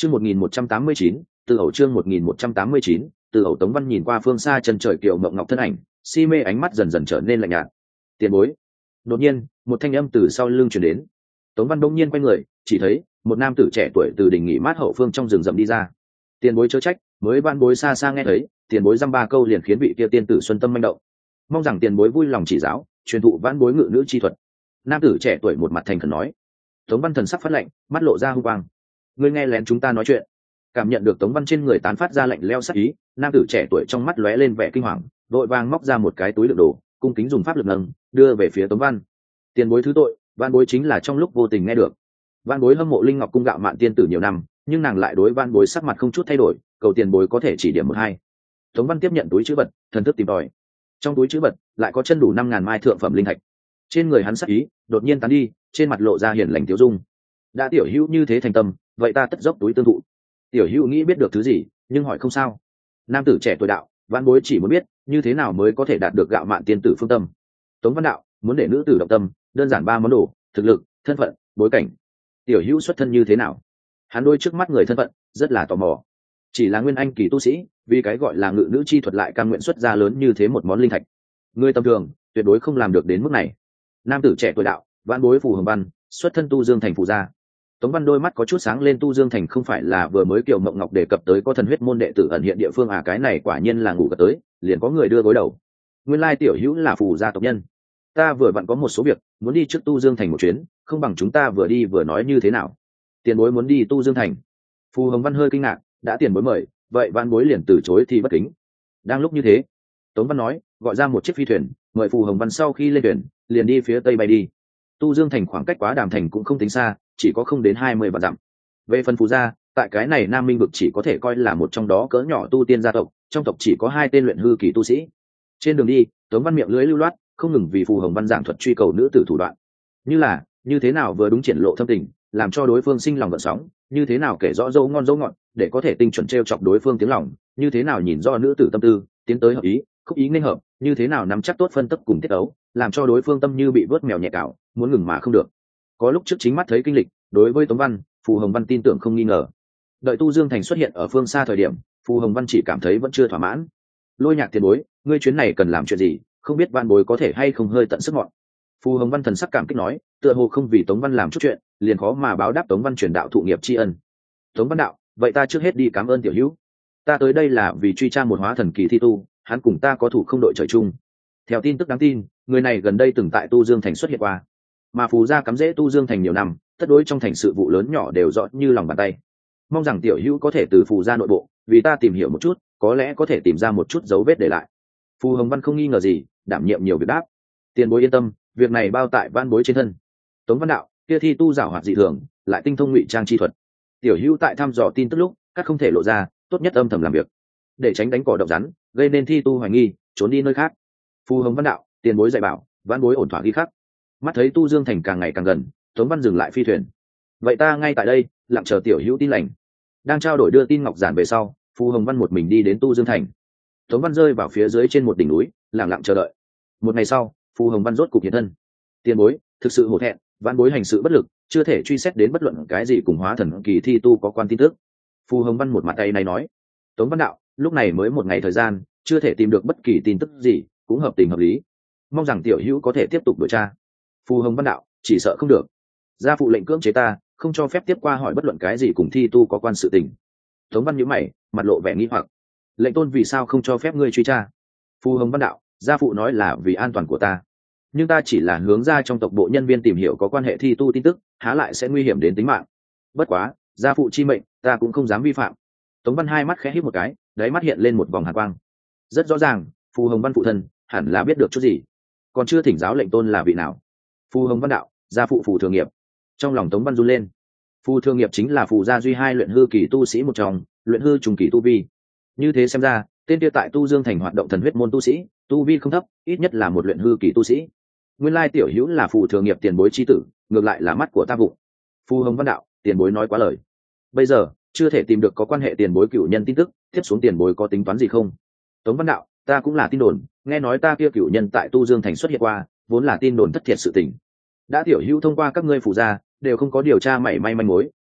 Chương 1189, từ ẩu chương 1189, từ ẩu. Tống Văn nhìn qua phương xa chân trời kiều mộng ngọc thân ảnh, si mê ánh mắt dần dần trở nên lạnh nhạt. Tiền bối. Đột nhiên, một thanh âm từ sau lưng truyền đến. Tống Văn bỗng nhiên quay người, chỉ thấy một nam tử trẻ tuổi từ đỉnh nghỉ mát hậu phương trong rừng rậm đi ra. Tiền bối chớ trách, mới van bối xa xa nghe thấy, tiền bối dăm ba câu liền khiến vị kia tiên tử xuân tâm manh động. Mong rằng tiền bối vui lòng chỉ giáo, truyền thụ van bối ngự nữ chi thuật. Nam tử trẻ tuổi một mặt thành khẩn nói. Tống Văn thần sắc phát lạnh, mắt lộ ra hung quang. Ngươi nghe lén chúng ta nói chuyện. Cảm nhận được Tống Văn trên người tán phát ra lạnh lẽo sắc ý, nam tử trẻ tuổi trong mắt lóe lên vẻ kinh hoàng, vội vàng móc ra một cái túi đựng đồ, cung kính dùng pháp lực nâng đưa về phía Tống Văn. Tiền bối thứ tội, van bối chính là trong lúc vô tình nghe được. Van bối hâm mộ Linh Ngọc cung Gạo Mạn tiên tử nhiều năm, nhưng nàng lại đối van bối sắc mặt không chút thay đổi, cầu tiền bối có thể chỉ điểm một hai. Tống Văn tiếp nhận túi trữ vật, thần thức tìm tòi. Trong túi trữ vật lại có chân đủ 5.000 mai thượng phẩm linh thạch. Trên người hắn sắc ý đột nhiên tán đi, trên mặt lộ ra hiền lành tiêu dung. Đã tiểu hữu như thế thành tâm, vậy ta tất dốc túi tương thụ. Tiểu hữu nghĩ biết được thứ gì, nhưng hỏi không sao. Nam tử trẻ tuổi đạo, van bối chỉ muốn biết như thế nào mới có thể đạt được Gạo Mạn tiên tử phương tâm. Tống Văn đạo, muốn để nữ tử động tâm, đơn giản 3 món đồ: thực lực, thân phận, bối cảnh. Tiểu hữu xuất thân như thế nào? Hắn đôi trước mắt người thân phận rất là tò mò. Chỉ là nguyên anh kỳ tu sĩ, vì cái gọi là ngự nữ chi thuật lại cam nguyện xuất ra lớn như thế một món linh thạch. Người tầm thường tuyệt đối không làm được đến mức này. Nam tử trẻ tuổi đạo, vãn bối Phù Hồng Văn, xuất thân Tu Dương thành Phù gia. Tống Văn đôi mắt có chút sáng lên. Tu Dương thành không phải là vừa mới Kiều Mộng Ngọc đề cập tới có thần huyết môn đệ tử ẩn hiện địa phương à? Cái này quả nhiên là ngủ gật tới, liền có người đưa gối đầu. Nguyên lai tiểu hữu là Phù gia tộc nhân. Ta vừa vặn có một số việc muốn đi trước Tu Dương thành một chuyến, không bằng chúng ta vừa đi vừa nói như thế nào? Tiền bối muốn đi Tu Dương thành? Phù Hồng Văn hơi kinh ngạc, đã tiền bối mời, vậy vãn bối liền từ chối thì bất kính. Đang lúc như thế, Tống Văn nói, gọi ra một chiếc phi thuyền, mời Phù Hồng Văn sau khi lên thuyền liền đi phía tây bay đi. Tu Dương thành khoảng cách Quá Đàm thành cũng không tính xa, chỉ có không đến 20 vạn dặm. Về phần Phù gia, tại cái này Nam Minh vực chỉ có thể coi là một trong đó cỡ nhỏ tu tiên gia tộc, trong tộc chỉ có 2 tên luyện hư kỳ tu sĩ. Trên đường đi, Tống Văn miệng lưỡi lưu loát, không ngừng vì Phù Hồng Văn giảng thuật truy cầu nữ tử thủ đoạn, như là như thế nào vừa đúng triển lộ thâm tình, làm cho đối phương sinh lòng gợn sóng, như thế nào kể rõ dấu ngon dấu ngọt để có thể tinh chuẩn trêu chọc đối phương tiếng lòng, như thế nào nhìn rõ nữ tử tâm tư tiến tới hợp ý khúc ý nên hợp, như thế nào nắm chắc tốt phân tấp cùng tiết ấu, làm cho đối phương tâm như bị vớt mèo nhẹ cào, muốn ngừng mà không được. Có lúc trước chính mắt thấy kinh lịch, đối với Tống Văn, Phù Hồng Văn tin tưởng không nghi ngờ. Đợi Tu Dương thành xuất hiện ở phương xa thời điểm, Phù Hồng Văn chỉ cảm thấy vẫn chưa thỏa mãn. Lôi Nhạc tiền bối, ngươi chuyến này cần làm chuyện gì, không biết van bối có thể hay không hơi tận sức mọn. Phù Hồng Văn thần sắc cảm kích nói, tựa hồ không vì Tống Văn làm chút chuyện liền khó mà báo đáp Tống Văn truyền đạo thụ nghiệp tri ân. Tống Văn đạo, vậy ta trước hết đi cảm ơn tiểu hữu. Ta tới đây là vì truy tra một hóa thần kỳ thi tu, hắn cùng ta có thủ không đội trời chung. Theo tin tức đáng tin, người này gần đây từng tại Tu Dương thành xuất hiện qua, mà Phù gia cắm rễ Tu Dương thành nhiều năm, tất đối trong thành sự vụ lớn nhỏ đều rõ như lòng bàn tay. Mong rằng tiểu hữu có thể từ Phù gia nội bộ vì ta tìm hiểu một chút, có lẽ có thể tìm ra một chút dấu vết để lại. Phù Hồng Văn không nghi ngờ gì, đảm nhiệm nhiều việc đáp. Tiền bối yên tâm, việc này bao tại van bối trên thân. Tống Văn đạo, kia thi tu giảo hoạt dị thường, lại tinh thông ngụy trang chi thuật. Tiểu hữu tại thăm dò tin tức lúc, các không thể lộ ra, tốt nhất âm thầm làm việc, để tránh đánh cỏ động rắn, gây nên thi tu hoài nghi, trốn đi nơi khác. Phù Hồng Văn đạo, tiền bối dạy bảo, van bối ổn thỏa ghi khắc. Mắt thấy Tu Dương thành càng ngày càng gần, Tống Văn dừng lại phi thuyền. Vậy ta ngay tại đây, lặng chờ tiểu hữu tin lành. Đang trao đổi đưa tin ngọc giản về sau, Phù Hồng Văn một mình đi đến Tu Dương thành. Tống Văn rơi vào phía dưới trên một đỉnh núi, lặng lặng chờ đợi. Một ngày sau, Phù Hồng Văn rốt cục hiện thân. Tiền bối, thực sự hổ thẹn, van bối hành sự bất lực, chưa thể truy xét đến bất luận cái gì cùng hóa thần kỳ thi tu có quan tin tức. Phù Hồng Văn một mặt tay này nói. Tống Văn đạo, lúc này mới một ngày thời gian, chưa thể tìm được bất kỳ tin tức gì, cũng hợp tình hợp lý. Mong rằng tiểu hữu có thể tiếp tục điều tra. Phù Hồng Văn đạo, chỉ sợ không được. Gia phụ lệnh cưỡng chế ta, không cho phép tiếp qua hỏi bất luận cái gì cùng thi tu có quan sự tình. Tống Văn nhíu mày, mặt lộ vẻ nghi hoặc. Lệnh tôn vì sao không cho phép ngươi truy tra? Phù Hồng Văn đạo, gia phụ nói là vì an toàn của ta, nhưng ta chỉ là hướng ra trong tộc bộ nhân viên tìm hiểu có quan hệ thi tu tin tức, há lại sẽ nguy hiểm đến tính mạng. Bất quá, gia phụ chi mệnh, ta cũng không dám vi phạm. Tống Văn hai mắt khẽ híp một cái, đáy mắt hiện lên một vòng hàn quang. Rất rõ ràng, Phù Hồng Văn phụ thân hẳn là biết được chút gì, còn chưa thỉnh giáo lệnh tôn là vị nào. Phù Hồng Văn đạo, gia phụ Phù Thường Nghiệp. Trong lòng Tống Văn run lên. Phù Thường Nghiệp chính là Phù gia duy 2 luyện hư kỳ tu sĩ một trong, luyện hư trùng kỳ tu vi. Như thế xem ra, tên kia tại Tu Dương thành hoạt động thần huyết môn tu sĩ, tu vi không thấp, ít nhất là một luyện hư kỳ tu sĩ. Nguyên lai tiểu hữu là Phù Thường Nghiệp tiền bối chi tử, ngược lại là mắt của ta vụng. Phù Hồng Văn đạo, tiền bối nói quá lời. Bây giờ chưa thể tìm được có quan hệ tiền bối cửu nhân tin tức, tiếp xuống tiền bối có tính toán gì không? Tống Văn đạo, ta cũng là tin đồn, nghe nói ta kia cửu nhân tại Tu Dương thành xuất hiện qua, vốn là tin đồn thất thiệt sự tình. Đã tiểu hữu thông qua các ngươi Phù gia đều không có điều tra mảy may manh mối,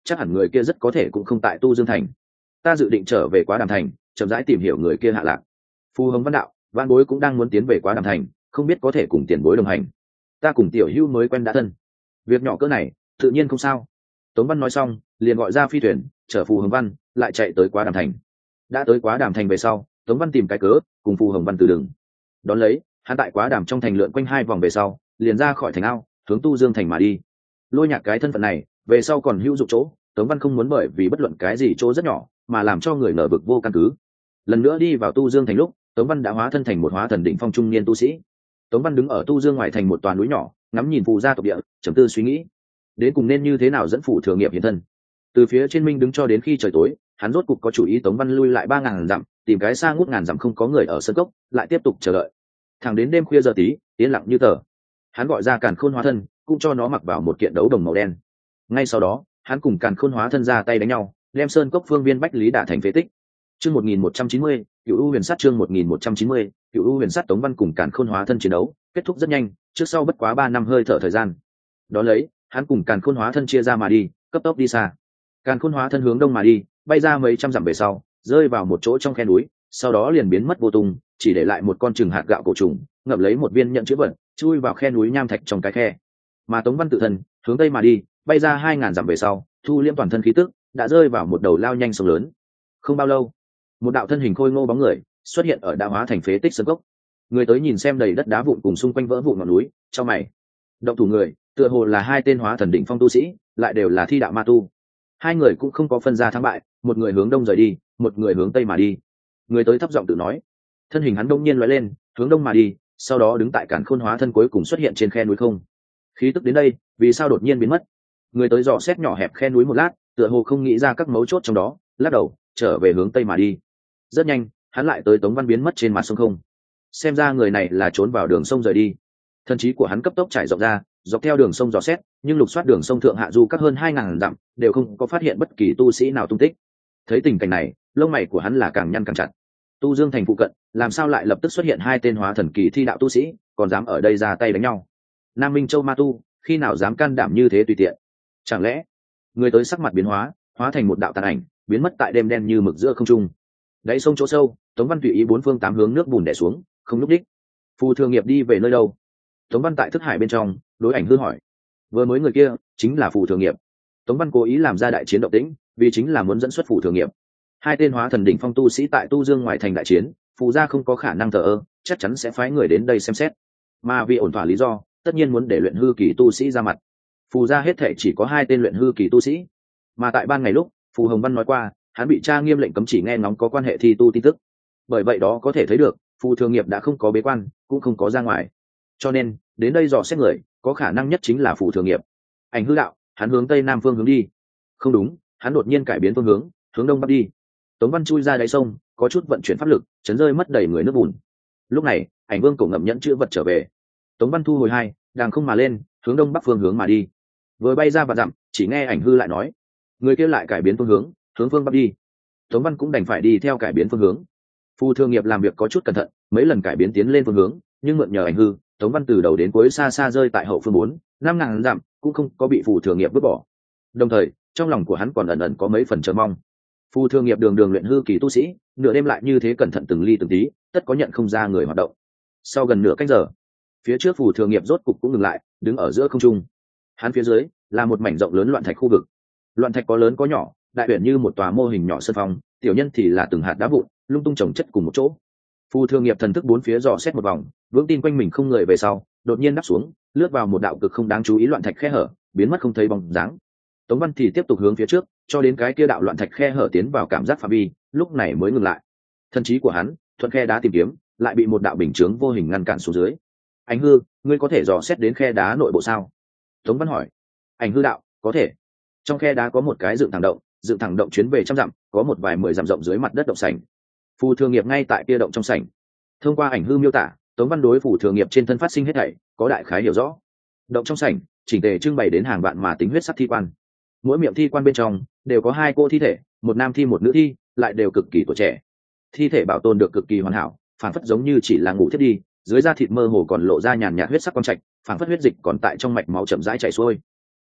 chắc hẳn người kia rất có thể cũng không tại Tu Dương thành. Ta dự định trở về Quá Đàm thành, chậm rãi tìm hiểu người kia hạ lạc. Phù Hồng Văn đạo, Vạn Bối cũng đang muốn tiến về Quá Đàm thành, không biết có thể cùng tiền bối đồng hành. Ta cùng tiểu hữu mới quen đã thân, việc nhỏ cỡ này tự nhiên không sao. Tống Văn nói xong liền gọi ra phi thuyền chở Phù Hồng Văn lại chạy tới Quá Đàm thành. Đã tới Quá Đàm thành về sau, Tống Văn tìm cái cớ cùng Phù Hồng Văn từ đường đón lấy. Hắn tại Quá Đàm trong thành lượn quanh 2 vòng về sau liền ra khỏi thành ao hướng Tu Dương thành mà đi. Lôi Nhạc cái thân phận này về sau còn hữu dụng chỗ, Tống Văn không muốn bởi vì bất luận cái gì chỗ rất nhỏ mà làm cho người nở vực vô căn cứ. Lần nữa đi vào Tu Dương thành lúc, Tống Văn đã hóa thân thành một hóa thần đỉnh phong trung niên tu sĩ. Tống Văn đứng ở Tu Dương ngoài thành một tòa núi nhỏ, ngắm nhìn phù gia tộc địa, trầm tư suy nghĩ đến cùng nên như thế nào dẫn Phù Thừa Nghiệp hiện thân. Từ phía trên minh đứng cho đến khi trời tối, hắn rốt cục có chủ ý. Tống Văn lui lại 3000 dặm, tìm cái xa ngút ngàn dặm không có người ở sân cốc, lại tiếp tục chờ đợi. Thẳng đến đêm khuya giờ tí, yên lặng như tờ, hắn gọi ra Càn Khôn hóa thân, cũng cho nó mặc vào một kiện đấu đồng màu đen. Ngay sau đó, hắn cùng Càn Khôn hóa thân ra tay đánh nhau, đem sơn cốc phương viên bách lý đả thành phế tích. Chương 1190, Cửu U Huyền Sát. Chương 1190, Cửu U Huyền Sát. Tống Văn cùng Càn Khôn hóa thân chiến đấu kết thúc rất nhanh, trước sau bất quá 3 năm hơi thở thời gian. Đó lấy, hắn cùng Càn Khôn hóa thân chia ra mà đi, cấp tốc đi xa. Càn Khôn hóa thân hướng đông mà đi, bay ra mấy trăm dặm về sau, rơi vào một chỗ trong khe núi, sau đó liền biến mất vô tung, chỉ để lại một con chừng hạt gạo cổ trùng ngậm lấy một viên nhận chữ vật, chui vào khe núi nham thạch trong cái khe. Mà Tống Văn tự thân hướng tây mà đi, bay ra 2000 dặm về sau, thu liễm toàn thân khí tức, đã rơi vào một đầu lao nhanh sông lớn. Không bao lâu, một đạo thân hình khôi ngô bóng người xuất hiện ở đã hóa thành phế tích sơn cốc. Người tới nhìn xem đầy đất đá vụn cùng xung quanh vỡ vụn ngọn núi, trong mày. Động thủ người tựa hồ là 2 tên hóa thần đỉnh phong tu sĩ, lại đều là thi đạo ma tu. 2 người cũng không có phân ra thắng bại, một người hướng đông rời đi, một người hướng tây mà đi. Người tới thấp giọng tự nói. Thân hình hắn đông nhiên lóe lên, hướng đông mà đi, sau đó đứng tại Càn Khôn hóa thân cuối cùng xuất hiện trên khe núi không. Khí tức đến đây, vì sao đột nhiên biến mất? Người tới dò xét nhỏ hẹp khe núi một lát, tựa hồ không nghĩ ra các mấu chốt trong đó, lắc đầu trở về hướng tây mà đi. Rất nhanh, hắn lại tới Tống Văn biến mất trên mặt sông không. Xem ra người này là trốn vào đường sông rời đi. Thần trí của hắn cấp tốc trải rộng ra, dọc theo đường sông dò xét, nhưng lục soát đường sông thượng hạ du các hơn 2000 dặm, đều không có phát hiện bất kỳ tu sĩ nào tung tích. Thấy tình cảnh này, lông mày của hắn là càng nhăn càng chặt. Tu Dương thành phụ cận, làm sao lại lập tức xuất hiện 2 tên hóa thần kỳ thi đạo tu sĩ, còn dám ở đây ra tay đánh nhau? Nam Minh Châu ma tu, khi nào dám can đảm như thế tùy tiện? Chẳng lẽ người tới sắc mặt biến hóa, hóa thành một đạo tàn ảnh, biến mất tại đêm đen như mực giữa không trung. Đáy sông chỗ sâu, Tống Văn tùy ý 4 phương 8 hướng nước bùn đè xuống, không lúc đích. Phù Thừa Nghiệp đi về nơi đâu? Tống Văn tại thức hải bên trong, đối Ảnh Hư hỏi. Vừa mới người kia chính là Phù Thừa Nghiệp. Tống Văn cố ý làm ra đại chiến động tĩnh, vì chính là muốn dẫn xuất Phù Thừa Nghiệp. 2 tên hóa thần đỉnh phong tu sĩ tại Tu Dương ngoài thành đại chiến, Phù gia không có khả năng thờ ơ, chắc chắn sẽ phái người đến đây xem xét. Mà vì ổn thỏa lý do, tất nhiên muốn để luyện hư kỳ tu sĩ ra mặt. Phù gia hết thể chỉ có 2 tên luyện hư kỳ tu sĩ. Mà tại ban ngày lúc, Phù Hồng Văn nói qua, hắn bị tra nghiêm lệnh cấm chỉ nghe ngóng có quan hệ thi tu tin tức. Bởi vậy đó có thể thấy được, Phù Thừa Nghiệp đã không có bế quan, cũng không có ra ngoài. Cho nên, đến đây dò xét người, có khả năng nhất chính là Phù Thừa Nghiệp. Ảnh Hư đạo, hắn hướng tây nam phương hướng đi. Không đúng, hắn đột nhiên cải biến phương hướng, hướng đông bắc đi. Tống Văn chui ra đáy sông, có chút vận chuyển pháp lực, chấn rơi mất đầy người nước bùn. Lúc này, Ảnh Vương cổ ngậm nhẫn chữ vật trở về. Tống Văn thu hồi 2, đàng không mà lên, hướng đông bắc phương hướng mà đi. Vừa bay ra và dặm, chỉ nghe Ảnh Hư lại nói, người kia lại cải biến phương hướng, hướng phương bắc đi. Tống Văn cũng đành phải đi theo cải biến phương hướng. Phù Thừa Nghiệp làm việc có chút cẩn thận, mấy lần cải biến tiến lên phương hướng, nhưng mượn nhờ Ảnh Hư, Tống Văn từ đầu đến cuối xa xa rơi tại hậu phương 4-5 ngàn dặm, cũng không có bị Phù Thừa Nghiệp vứt bỏ. Đồng thời, trong lòng của hắn còn ẩn ẩn có mấy phần chờ mong. Phù Thừa Nghiệp đường đường luyện hư kỳ tu sĩ, nửa đêm lại như thế cẩn thận từng ly từng tí, tất có nhận không ra người hoạt động. Sau gần nửa canh giờ, phía trước Phù Thừa Nghiệp rốt cục cũng ngừng lại, đứng ở giữa không trung. Hắn phía dưới là một mảnh rộng lớn loạn thạch khu vực. Loạn thạch có lớn có nhỏ, đại biển như một tòa mô hình nhỏ sân phong, tiểu nhân thì là từng hạt đá vụn lung tung chồng chất cùng một chỗ. Phù Thừa Nghiệp thần thức 4 phía dò xét một vòng, vững tin quanh mình không người về sau, đột nhiên đáp xuống, lướt vào một đạo cực không đáng chú ý loạn thạch khe hở, biến mất không thấy bóng dáng. Tống Văn thì tiếp tục hướng phía trước, cho đến cái kia đạo loạn thạch khe hở tiến vào cảm giác phạm vi, lúc này mới ngừng lại. Thần trí của hắn thuận khe đá tìm kiếm, lại bị một đạo bình chướng vô hình ngăn cản xuống dưới. Ảnh Hư, ngươi có thể dò xét đến khe đá nội bộ sao? Tống Văn hỏi. Ảnh Hư đạo, có thể. Trong khe đá có một cái dựng thẳng động chuyến về trăm dặm, có một vài 10 dặm rộng dưới mặt đất động sảnh. Phù Thừa Nghiệp ngay tại kia động trong sảnh. Thông qua Ảnh Hư miêu tả, Tống Văn đối Phù Thừa Nghiệp trên thân phát sinh hết thảy có đại khái hiểu rõ. Động trong sảnh chỉnh tề trưng bày đến hàng vạn mà tính huyết sắc thi quan. Mỗi miệng thi quan bên trong đều có 2 cô thi thể, một nam thi một nữ thi, lại đều cực kỳ tuổi trẻ. Thi thể bảo tồn được cực kỳ hoàn hảo, phản phất giống như chỉ là ngủ thiếp đi, dưới da thịt mơ hồ còn lộ ra nhàn nhạt huyết sắc quang trạch, phản phất huyết dịch còn tại trong mạch máu chậm rãi chảy xuôi.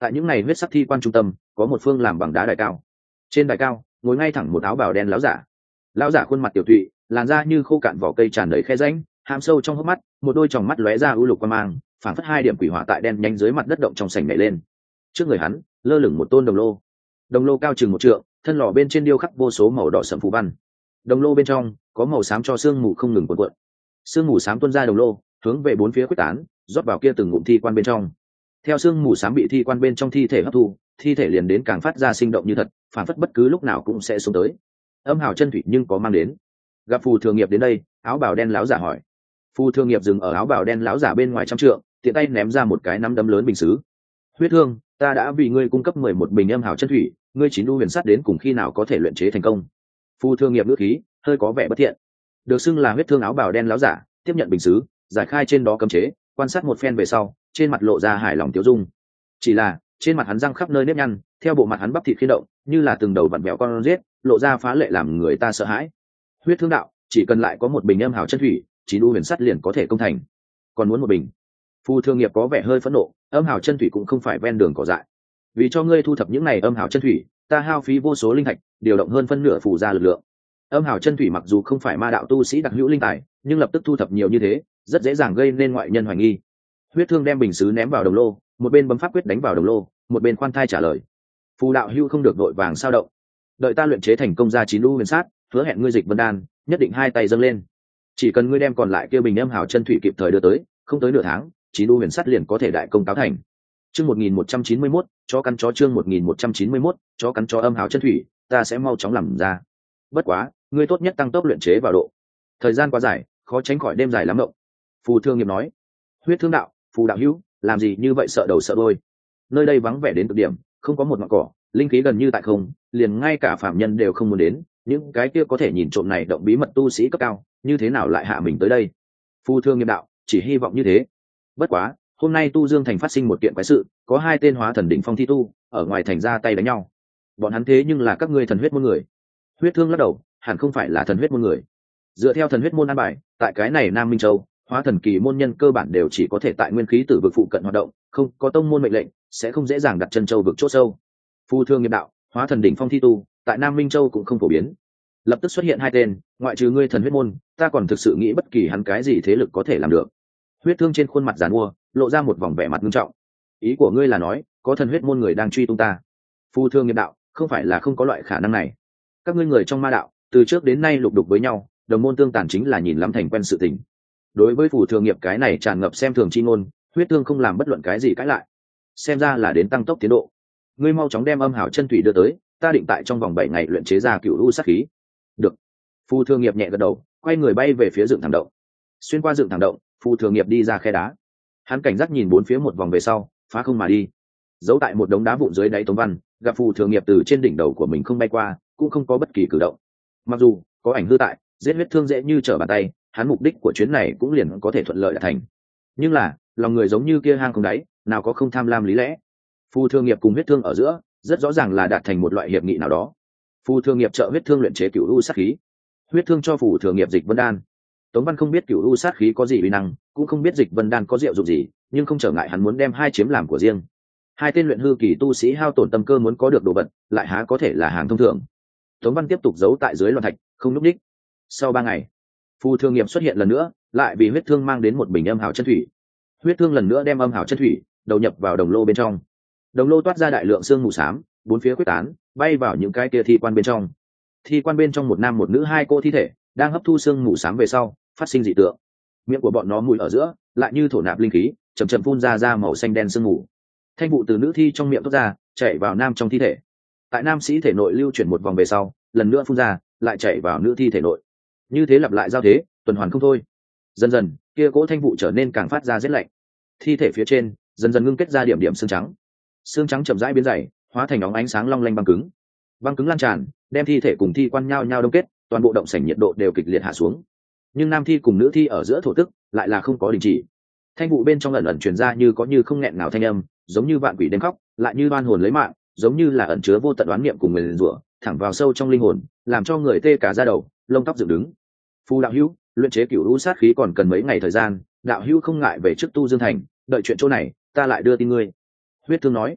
Tại những ngày huyết sắc thi quan trung tâm có một phương làm bằng đá đài cao, trên đài cao ngồi ngay thẳng một áo bào đen láo giả. Lão giả khuôn mặt tiểu tụy, làn da như khô cạn vỏ cây tràn đầy khe rãnh, hàm sâu trong hốc mắt, một đôi tròng mắt lóe ra u lục quang mang, phảng phất hai điểm quỷ hỏa tại đen nhánh dưới mặt đất động trong sảnh nhảy lên. Trước người hắn lơ lửng một tôn đồng lô. Đồng lô cao chừng 1 trượng, thân lò bên trên điêu khắc vô số màu đỏ sẫm phù văn. Đồng lô bên trong có màu xám cho sương mù không ngừng cuộn cuộn. Sương mù xám tuôn ra đồng lô, hướng về bốn phía quyết tán, rót vào kia từng ngụm thi quan bên trong. Theo sương mù xám bị thi quan bên trong thi thể hấp thu, thi thể liền đến càng phát ra sinh động như thật, phảng phất bất cứ lúc nào cũng sẽ xuống tới. Âm hào chân thủy nhưng có mang đến. Gặp phù thường nghiệp đến đây, áo bào đen láo giả hỏi. Phù thường nghiệp dừng ở áo bào đen láo giả bên ngoài 100 trượng, tiện tay ném ra một cái nắm đấm lớn bình sứ. Huyết thương, ta đã vì ngươi cung cấp 11 bình âm hào chân thủy, ngươi chín đu huyền sắt đến cùng khi nào có thể luyện chế thành công? Phù thương nghiệp ngữ khí hơi có vẻ bất thiện. Được xưng là huyết thương áo bào đen láo giả tiếp nhận bình sứ, giải khai trên đó cấm chế, quan sát một phen về sau, trên mặt lộ ra hài lòng tiêu dung. Chỉ là trên mặt hắn răng khắp nơi nếp nhăn, theo bộ mặt hắn bắp thịt khiên động, như là từng đầu vặn vẹo con rết, lộ ra phá lệ làm người ta sợ hãi. Huyết thương đạo, chỉ cần lại có một bình âm hào chân thủy, chín đu huyền sắt liền có thể công thành. Còn muốn một bình? Phù thương nghiệp có vẻ hơi phẫn nộ, âm hào chân thủy cũng không phải ven đường cỏ dại. Vì cho ngươi thu thập những này âm hào chân thủy, ta hao phí vô số linh thạch, điều động hơn phân nửa phù gia lực lượng. Âm hào chân thủy mặc dù không phải ma đạo tu sĩ đặc hữu linh tài, nhưng lập tức thu thập nhiều như thế, rất dễ dàng gây nên ngoại nhân hoài nghi. Huyết thương đem bình sứ ném vào đồng lô, một bên bấm pháp quyết đánh vào đồng lô, một bên khoan thai trả lời. Phù đạo hưu không được vội vàng sao động, đợi ta luyện chế thành công ra chín đu huyền sát, hứa hẹn ngươi dịch vân đan nhất định hai tay dâng lên. Chỉ cần ngươi đem còn lại kia bình âm hào chân thủy kịp thời đưa tới, không tới nửa tháng, chín đu huyền sắt liền có thể đại công cáo thành. Chương 1191, chó cắn chó. Chương 1191, chó cắn chó. Âm hào chân thủy, ta sẽ mau chóng làm ra. Bất quá, ngươi tốt nhất tăng tốc luyện chế vào độ. Thời gian quá dài, khó tránh khỏi đêm dài lắm mộng. Phù thương nghiệp nói. Huyết thương đạo, phù đạo hữu, làm gì như vậy sợ đầu sợ đuôi? Nơi đây vắng vẻ đến cực điểm, không có một ngọn cỏ, linh khí gần như tại không, liền ngay cả phạm nhân đều không muốn đến. Những cái kia có thể nhìn trộm này động bí mật tu sĩ cấp cao, như thế nào lại hạ mình tới đây? Phù thương nghiệp đạo, chỉ hy vọng như thế. Bất quá, hôm nay Tu Dương thành phát sinh một kiện quái sự, có hai tên hóa thần đỉnh phong thi tu ở ngoài thành ra tay đánh nhau. Bọn hắn thế nhưng là các ngươi thần huyết môn người. Huyết thương lắc đầu, hẳn không phải là thần huyết môn người. Dựa theo thần huyết môn an bài, tại cái này Nam Minh Châu, hóa thần kỳ môn nhân cơ bản đều chỉ có thể tại nguyên khí tử vực phụ cận hoạt động, không có tông môn mệnh lệnh, sẽ không dễ dàng đặt chân châu vực chỗ sâu. Phù thương nghiệp đạo, hóa thần đỉnh phong thi tu tại Nam Minh Châu cũng không phổ biến. Lập tức xuất hiện hai tên, ngoại trừ ngươi thần huyết môn, ta còn thực sự nghĩ bất kỳ hắn cái gì thế lực có thể làm được. Huyết thương trên khuôn mặt giàn mua lộ ra một vòng vẻ mặt nghiêm trọng. Ý của ngươi là nói có thần huyết môn người đang truy tung ta? Phù thương nghiệp đạo, không phải là không có loại khả năng này. Các ngươi người trong ma đạo từ trước đến nay lục đục với nhau, đồng môn tương tàn chính là nhìn lắm thành quen sự tình. Đối với phù thương nghiệp cái này tràn ngập xem thường chi ngôn, huyết thương không làm bất luận cái gì cãi lại. Xem ra là đến tăng tốc tiến độ. Ngươi mau chóng đem âm hảo chân thủy đưa tới, ta định tại trong vòng 7 ngày luyện chế ra cựu u sát khí. Được. Phù thương nghiệp nhẹ gật đầu, quay người bay về phía dựng thẳng động. Xuyên qua dựng thẳng động, phù thường nghiệp đi ra khe đá. Hắn cảnh giác nhìn bốn phía một vòng về sau, phá không mà đi. Giấu tại một đống đá vụn dưới đáy tống văn, gặp phù thường nghiệp từ trên đỉnh đầu của mình không bay qua, cũng không có bất kỳ cử động. Mặc dù có ảnh hư tại, giết huyết thương dễ như trở bàn tay, hắn mục đích của chuyến này cũng liền có thể thuận lợi đạt thành. Nhưng là lòng người giống như kia hang không đáy, nào có không tham lam lý lẽ. Phù thương nghiệp cùng huyết thương ở giữa rất rõ ràng là đạt thành một loại hiệp nghị nào đó. Phù thương nghiệp trợ huyết thương luyện chế cựu u sát khí, huyết thương cho phù thương nghiệp dịch vân đan. Tống Văn không biết cựu u sát khí có gì uy năng, cũng không biết dịch vân đan có diệu dụng gì, nhưng không trở ngại hắn muốn đem hai chiếm làm của riêng. Hai tên luyện hư kỳ tu sĩ hao tổn tâm cơ muốn có được đồ vật, lại há có thể là hàng thông thường. Tống Văn tiếp tục giấu tại dưới loạn thạch, không núp đích. Sau 3 ngày, phù thương nghiệp xuất hiện lần nữa, lại vì huyết thương mang đến một bình âm hào chân thủy. Huyết thương lần nữa đem âm hào chân thủy đầu nhập vào đồng lô bên trong. Đồng lô toát ra đại lượng xương mù xám, bốn phía quyết tán, bay vào những cái kia thi quan bên trong. Thi quan bên trong một nam một nữ hai cô thi thể đang hấp thu xương mù xám về sau, phát sinh dị tượng. Miệng của bọn nó mùi ở giữa, lại như thổ nạp linh khí, chậm chậm phun ra màu xanh đen sương mù. Thanh vụ từ nữ thi trong miệng thoát ra, chảy vào nam trong thi thể. Tại nam sĩ thể nội lưu chuyển một vòng về sau, lần nữa phun ra, lại chảy vào nữ thi thể nội. Như thế lặp lại giao thế, tuần hoàn không thôi. Dần dần, kia cỗ thanh vụ trở nên càng phát ra rét lạnh. Thi thể phía trên dần dần ngưng kết ra điểm điểm xương trắng. Xương trắng chậm rãi biến dày, hóa thành óng ánh sáng long lanh băng cứng. Băng cứng lan tràn, đem thi thể cùng thi quan nhau nhau đông kết, toàn bộ động sảnh nhiệt độ đều kịch liệt hạ xuống. Nhưng nam thi cùng nữ thi ở giữa thổ tức lại là không có đình chỉ. Thanh vụ bên trong ẩn ẩn truyền ra như có như không nghẹn ngào thanh âm, giống như vạn quỷ đêm khóc, lại như oan hồn lấy mạng, giống như là ẩn chứa vô tận oán niệm cùng nguyền rủa, thẳng vào sâu trong linh hồn, làm cho người tê cả da đầu, lông tóc dựng đứng. Phù đạo hữu, luyện chế cửu u sát khí còn cần mấy ngày thời gian, đạo hữu không ngại về trước Tu Dương thành, đợi chuyện chỗ này, ta lại đưa tin ngươi. Huyết thương nói.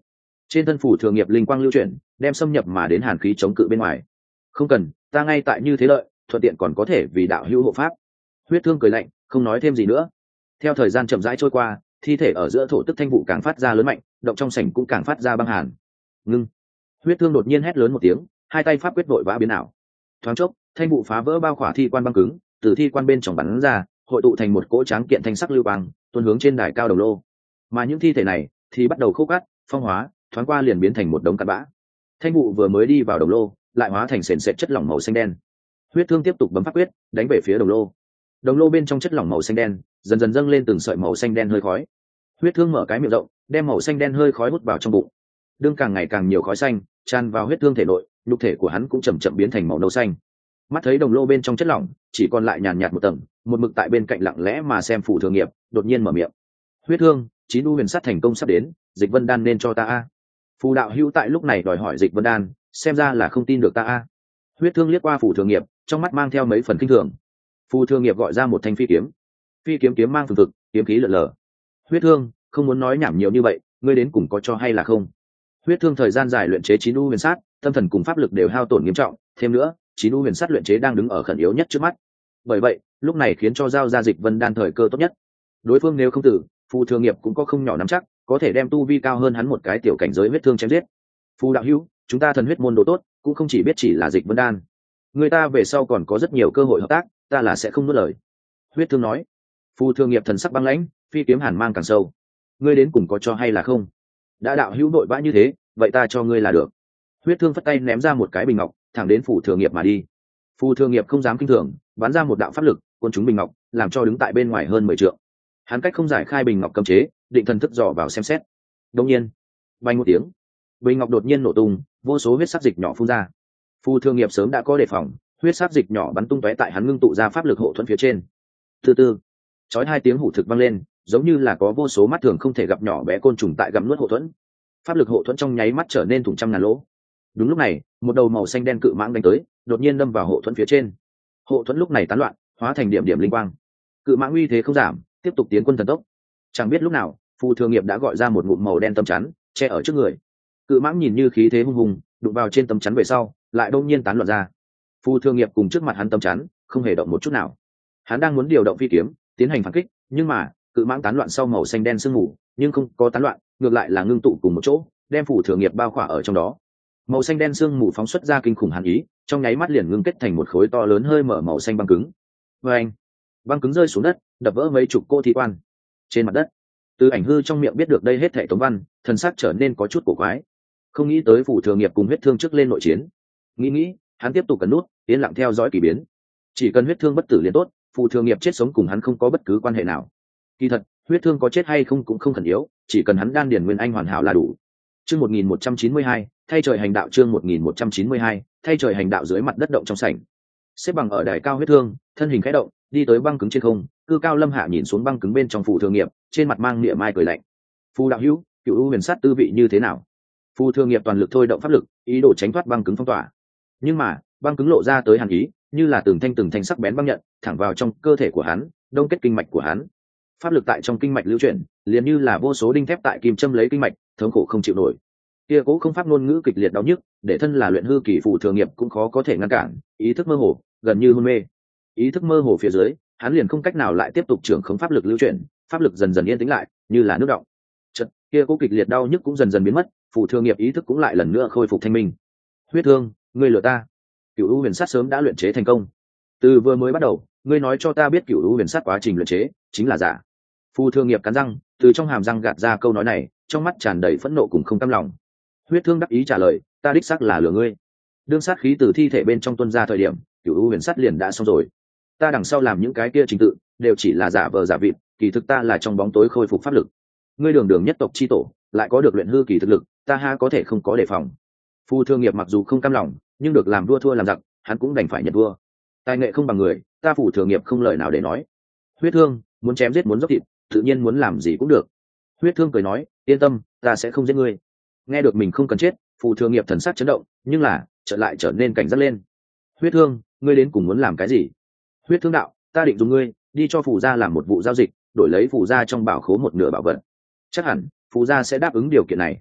trên thân phù thường nghiệp linh quang lưu chuyển, đem xâm nhập mà đến hàn khí chống cự bên ngoài. Không cần, ta ngay tại như thế lợi, thuận tiện còn có thể vì đạo hữu hộ pháp. Huyết Thương cười lạnh, không nói thêm gì nữa. Theo thời gian chậm rãi trôi qua, thi thể ở giữa thổ tức thanh vụ càng phát ra lớn mạnh, động trong sảnh cũng càng phát ra băng hàn. Ngưng. Huyết Thương đột nhiên hét lớn một tiếng, hai tay pháp quyết vội vã biến ảo. Thoáng chốc, thanh vụ phá vỡ bao khỏa thi quan băng cứng, từ thi quan bên trong bắn ra, hội tụ thành một cỗ tráng kiện thanh sắc lưu quang, tuôn hướng trên đài cao đồng lô. Mà những thi thể này thì bắt đầu khô cát, phong hóa, thoáng qua liền biến thành một đống cát bã. Thanh vụ vừa mới đi vào đồng lô, lại hóa thành sền sệt chất lỏng màu xanh đen. Huyết Thương tiếp tục bấm pháp quyết, đánh về phía đồng lô. Đồng lô bên trong chất lỏng màu xanh đen dần dần dâng lên từng sợi màu xanh đen hơi khói. Huyết Thương mở cái miệng rộng, đem màu xanh đen hơi khói hút vào trong bụng. Đương càng ngày càng nhiều khói xanh tràn vào Huyết Thương thể nội, nhục thể của hắn cũng chậm chậm biến thành màu nâu xanh. Mắt thấy đồng lô bên trong chất lỏng chỉ còn lại nhàn nhạt một tầng, một mực tại bên cạnh lặng lẽ mà xem Phù Thường Nghiệp đột nhiên mở miệng. Huyết Thương, chín u huyền sát thành công sắp đến, Dịch Vân Đan nên cho ta a. Phù đạo hữu tại lúc này đòi hỏi Dịch Vân Đan, xem ra là không tin được ta a. Huyết Thương liếc qua Phù Thường Nghiệp, trong mắt mang theo mấy phần kinh thường. Phù Thường Nghiệp gọi ra một thanh phi kiếm. Phi kiếm kiếm mang phừng phực, kiếm khí lượn lờ. Huyết Thương, không muốn nói nhảm nhiều như vậy, ngươi đến cùng có cho hay là không? Huyết Thương thời gian dài luyện chế chín u huyền sát, tâm thần cùng pháp lực đều hao tổn nghiêm trọng, thêm nữa, chín u huyền sát luyện chế đang đứng ở khẩn yếu nhất trước mắt. Bởi vậy, lúc này khiến cho giao ra Dịch Vân Đan thời cơ tốt nhất. Đối phương nếu không tử, Phù Thường Nghiệp cũng có không nhỏ nắm chắc, có thể đem tu vi cao hơn hắn một cái tiểu cảnh giới Huyết Thương chém giết. Phù đạo hữu, chúng ta thần huyết môn đồ tốt, cũng không chỉ biết chỉ là Dịch Vân Đan. Người ta về sau còn có rất nhiều cơ hội hợp tác, ta là sẽ không nuốt lời. Huyết Thương nói. Phù Thường Nghiệp thần sắc băng lãnh, phi kiếm hàn mang càng sâu. Ngươi đến cùng có cho hay là không? Đã đạo hữu đội vã như thế, vậy ta cho ngươi là được. Huyết Thương phất tay ném ra một cái bình ngọc, thẳng đến Phù Thường Nghiệp mà đi. Phù Thường Nghiệp không dám kinh thường, bắn ra một đạo pháp lực, cuốn trúng bình ngọc, làm cho đứng tại bên ngoài hơn 10 trượng. Hắn cách không giải khai bình ngọc cấm chế, định thần thức dò vào xem xét. Đột nhiên, vang một tiếng, bình ngọc đột nhiên nổ tung, vô số huyết sắc dịch nhỏ phun ra. Phù Thường Nghiệp sớm đã có đề phòng, huyết sắc dịch nhỏ bắn tung tóe tại hắn ngưng tụ ra pháp lực hộ thuẫn phía trên. Từ từ, chói hai tiếng hủ thực vang lên, giống như là có vô số mắt thường không thể gặp nhỏ bé côn trùng tại gặm nuốt hộ thuẫn. Pháp lực hộ thuẫn trong nháy mắt trở nên thủng trăm ngàn lỗ. Đúng lúc này, một đầu màu xanh đen cự mãng đánh tới, đột nhiên đâm vào hộ thuẫn phía trên. Hộ thuẫn lúc này tán loạn, hóa thành điểm điểm linh quang. Cự mãng uy thế không giảm, tiếp tục tiến quân thần tốc. Chẳng biết lúc nào, Phù Thường Nghiệp đã gọi ra một ngụm màu đen tấm chắn, che ở trước người. Cự mãng nhìn như khí thế hung hùng, đụng vào trên tấm chắn về sau, lại đột nhiên tán loạn ra. Phù Thường Nghiệp cùng trước mặt hắn tấm chắn, không hề động một chút nào. Hắn đang muốn điều động phi kiếm, tiến hành phản kích, nhưng mà, cự mãng tán loạn sau màu xanh đen sương mù, nhưng không có tán loạn, ngược lại là ngưng tụ cùng một chỗ, đem Phù Thường Nghiệp bao khỏa ở trong đó. Màu xanh đen sương mù phóng xuất ra kinh khủng hàn ý, trong nháy mắt liền ngưng kết thành một khối to lớn hơi mở màu xanh băng cứng. Anh, băng cứng rơi xuống đất, đập vỡ mấy chục cô thi quan. Trên mặt đất, Từ Ảnh hư trong miệng biết được đây hết thảy Tống Văn, thần sắc trở nên có chút cổ quái. Không nghĩ tới Phù Thường Nghiệp cùng Huyết Thương trước lên nội chiến. Nghĩ, hắn tiếp tục cẩn nút, yên lặng theo dõi kỳ biến. Chỉ cần Huyết Thương bất tử liền tốt, Phù Thường Nghiệp chết sống cùng hắn không có bất cứ quan hệ nào. Kỳ thật, Huyết Thương có chết hay không cũng không khẩn yếu, chỉ cần hắn đan điền nguyên anh hoàn hảo là đủ. Chương 1192, thay trời hành đạo. Chương 1192, thay trời hành đạo. Dưới mặt đất động trong sảnh, xếp bằng ở đài cao Huyết Thương, thân hình khẽ động, đi tới băng cứng trên không, cư cao lâm hạ nhìn xuống băng cứng bên trong Phù Thường Nghiệp, trên mặt mang niệm mai cười lạnh. Phù đạo hữu, Cửu U huyền sát tư vị như thế nào? Phù Thường Nghiệp toàn lực thôi động pháp lực, ý đồ tránh thoát băng cứng phong tỏa. Nhưng mà, băng cứng lộ ra tới hàn ý, như là từng thanh sắc bén băng nhận, thẳng vào trong cơ thể của hắn, đông kết kinh mạch của hắn. Pháp lực tại trong kinh mạch lưu chuyển, liền như là vô số đinh thép tại kim châm lấy kinh mạch, thống khổ không chịu nổi. Kia cố không pháp ngôn ngữ kịch liệt đau nhức, để thân là luyện hư kỳ Phù Thường Nghiệp cũng khó có thể ngăn cản, ý thức mơ hồ, gần như hôn mê. Ý thức mơ hồ phía dưới, hắn liền không cách nào lại tiếp tục trưởng khống pháp lực lưu chuyển, pháp lực dần dần yên tĩnh lại, như là nước động. Chợt, kia cố kịch liệt đau nhức cũng dần dần biến mất, Phù Thường Nghiệp ý thức cũng lại lần nữa khôi phục thanh minh. Huyết Thương, ngươi lừa ta. Cửu U huyền sát sớm đã luyện chế thành công. Từ vừa mới bắt đầu, ngươi nói cho ta biết Cửu U huyền sát quá trình luyện chế chính là giả. Phù Thường Nghiệp cắn răng, từ trong hàm răng gạt ra câu nói này, trong mắt tràn đầy phẫn nộ cùng không cam lòng. Huyết Thương đắc ý trả lời, ta đích xác là lừa ngươi. Đương sát khí từ thi thể bên trong tuôn ra thời điểm, Cửu U huyền sát liền đã xong rồi. Ta đằng sau làm những cái kia trình tự, đều chỉ là giả vờ giả vịt, kỳ thực ta là trong bóng tối khôi phục pháp lực. Ngươi đường đường nhất tộc chi tổ, lại có được luyện hư kỳ thực lực, ta ha có thể không có đề phòng. Phù Thường Nghiệp mặc dù không cam lòng, nhưng được làm đua thua làm giặc, hắn cũng đành phải nhận thua. Tài nghệ không bằng người, ta Phù Thường Nghiệp không lời nào để nói. Huyết Thương, muốn chém giết muốn dốc thịt, tự nhiên muốn làm gì cũng được. Huyết Thương cười nói, yên tâm, ta sẽ không giết ngươi. Nghe được mình không cần chết, Phù Thường Nghiệp thần sắc chấn động, nhưng là trở lại trở nên cảnh giác lên. Huyết Thương, ngươi đến cùng muốn làm cái gì? Huyết Thương đạo, ta định dùng ngươi đi cho Phù gia làm một vụ giao dịch, đổi lấy Phù gia trong bảo khố một nửa bảo vật. Chắc hẳn Phù gia sẽ đáp ứng điều kiện này.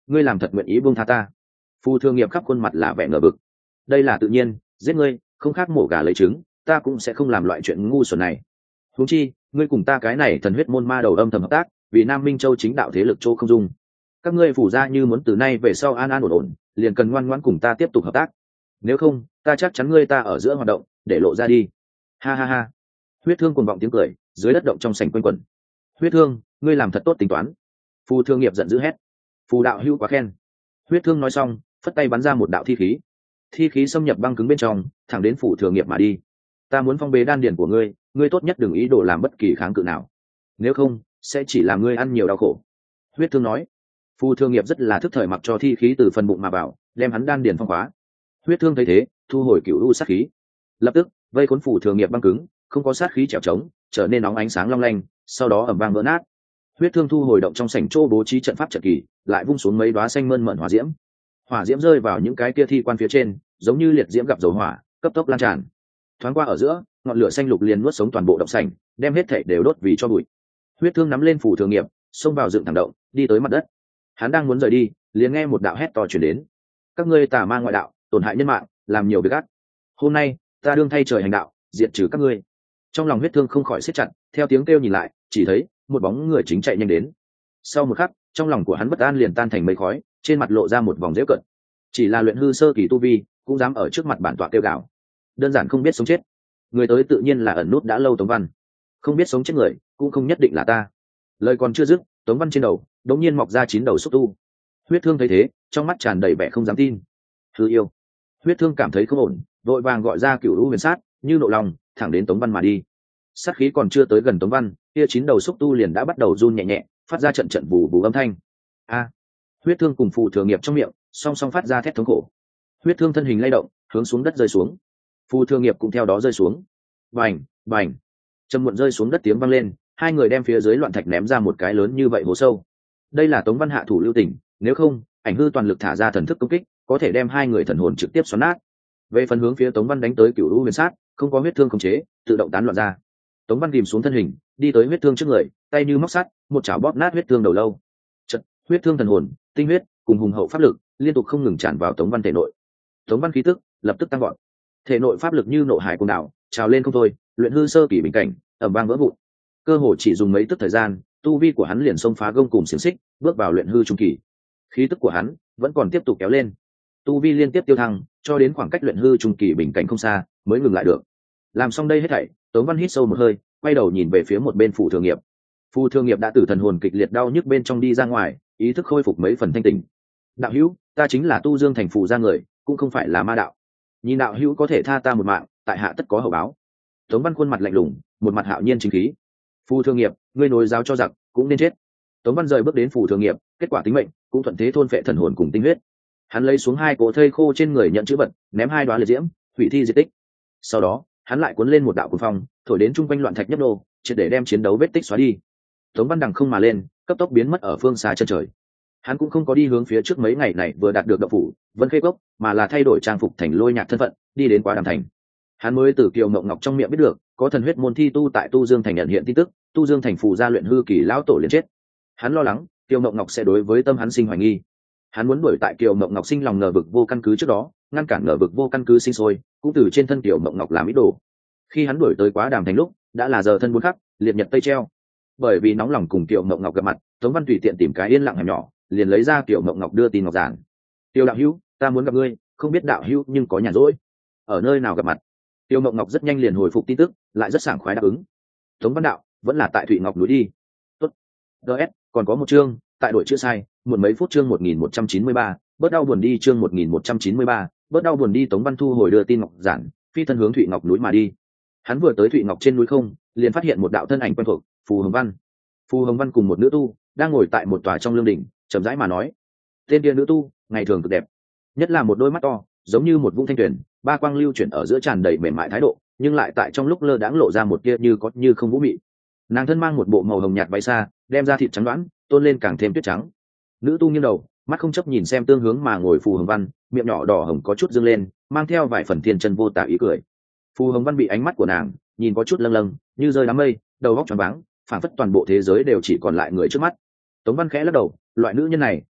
ngươi làm thật nguyện ý buông tha ta? Phù Thường Nghiệp khắp khuôn mặt là vẻ ngờ vực. Đây là tự nhiên, giết ngươi không khác mổ gà lấy trứng, ta cũng sẽ không làm loại chuyện ngu xuẩn này. Huống chi ngươi cùng ta cái này thần huyết môn ma đầu âm thầm hợp tác, vì Nam Minh Châu chính đạo thế lực châu không dung. Các ngươi phủ ra như muốn từ nay về sau an an ổn ổn, liền cần ngoan ngoãn cùng ta tiếp tục hợp tác. Nếu không, ta chắc chắn ngươi ta ở giữa hoạt động để lộ ra đi. Ha ha ha. Huyết Thương cuồng vọng tiếng cười dưới đất động trong sảnh quanh quẩn. Huyết Thương, ngươi làm thật tốt tính toán. Phù Thương Nghiệp giận dữ hét. Phù đạo hữu quá khen. Huyết Thương nói xong phất tay bắn ra một đạo thi khí. Thi khí xâm nhập băng cứng bên trong, thẳng đến Phù Thường Nghiệp mà đi. Ta muốn phong bế đan điền của ngươi, ngươi tốt nhất đừng ý đồ làm bất kỳ kháng cự nào, nếu không sẽ chỉ làm ngươi ăn nhiều đau khổ. Huyết Thương nói. Phù Thường Nghiệp rất là thức thời mặc cho thi khí từ phần bụng mà vào, đem hắn đan điền phong khóa. Huyết Thương thấy thế thu hồi cửu u sát khí, lập tức vây cuốn Phù Thường Nghiệp băng cứng, không có sát khí trèo trống, trở nên nóng ánh sáng long lanh, sau đó ầm vang vỡ nát. Huyết Thương thu hồi động trong sảnh chỗ bố trí trận pháp trận kỳ, lại vung xuống mấy đóa xanh mơn mởn hỏa diễm. Hỏa diễm rơi vào những cái kia thi quan phía trên, giống như liệt diễm gặp dầu hỏa, cấp tốc lan tràn. Thoáng qua ở giữa, ngọn lửa xanh lục liền nuốt sống toàn bộ động sảnh, đem hết thảy đều đốt vì cho bụi. Huyết Thương nắm lên Phù Thường Nghiệp, xông vào dựng thẳng động, đi tới mặt đất. Hắn đang muốn rời đi, liền nghe một đạo hét to truyền đến: các ngươi tà ma ngoại đạo, tổn hại nhân mạng, làm nhiều việc ác. Hôm nay ta đương thay trời hành đạo, diệt trừ các ngươi. Trong lòng Huyết Thương không khỏi siết chặt, theo tiếng kêu nhìn lại, chỉ thấy một bóng người chính chạy nhanh đến. Sau một khắc, trong lòng của hắn bất an liền tan thành mây khói, trên mặt lộ ra một vòng giễu cợt. Chỉ là luyện hư sơ kỳ tu vi, cũng dám ở trước mặt bản tọa kêu gào, đơn giản không biết sống chết. Người tới tự nhiên là ẩn nút đã lâu Tống Văn. Không biết sống chết người, cũng không nhất định là ta. Lời còn chưa dứt, Tống Văn trên đầu đống nhiên mọc ra 9 đầu xúc tu. Huyết Thương thấy thế, trong mắt tràn đầy vẻ không dám tin. Hư yêu. Huyết Thương cảm thấy không ổn, vội vàng gọi ra Cửu U Huyền Sát, như nộ lòng, thẳng đến Tống Văn mà đi. Sát khí còn chưa tới gần Tống Văn, kia 9 đầu xúc tu liền đã bắt đầu run nhẹ nhẹ, phát ra trận trận bù bù âm thanh. A! Huyết Thương cùng Phù Thường Nghiệp trong miệng song song phát ra thét thống khổ. Huyết Thương thân hình lay động, hướng xuống đất rơi xuống. Phù Thường Nghiệp cũng theo đó rơi xuống. Bành, bành. Trầm muộn rơi xuống đất tiếng vang lên, hai người đem phía dưới loạn thạch ném ra một cái lớn như vậy hố sâu. Đây là Tống Văn hạ thủ lưu tình, nếu không, Ảnh Hư toàn lực thả ra thần thức công kích, có thể đem hai người thần hồn trực tiếp xoắn nát. Về phần hướng phía Tống Văn đánh tới Cửu U Huyền Sát, không có Huyết Thương khống chế, tự động tán loạn ra. Tống Văn kìm xuống thân hình, đi tới Huyết Thương trước người, tay như móc sắt, một chảo bóp nát Huyết Thương đầu lâu. Chợt, Huyết Thương thần hồn, tinh huyết cùng hùng hậu pháp lực liên tục không ngừng tràn vào Tống Văn thể nội. Tống Văn khí tức lập tức tăng vọt, thể nội pháp lực như nộ hải cuồng đảo, trào lên không thôi, luyện hư sơ kỳ bình cảnh ầm vang vỡ vụn. Cơ hồ chỉ dùng mấy tức thời gian, tu vi của hắn liền xông phá gông cùm xiềng xích, bước vào luyện hư trung kỳ. Khí tức của hắn vẫn còn tiếp tục kéo lên, tu vi liên tiếp tiêu thăng, cho đến khoảng cách luyện hư trung kỳ bình cảnh không xa, mới ngừng lại được. Làm xong đây hết thảy, Tống Văn hít sâu một hơi, quay đầu nhìn về phía một bên Phù Thường Nghiệp. Phù Thường Nghiệp đã từ thần hồn kịch liệt đau nhức bên trong đi ra ngoài, ý thức khôi phục mấy phần thanh tỉnh. Đạo hữu, ta chính là Tu Dương thành Phù gia người, cũng không phải là ma đạo. Nhìn đạo hữu có thể tha ta một mạng, tại hạ tất có hậu báo. Tống Văn khuôn mặt lạnh lùng, một mặt hạo nhiên chính khí. Phù Thường Nghiệp, ngươi nối giáo cho giặc, cũng nên chết. Tống Văn rời bước đến Phù Thường Nghiệp, kết quả tính mệnh cũng thuận thế thôn phệ thần hồn cùng tinh huyết. Hắn lấy xuống 2 cỗ thây khô trên người nhận chữ vật, ném 2 đóa liệt diễm, hủy thi diệt tích. Sau đó, hắn lại cuốn lên một đạo cuồng phong, thổi đến trung quanh loạn thạch nhấp nô, triệt để đem chiến đấu vết tích xóa đi. Tống Văn đằng không mà lên, cấp tốc biến mất ở phương xa chân trời. Hắn cũng không có đi hướng phía trước mấy ngày này vừa đạt được động phủ Vân Khê Cốc, mà là thay đổi trang phục thành Lôi Nhạc thân phận, đi đến Quá Đàm thành. Hắn mới từ Kiều Mộng Ngọc trong miệng biết được, có thần huyết môn thi tu tại Tu Dương thành nhận hiện tin tức, Tu Dương thành Phù gia luyện hư kỳ lão tổ liền chết. Hắn lo lắng Kiều Mộng Ngọc sẽ đối với tâm hắn sinh hoài nghi. Hắn muốn đuổi tại Kiều Mộng Ngọc sinh lòng ngờ vực vô căn cứ trước đó, ngăn cản ngờ vực vô căn cứ sinh sôi, cũng từ trên thân Kiều Mộng Ngọc làm ý đồ. Khi hắn đuổi tới Quá Đàm thành lúc, đã là giờ thân buôn khắc, liệt nhật tây treo. Bởi vì nóng lòng cùng Kiều Mộng Ngọc gặp mặt, Tống Văn tùy tiện tìm cái yên lặng hẻm nhỏ, liền lấy ra Kiều Mộng Ngọc đưa tin ngọc giản. Tiêu đạo hữu, ta muốn gặp ngươi, không biết đạo hữu nhưng có nhàn rỗi, ở nơi nào gặp mặt? Tiêu Mộng Ngọc rất nhanh liền hồi phục tin tức, lại rất sảng khoái đáp ứng. Tống Văn đạo, vẫn là tại Thụy Ngọc núi đi. Tốt. DS, còn có một chương, tại đội chữa sai, muộn mấy phút chương 1193, bớt đau buồn đi chương 1193, bớt đau buồn đi. Tống Văn thu hồi đưa tin ngọc giản, phi thân hướng Thụy Ngọc núi mà đi. Hắn vừa tới Thụy Ngọc trên núi không, liền phát hiện một đạo thân ảnh quen thuộc, Phù Hồng Văn. Phù Hồng Văn cùng một nữ tu đang ngồi tại một tòa trong lương đỉnh, chậm rãi mà nói. Tên kia nữ tu, ngày thường cực đẹp, nhất là một đôi mắt to, giống như một vũng thanh tuyền, ba quang lưu chuyển ở giữa tràn đầy mềm mại thái độ, nhưng lại tại trong lúc lơ đãng lộ ra một tia như có như không vũ mị. Nàng thân mang một bộ màu hồng nhạt váy xa, đem ra thịt trắng đoán, tôn lên càng thêm tuyết trắng. Nữ tu nghiêng đầu, mắt không chấp nhìn xem tương hướng mà ngồi Phù Hồng Văn, miệng nhỏ đỏ hồng có chút dương lên, mang theo vài phần thiên chân vô tả ý cười. Phù Hồng Văn bị ánh mắt của nàng nhìn có chút lâng lâng, như rơi đám mây, đầu óc choáng váng, phảng phất toàn bộ thế giới đều chỉ còn lại người trước mắt. Tống Văn khẽ lắc đầu, loại nữ nhân này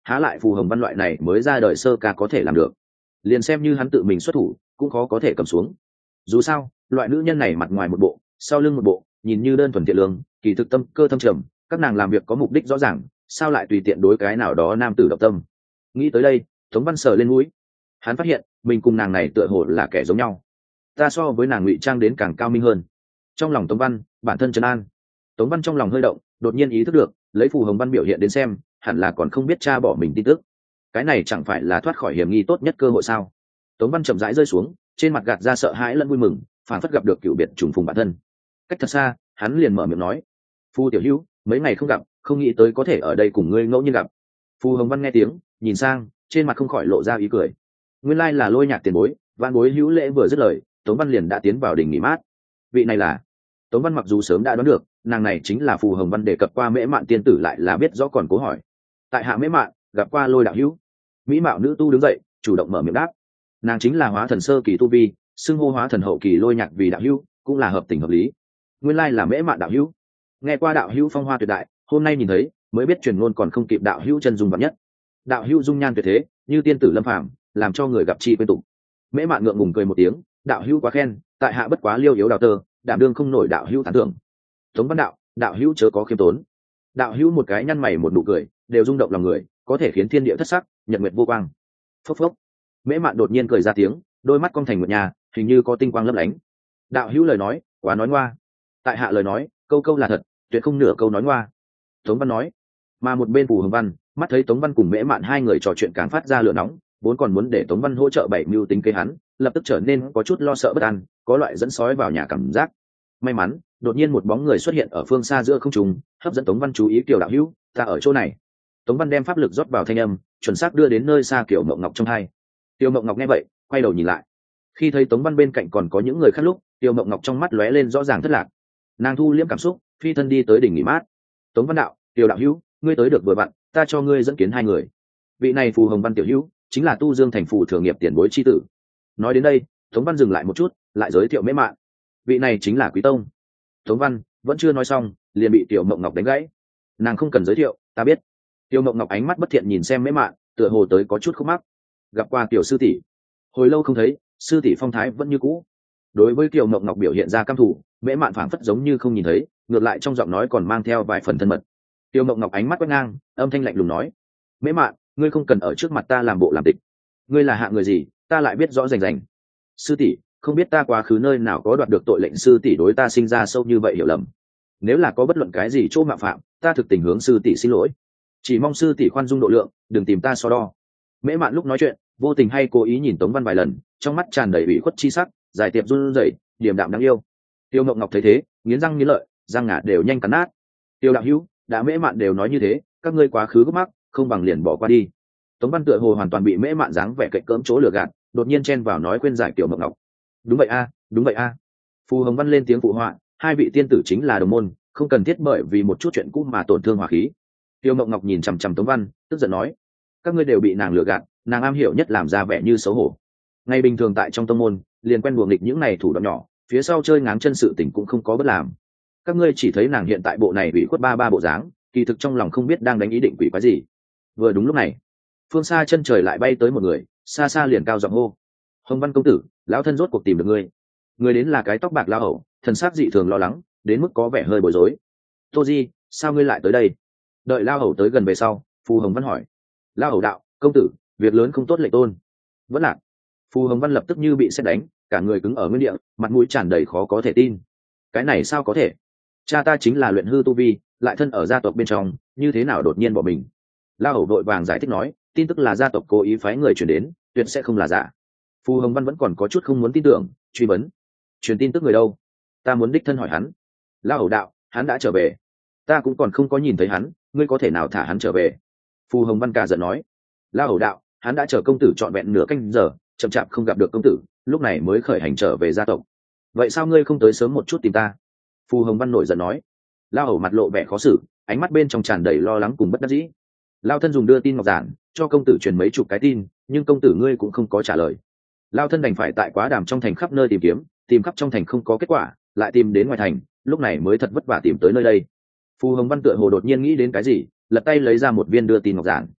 há lại Phù Hồng Văn loại này mới ra đời sơ ca có thể làm được. Liền xem như hắn tự mình xuất thủ cũng khó có thể cầm xuống. Dù sao loại nữ nhân này mặt ngoài một bộ, sau lưng một bộ, nhìn như đơn thuần thiện lương, kỳ thực tâm cơ thâm trầm, các nàng làm việc có mục đích rõ ràng, sao lại tùy tiện đối cái nào đó nam tử động tâm. Nghĩ tới đây, Tống Văn sờ lên mũi, hắn phát hiện mình cùng nàng này tựa hồ là kẻ giống nhau. Ta so với nàng ngụy trang đến càng cao minh hơn. Trong lòng Tống Văn bản thân trấn an. Tống Văn trong lòng hơi động, đột nhiên ý thức được lấy Phù Hồng Văn biểu hiện đến xem hẳn là còn không biết cha bỏ mình tin tức. Cái này chẳng phải là thoát khỏi hiểm nghi tốt nhất cơ hội sao? Tống Văn chậm rãi rơi xuống, trên mặt gạt ra sợ hãi lẫn vui mừng, phản phất gặp được cựu biệt trùng phùng bản thân. Cách thật xa hắn liền mở miệng nói, Phu tiểu hữu, mấy ngày không gặp, không nghĩ tới có thể ở đây cùng ngươi ngẫu nhiên gặp. Phù Hồng Văn nghe tiếng nhìn sang, trên mặt không khỏi lộ ra ý cười. Nguyên lai là Lôi Nhạc tiền bối. Vạn bối hữu lễ vừa dứt lời, Tống Văn liền đã tiến vào đình nghỉ mát. Vị này là Tống Văn, mặc dù sớm đã đoán được nàng này chính là Phù Hồng Văn đề cập qua Mễ Mạn tiên tử, lại là biết rõ còn cố hỏi. Tại hạ Mễ Mạn gặp qua Lôi đạo hữu. Mỹ mạo nữ tu đứng dậy chủ động mở miệng đáp. Nàng chính là hóa thần sơ kỳ tu vi, xưng hô hóa thần hậu kỳ Lôi Nhạc vì đạo hữu cũng là hợp tình hợp lý. Nguyên lai là Mễ Mạn đạo hữu. Nghe qua đạo hữu phong hoa tuyệt đại, hôm nay nhìn thấy mới biết truyền ngôn còn không kịp đạo hữu chân dung vạn nhất. Đạo hữu dung nhan tuyệt thế, như tiên tử lâm phàm, làm cho người gặp chi quên tụng. Mễ Mạn ngượng ngùng cười một tiếng, đạo hữu quá khen, tại hạ bất quá liêu yếu đào tơ, đảm đương không nổi đạo hữu tán thưởng. Tống Văn đạo, đạo hữu chớ có khiêm tốn. Đạo hữu một cái nhăn mày một nụ cười, đều rung động lòng người, có thể khiến thiên địa thất sắc, nhật nguyệt vô quang. Phốc phốc. Mễ Mạn đột nhiên cười ra tiếng, đôi mắt cong thành một nhà, hình như có tinh quang lấp lánh. Đạo hữu lời nói quá nói ngoa. Tại hạ lời nói câu câu là thật, tuyệt không nửa câu nói ngoa. Tống Văn nói. Mà một bên Phù Hồng Văn mắt thấy Tống Văn cùng Mễ Mạn hai người trò chuyện càng phát ra lửa nóng, vốn còn muốn để Tống Văn hỗ trợ bảy mưu tính kế hắn, lập tức trở nên có chút lo sợ bất an, có loại dẫn sói vào nhà cảm giác. May mắn đột nhiên một bóng người xuất hiện ở phương xa giữa không trung, hấp dẫn Tống Văn chú ý. Kiều đạo hữu, ta ở chỗ này. Tống Văn đem pháp lực rót vào thanh âm, chuẩn xác đưa đến nơi xa Kiều Mộng Ngọc trong hai. Kiều Mộng Ngọc nghe vậy quay đầu nhìn lại, khi thấy Tống Văn bên cạnh còn có những người khác lúc, Kiều Mộng Ngọc trong mắt lóe lên rõ ràng thất lạc. Nàng thu liễm cảm xúc, phi thân đi tới đỉnh nghỉ mát. Tống Văn đạo, Kiều đạo hữu, ngươi tới được vừa vặn, ta cho ngươi dẫn kiến hai người. Vị này Phù Hồng Văn tiểu hữu chính là Tu Dương thành Phù Thừa Nghiệp tiền bối chi tử. Nói đến đây, Tống Văn dừng lại một chút, lại giới thiệu Mễ Mạn. Vị này chính là Quý Tông. Tống Văn vẫn chưa nói xong, liền bị Tiểu Mộng Ngọc đánh gãy. Nàng không cần giới thiệu, ta biết. Tiểu Mộng Ngọc ánh mắt bất thiện nhìn xem Mễ Mạn, tựa hồ tới có chút khúc mắc. Gặp qua tiểu sư tỷ, hồi lâu không thấy, sư tỷ phong thái vẫn như cũ. Đối với Tiểu Mộng Ngọc biểu hiện ra căm thù, Mễ Mạn phảng phất giống như không nhìn thấy, ngược lại trong giọng nói còn mang theo vài phần thân mật. Tiểu Mộng Ngọc ánh mắt quét ngang, âm thanh lạnh lùng nói: Mễ Mạn, ngươi không cần ở trước mặt ta làm bộ làm tịch. Ngươi là hạng người gì, ta lại biết rõ rành rành. Sư tỷ, không biết ta quá khứ nơi nào có đoạt được tội lệnh sư tỷ đối ta sinh ra sâu như vậy hiểu lầm. Nếu là có bất luận cái gì chỗ mạo phạm, ta thực tình hướng sư tỷ xin lỗi. Chỉ mong sư tỷ khoan dung độ lượng, đừng tìm ta so đo. Mễ Mạn lúc nói chuyện, vô tình hay cố ý nhìn Tống Văn vài lần, trong mắt tràn đầy ủy khuất chi sắc, dài tiệp run rẩy, điềm đạm đáng yêu. Tiêu Ngọc Ngọc thấy thế, nghiến răng nghiến lợi, răng ngà đều nhanh cắn nát. Tiêu đạo hữu, đã Mễ Mạn đều nói như thế, các ngươi quá khứ gấp mắc, không bằng liền bỏ qua đi. Tống Văn tựa hồ hoàn toàn bị Mễ Mạn dáng vẻ cạnh cỡm chỗ lừa gạt, đột nhiên chen vào nói khuyên giải Tiểu Mộng Ngọc. Đúng vậy a, đúng vậy a. Phù Hồng Văn lên tiếng phụ họa, hai vị tiên tử chính là đồng môn, không cần thiết bởi vì một chút chuyện cũ mà tổn thương hòa khí. Tiêu Mộng Ngọc nhìn chằm chằm Tống Văn, tức giận nói: các ngươi đều bị nàng lừa gạt, nàng am hiểu nhất làm ra vẻ như xấu hổ. Ngày bình thường tại trong tông môn, liền quen đùa nghịch những này thủ đoạn nhỏ, phía sau chơi ngáng chân sự tình cũng không có bất làm. Các ngươi chỉ thấy nàng hiện tại bộ này ủy khuất ba ba bộ dáng, kỳ thực trong lòng không biết đang đánh ý định quỷ quái gì. Vừa đúng lúc này, phương xa chân trời lại bay tới một người, xa xa liền cao giọng hô: Hồng Văn công tử, lão thân rốt cuộc tìm được ngươi. Người đến là cái tóc bạc lao hầu, thần sắc dị thường lo lắng, đến mức có vẻ hơi bối rối. Tô Di, sao ngươi lại tới đây? Đợi lao hầu tới gần về sau, Phù Hồng Văn hỏi. Lao hầu đạo: công tử, việc lớn không tốt lệnh tôn. Vẫn lạc. Phù Hồng Văn lập tức như bị sét đánh, cả người cứng ở nguyên địa, mặt mũi tràn đầy khó có thể tin. Cái này sao có thể? Cha ta chính là luyện hư tu vi, lại thân ở gia tộc bên trong, như thế nào đột nhiên bỏ mình? Lao hầu vội vàng giải thích nói, tin tức là gia tộc cố ý phái người chuyển đến, tuyệt sẽ không là giả. Phù Hồng Văn vẫn còn có chút không muốn tin tưởng, truy vấn: truyền tin tức người đâu? Ta muốn đích thân hỏi hắn. Lao hầu đạo: hắn đã trở về. Ta cũng còn không có nhìn thấy hắn, ngươi có thể nào thả hắn trở về? Phù Hồng Văn cả giận nói. Lao hầu đạo: hắn đã chờ công tử trọn vẹn nửa canh giờ, chậm chạp không gặp được công tử, lúc này mới khởi hành trở về gia tộc. Vậy sao ngươi không tới sớm một chút tìm ta? Phù Hồng Văn nổi giận nói. Lao hầu mặt lộ vẻ khó xử, ánh mắt bên trong tràn đầy lo lắng cùng bất đắc dĩ. Lao thân dùng đưa tin ngọc giản cho công tử truyền mấy chục cái tin, nhưng công tử ngươi cũng không có trả lời. Lao thân đành phải tại Quá Đàm trong thành khắp nơi tìm kiếm, tìm khắp trong thành không có kết quả, lại tìm đến ngoài thành, lúc này mới thật vất vả tìm tới nơi đây. Phù Hồng Văn tựa hồ đột nhiên nghĩ đến cái gì, lật tay lấy ra một viên đưa tin ngọc giản.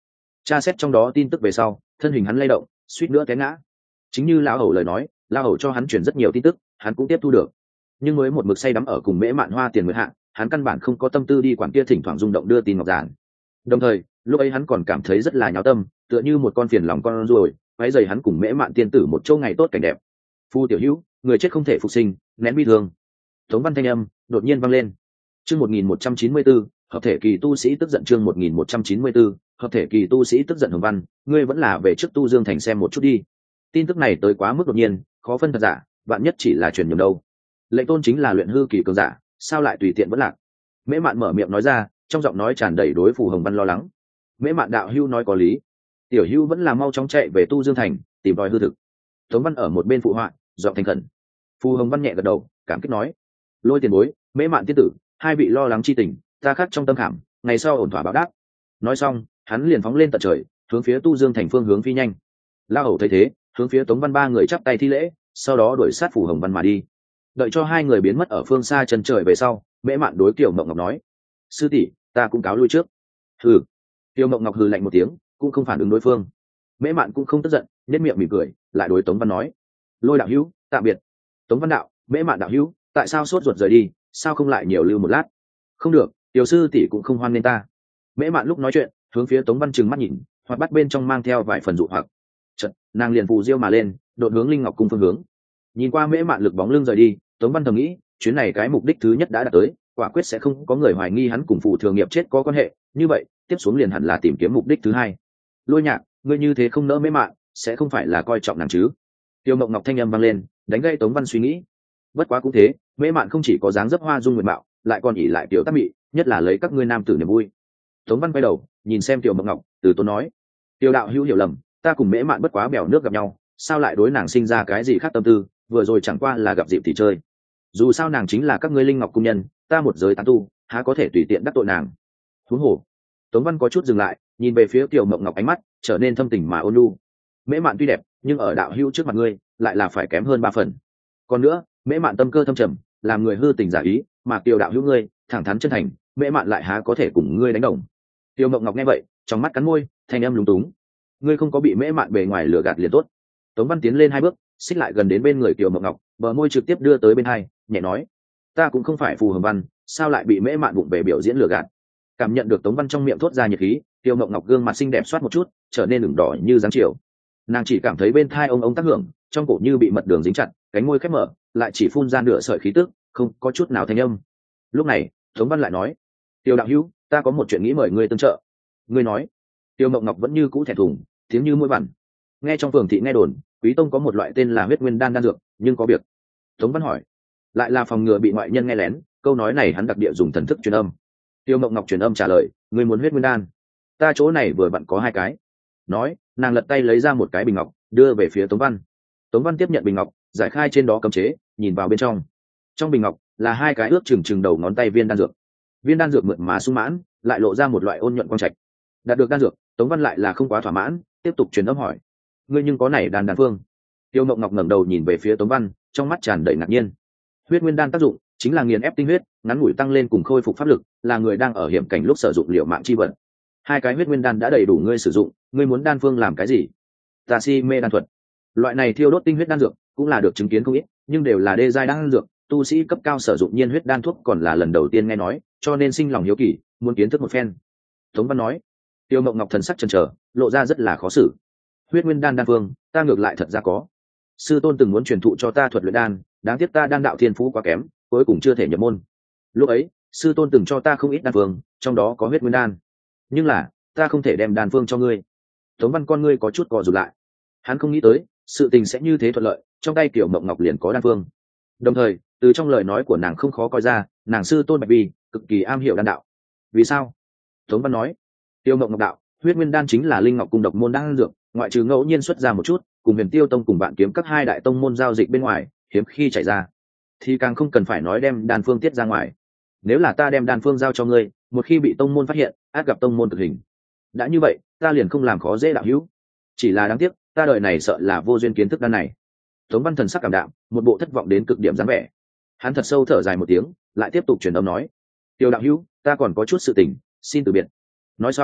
Tra xét trong đó tin tức về sau, thân hình hắn lay động, suýt nữa té ngã. Chính như lão hầu lời nói, lão hầu cho hắn truyền rất nhiều tin tức, hắn cũng tiếp thu được. Nhưng mới một mực say đắm ở cùng Mễ Mạn Hoa tiền nguyệt hạ, hắn căn bản không có tâm tư đi quản kia thỉnh thoảng rung động đưa tin ngọc giản. Đồng thời, lúc ấy hắn còn cảm thấy rất là nháo tâm, tựa như một con phiền lòng con ruồi, váy giày hắn cùng Mễ Mạn tiên tử một chỗ ngày tốt cảnh đẹp. Phu tiểu hữu, người chết không thể phục sinh, nén bi thương. Tống Văn thanh âm đột nhiên vang lên. Chương 1194, hợp thể kỳ tu sĩ tức giận. Chương 1194, hợp thể kỳ tu sĩ tức giận. Hồng Văn, ngươi vẫn là về trước Tu Dương thành xem một chút đi. Tin tức này tới quá mức đột nhiên, khó phân thật giả, vạn nhất chỉ là truyền nhầm đâu. Lệnh tôn chính là luyện hư kỳ cường giả, sao lại tùy tiện vẫn lạc? Mễ Mạn mở miệng nói ra, trong giọng nói tràn đầy đối Phù Hồng Văn lo lắng. Mễ Mạn đạo hữu nói có lý, tiểu hữu vẫn là mau chóng chạy về Tu Dương thành, tìm tòi hư thực. Tống Văn ở một bên phụ họa, giọng thành khẩn. Phù Hồng Văn nhẹ gật đầu, cảm kích nói: Lôi tiền bối, Mễ Mạn tiên tử, hai vị lo lắng chi tình, ta khắc trong tâm khảm, ngày sau ổn thỏa báo đáp. Nói xong, hắn liền phóng lên tận trời, hướng phía Tu Dương thành phương hướng phi nhanh. La Hầu thấy thế, hướng phía Tống Văn ba người chắp tay thi lễ, sau đó đuổi sát Phù Hồng Văn mà đi. Đợi cho hai người biến mất ở phương xa chân trời về sau, Mễ Mạn đối Kiều Mộng Ngọc nói: sư tỷ, ta cũng cáo lui trước. Hừ. Kiều Mộng Ngọc hừ lạnh một tiếng, cũng không phản ứng đối phương. Mễ Mạn cũng không tức giận, nhếch miệng mỉm cười, lại đối Tống Văn nói: Lôi đạo hữu, tạm biệt. Tống Văn đạo: Mễ Mạn đạo hữu, tại sao sốt ruột rời đi, sao không lại nhiều lưu một lát? Không được, tiểu sư tỷ cũng không hoan nên ta. Mễ Mạn lúc nói chuyện, hướng phía Tống Văn trừng mắt nhìn, hoặc bắt bên trong mang theo vài phần dụ hoặc. Chợt, nàng liền phù diêu mà lên, đột hướng Linh Ngọc cung phương hướng. Nhìn qua Mễ Mạn lực bóng lưng rời đi, Tống Văn thầm nghĩ, chuyến này cái mục đích thứ nhất đã đạt tới, quả quyết sẽ không có người hoài nghi hắn cùng Phù Thường Nghiệp chết có quan hệ, như vậy, tiếp xuống liền hẳn là tìm kiếm mục đích thứ hai. Lôi Nhạc, ngươi như thế không nỡ Mễ Mạn, sẽ không phải là coi trọng nàng chứ? Tiêu Mộng Ngọc thanh âm vang lên, đánh gây Tống Văn suy nghĩ. Bất quá cũng thế, Mễ Mạn không chỉ có dáng dấp hoa dung nguyệt mạo, lại còn ỷ lại tiểu tác mị, nhất là lấy các ngươi nam tử niềm vui. Tống Văn quay đầu, nhìn xem Tiêu Mộng Ngọc, từ tốn nói: Tiêu đạo hữu hiểu lầm, ta cùng Mễ Mạn bất quá bèo nước gặp nhau, sao lại đối nàng sinh ra cái gì khác tâm tư, vừa rồi chẳng qua là gặp dịp thì chơi. Dù sao nàng chính là các ngươi Linh Ngọc cung nhân, ta một giới tán tu, há có thể tùy tiện đắc tội nàng. Huống hồ. Tống Văn có chút dừng lại, nhìn về phía Tiêu Mộng Ngọc, ánh mắt trở nên thâm tình mà ôn nhu. Mễ Mạn tuy đẹp, nhưng ở đạo hữu trước mặt ngươi, lại là phải kém hơn 3 phần. Còn nữa, Mễ Mạn tâm cơ thâm trầm, làm người hư tình giả ý, mà Tiêu đạo hữu ngươi, thẳng thắn chân thành, Mễ Mạn lại há có thể cùng ngươi đánh đồng. Tiêu Mộng Ngọc nghe vậy, trong mắt cắn môi, thanh âm lúng túng. Ngươi không có bị Mễ Mạn bề ngoài lừa gạt liền tốt. Tống Văn tiến lên 2 bước, xích lại gần đến bên người Tiêu Mộng Ngọc, bờ môi trực tiếp đưa tới bên hai, nhẹ nói: Ta cũng không phải Phù Hồng Văn, sao lại bị Mễ Mạn bụng về biểu diễn lừa gạt? Cảm nhận được Tống Văn trong miệng thốt ra nhiệt khí, Tiêu Mộng Ngọc gương mặt xinh đẹp xoát một chút, trở nên ửng đỏ như dáng chiều. Nàng chỉ cảm thấy bên thai ông tác hưởng, trong cổ như bị mật đường dính chặt, cánh môi khép mở, lại chỉ phun ra nửa sợi khí tức, không có chút nào thanh âm. Lúc này, Tống Văn lại nói: Tiêu đạo hữu, ta có một chuyện nghĩ mời ngươi tương trợ. Ngươi nói. Tiêu Mộng Ngọc vẫn như cũ thẹn thùng, tiếng như mũi vằn. Nghe trong phường thị nghe đồn, Quý tông có một loại tên là huyết nguyên đan đan dược, nhưng có việc. Tống Văn hỏi: lại là phòng ngừa bị ngoại nhân nghe lén, câu nói này hắn đặc địa dùng thần thức truyền âm. Tiêu Mộng Ngọc truyền âm trả lời: ngươi muốn huyết nguyên đan? Ta chỗ này vừa vặn có 2 cái. Nói, nàng lật tay lấy ra một cái bình ngọc, đưa về phía Tống Văn. Tống Văn tiếp nhận bình ngọc, giải khai trên đó cấm chế, nhìn vào bên trong. Trong bình ngọc là 2 cái ước chừng đầu ngón tay viên đan dược. Viên đan dược mượt mà sung mãn, lại lộ ra một loại ôn nhuận quang trạch. Đạt được đan dược, Tống Văn lại là không quá thỏa mãn, tiếp tục truyền âm hỏi: ngươi nhưng có này đan phương? Tiêu Mộng Ngọc ngẩng đầu nhìn về phía Tống Văn, trong mắt tràn đầy ngạc nhiên. Huyết nguyên đan tác dụng chính là nghiền ép tinh huyết, ngắn ngủi tăng lên cùng khôi phục pháp lực, là người đang ở hiểm cảnh lúc sử dụng liệu mạng chi vật. 2 cái huyết nguyên đan đã đầy đủ ngươi sử dụng, ngươi muốn đan phương làm cái gì? Ta si mê đan thuật. Loại này thiêu đốt tinh huyết đan dược cũng là được chứng kiến không ít, nhưng đều là đê giai đan dược, tu sĩ cấp cao sử dụng nhiên huyết đan thuốc còn là lần đầu tiên nghe nói, cho nên sinh lòng hiếu kỳ, muốn kiến thức một phen. Tống Văn nói. Tiêu Mộng Ngọc thần sắc chần chờ, lộ ra rất là khó xử. Huyết nguyên đan đan phương, ta ngược lại thật ra có. Sư tôn từng muốn truyền thụ cho ta thuật luyện đan, đáng tiếc ta đan đạo thiên phú quá kém, cuối cùng chưa thể nhập môn. Lúc ấy, sư tôn từng cho ta không ít đan phương, trong đó có huyết nguyên đan. Nhưng là, ta không thể đem đan phương cho ngươi. Tống Văn con ngươi có chút co rụt lại. Hắn không nghĩ tới, sự tình sẽ như thế thuận lợi, trong tay Kiều Mộng Ngọc liền có đan phương. Đồng thời, từ trong lời nói của nàng không khó coi ra, nàng sư tôn Bạch Vi cực kỳ am hiểu đan đạo. Vì sao? Tống Văn nói. Tiêu Mộng Ngọc đạo, huyết nguyên đan chính là Linh Ngọc cung độc môn đan dược, ngoại trừ ngẫu nhiên xuất ra một chút, cùng Huyền Tiêu tông cùng Vạn Kiếm các 2 đại tông môn giao dịch bên ngoài, hiếm khi chảy ra, thì càng không cần phải nói đem đan phương tiết ra ngoài. Nếu là ta đem đan phương giao cho ngươi, một khi bị tông môn phát hiện, ắt gặp tông môn cực hình. Đã như vậy, ta liền không làm khó dễ đạo hữu. Chỉ là đáng tiếc, ta đời này sợ là vô duyên kiến thức đan này. Tống Văn thần sắc cảm đạm, một bộ thất vọng đến cực điểm dáng vẻ. Hắn thật sâu thở dài một tiếng, lại tiếp tục truyền âm nói: Tiêu đạo hữu, ta còn có chút sự tình, xin từ biệt. Nói xong,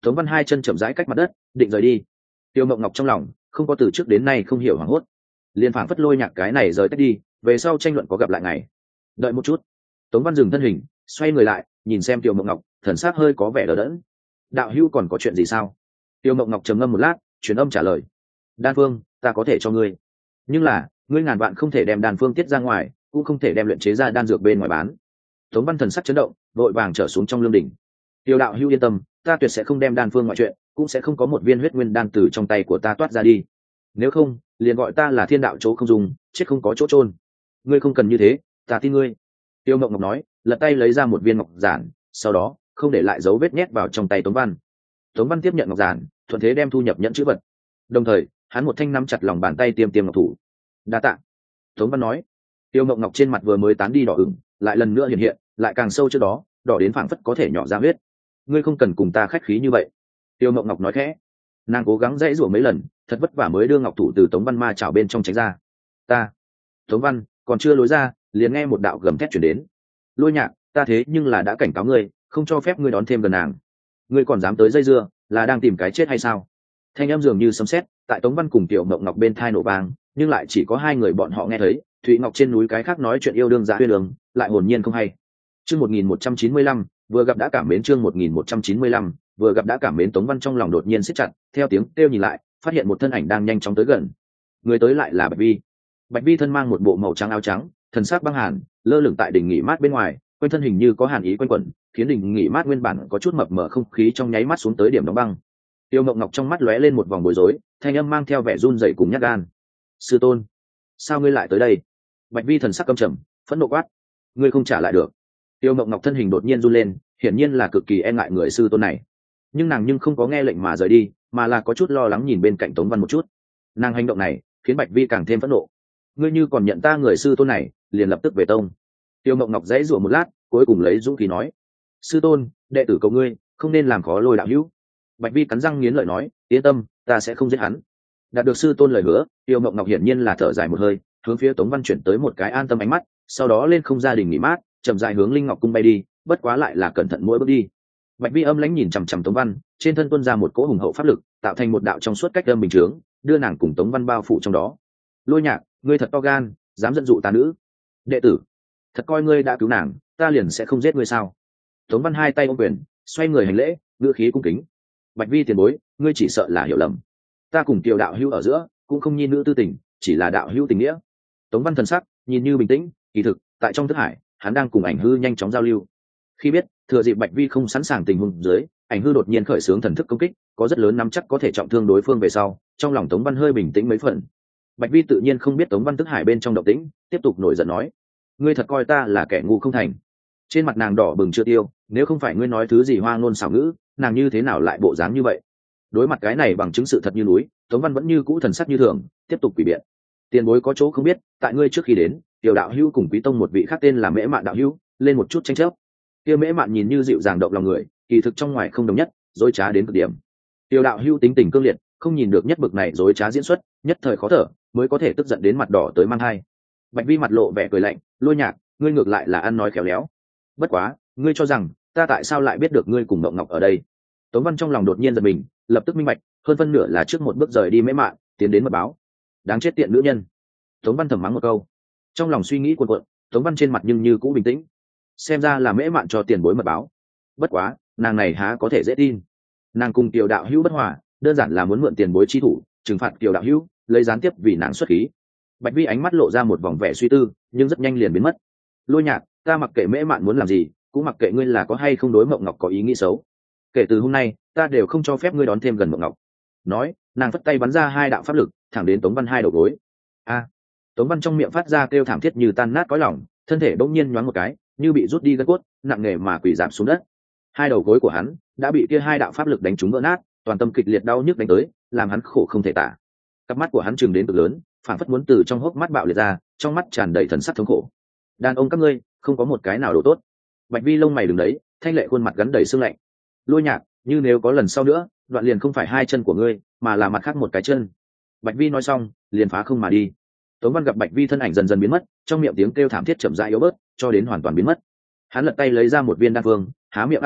Tống Văn hai chân chậm rãi cách mặt đất, định rời đi. Tiêu Mộng Ngọc trong lòng không có từ trước đến nay không hiểu hoảng hốt, liền phảng phất lôi nhạc cái này rời tách đi, về sau tranh luận có gặp lại ngày. Đợi một chút. Tống Văn dừng thân hình, xoay người lại, nhìn xem Tiêu Mộng Ngọc, thần sắc hơi có vẻ đờ đẫn. Đạo hữu còn có chuyện gì sao? Tiêu Mộng Ngọc trầm ngâm một lát, truyền âm trả lời. Đan phương, ta có thể cho ngươi, nhưng là ngươi ngàn vạn không thể đem đan phương tiết ra ngoài, cũng không thể đem luyện chế ra đan dược bên ngoài bán. Tống Văn thần sắc chấn động, vội vàng trở xuống trong lương đỉnh. Tiêu đạo hữu yên tâm, ta tuyệt sẽ không đem đan phương ngoại chuyện, cũng sẽ không có một viên huyết nguyên đan từ trong tay của ta toát ra đi. Nếu không, liền gọi ta là thiên đạo chỗ không dùng, chết không có chỗ trôn. Ngươi không cần như thế, ta tin ngươi. Tiêu Mộng Ngọc nói, lật tay lấy ra một viên ngọc giản, sau đó không để lại dấu vết nhét vào trong tay Tống Văn. Tống Văn tiếp nhận ngọc giản, thuận thế đem thu nhập nhẫn chữ vật. Đồng thời, hắn một thanh nắm chặt lòng bàn tay tiêm ngọc thủ. Đa tạ. Tống Văn nói. Tiêu Mộng Ngọc trên mặt vừa mới tán đi đỏ ửng, lại lần nữa hiện hiện, lại càng sâu trước đó, đỏ đến phảng phất có thể nhỏ ra huyết. Ngươi không cần cùng ta khách khí như vậy. Tiêu Mộng Ngọc nói khẽ. Nàng cố gắng dãy rủa mấy lần, thật vất vả mới đưa ngọc thủ từ Tống Văn ma chảo bên trong tránh ra. Ta. Tống Văn còn chưa lối ra, liền nghe một đạo gầm thét chuyển đến. Lôi nhạc, ta thế nhưng là đã cảnh cáo ngươi, không cho phép ngươi đón thêm gần nàng. Ngươi còn dám tới dây dưa, là đang tìm cái chết hay sao? Thanh em dường như sấm sét, tại Tống Văn cùng Tiểu Mộng Ngọc bên thai nổ vang, nhưng lại chỉ có hai người bọn họ nghe thấy. Thụy Ngọc trên núi cái khác nói chuyện yêu đương giả huyên đường, lại hồn nhiên không hay. Chương 1195, vừa gặp đã cảm mến. Chương 1195, vừa gặp đã cảm mến. Tống Văn trong lòng đột nhiên siết chặt, theo tiếng kêu nhìn lại, phát hiện một thân ảnh đang nhanh chóng tới gần. Người tới lại là Bạch Vi. Bạch Vi thân mang một bộ màu trắng áo trắng, thần sắc băng hàn, lơ lửng tại đỉnh nghỉ mát bên ngoài, quanh thân hình như có hàn ý quanh quẩn, khiến đỉnh nghỉ mát nguyên bản có chút mập mờ không khí trong nháy mắt xuống tới điểm đóng băng. Tiêu Mộng Ngọc trong mắt lóe lên một vòng bối rối, thanh âm mang theo vẻ run rẩy cùng nhát gan. Sư tôn, sao ngươi lại tới đây? Bạch Vi thần sắc căm trầm, phẫn nộ quát. Ngươi không trả lại được. Tiêu Mộng Ngọc thân hình đột nhiên run lên, hiển nhiên là cực kỳ e ngại người sư tôn này. Nhưng nàng không có nghe lệnh mà rời đi, mà là có chút lo lắng nhìn bên cạnh Tống Văn một chút. Nàng hành động này khiến Bạch Vi càng thêm phẫn nộ. Ngươi như còn nhận ta người sư tôn này, liền lập tức về tông. Tiêu Mộng Ngọc dãy rủa một lát, cuối cùng lấy dũng khí nói: sư tôn, đệ tử cầu ngươi, không nên làm khó Lôi đạo hữu. Bạch Vi cắn răng nghiến lợi nói: yên tâm, ta sẽ không giết hắn. Đạt được sư tôn lời hứa, Tiêu Mộng Ngọc hiển nhiên là thở dài một hơi, hướng phía Tống Văn chuyển tới một cái an tâm ánh mắt, sau đó lên không gia đình nghỉ mát, chậm rãi hướng Linh Ngọc cung bay đi, bất quá lại là cẩn thận mỗi bước đi. Bạch Vi âm lãnh nhìn chằm chằm Tống Văn, trên thân tuôn ra một cỗ hùng hậu pháp lực, tạo thành một đạo trong suốt cách âm bình chướng, đưa nàng cùng Tống Văn bao phủ trong đó. Lôi nhạc, ngươi thật to gan, dám dẫn dụ ta nữ đệ tử, thật coi ngươi đã cứu nàng, ta liền sẽ không giết ngươi sao? Tống Văn hai tay ôm quyền, xoay người hành lễ, ngữ khí cung kính. Bạch Vi tiền bối, ngươi chỉ sợ là hiểu lầm, ta cùng Kiều đạo hữu ở giữa cũng không nhi nữ tư tình, chỉ là đạo hữu tình nghĩa. Tống Văn thần sắc nhìn như bình tĩnh, kỳ thực tại trong thức hải hắn đang cùng ảnh hư nhanh chóng giao lưu. Khi biết thừa dịp Bạch Vi không sẵn sàng tình huống dưới, ảnh hư đột nhiên khởi xướng thần thức công kích, có rất lớn nắm chắc có thể trọng thương đối phương về sau, trong lòng Tống Văn hơi bình tĩnh mấy phần. Bạch Vi tự nhiên không biết Tống Văn thức hải bên trong động tĩnh, tiếp tục nổi giận nói: ngươi thật coi ta là kẻ ngu không thành? Trên mặt nàng đỏ bừng chưa tiêu, nếu không phải ngươi nói thứ gì hoa ngôn xảo ngữ, nàng như thế nào lại bộ dáng như vậy? Đối mặt cái này bằng chứng sự thật như núi, Tống Văn vẫn như cũ thần sắc như thường, tiếp tục quỷ biện. Tiền bối có chỗ không biết, tại ngươi trước khi đến, Tiểu đạo hữu cùng Quý tông một vị khác tên là Mễ Mạn đạo hữu lên một chút tranh chấp. Kia Mễ Mạn nhìn như dịu dàng động lòng người, kỳ thực trong ngoài không đồng nhất, dối trá đến cực điểm. Tiểu đạo hữu tính tình cương liệt, không nhìn được nhất bực này dối trá diễn xuất, nhất thời khó thở, mới có thể tức giận đến mặt đỏ tới mang hai. Bạch Vi mặt lộ vẻ cười lạnh: Lôi nhạc, ngươi ngược lại là ăn nói khéo léo. Bất quá, ngươi cho rằng ta tại sao lại biết được ngươi cùng Mộng Ngọc ở đây? Tống Văn trong lòng đột nhiên giật mình, lập tức minh bạch, hơn phân nửa là trước một bước rời đi Mễ Mạn, tiến đến mật báo. Đáng chết tiện nữ nhân. Tống Văn thầm mắng một câu, trong lòng suy nghĩ cuồn cuộn. Tống Văn trên mặt nhưng như cũ bình tĩnh, xem ra là Mễ Mạn cho tiền bối mật báo. Bất quá, nàng này há có thể dễ tin? Nàng cùng Kiều đạo hữu bất hòa, đơn giản là muốn mượn tiền bối chi thủ trừng phạt Kiều đạo hữu, lấy gián tiếp vì nàng xuất khí. Bạch Vi ánh mắt lộ ra một vòng vẻ suy tư, nhưng rất nhanh liền biến mất. Lôi nhạc, ta mặc kệ Mễ Mạn muốn làm gì, cũng mặc kệ ngươi là có hay không đối Mộng Ngọc có ý nghĩ xấu. Kể từ hôm nay, ta đều không cho phép ngươi đón thêm gần Mộng Ngọc. Nói, nàng phất tay bắn ra hai đạo pháp lực, thẳng đến Tống Văn hai đầu gối. A! Tống Văn trong miệng phát ra kêu thảm thiết như tan nát cõi lòng, thân thể bỗng nhiên nhoáng một cái, như bị rút đi gân cốt, nặng nề mà quỳ rạp xuống đất. Hai đầu gối của hắn đã bị kia hai đạo pháp lực đánh trúng vỡ nát, toàn tâm kịch liệt đau nhức đánh tới, làm hắn khổ không thể tả. Cặp mắt của hắn trừng đến cực lớn, phảng phất muốn từ trong hốc mắt bạo liệt ra, trong mắt tràn đầy thần sắc thống khổ. Đàn ông các ngươi, không có một cái nào đồ tốt. Bạch Vi lông mày đứng đấy, thanh lệ khuôn mặt gắn đầy sương lạnh. Lôi nhạc, như nếu có lần sau nữa, đoạn liền không phải hai chân của ngươi, mà là mặt khác một cái chân. Bạch Vi nói xong, liền phá không mà đi. Tống Văn gặp Bạch Vi thân ảnh dần dần biến mất, trong miệng tiếng kêu thảm thiết chậm rãi yếu bớt, cho đến hoàn toàn biến mất. Hắn lật tay lấy ra một viên đan phương, há miệng ăn vào,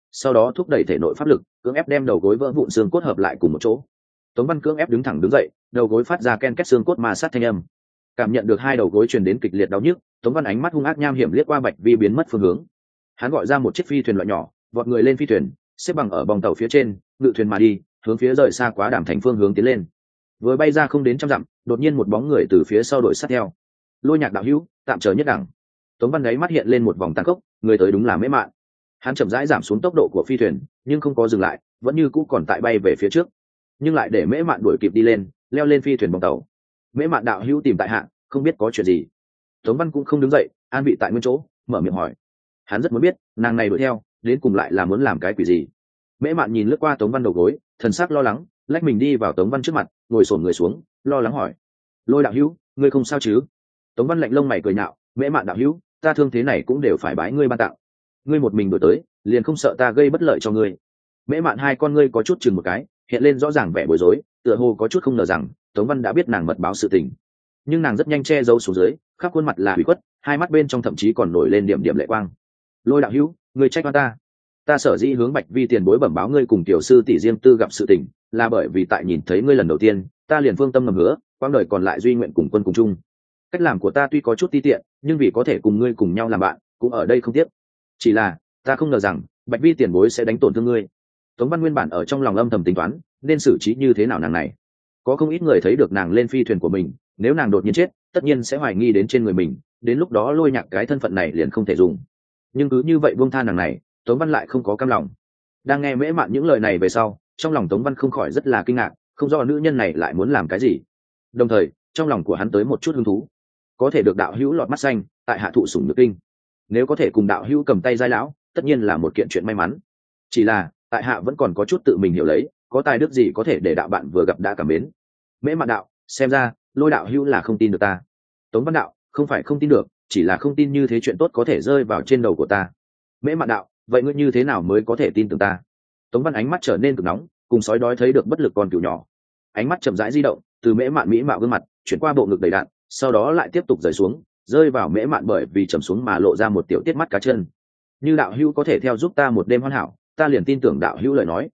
sau đó thúc đẩy thể nội pháp lực cưỡng ép đem đầu gối vỡ vụn xương cốt hợp lại cùng một chỗ. Tống Văn cưỡng ép đứng thẳng đứng dậy, đầu gối phát ra ken két xương cốt ma sát thanh âm. Cảm nhận được hai đầu gối truyền đến kịch liệt đau nhức, Tống Văn ánh mắt hung ác nham hiểm liếc qua Bạch Vi biến mất phương hướng. Hắn gọi ra một chiếc phi thuyền loại nhỏ, vọt người lên phi thuyền, xếp bằng ở bong tàu phía trên, ngự thuyền mà đi, hướng phía rời xa quá Đàm Thành phương hướng tiến lên. Vừa bay ra không đến trăm dặm, đột nhiên một bóng người từ phía sau đuổi sát theo. Lôi Nhạc đạo hữu, tạm chờ nhất đẳng. Tống Văn gáy mắt hiện lên một vòng tàn khốc, người tới đúng là Mễ Mạn. Hắn chậm rãi giảm xuống tốc độ của phi thuyền, nhưng không có dừng lại, vẫn như cũ còn tại bay về phía trước, nhưng lại để Mễ Mạn đuổi kịp đi lên, leo lên phi thuyền bong tàu. Mễ Mạn đạo hữu tìm tại hạ, không biết có chuyện gì. Tống Văn cũng không đứng dậy, an vị tại nguyên chỗ, mở miệng hỏi. Hắn rất muốn biết, nàng này đuổi theo, đến cùng lại là muốn làm cái quỷ gì. Mễ Mạn nhìn lướt qua Tống Văn đầu gối, thần sắc lo lắng, lách mình đi vào Tống Văn trước mặt, ngồi xổm người xuống, lo lắng hỏi. Lôi đạo hữu, ngươi không sao chứ? Tống Văn lạnh lông mày cười nhạo, Mễ Mạn đạo hữu, ta thương thế này cũng đều phải bái ngươi ban tặng. Ngươi một mình đuổi tới, liền không sợ ta gây bất lợi cho ngươi. Mễ Mạn hai con ngươi có chút chừng một cái, hiện lên rõ ràng vẻ bối rối, tựa hồ có chút không ngờ rằng Tống Văn đã biết nàng mật báo sự tình. Nhưng nàng rất nhanh che giấu xuống dưới, khắp khuôn mặt là ủy khuất, hai mắt bên trong thậm chí còn nổi lên điểm điểm lệ quang. Lôi đạo hữu, ngươi trách oan ta sở dĩ hướng Bạch Vi tiền bối bẩm báo ngươi cùng tiểu sư tỷ riêng tư gặp sự tình, là bởi vì tại nhìn thấy ngươi lần đầu tiên, ta liền phương tâm ngầm hứa, quãng đời còn lại duy nguyện cùng quân cùng chung. Cách làm của ta tuy có chút ti tiện, nhưng vì có thể cùng ngươi cùng nhau làm bạn, cũng ở đây không tiếc. Chỉ là ta không ngờ rằng Bạch Vi tiền bối sẽ đánh tổn thương ngươi. Tống Văn nguyên bản ở trong lòng âm thầm tính toán nên xử trí như thế nào nàng này. Có không ít người thấy được nàng lên phi thuyền của mình, nếu nàng đột nhiên chết, tất nhiên sẽ hoài nghi đến trên người mình, đến lúc đó Lôi Nhạc cái thân phận này liền không thể dùng. Nhưng cứ như vậy buông tha nàng này, Tống Văn lại không có cam lòng. Đang nghe Mễ Mạn những lời này về sau, trong lòng Tống Văn không khỏi rất là kinh ngạc, không rõ nữ nhân này lại muốn làm cái gì. Đồng thời, trong lòng của hắn tới một chút hứng thú. Có thể được đạo hữu lọt mắt xanh, tại hạ thụ sủng nhược kinh. Nếu có thể cùng đạo hữu cầm tay giai lão, tất nhiên là một kiện chuyện may mắn. Chỉ là, tại hạ vẫn còn có chút tự mình hiểu lấy, có tài đức gì có thể để đạo bạn vừa gặp đã cảm mến. Mễ Mạn đạo, xem ra Lôi đạo hữu là không tin được ta. Tống Văn đạo, không phải không tin được, chỉ là không tin như thế chuyện tốt có thể rơi vào trên đầu của ta. Mễ Mạn đạo, vậy ngươi như thế nào mới có thể tin tưởng ta? Tống Văn ánh mắt trở nên cực nóng, cùng sói đói thấy được bất lực con cừu nhỏ. Ánh mắt chậm rãi di động, từ Mễ Mạn mỹ mạo gương mặt chuyển qua bộ ngực đầy đạn, sau đó lại tiếp tục rời xuống, rơi vào Mễ Mạn bởi vì trầm xuống mà lộ ra một tiểu tiết mắt cá chân. Như đạo hữu có thể theo giúp ta một đêm hoàn hảo, ta liền tin tưởng đạo hữu lời nói.